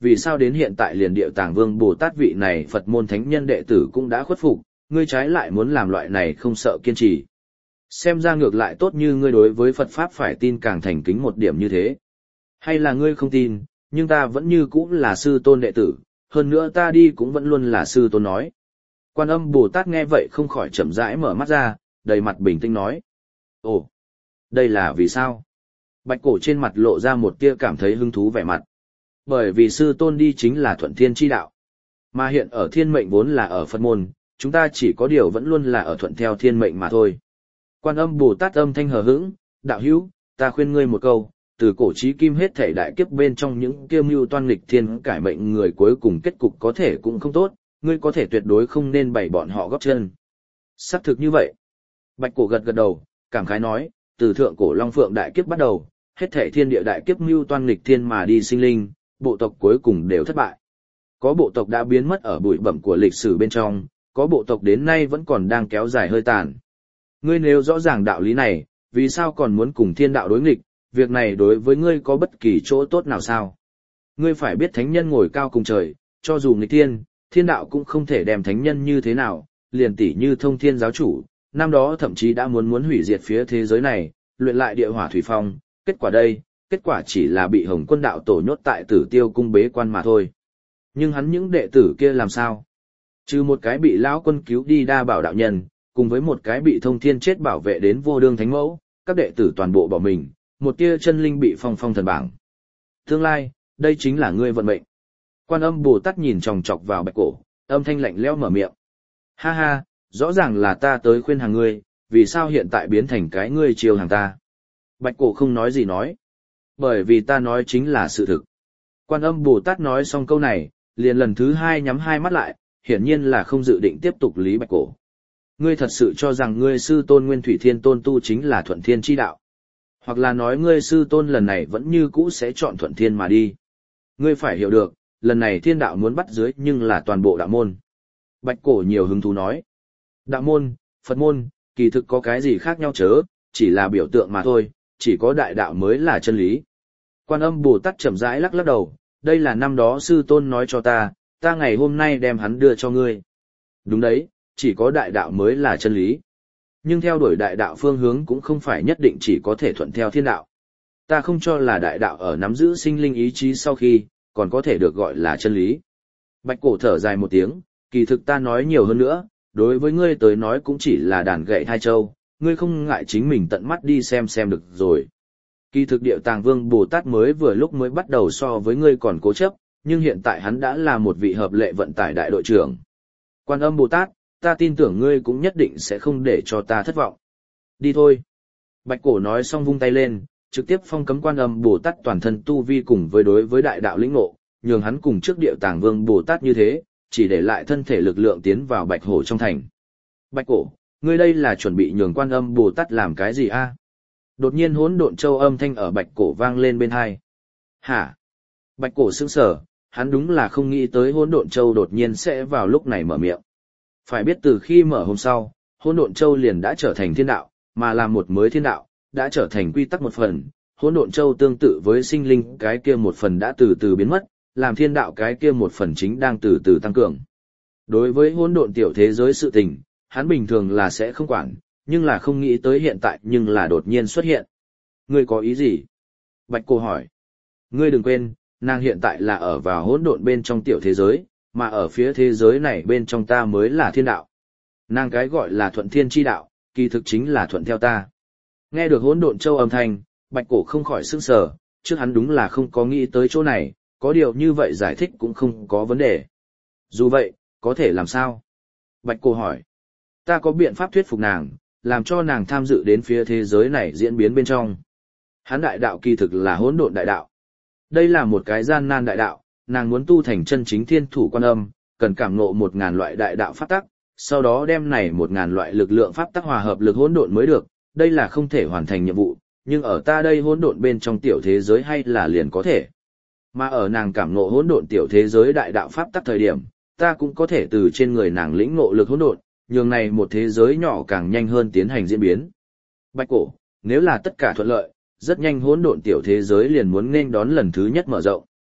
vì sao đến hiện tại liền Địa Tàng Vương Bồ Tát vị này Phật môn thánh nhân đệ tử cũng đã khuất phục, ngươi trái lại muốn làm loại này không sợ kiên trì. Xem ra ngược lại tốt như ngươi đối với Phật Pháp phải tin càng thành kính một điểm như thế. Hay là ngươi không tin, nhưng ta vẫn như cũ là sư tôn đệ tử, hơn nữa ta đi cũng vẫn luôn là sư tôn nói. Quan Âm Bồ Tát nghe vậy không khỏi chậm rãi mở mắt ra, đầy mặt bình tĩnh nói. Ồ, đây là vì sao? Bạch Cổ trên mặt lộ ra một tia cảm thấy hứng thú vẻ mặt. Bởi vì sư tôn đi chính là thuận thiên chi đạo. Mà hiện ở thiên mệnh vốn là ở Phật môn, chúng ta chỉ có điều vẫn luôn là ở thuận theo thiên mệnh mà thôi. Quan Âm Bồ Tát âm thanh hờ hững, đạo hữu, ta khuyên ngươi một câu, từ cổ chí kim hết thảy đại kiếp bên trong những kiêu mưu toan nghịch thiên cải mệnh người cuối cùng kết cục có thể cũng không tốt, ngươi có thể tuyệt đối không nên bày bọn họ góp chân. Xác thực như vậy. Bạch Cổ gật gật đầu, cảm khái nói, từ thượng cổ Long Phượng đại kiếp bắt đầu, hết thảy thiên địa đại kiếp mưu toan nghịch thiên mà đi sinh linh, bộ tộc cuối cùng đều thất bại. Có bộ tộc đã biến mất ở bụi bặm của lịch sử bên trong, có bộ tộc đến nay vẫn còn đang kéo dài hơi tàn. Ngươi nếu rõ ràng đạo lý này, vì sao còn muốn cùng thiên đạo đối nghịch, việc này đối với ngươi có bất kỳ chỗ tốt nào sao? Ngươi phải biết thánh nhân ngồi cao cùng trời, cho dù nghịch thiên, thiên đạo cũng không thể đem thánh nhân như thế nào, liền tỷ như Thông Thiên giáo chủ, năm đó thậm chí đã muốn hủy diệt phía thế giới này, luyện lại địa hỏa thủy phong, kết quả chỉ là bị Hồng Quân đạo tổ nhốt tại Tử Tiêu cung bế quan mà thôi. Nhưng hắn những đệ tử kia làm sao? Trừ một cái bị lão quân cứu đi đa bảo đạo nhân, cùng với một cái bị Thông Thiên chết bảo vệ đến vô đương thánh mẫu, các đệ tử toàn bộ bỏ mình, một tia chân linh bị phong thần bảng. Tương lai, đây chính là ngươi vận mệnh. Quan Âm Bồ Tát nhìn chòng chọc vào Bạch Cổ, âm thanh lạnh lẽo mở miệng. Ha ha, rõ ràng là ta tới khuyên hàng ngươi, vì sao hiện tại biến thành cái ngươi chiêu hàng ta? Bạch Cổ không nói gì nói. Bởi vì ta nói chính là sự thực. Quan Âm Bồ Tát nói xong câu này, liền lần thứ hai nhắm hai mắt lại, hiển nhiên là không dự định tiếp tục lý Bạch Cổ. Ngươi thật sự cho rằng ngươi sư tôn Nguyên Thủy Thiên Tôn tu chính là thuận thiên chi đạo. Hoặc là nói ngươi sư tôn lần này vẫn như cũ sẽ chọn thuận thiên mà đi. Ngươi phải hiểu được, lần này thiên đạo muốn bắt dưới nhưng là toàn bộ đạo môn. Bạch Cổ nhiều hứng thú nói. Đạo môn, Phật môn, kỳ thực có cái gì khác nhau chớ, chỉ là biểu tượng mà thôi, chỉ có đại đạo mới là chân lý. Quan Âm Bồ Tát chậm rãi lắc lắc đầu, đây là năm đó sư tôn nói cho ta ngày hôm nay đem hắn đưa cho ngươi. Đúng đấy, chỉ có đại đạo mới là chân lý. Nhưng theo đuổi đại đạo phương hướng cũng không phải nhất định chỉ có thể thuận theo thiên đạo. Ta không cho là đại đạo ở nắm giữ sinh linh ý chí sau khi, còn có thể được gọi là chân lý. Bạch Cổ thở dài một tiếng, kỳ thực ta nói nhiều hơn nữa, đối với ngươi tới nói cũng chỉ là đàn gậy hai châu, ngươi không ngại chính mình tận mắt đi xem được rồi. Kỳ thực Địa Tàng Vương Bồ Tát mới bắt đầu so với ngươi còn cố chấp, nhưng hiện tại hắn đã là một vị hợp lệ vận tải đại đội trưởng. Quan Âm Bồ Tát, ta tin tưởng ngươi cũng nhất định sẽ không để cho ta thất vọng. Đi thôi. Bạch Cổ nói xong vung tay lên, trực tiếp phong cấm Quan Âm Bồ Tát toàn thân tu vi cùng với đối với đại đạo lĩnh ngộ, nhường hắn cùng trước Địa Tàng Vương Bồ Tát như thế, chỉ để lại thân thể lực lượng tiến vào Bạch Hổ trong thành. Bạch Cổ, ngươi đây là chuẩn bị nhường Quan Âm Bồ Tát làm cái gì a? Đột nhiên Hỗn Độn Châu âm thanh ở Bạch Cổ vang lên bên tai. Hả? Bạch Cổ sững sờ, hắn đúng là không nghĩ tới Hỗn Độn Châu đột nhiên sẽ vào lúc này mở miệng. Phải biết từ khi mở hôm sau, Hỗn Độn Châu liền đã trở thành thiên đạo, mà là một mới thiên đạo, đã trở thành quy tắc một phần. Hỗn Độn Châu tương tự với sinh linh cái kia một phần đã từ từ biến mất, làm thiên đạo cái kia một phần chính đang từ từ tăng cường. Đối với hỗn độn tiểu thế giới sự tình, hắn bình thường là sẽ không quản, nhưng là không nghĩ tới hiện tại nhưng là đột nhiên xuất hiện. Ngươi có ý gì? Bạch Cổ hỏi. Ngươi đừng quên, nàng hiện tại là ở vào hỗn độn bên trong tiểu thế giới, mà ở phía thế giới này bên trong ta mới là thiên đạo. Nàng cái gọi là thuận thiên chi đạo, kỳ thực chính là thuận theo ta. Nghe được Hỗn Độn Châu âm thanh, Bạch Cổ không khỏi sửng sở, trước hắn đúng là không có nghĩ tới chỗ này, có điều như vậy giải thích cũng không có vấn đề. Dù vậy, có thể làm sao? Bạch Cổ hỏi. Ta có biện pháp thuyết phục nàng, làm cho nàng tham dự đến phía thế giới này diễn biến bên trong. Hắn đại đạo kỳ thực là hỗn độn đại đạo. Đây là một cái gian nan đại đạo, nàng muốn tu thành chân chính thiên thủ quan âm, cần cảm ngộ 1000 loại đại đạo pháp tắc, sau đó đem này 1000 loại lực lượng pháp tắc hòa hợp lực hỗn độn mới được, đây là không thể hoàn thành nhiệm vụ, nhưng ở ta đây hỗn độn bên trong tiểu thế giới hay là liền có thể. Mà ở nàng cảm ngộ hỗn độn tiểu thế giới đại đạo pháp tắc thời điểm, ta cũng có thể từ trên người nàng lĩnh ngộ lực hỗn độn, nhường này một thế giới nhỏ càng nhanh hơn tiến hành diễn biến. Bạch Cổ, nếu là tất cả thuận lợi, rất nhanh hỗn độn tiểu thế giới liền muốn nên đón lần thứ nhất mở rộng.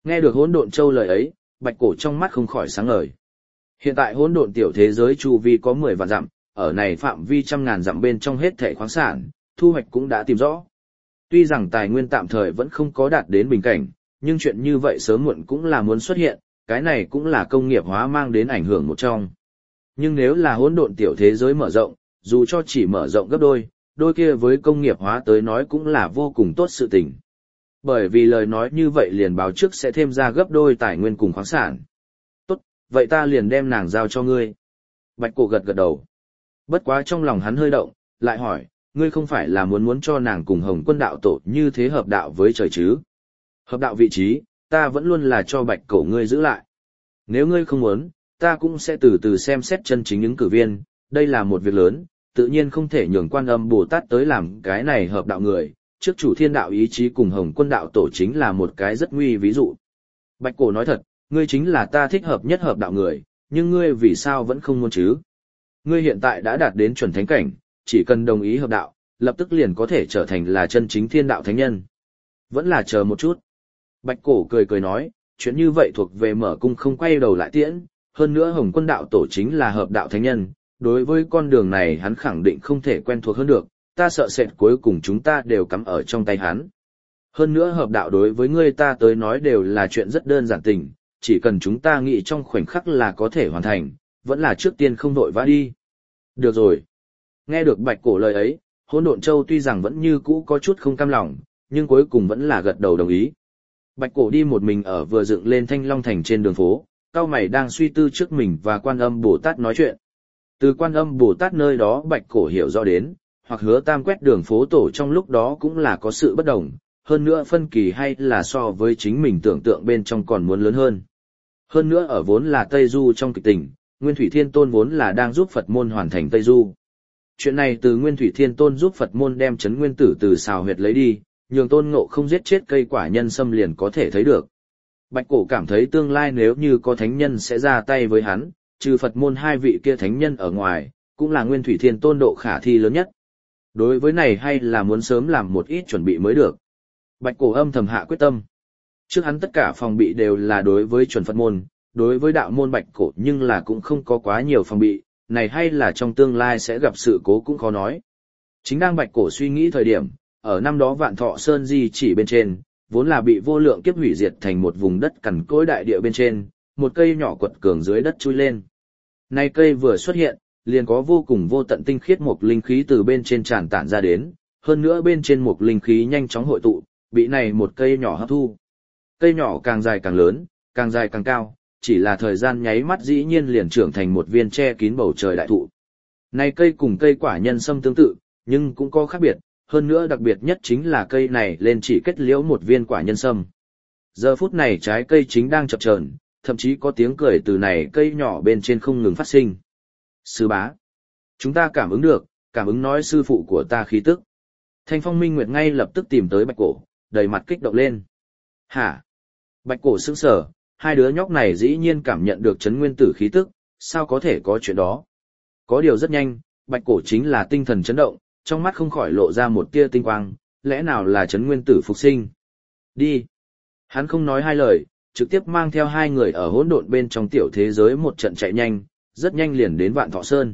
Nghe được Hỗn Độn Châu lời ấy, Bạch Cổ trong mắt không khỏi sáng ngời. Hiện tại hỗn độn tiểu thế giới chu vi có 10 vạn dặm, ở này phạm vi trăm ngàn dặm bên trong hết thảy khoáng sản, thu hoạch cũng đã tìm rõ. Tuy rằng tài nguyên tạm thời vẫn không có đạt đến bình cảnh, nhưng chuyện như vậy sớm muộn cũng là muốn xuất hiện, cái này cũng là công nghiệp hóa mang đến ảnh hưởng một trong. Nhưng nếu là hỗn độn tiểu thế giới mở rộng, dù cho chỉ mở rộng gấp đôi, đôi kia với công nghiệp hóa tới nói cũng là vô cùng tốt sự tình. Bởi vì lời nói như vậy liền báo trước sẽ thêm ra gấp đôi tài nguyên cùng khoáng sản. Tốt, vậy ta liền đem nàng giao cho ngươi. Bạch Cổ gật gật đầu. Bất quá trong lòng hắn hơi động, lại hỏi, ngươi không phải là muốn cho nàng cùng Hồng Quân đạo tổ như thế hợp đạo với trời chứ? Hợp đạo vị trí, ta vẫn luôn là cho Bạch Cổ ngươi giữ lại. Nếu ngươi không muốn, ta cũng sẽ từ từ xem xét chân chính những cử viên, đây là một việc lớn, tự nhiên không thể nhường Quan Âm Bồ Tát tới làm cái này hợp đạo người, trước chủ thiên đạo ý chí cùng Hồng Quân đạo tổ chính là một cái rất nguy ví dụ. Bạch Cổ nói thật, ngươi chính là ta thích hợp nhất hợp đạo người, nhưng ngươi vì sao vẫn không muốn chứ? Ngươi hiện tại đã đạt đến chuẩn thánh cảnh, chỉ cần đồng ý hợp đạo, lập tức liền có thể trở thành là chân chính thiên đạo thánh nhân. Vẫn là chờ một chút. Bạch Cổ cười cười nói, chuyện như vậy thuộc về mở cung không quay đầu lại tiễn, hơn nữa Hồng Quân đạo tổ chính là hợp đạo thánh nhân, đối với con đường này hắn khẳng định không thể quen thuộc hơn được, ta sợ sệt cuối cùng chúng ta đều cắm ở trong tay hắn. Hơn nữa hợp đạo đối với ngươi ta tới nói đều là chuyện rất đơn giản tình, chỉ cần chúng ta nghĩ trong khoảnh khắc là có thể hoàn thành, vẫn là trước tiên không vội vã đi. Được rồi. Nghe được Bạch Cổ lời ấy, Hỗn Độn Châu tuy rằng vẫn như cũ có chút không cam lòng, nhưng cuối cùng vẫn là gật đầu đồng ý. Bạch Cổ đi một mình ở vừa dựng lên Thanh Long Thành trên đường phố, cao mày đang suy tư trước mình và Quan Âm Bồ Tát nói chuyện. Từ Quan Âm Bồ Tát nơi đó Bạch Cổ hiểu rõ đến, hoặc Hứa Tam quét đường phố tổ trong lúc đó cũng là có sự bất đồng, hơn nữa phân kỳ hay là so với chính mình tưởng tượng bên trong còn muốn lớn hơn. Hơn nữa ở vốn là Tây Du trong kịch tình, Nguyên Thủy Thiên Tôn vốn là đang giúp Phật môn hoàn thành Tây Du. Chuyện này từ Nguyên Thủy Thiên Tôn giúp Phật môn đem Trấn Nguyên Tử từ xào huyệt lấy đi, nhường Tôn Ngộ không giết chết cây quả nhân sâm liền có thể thấy được. Bạch Cổ cảm thấy tương lai nếu như có thánh nhân sẽ ra tay với hắn, trừ Phật môn hai vị kia thánh nhân ở ngoài, cũng là Nguyên Thủy Thiên Tôn độ khả thi lớn nhất. Đối với này hay là muốn sớm làm một ít chuẩn bị mới được. Bạch Cổ âm thầm hạ quyết tâm. Trước hắn tất cả phòng bị đều là đối với chuẩn Phật môn, đối với đạo môn Bạch Cổ nhưng là cũng không có quá nhiều phòng bị, này hay là trong tương lai sẽ gặp sự cố cũng khó nói. Chính đang Bạch Cổ suy nghĩ thời điểm, ở năm đó Vạn Thọ Sơn di chỉ bên trên, vốn là bị vô lượng kiếp hủy diệt thành một vùng đất cằn cỗi đại địa bên trên, một cây nhỏ quật cường dưới đất chui lên. Nay cây vừa xuất hiện, liền có vô cùng vô tận tinh khiết một linh khí từ bên trên tràn tản ra đến, hơn nữa bên trên một linh khí nhanh chóng hội tụ, bị này một cây nhỏ hấp thu. Cây nhỏ càng dài càng lớn, càng dài càng cao, chỉ là thời gian nháy mắt dĩ nhiên liền trưởng thành một viên che kín bầu trời đại thụ. Này cây cùng cây quả nhân sâm tương tự, nhưng cũng có khác biệt, hơn nữa đặc biệt nhất chính là cây này lên chỉ kết liễu một viên quả nhân sâm. Giờ phút này trái cây chính đang chập chờn, thậm chí có tiếng cười từ này cây nhỏ bên trên không ngừng phát sinh. Sư bá, chúng ta cảm ứng được, cảm ứng nói sư phụ của ta khí tức. Thanh Phong Minh Nguyệt ngay lập tức tìm tới Bạch Cổ, đầy mặt kích động lên. Hả? Bạch Cổ sững sờ, hai đứa nhóc này dĩ nhiên cảm nhận được Trấn Nguyên Tử khí tức, sao có thể có chuyện đó? Có điều rất nhanh, Bạch Cổ chính là tinh thần chấn động, trong mắt không khỏi lộ ra một tia tinh quang, lẽ nào là Trấn Nguyên Tử phục sinh? Đi! Hắn không nói hai lời, trực tiếp mang theo hai người ở hỗn độn bên trong tiểu thế giới một trận chạy nhanh, rất nhanh liền đến Vạn Thọ Sơn.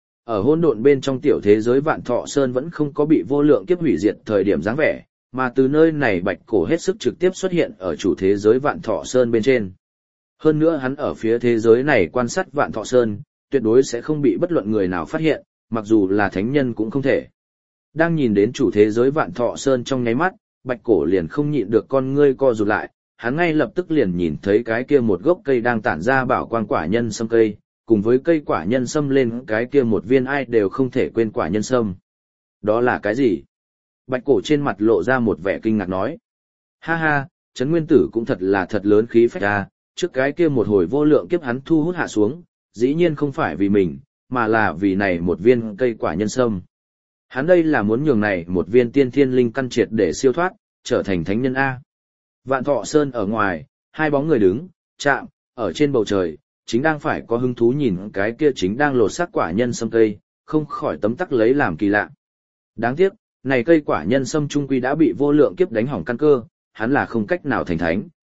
Ở hỗn độn bên trong tiểu thế giới Vạn Thọ Sơn vẫn không có bị vô lượng kiếp hủy diệt thời điểm dáng vẻ, mà từ nơi này Bạch Cổ hết sức trực tiếp xuất hiện ở chủ thế giới Vạn Thọ Sơn bên trên. Hơn nữa hắn ở phía thế giới này quan sát Vạn Thọ Sơn, tuyệt đối sẽ không bị bất luận người nào phát hiện, mặc dù là thánh nhân cũng không thể. Đang nhìn đến chủ thế giới Vạn Thọ Sơn trong nháy mắt, Bạch Cổ liền không nhịn được con ngươi co rụt lại, hắn ngay lập tức liền nhìn thấy cái kia một gốc cây đang tản ra bảo quang quả nhân sâm cây, cùng với cây quả nhân sâm lên cái kia một viên ai đều không thể quên quả nhân sâm. Đó là cái gì? Bạch Cổ trên mặt lộ ra một vẻ kinh ngạc nói. Ha ha, Trấn Nguyên Tử cũng thật là thật lớn khí phách ra, trước cái kia một hồi vô lượng kiếp hắn thu hút hạ xuống, dĩ nhiên không phải vì mình, mà là vì này một viên cây quả nhân sâm. Hắn đây là muốn nhường này một viên tiên thiên linh căn triệt để siêu thoát, trở thành thánh nhân A. Vạn Thọ Sơn ở ngoài, hai bóng người đứng, chạm, ở trên bầu trời, chính đang phải có hứng thú nhìn cái kia chính đang lột xác quả nhân sâm cây, không khỏi tấm tắc lấy làm kỳ lạ. Đáng tiếc, này cây quả nhân sâm trung quy đã bị vô lượng kiếp đánh hỏng căn cơ, hắn là không cách nào thành thánh.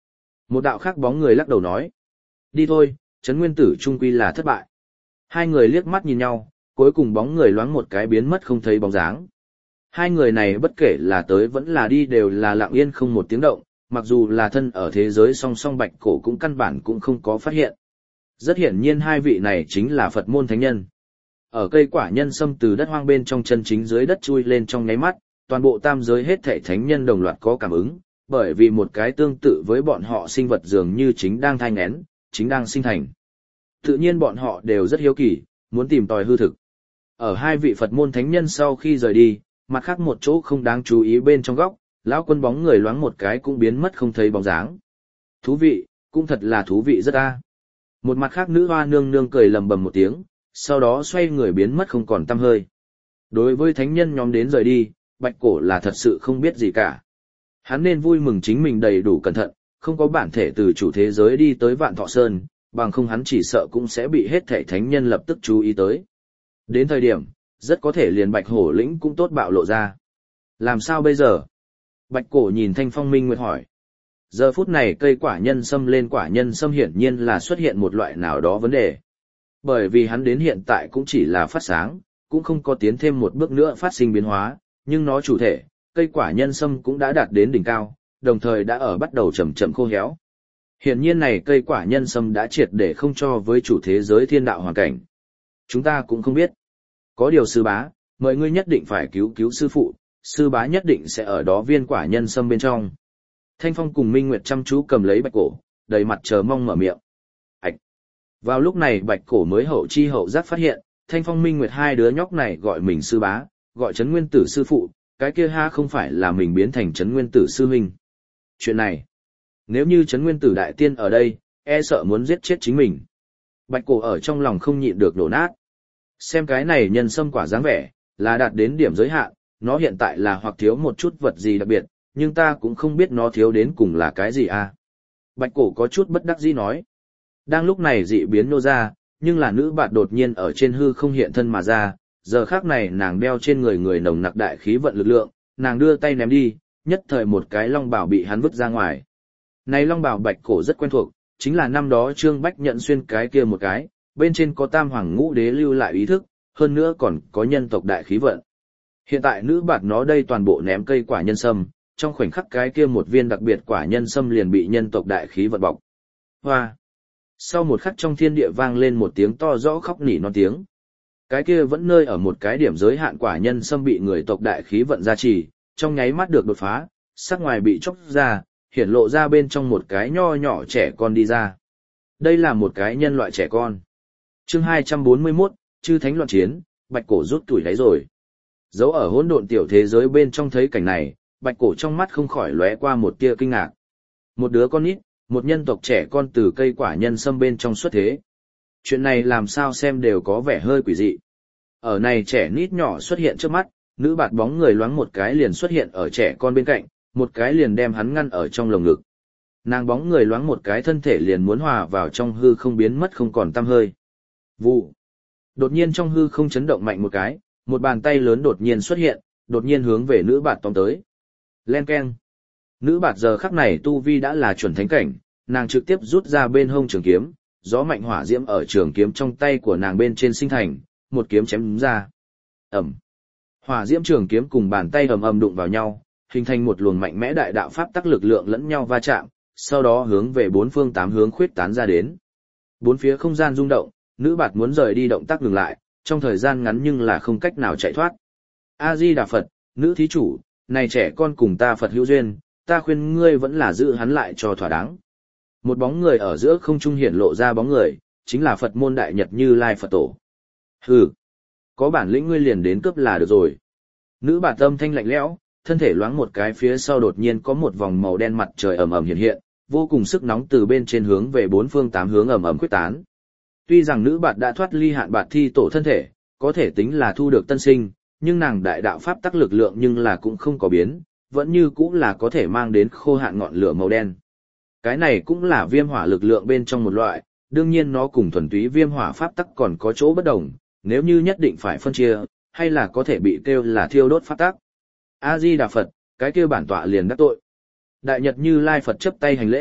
Một đạo khác bóng người lắc đầu nói. Đi thôi, Trấn Nguyên Tử trung quy là thất bại. Hai người liếc mắt nhìn nhau, cuối cùng bóng người loáng một cái biến mất không thấy bóng dáng. Hai người này bất kể là tới vẫn là đi đều là lặng yên không một tiếng động, mặc dù là thân ở thế giới song song Bạch Cổ cũng căn bản cũng không có phát hiện. Rất hiển nhiên hai vị này chính là Phật môn thánh nhân. Ở cây quả nhân sâm từ đất hoang bên trong chân chính dưới đất chui lên trong nháy mắt, toàn bộ tam giới hết thảy thánh nhân đồng loạt có cảm ứng, bởi vì một cái tương tự với bọn họ sinh vật dường như chính đang thai nghén, chính đang sinh thành. Tự nhiên bọn họ đều rất hiếu kỳ, muốn tìm tòi hư thực. Ở hai vị Phật môn thánh nhân sau khi rời đi, mặt khác một chỗ không đáng chú ý bên trong góc, lão quân bóng người loáng một cái cũng biến mất không thấy bóng dáng. Thú vị, cũng thật là thú vị rất a. Một mặt khác nữ hoa nương nương cười lầm bầm một tiếng, sau đó xoay người biến mất không còn tăm hơi. Đối với thánh nhân nhóm đến rời đi, Bạch Cổ là thật sự không biết gì cả. Hắn nên vui mừng chính mình đầy đủ cẩn thận, không có bản thể từ chủ thế giới đi tới Vạn Thọ Sơn, bằng không hắn chỉ sợ cũng sẽ bị hết thảy thánh nhân lập tức chú ý tới. Đến thời điểm, rất có thể liền Bạch Hổ lĩnh cũng tốt bạo lộ ra. Làm sao bây giờ? Bạch Cổ nhìn Thanh Phong Minh Nguyệt hỏi. Giờ phút này cây quả nhân sâm lên quả nhân sâm hiển nhiên là xuất hiện một loại nào đó vấn đề. Bởi vì hắn đến hiện tại cũng chỉ là phát sáng, cũng không có tiến thêm một bước nữa phát sinh biến hóa, nhưng nó chủ thể, cây quả nhân sâm cũng đã đạt đến đỉnh cao, đồng thời đã ở bắt đầu chậm chậm khô héo. Hiển nhiên này cây quả nhân sâm đã triệt để không cho với chủ thế giới thiên đạo hoàn cảnh. Chúng ta cũng không biết. Có điều sư bá, mời ngươi nhất định phải cứu cứu sư phụ, sư bá nhất định sẽ ở đó viên quả nhân sâm bên trong. Thanh Phong cùng Minh Nguyệt chăm chú cầm lấy Bạch Cổ, đầy mặt chờ mong mở miệng. Ảch! Vào lúc này Bạch Cổ mới hậu chi hậu giác phát hiện, Thanh Phong Minh Nguyệt hai đứa nhóc này gọi mình sư bá, gọi Trấn Nguyên Tử sư phụ, cái kia ha không phải là mình biến thành Trấn Nguyên Tử sư huynh. Chuyện này, nếu như Trấn Nguyên Tử đại tiên ở đây, e sợ muốn giết chết chính mình. Bạch Cổ ở trong lòng không nhịn được đổ nát. Xem cái này nhân sâm quả dáng vẻ, là đạt đến điểm giới hạn, nó hiện tại là hoặc thiếu một chút vật gì đặc biệt, nhưng ta cũng không biết nó thiếu đến cùng là cái gì à. Bạch Cổ có chút bất đắc dĩ nói. Đang lúc này dị biến nô ra, nhưng là nữ bạt đột nhiên ở trên hư không hiện thân mà ra, giờ khác này nàng đeo trên người người nồng nặc đại khí vận lực lượng, nàng đưa tay ném đi, nhất thời một cái long bào bị hắn vứt ra ngoài. Này long bào Bạch Cổ rất quen thuộc, chính là năm đó Trương Bách nhận xuyên cái kia một cái, bên trên có tam hoàng ngũ đế lưu lại ý thức, hơn nữa còn có nhân tộc đại khí vận. Hiện tại nữ bạt nó đây toàn bộ ném cây quả nhân sâm, trong khoảnh khắc cái kia một viên đặc biệt quả nhân sâm liền bị nhân tộc đại khí vận bọc. Hoa! Sau một khắc trong thiên địa vang lên một tiếng to rõ khóc nỉ non tiếng. Cái kia vẫn nơi ở một cái điểm giới hạn quả nhân sâm bị người tộc đại khí vận gia trì, trong nháy mắt được đột phá, sắc ngoài bị chóc ra, hiển lộ ra bên trong một cái nho nhỏ trẻ con đi ra. Đây là một cái nhân loại trẻ con. Chương 241, Chư Thánh loạn chiến, Bạch Cổ rút tuổi đáy rồi. Dấu ở hỗn độn tiểu thế giới bên trong thấy cảnh này, Bạch Cổ trong mắt không khỏi lóe qua một tia kinh ngạc. Một đứa con nít, một nhân tộc trẻ con từ cây quả nhân sâm bên trong xuất thế. Chuyện này làm sao xem đều có vẻ hơi quỷ dị. Ở này trẻ nít nhỏ xuất hiện trước mắt, nữ bạt bóng người loáng một cái liền xuất hiện ở trẻ con bên cạnh, một cái liền đem hắn ngăn ở trong lồng ngực. Nàng bóng người loáng một cái thân thể liền muốn hòa vào trong hư không biến mất không còn tăm hơi. Vụ. Đột nhiên trong hư không chấn động mạnh một cái, một bàn tay lớn đột nhiên xuất hiện, đột nhiên hướng về nữ bạt tóm tới. Len keng. Nữ bạt giờ khắc này tu vi đã là chuẩn thánh cảnh, nàng trực tiếp rút ra bên hông trường kiếm, gió mạnh hỏa diễm ở trường kiếm trong tay của nàng bên trên sinh thành, một kiếm chém đúng ra. Ẩm. Hỏa diễm trường kiếm cùng bàn tay ầm ầm đụng vào nhau, hình thành một luồng mạnh mẽ đại đạo pháp tắc lực lượng lẫn nhau va chạm, sau đó hướng về bốn phương tám hướng khuyết tán ra đến. Bốn phía không gian rung động, nữ bạt muốn rời đi động tác ngừng lại, trong thời gian ngắn nhưng là không cách nào chạy thoát. A Di Đà Phật, nữ thí chủ, này trẻ con cùng ta Phật hữu duyên, ta khuyên ngươi vẫn là giữ hắn lại cho thỏa đáng. Một bóng người ở giữa không trung hiển lộ ra bóng người, chính là Phật môn đại nhật Như Lai Phật tổ. Hừ, có bản lĩnh ngươi liền đến cướp là được rồi. Nữ bạt âm thanh lạnh lẽo, thân thể loáng một cái phía sau đột nhiên có một vòng màu đen mặt trời ầm ầm hiện hiện, vô cùng sức nóng từ bên trên hướng về bốn phương tám hướng ầm ầm quyết tán. Tuy rằng nữ bạt đã thoát ly hạn bạt thi tổ thân thể, có thể tính là thu được tân sinh, nhưng nàng đại đạo pháp tắc lực lượng nhưng là cũng không có biến, vẫn như cũng là có thể mang đến khô hạn ngọn lửa màu đen. Cái này cũng là viêm hỏa lực lượng bên trong một loại, đương nhiên nó cùng thuần túy viêm hỏa pháp tắc còn có chỗ bất đồng, nếu như nhất định phải phân chia, hay là có thể bị kêu là thiêu đốt pháp tắc. A Di Đà Phật, cái kêu bản tọa liền đắc tội. Đại Nhật Như Lai Phật chấp tay hành lễ,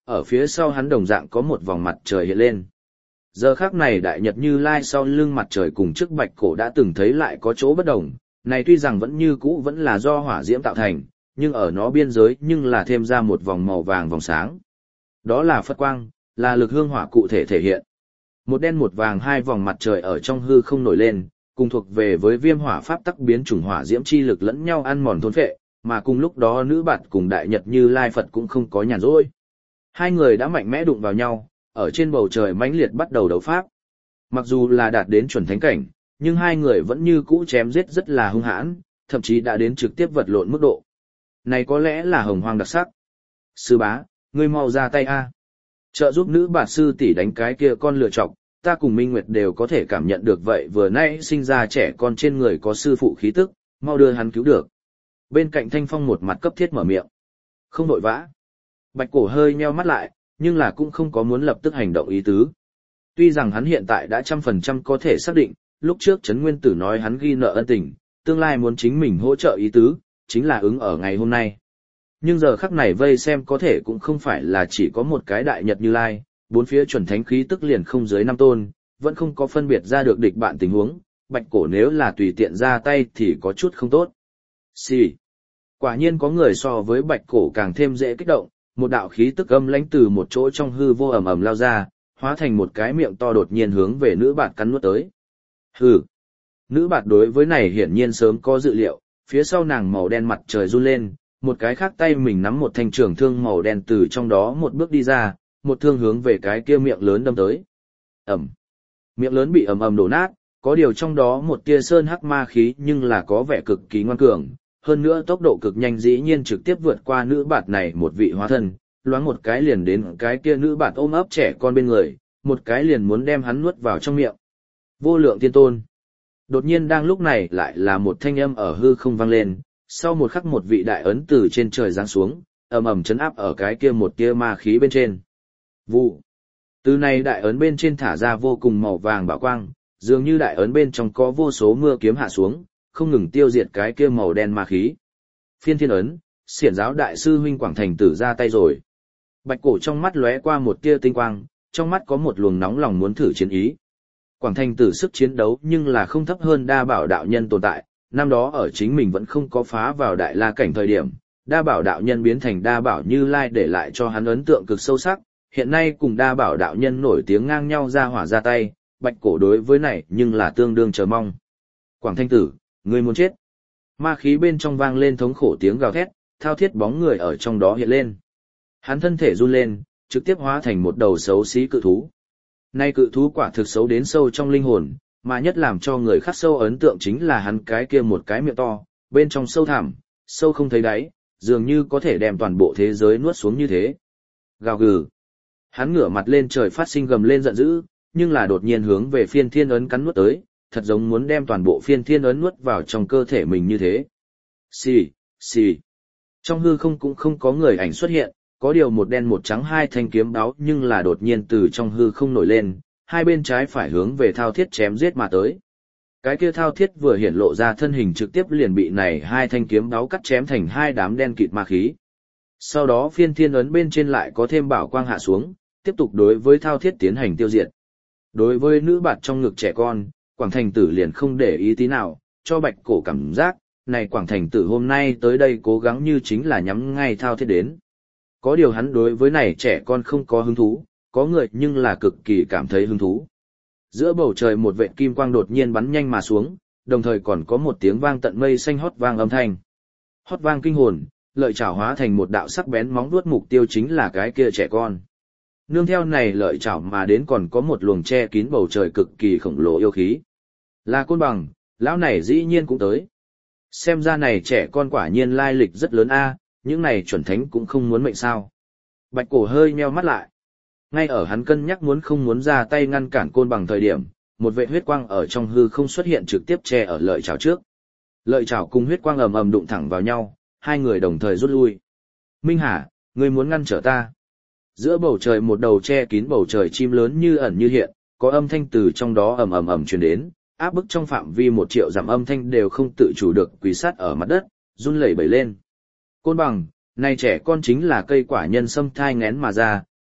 ở phía sau hắn đồng dạng có một vòng mặt trời hiện lên. Giờ khắc này đại nhật Như Lai sau lưng mặt trời cùng trước Bạch Cổ đã từng thấy lại có chỗ bất đồng, này tuy rằng vẫn như cũ vẫn là do hỏa diễm tạo thành, nhưng ở nó biên giới nhưng là thêm ra một vòng màu vàng vòng sáng. Đó là Phật quang, là lực hương hỏa cụ thể thể hiện. Một đen một vàng hai vòng mặt trời ở trong hư không nổi lên, cùng thuộc về với viêm hỏa pháp tắc biến chủng hỏa diễm chi lực lẫn nhau ăn mòn thôn phệ, mà cùng lúc đó nữ bạt cùng đại nhật Như Lai Phật cũng không có nhàn rỗi. Hai người đã mạnh mẽ đụng vào nhau, ở trên bầu trời mãnh liệt bắt đầu đấu pháp. Mặc dù là đạt đến chuẩn thánh cảnh, nhưng hai người vẫn như cũ chém giết rất là hung hãn, thậm chí đã đến trực tiếp vật lộn mức độ. Này có lẽ là hồng hoang đặc sắc. Sư bá, ngươi mau ra tay a. Trợ giúp nữ bạt sư tỷ đánh cái kia con lựa chọc, ta cùng Minh Nguyệt đều có thể cảm nhận được vậy vừa nãy sinh ra trẻ con trên người có sư phụ khí tức, mau đưa hắn cứu được. Bên cạnh Thanh Phong một mặt cấp thiết mở miệng. Không vội vã. Bạch Cổ hơi nheo mắt lại, nhưng là cũng không có muốn lập tức hành động ý tứ. Tuy rằng hắn hiện tại đã 100% có thể xác định, lúc trước Trấn Nguyên Tử nói hắn ghi nợ ân tình, tương lai muốn chính mình hỗ trợ ý tứ, chính là ứng ở ngày hôm nay. Nhưng giờ khắc này vây xem có thể cũng không phải là chỉ có một cái đại nhật Như Lai, bốn phía chuẩn thánh khí tức liền không dưới 5 tôn, vẫn không có phân biệt ra được địch bạn tình huống, Bạch Cổ nếu là tùy tiện ra tay thì có chút không tốt. Xì. Quả nhiên có người so với Bạch Cổ càng thêm dễ kích động, một đạo khí tức âm lãnh từ một chỗ trong hư vô ầm ầm lao ra, hóa thành một cái miệng to đột nhiên hướng về nữ bạt cắn nuốt tới. Hừ. Nữ bạt đối với này hiển nhiên sớm có dự liệu, phía sau nàng màu đen mặt trời run lên, một cái khác tay mình nắm một thanh trường thương màu đen từ trong đó một bước đi ra, một thương hướng về cái kia miệng lớn đâm tới. Ầm. Miệng lớn bị ầm ầm đổ nát, có điều trong đó một tia sơn hắc ma khí nhưng là có vẻ cực kỳ ngoan cường, hơn nữa tốc độ cực nhanh dĩ nhiên trực tiếp vượt qua nữ bạt này một vị hóa thân, loáng một cái liền đến cái kia nữ bạt ôm ấp trẻ con bên người, một cái liền muốn đem hắn nuốt vào trong miệng. Vô lượng tiên tôn. Đột nhiên đang lúc này lại là một thanh âm ở hư không vang lên, sau một khắc một vị đại ấn từ trên trời giáng xuống, ầm ầm chấn áp ở cái kia một tia ma khí bên trên. Vụ. Từ này đại ấn bên trên thả ra vô cùng màu vàng bảo quang, dường như đại ấn bên trong có vô số mưa kiếm hạ xuống, không ngừng tiêu diệt cái kia màu đen ma khí. Phiên thiên ấn, xiển giáo đại sư huynh Quảng Thành Tử ra tay rồi. Bạch Cổ trong mắt lóe qua một tia tinh quang, trong mắt có một luồng nóng lòng muốn thử chiến ý. Quảng Thành Tử sức chiến đấu nhưng là không thấp hơn Đa Bảo đạo nhân tồn tại, năm đó ở chính mình vẫn không có phá vào đại la cảnh thời điểm, Đa Bảo đạo nhân biến thành Đa Bảo Như Lai để lại cho hắn ấn tượng cực sâu sắc, hiện nay cùng Đa Bảo đạo nhân nổi tiếng ngang nhau ra hỏa ra tay, Bạch Cổ đối với này nhưng là tương đương chờ mong. Quảng Thanh Tử, ngươi muốn chết. Ma khí bên trong vang lên thống khổ tiếng gào thét, thao thiết bóng người ở trong đó hiện lên. Hắn thân thể run lên, trực tiếp hóa thành một đầu xấu xí cự thú. Nay cự thú quả thực xấu đến sâu trong linh hồn, mà nhất làm cho người khắc sâu ấn tượng chính là hắn cái kia một cái miệng to, bên trong sâu thẳm, sâu không thấy đáy, dường như có thể đem toàn bộ thế giới nuốt xuống như thế. Gào gừ. Hắn ngửa mặt lên trời phát sinh gầm lên giận dữ, nhưng là đột nhiên hướng về phiên thiên ấn cắn nuốt tới, thật giống muốn đem toàn bộ phiên thiên ấn nuốt vào trong cơ thể mình như thế. Xì, xì. Trong hư không cũng không có người ảnh xuất hiện, có điều một đen một trắng hai thanh kiếm đáo nhưng là đột nhiên từ trong hư không nổi lên, hai bên trái phải hướng về thao thiết chém giết mà tới. Cái kia thao thiết vừa hiển lộ ra thân hình trực tiếp liền bị này hai thanh kiếm đáo cắt chém thành hai đám đen kịt ma khí. Sau đó phiên thiên ấn bên trên lại có thêm bảo quang hạ xuống, tiếp tục đối với thao thiết tiến hành tiêu diệt. Đối với nữ bạt trong ngực trẻ con, Quảng Thành Tử liền không để ý tí nào, cho Bạch Cổ cảm giác, này Quảng Thành Tử hôm nay tới đây cố gắng như chính là nhắm ngay thao thiết đến. Có điều hắn đối với này trẻ con không có hứng thú, có người nhưng là cực kỳ cảm thấy hứng thú. Giữa bầu trời một vệt kim quang đột nhiên bắn nhanh mà xuống, đồng thời còn có một tiếng vang tận mây xanh hót vang âm thanh. Hót vang kinh hồn, lợi chảo hóa thành một đạo sắc bén móng vuốt, mục tiêu chính là cái kia trẻ con. Nương theo này lợi chảo mà đến còn có một luồng che kín bầu trời cực kỳ khổng lồ yêu khí. Là Côn Bằng, lão này dĩ nhiên cũng tới. Xem ra này trẻ con quả nhiên lai lịch rất lớn a, những này chuẩn thánh cũng không muốn mệnh sao. Bạch Cổ hơi nheo mắt lại. Ngay ở hắn cân nhắc muốn không muốn ra tay ngăn cản Côn Bằng thời điểm, một vệ huyết quang ở trong hư không xuất hiện trực tiếp che ở lợi chảo trước. Lợi chảo cùng huyết quang ầm ầm đụng thẳng vào nhau, hai người đồng thời rút lui. Minh Hà, ngươi muốn ngăn trở ta. Giữa bầu trời một đầu che kín bầu trời chim lớn như ẩn như hiện, có âm thanh từ trong đó ầm ầm ầm truyền đến, áp bức trong phạm vi 1 triệu dặm âm thanh đều không tự chủ được quỳ sát ở mặt đất, run lẩy bẩy lên. Côn Bằng, này trẻ con chính là cây quả nhân sâm thai ngén mà ra,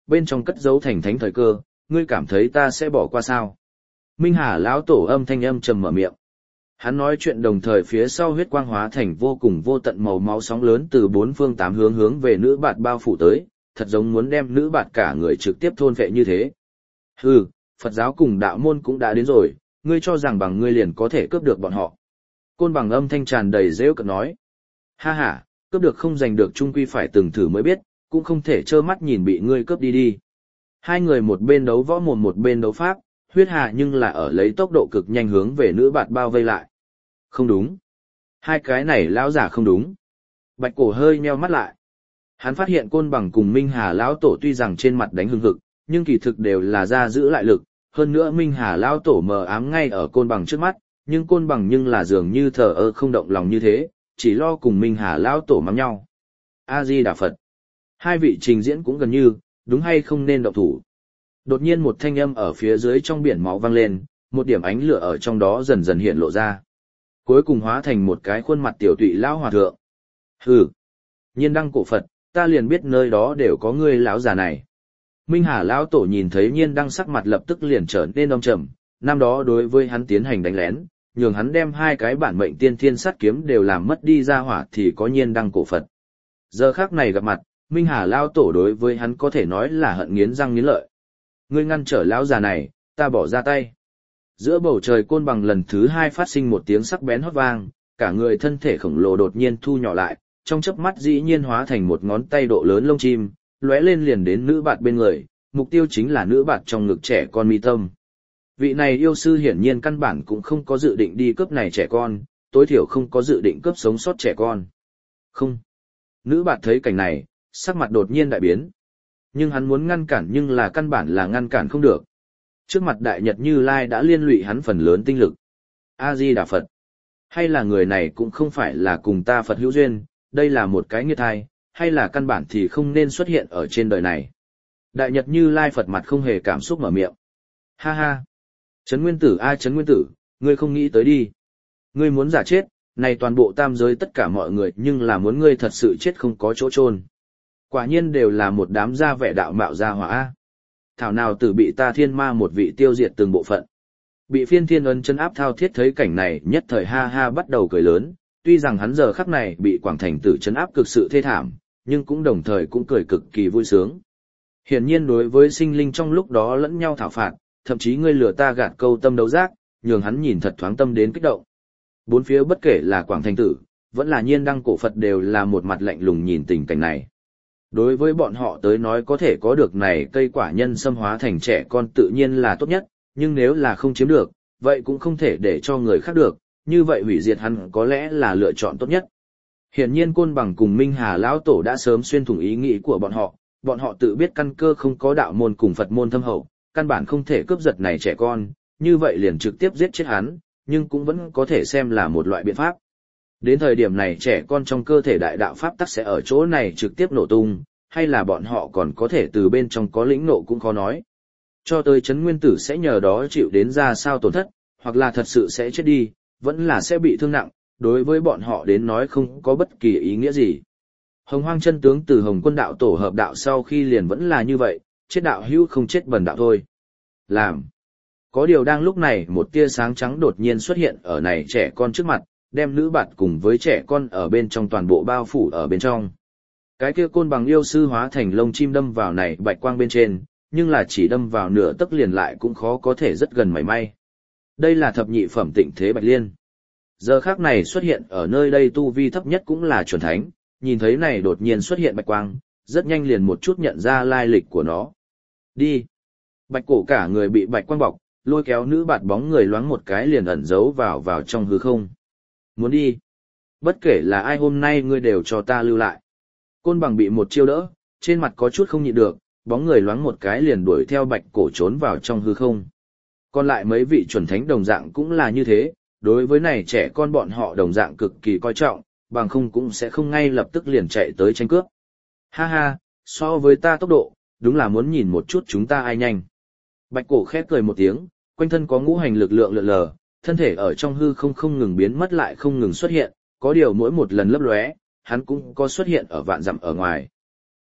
bên trong cất giấu thành thánh thời cơ, ngươi cảm thấy ta sẽ bỏ qua sao? Minh Hà lão tổ âm thanh âm trầm mở miệng. Hắn nói chuyện đồng thời phía sau huyết quang hóa thành vô cùng vô tận màu máu sóng lớn từ bốn phương tám hướng hướng về nữ bạt bao phủ tới, thật giống muốn đem nữ bạt cả người trực tiếp thôn phệ như thế. Hừ, Phật giáo cùng đạo môn cũng đã đến rồi, ngươi cho rằng bằng ngươi liền có thể cướp được bọn họ. Côn Bằng âm thanh tràn đầy rêu cợt nói. Ha ha, cướp được không giành được chung quy phải từng thử mới biết, cũng không thể trơ mắt nhìn bị ngươi cướp đi đi. Hai người một bên đấu võ mồm một bên đấu pháp, huyết hà nhưng là ở lấy tốc độ cực nhanh hướng về nữ bạt bao vây lại. Không đúng. Hai cái này lão giả không đúng. Bạch Cổ hơi nheo mắt lại. Hắn phát hiện Côn Bằng cùng Minh Hà lão tổ tuy rằng trên mặt đánh hưng hực, nhưng kỳ thực đều là ra giữ lại lực. Hơn nữa Minh Hà lão tổ mờ ám ngay ở Côn Bằng trước mắt, nhưng Côn Bằng nhưng là dường như thờ ơ không động lòng như thế, chỉ lo cùng Minh Hà lão tổ mắng nhau. A Di Đà Phật. Hai vị trình diễn cũng gần như, đúng hay không nên động thủ. Đột nhiên một thanh âm ở phía dưới trong biển máu vang lên, một điểm ánh lửa ở trong đó dần dần hiện lộ ra. Cuối cùng hóa thành một cái khuôn mặt tiểu tụy lão hòa thượng. Hừ, Nhiên Đăng cổ Phật, ta liền biết nơi đó đều có ngươi lão già này. Minh Hà lão tổ nhìn thấy Nhiên Đăng sắc mặt lập tức liền trở nên âm trầm, năm đó đối với hắn tiến hành đánh lén, nhường hắn đem hai cái bản mệnh tiên thiên sát kiếm đều làm mất đi ra hỏa thì có Nhiên Đăng cổ Phật. Giờ khắc này gặp mặt, Minh Hà lão tổ đối với hắn có thể nói là hận nghiến răng nghiến lợi. Ngươi ngăn trở lão già này, ta bỏ ra tay. Giữa bầu trời Côn Bằng lần thứ hai phát sinh một tiếng sắc bén hót vang, cả người thân thể khổng lồ đột nhiên thu nhỏ lại, trong chớp mắt dĩ nhiên hóa thành một ngón tay độ lớn lông chim, lóe lên liền đến nữ bạt bên người, mục tiêu chính là nữ bạt trong ngực trẻ con mi tâm. Vị này yêu sư hiển nhiên căn bản cũng không có dự định đi cướp này trẻ con, tối thiểu không có dự định cướp sống sót trẻ con. Không. Nữ bạt thấy cảnh này, sắc mặt đột nhiên đại biến. Nhưng hắn muốn ngăn cản nhưng là căn bản là ngăn cản không được. Trước mặt Đại Nhật Như Lai đã liên lụy hắn phần lớn tinh lực. A-di Đà Phật. Hay là người này cũng không phải là cùng ta Phật hữu duyên, đây là một cái nghiệt thai, hay là căn bản thì không nên xuất hiện ở trên đời này. Đại Nhật Như Lai Phật mặt không hề cảm xúc mở miệng. Ha ha. Trấn Nguyên Tử a Trấn Nguyên Tử, ngươi không nghĩ tới đi. Ngươi muốn giả chết, này toàn bộ tam giới tất cả mọi người nhưng là muốn ngươi thật sự chết không có chỗ chôn. Quả nhiên đều là một đám gia vẻ đạo mạo gia hỏa a. Thảo nào tử bị ta thiên ma một vị tiêu diệt từng bộ phận. Bị phiên thiên ấn chân áp thao thiết thấy cảnh này nhất thời ha ha bắt đầu cười lớn, tuy rằng hắn giờ khắc này bị Quảng Thành tử chân áp cực sự thê thảm, nhưng cũng đồng thời cũng cười cực kỳ vui sướng. Hiển nhiên đối với sinh linh trong lúc đó lẫn nhau thảo phạt, thậm chí ngươi lừa ta gạt câu tâm đấu giác, nhường hắn nhìn thật thoáng tâm đến kích động. Bốn phía bất kể là Quảng Thành tử, vẫn là Nhiên Đăng cổ Phật đều là một mặt lạnh lùng nhìn tình cảnh này. Đối với bọn họ tới nói có thể có được này cây quả nhân xâm hóa thành trẻ con tự nhiên là tốt nhất, nhưng nếu là không chiếm được, vậy cũng không thể để cho người khác được, như vậy hủy diệt hắn có lẽ là lựa chọn tốt nhất. Hiển nhiên Côn Bằng cùng Minh Hà lão tổ đã sớm xuyên thủng ý nghĩ của bọn họ tự biết căn cơ không có đạo môn cùng Phật môn thâm hậu, căn bản không thể cướp giật này trẻ con, như vậy liền trực tiếp giết chết hắn, nhưng cũng vẫn có thể xem là một loại biện pháp. Đến thời điểm này trẻ con trong cơ thể đại đạo pháp tắc sẽ ở chỗ này trực tiếp nổ tung, hay là bọn họ còn có thể từ bên trong có lĩnh nộ cũng khó nói. Cho tới Trấn Nguyên Tử sẽ nhờ đó chịu đến ra sao tổn thất, hoặc là thật sự sẽ chết đi, vẫn là sẽ bị thương nặng, đối với bọn họ đến nói không có bất kỳ ý nghĩa gì. Hồng Hoang chân tướng từ Hồng Quân đạo tổ hợp đạo sau khi liền vẫn là như vậy, chết đạo hữu không chết bần đạo thôi. Làm. Có điều đang lúc này một tia sáng trắng đột nhiên xuất hiện ở này trẻ con trước mặt, đem nữ bạt cùng với trẻ con ở bên trong toàn bộ bao phủ ở bên trong. Cái kia Côn Bằng yêu sư hóa thành lông chim đâm vào này bạch quang bên trên, nhưng là chỉ đâm vào nửa tấc liền lại cũng khó có thể rất gần mảy may. Đây là thập nhị phẩm tịnh thế bạch liên. Giờ khắc này xuất hiện ở nơi đây tu vi thấp nhất cũng là chuẩn thánh, nhìn thấy này đột nhiên xuất hiện bạch quang, rất nhanh liền một chút nhận ra lai lịch của nó. Đi. Bạch cổ cả người bị bạch quang bọc, lôi kéo nữ bạt bóng người loáng một cái liền ẩn giấu vào trong hư không. Muốn đi. Bất kể là ai hôm nay ngươi đều cho ta lưu lại. Côn Bằng bị một chiêu đỡ, trên mặt có chút không nhịn được, bóng người loáng một cái liền đuổi theo bạch cổ trốn vào trong hư không. Còn lại mấy vị chuẩn thánh đồng dạng cũng là như thế, đối với này trẻ con bọn họ đồng dạng cực kỳ coi trọng, bằng không cũng sẽ không ngay lập tức liền chạy tới tranh cướp. Ha ha, so với ta tốc độ, đúng là muốn nhìn một chút chúng ta ai nhanh. Bạch cổ khép cười một tiếng, quanh thân có ngũ hành lực lượng lượn lờ, thân thể ở trong hư không ngừng biến mất lại không ngừng xuất hiện, có điều mỗi một lần lấp lóe, hắn cũng có xuất hiện ở vạn dặm ở ngoài.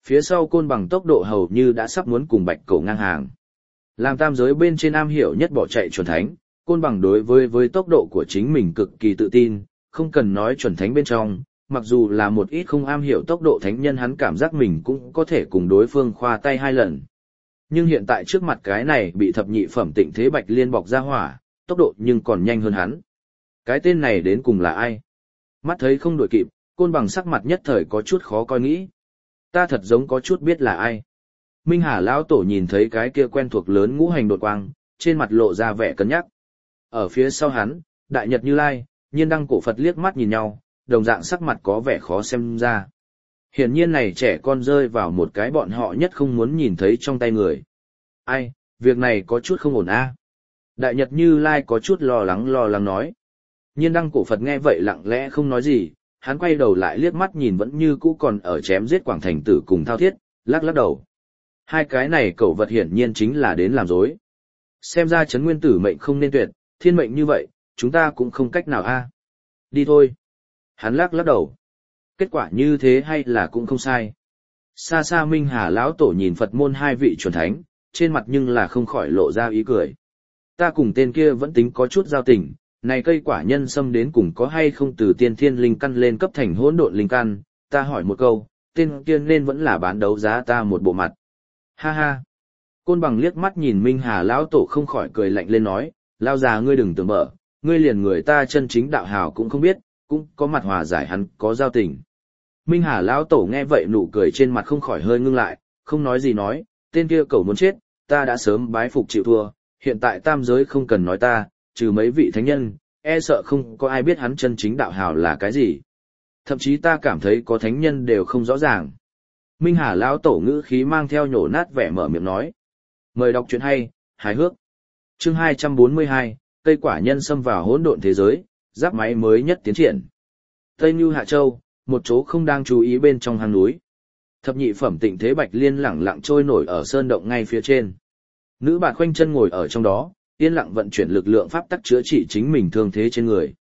phía sau côn bằng tốc độ hầu như đã sắp muốn cùng bạch cổ ngang hàng. Làm tam giới bên trên am hiểu nhất bỏ chạy chuẩn thánh, côn bằng đối với tốc độ của chính mình cực kỳ tự tin, không cần nói chuẩn thánh bên trong, mặc dù là một ít không am hiểu tốc độ thánh nhân hắn cảm giác mình cũng có thể cùng đối phương khoa tay 2 lần. Nhưng hiện tại trước mặt cái này bị thập nhị phẩm tịnh thế bạch liên bọc ra hỏa, tốc độ nhưng còn nhanh hơn hắn. Cái tên này đến cùng là ai? Mắt thấy không đuổi kịp, côn bằng sắc mặt nhất thời có chút khó coi nghĩ. Ta thật giống có chút biết là ai. Minh Hà lão tổ nhìn thấy cái kia quen thuộc lớn ngũ hành đột quang, trên mặt lộ ra vẻ cân nhắc. Ở phía sau hắn, Đại Nhật Như Lai, Nhiên Đăng Cổ Phật liếc mắt nhìn nhau, đồng dạng sắc mặt có vẻ khó xem ra. Hiển nhiên này trẻ con rơi vào một cái bọn họ nhất không muốn nhìn thấy trong tay người. Ai, việc này có chút không ổn a. Đại Nhật Như Lai có chút lo lắng nói. Nhiên Đăng Cổ Phật nghe vậy lặng lẽ không nói gì, hắn quay đầu lại liếc mắt nhìn vẫn như cũ còn ở chém giết Quảng Thành Tử cùng Thao Thiết, lắc đầu. Hai cái này cẩu vật hiển nhiên chính là đến làm dối. Xem ra Trấn Nguyên Tử mệnh không nên tuyệt, thiên mệnh như vậy, chúng ta cũng không cách nào a. Đi thôi. Hắn lắc đầu. Kết quả như thế hay là cũng không sai. Xa xa Minh Hà lão tổ nhìn Phật môn hai vị chuẩn thánh, trên mặt nhưng là không khỏi lộ ra ý cười. Ta cùng tên kia vẫn tính có chút giao tình, này cây quả nhân sâm đến cùng có hay không từ tiên thiên linh căn lên cấp thành hỗn độn linh căn, ta hỏi một câu, tên kia nên vẫn là bán đấu giá ta một bộ mặt. Ha ha. Côn bằng liếc mắt nhìn Minh Hà lão tổ không khỏi cười lạnh lên nói, lao già ngươi đừng tưởng bở, ngươi liền người ta chân chính đạo hào cũng không biết, cũng có mặt hòa giải hắn có giao tình. Minh Hà lão tổ nghe vậy nụ cười trên mặt không khỏi hơi ngưng lại, không nói gì nói, tên kia cầu muốn chết, ta đã sớm bái phục chịu thua, hiện tại tam giới không cần nói ta, trừ mấy vị thánh nhân, e sợ không có ai biết hắn chân chính đạo hào là cái gì. Thậm chí ta cảm thấy có thánh nhân đều không rõ ràng. Minh Hà lão tổ ngữ khí mang theo nhổ nát vẻ mở miệng nói. Mời đọc truyện hay, hài hước. Chương 242, cây quả nhân xâm vào hỗn độn thế giới, giáp máy mới nhất tiến triển. Tây Nưu Hạ Châu, một chỗ không đang chú ý bên trong hang núi. Thập nhị phẩm tịnh thế bạch liên lẳng lặng trôi nổi ở sơn động ngay phía trên. Nữ bạt khoanh chân ngồi ở trong đó, yên lặng vận chuyển lực lượng pháp tắc chữa trị chính mình thương thế trên người.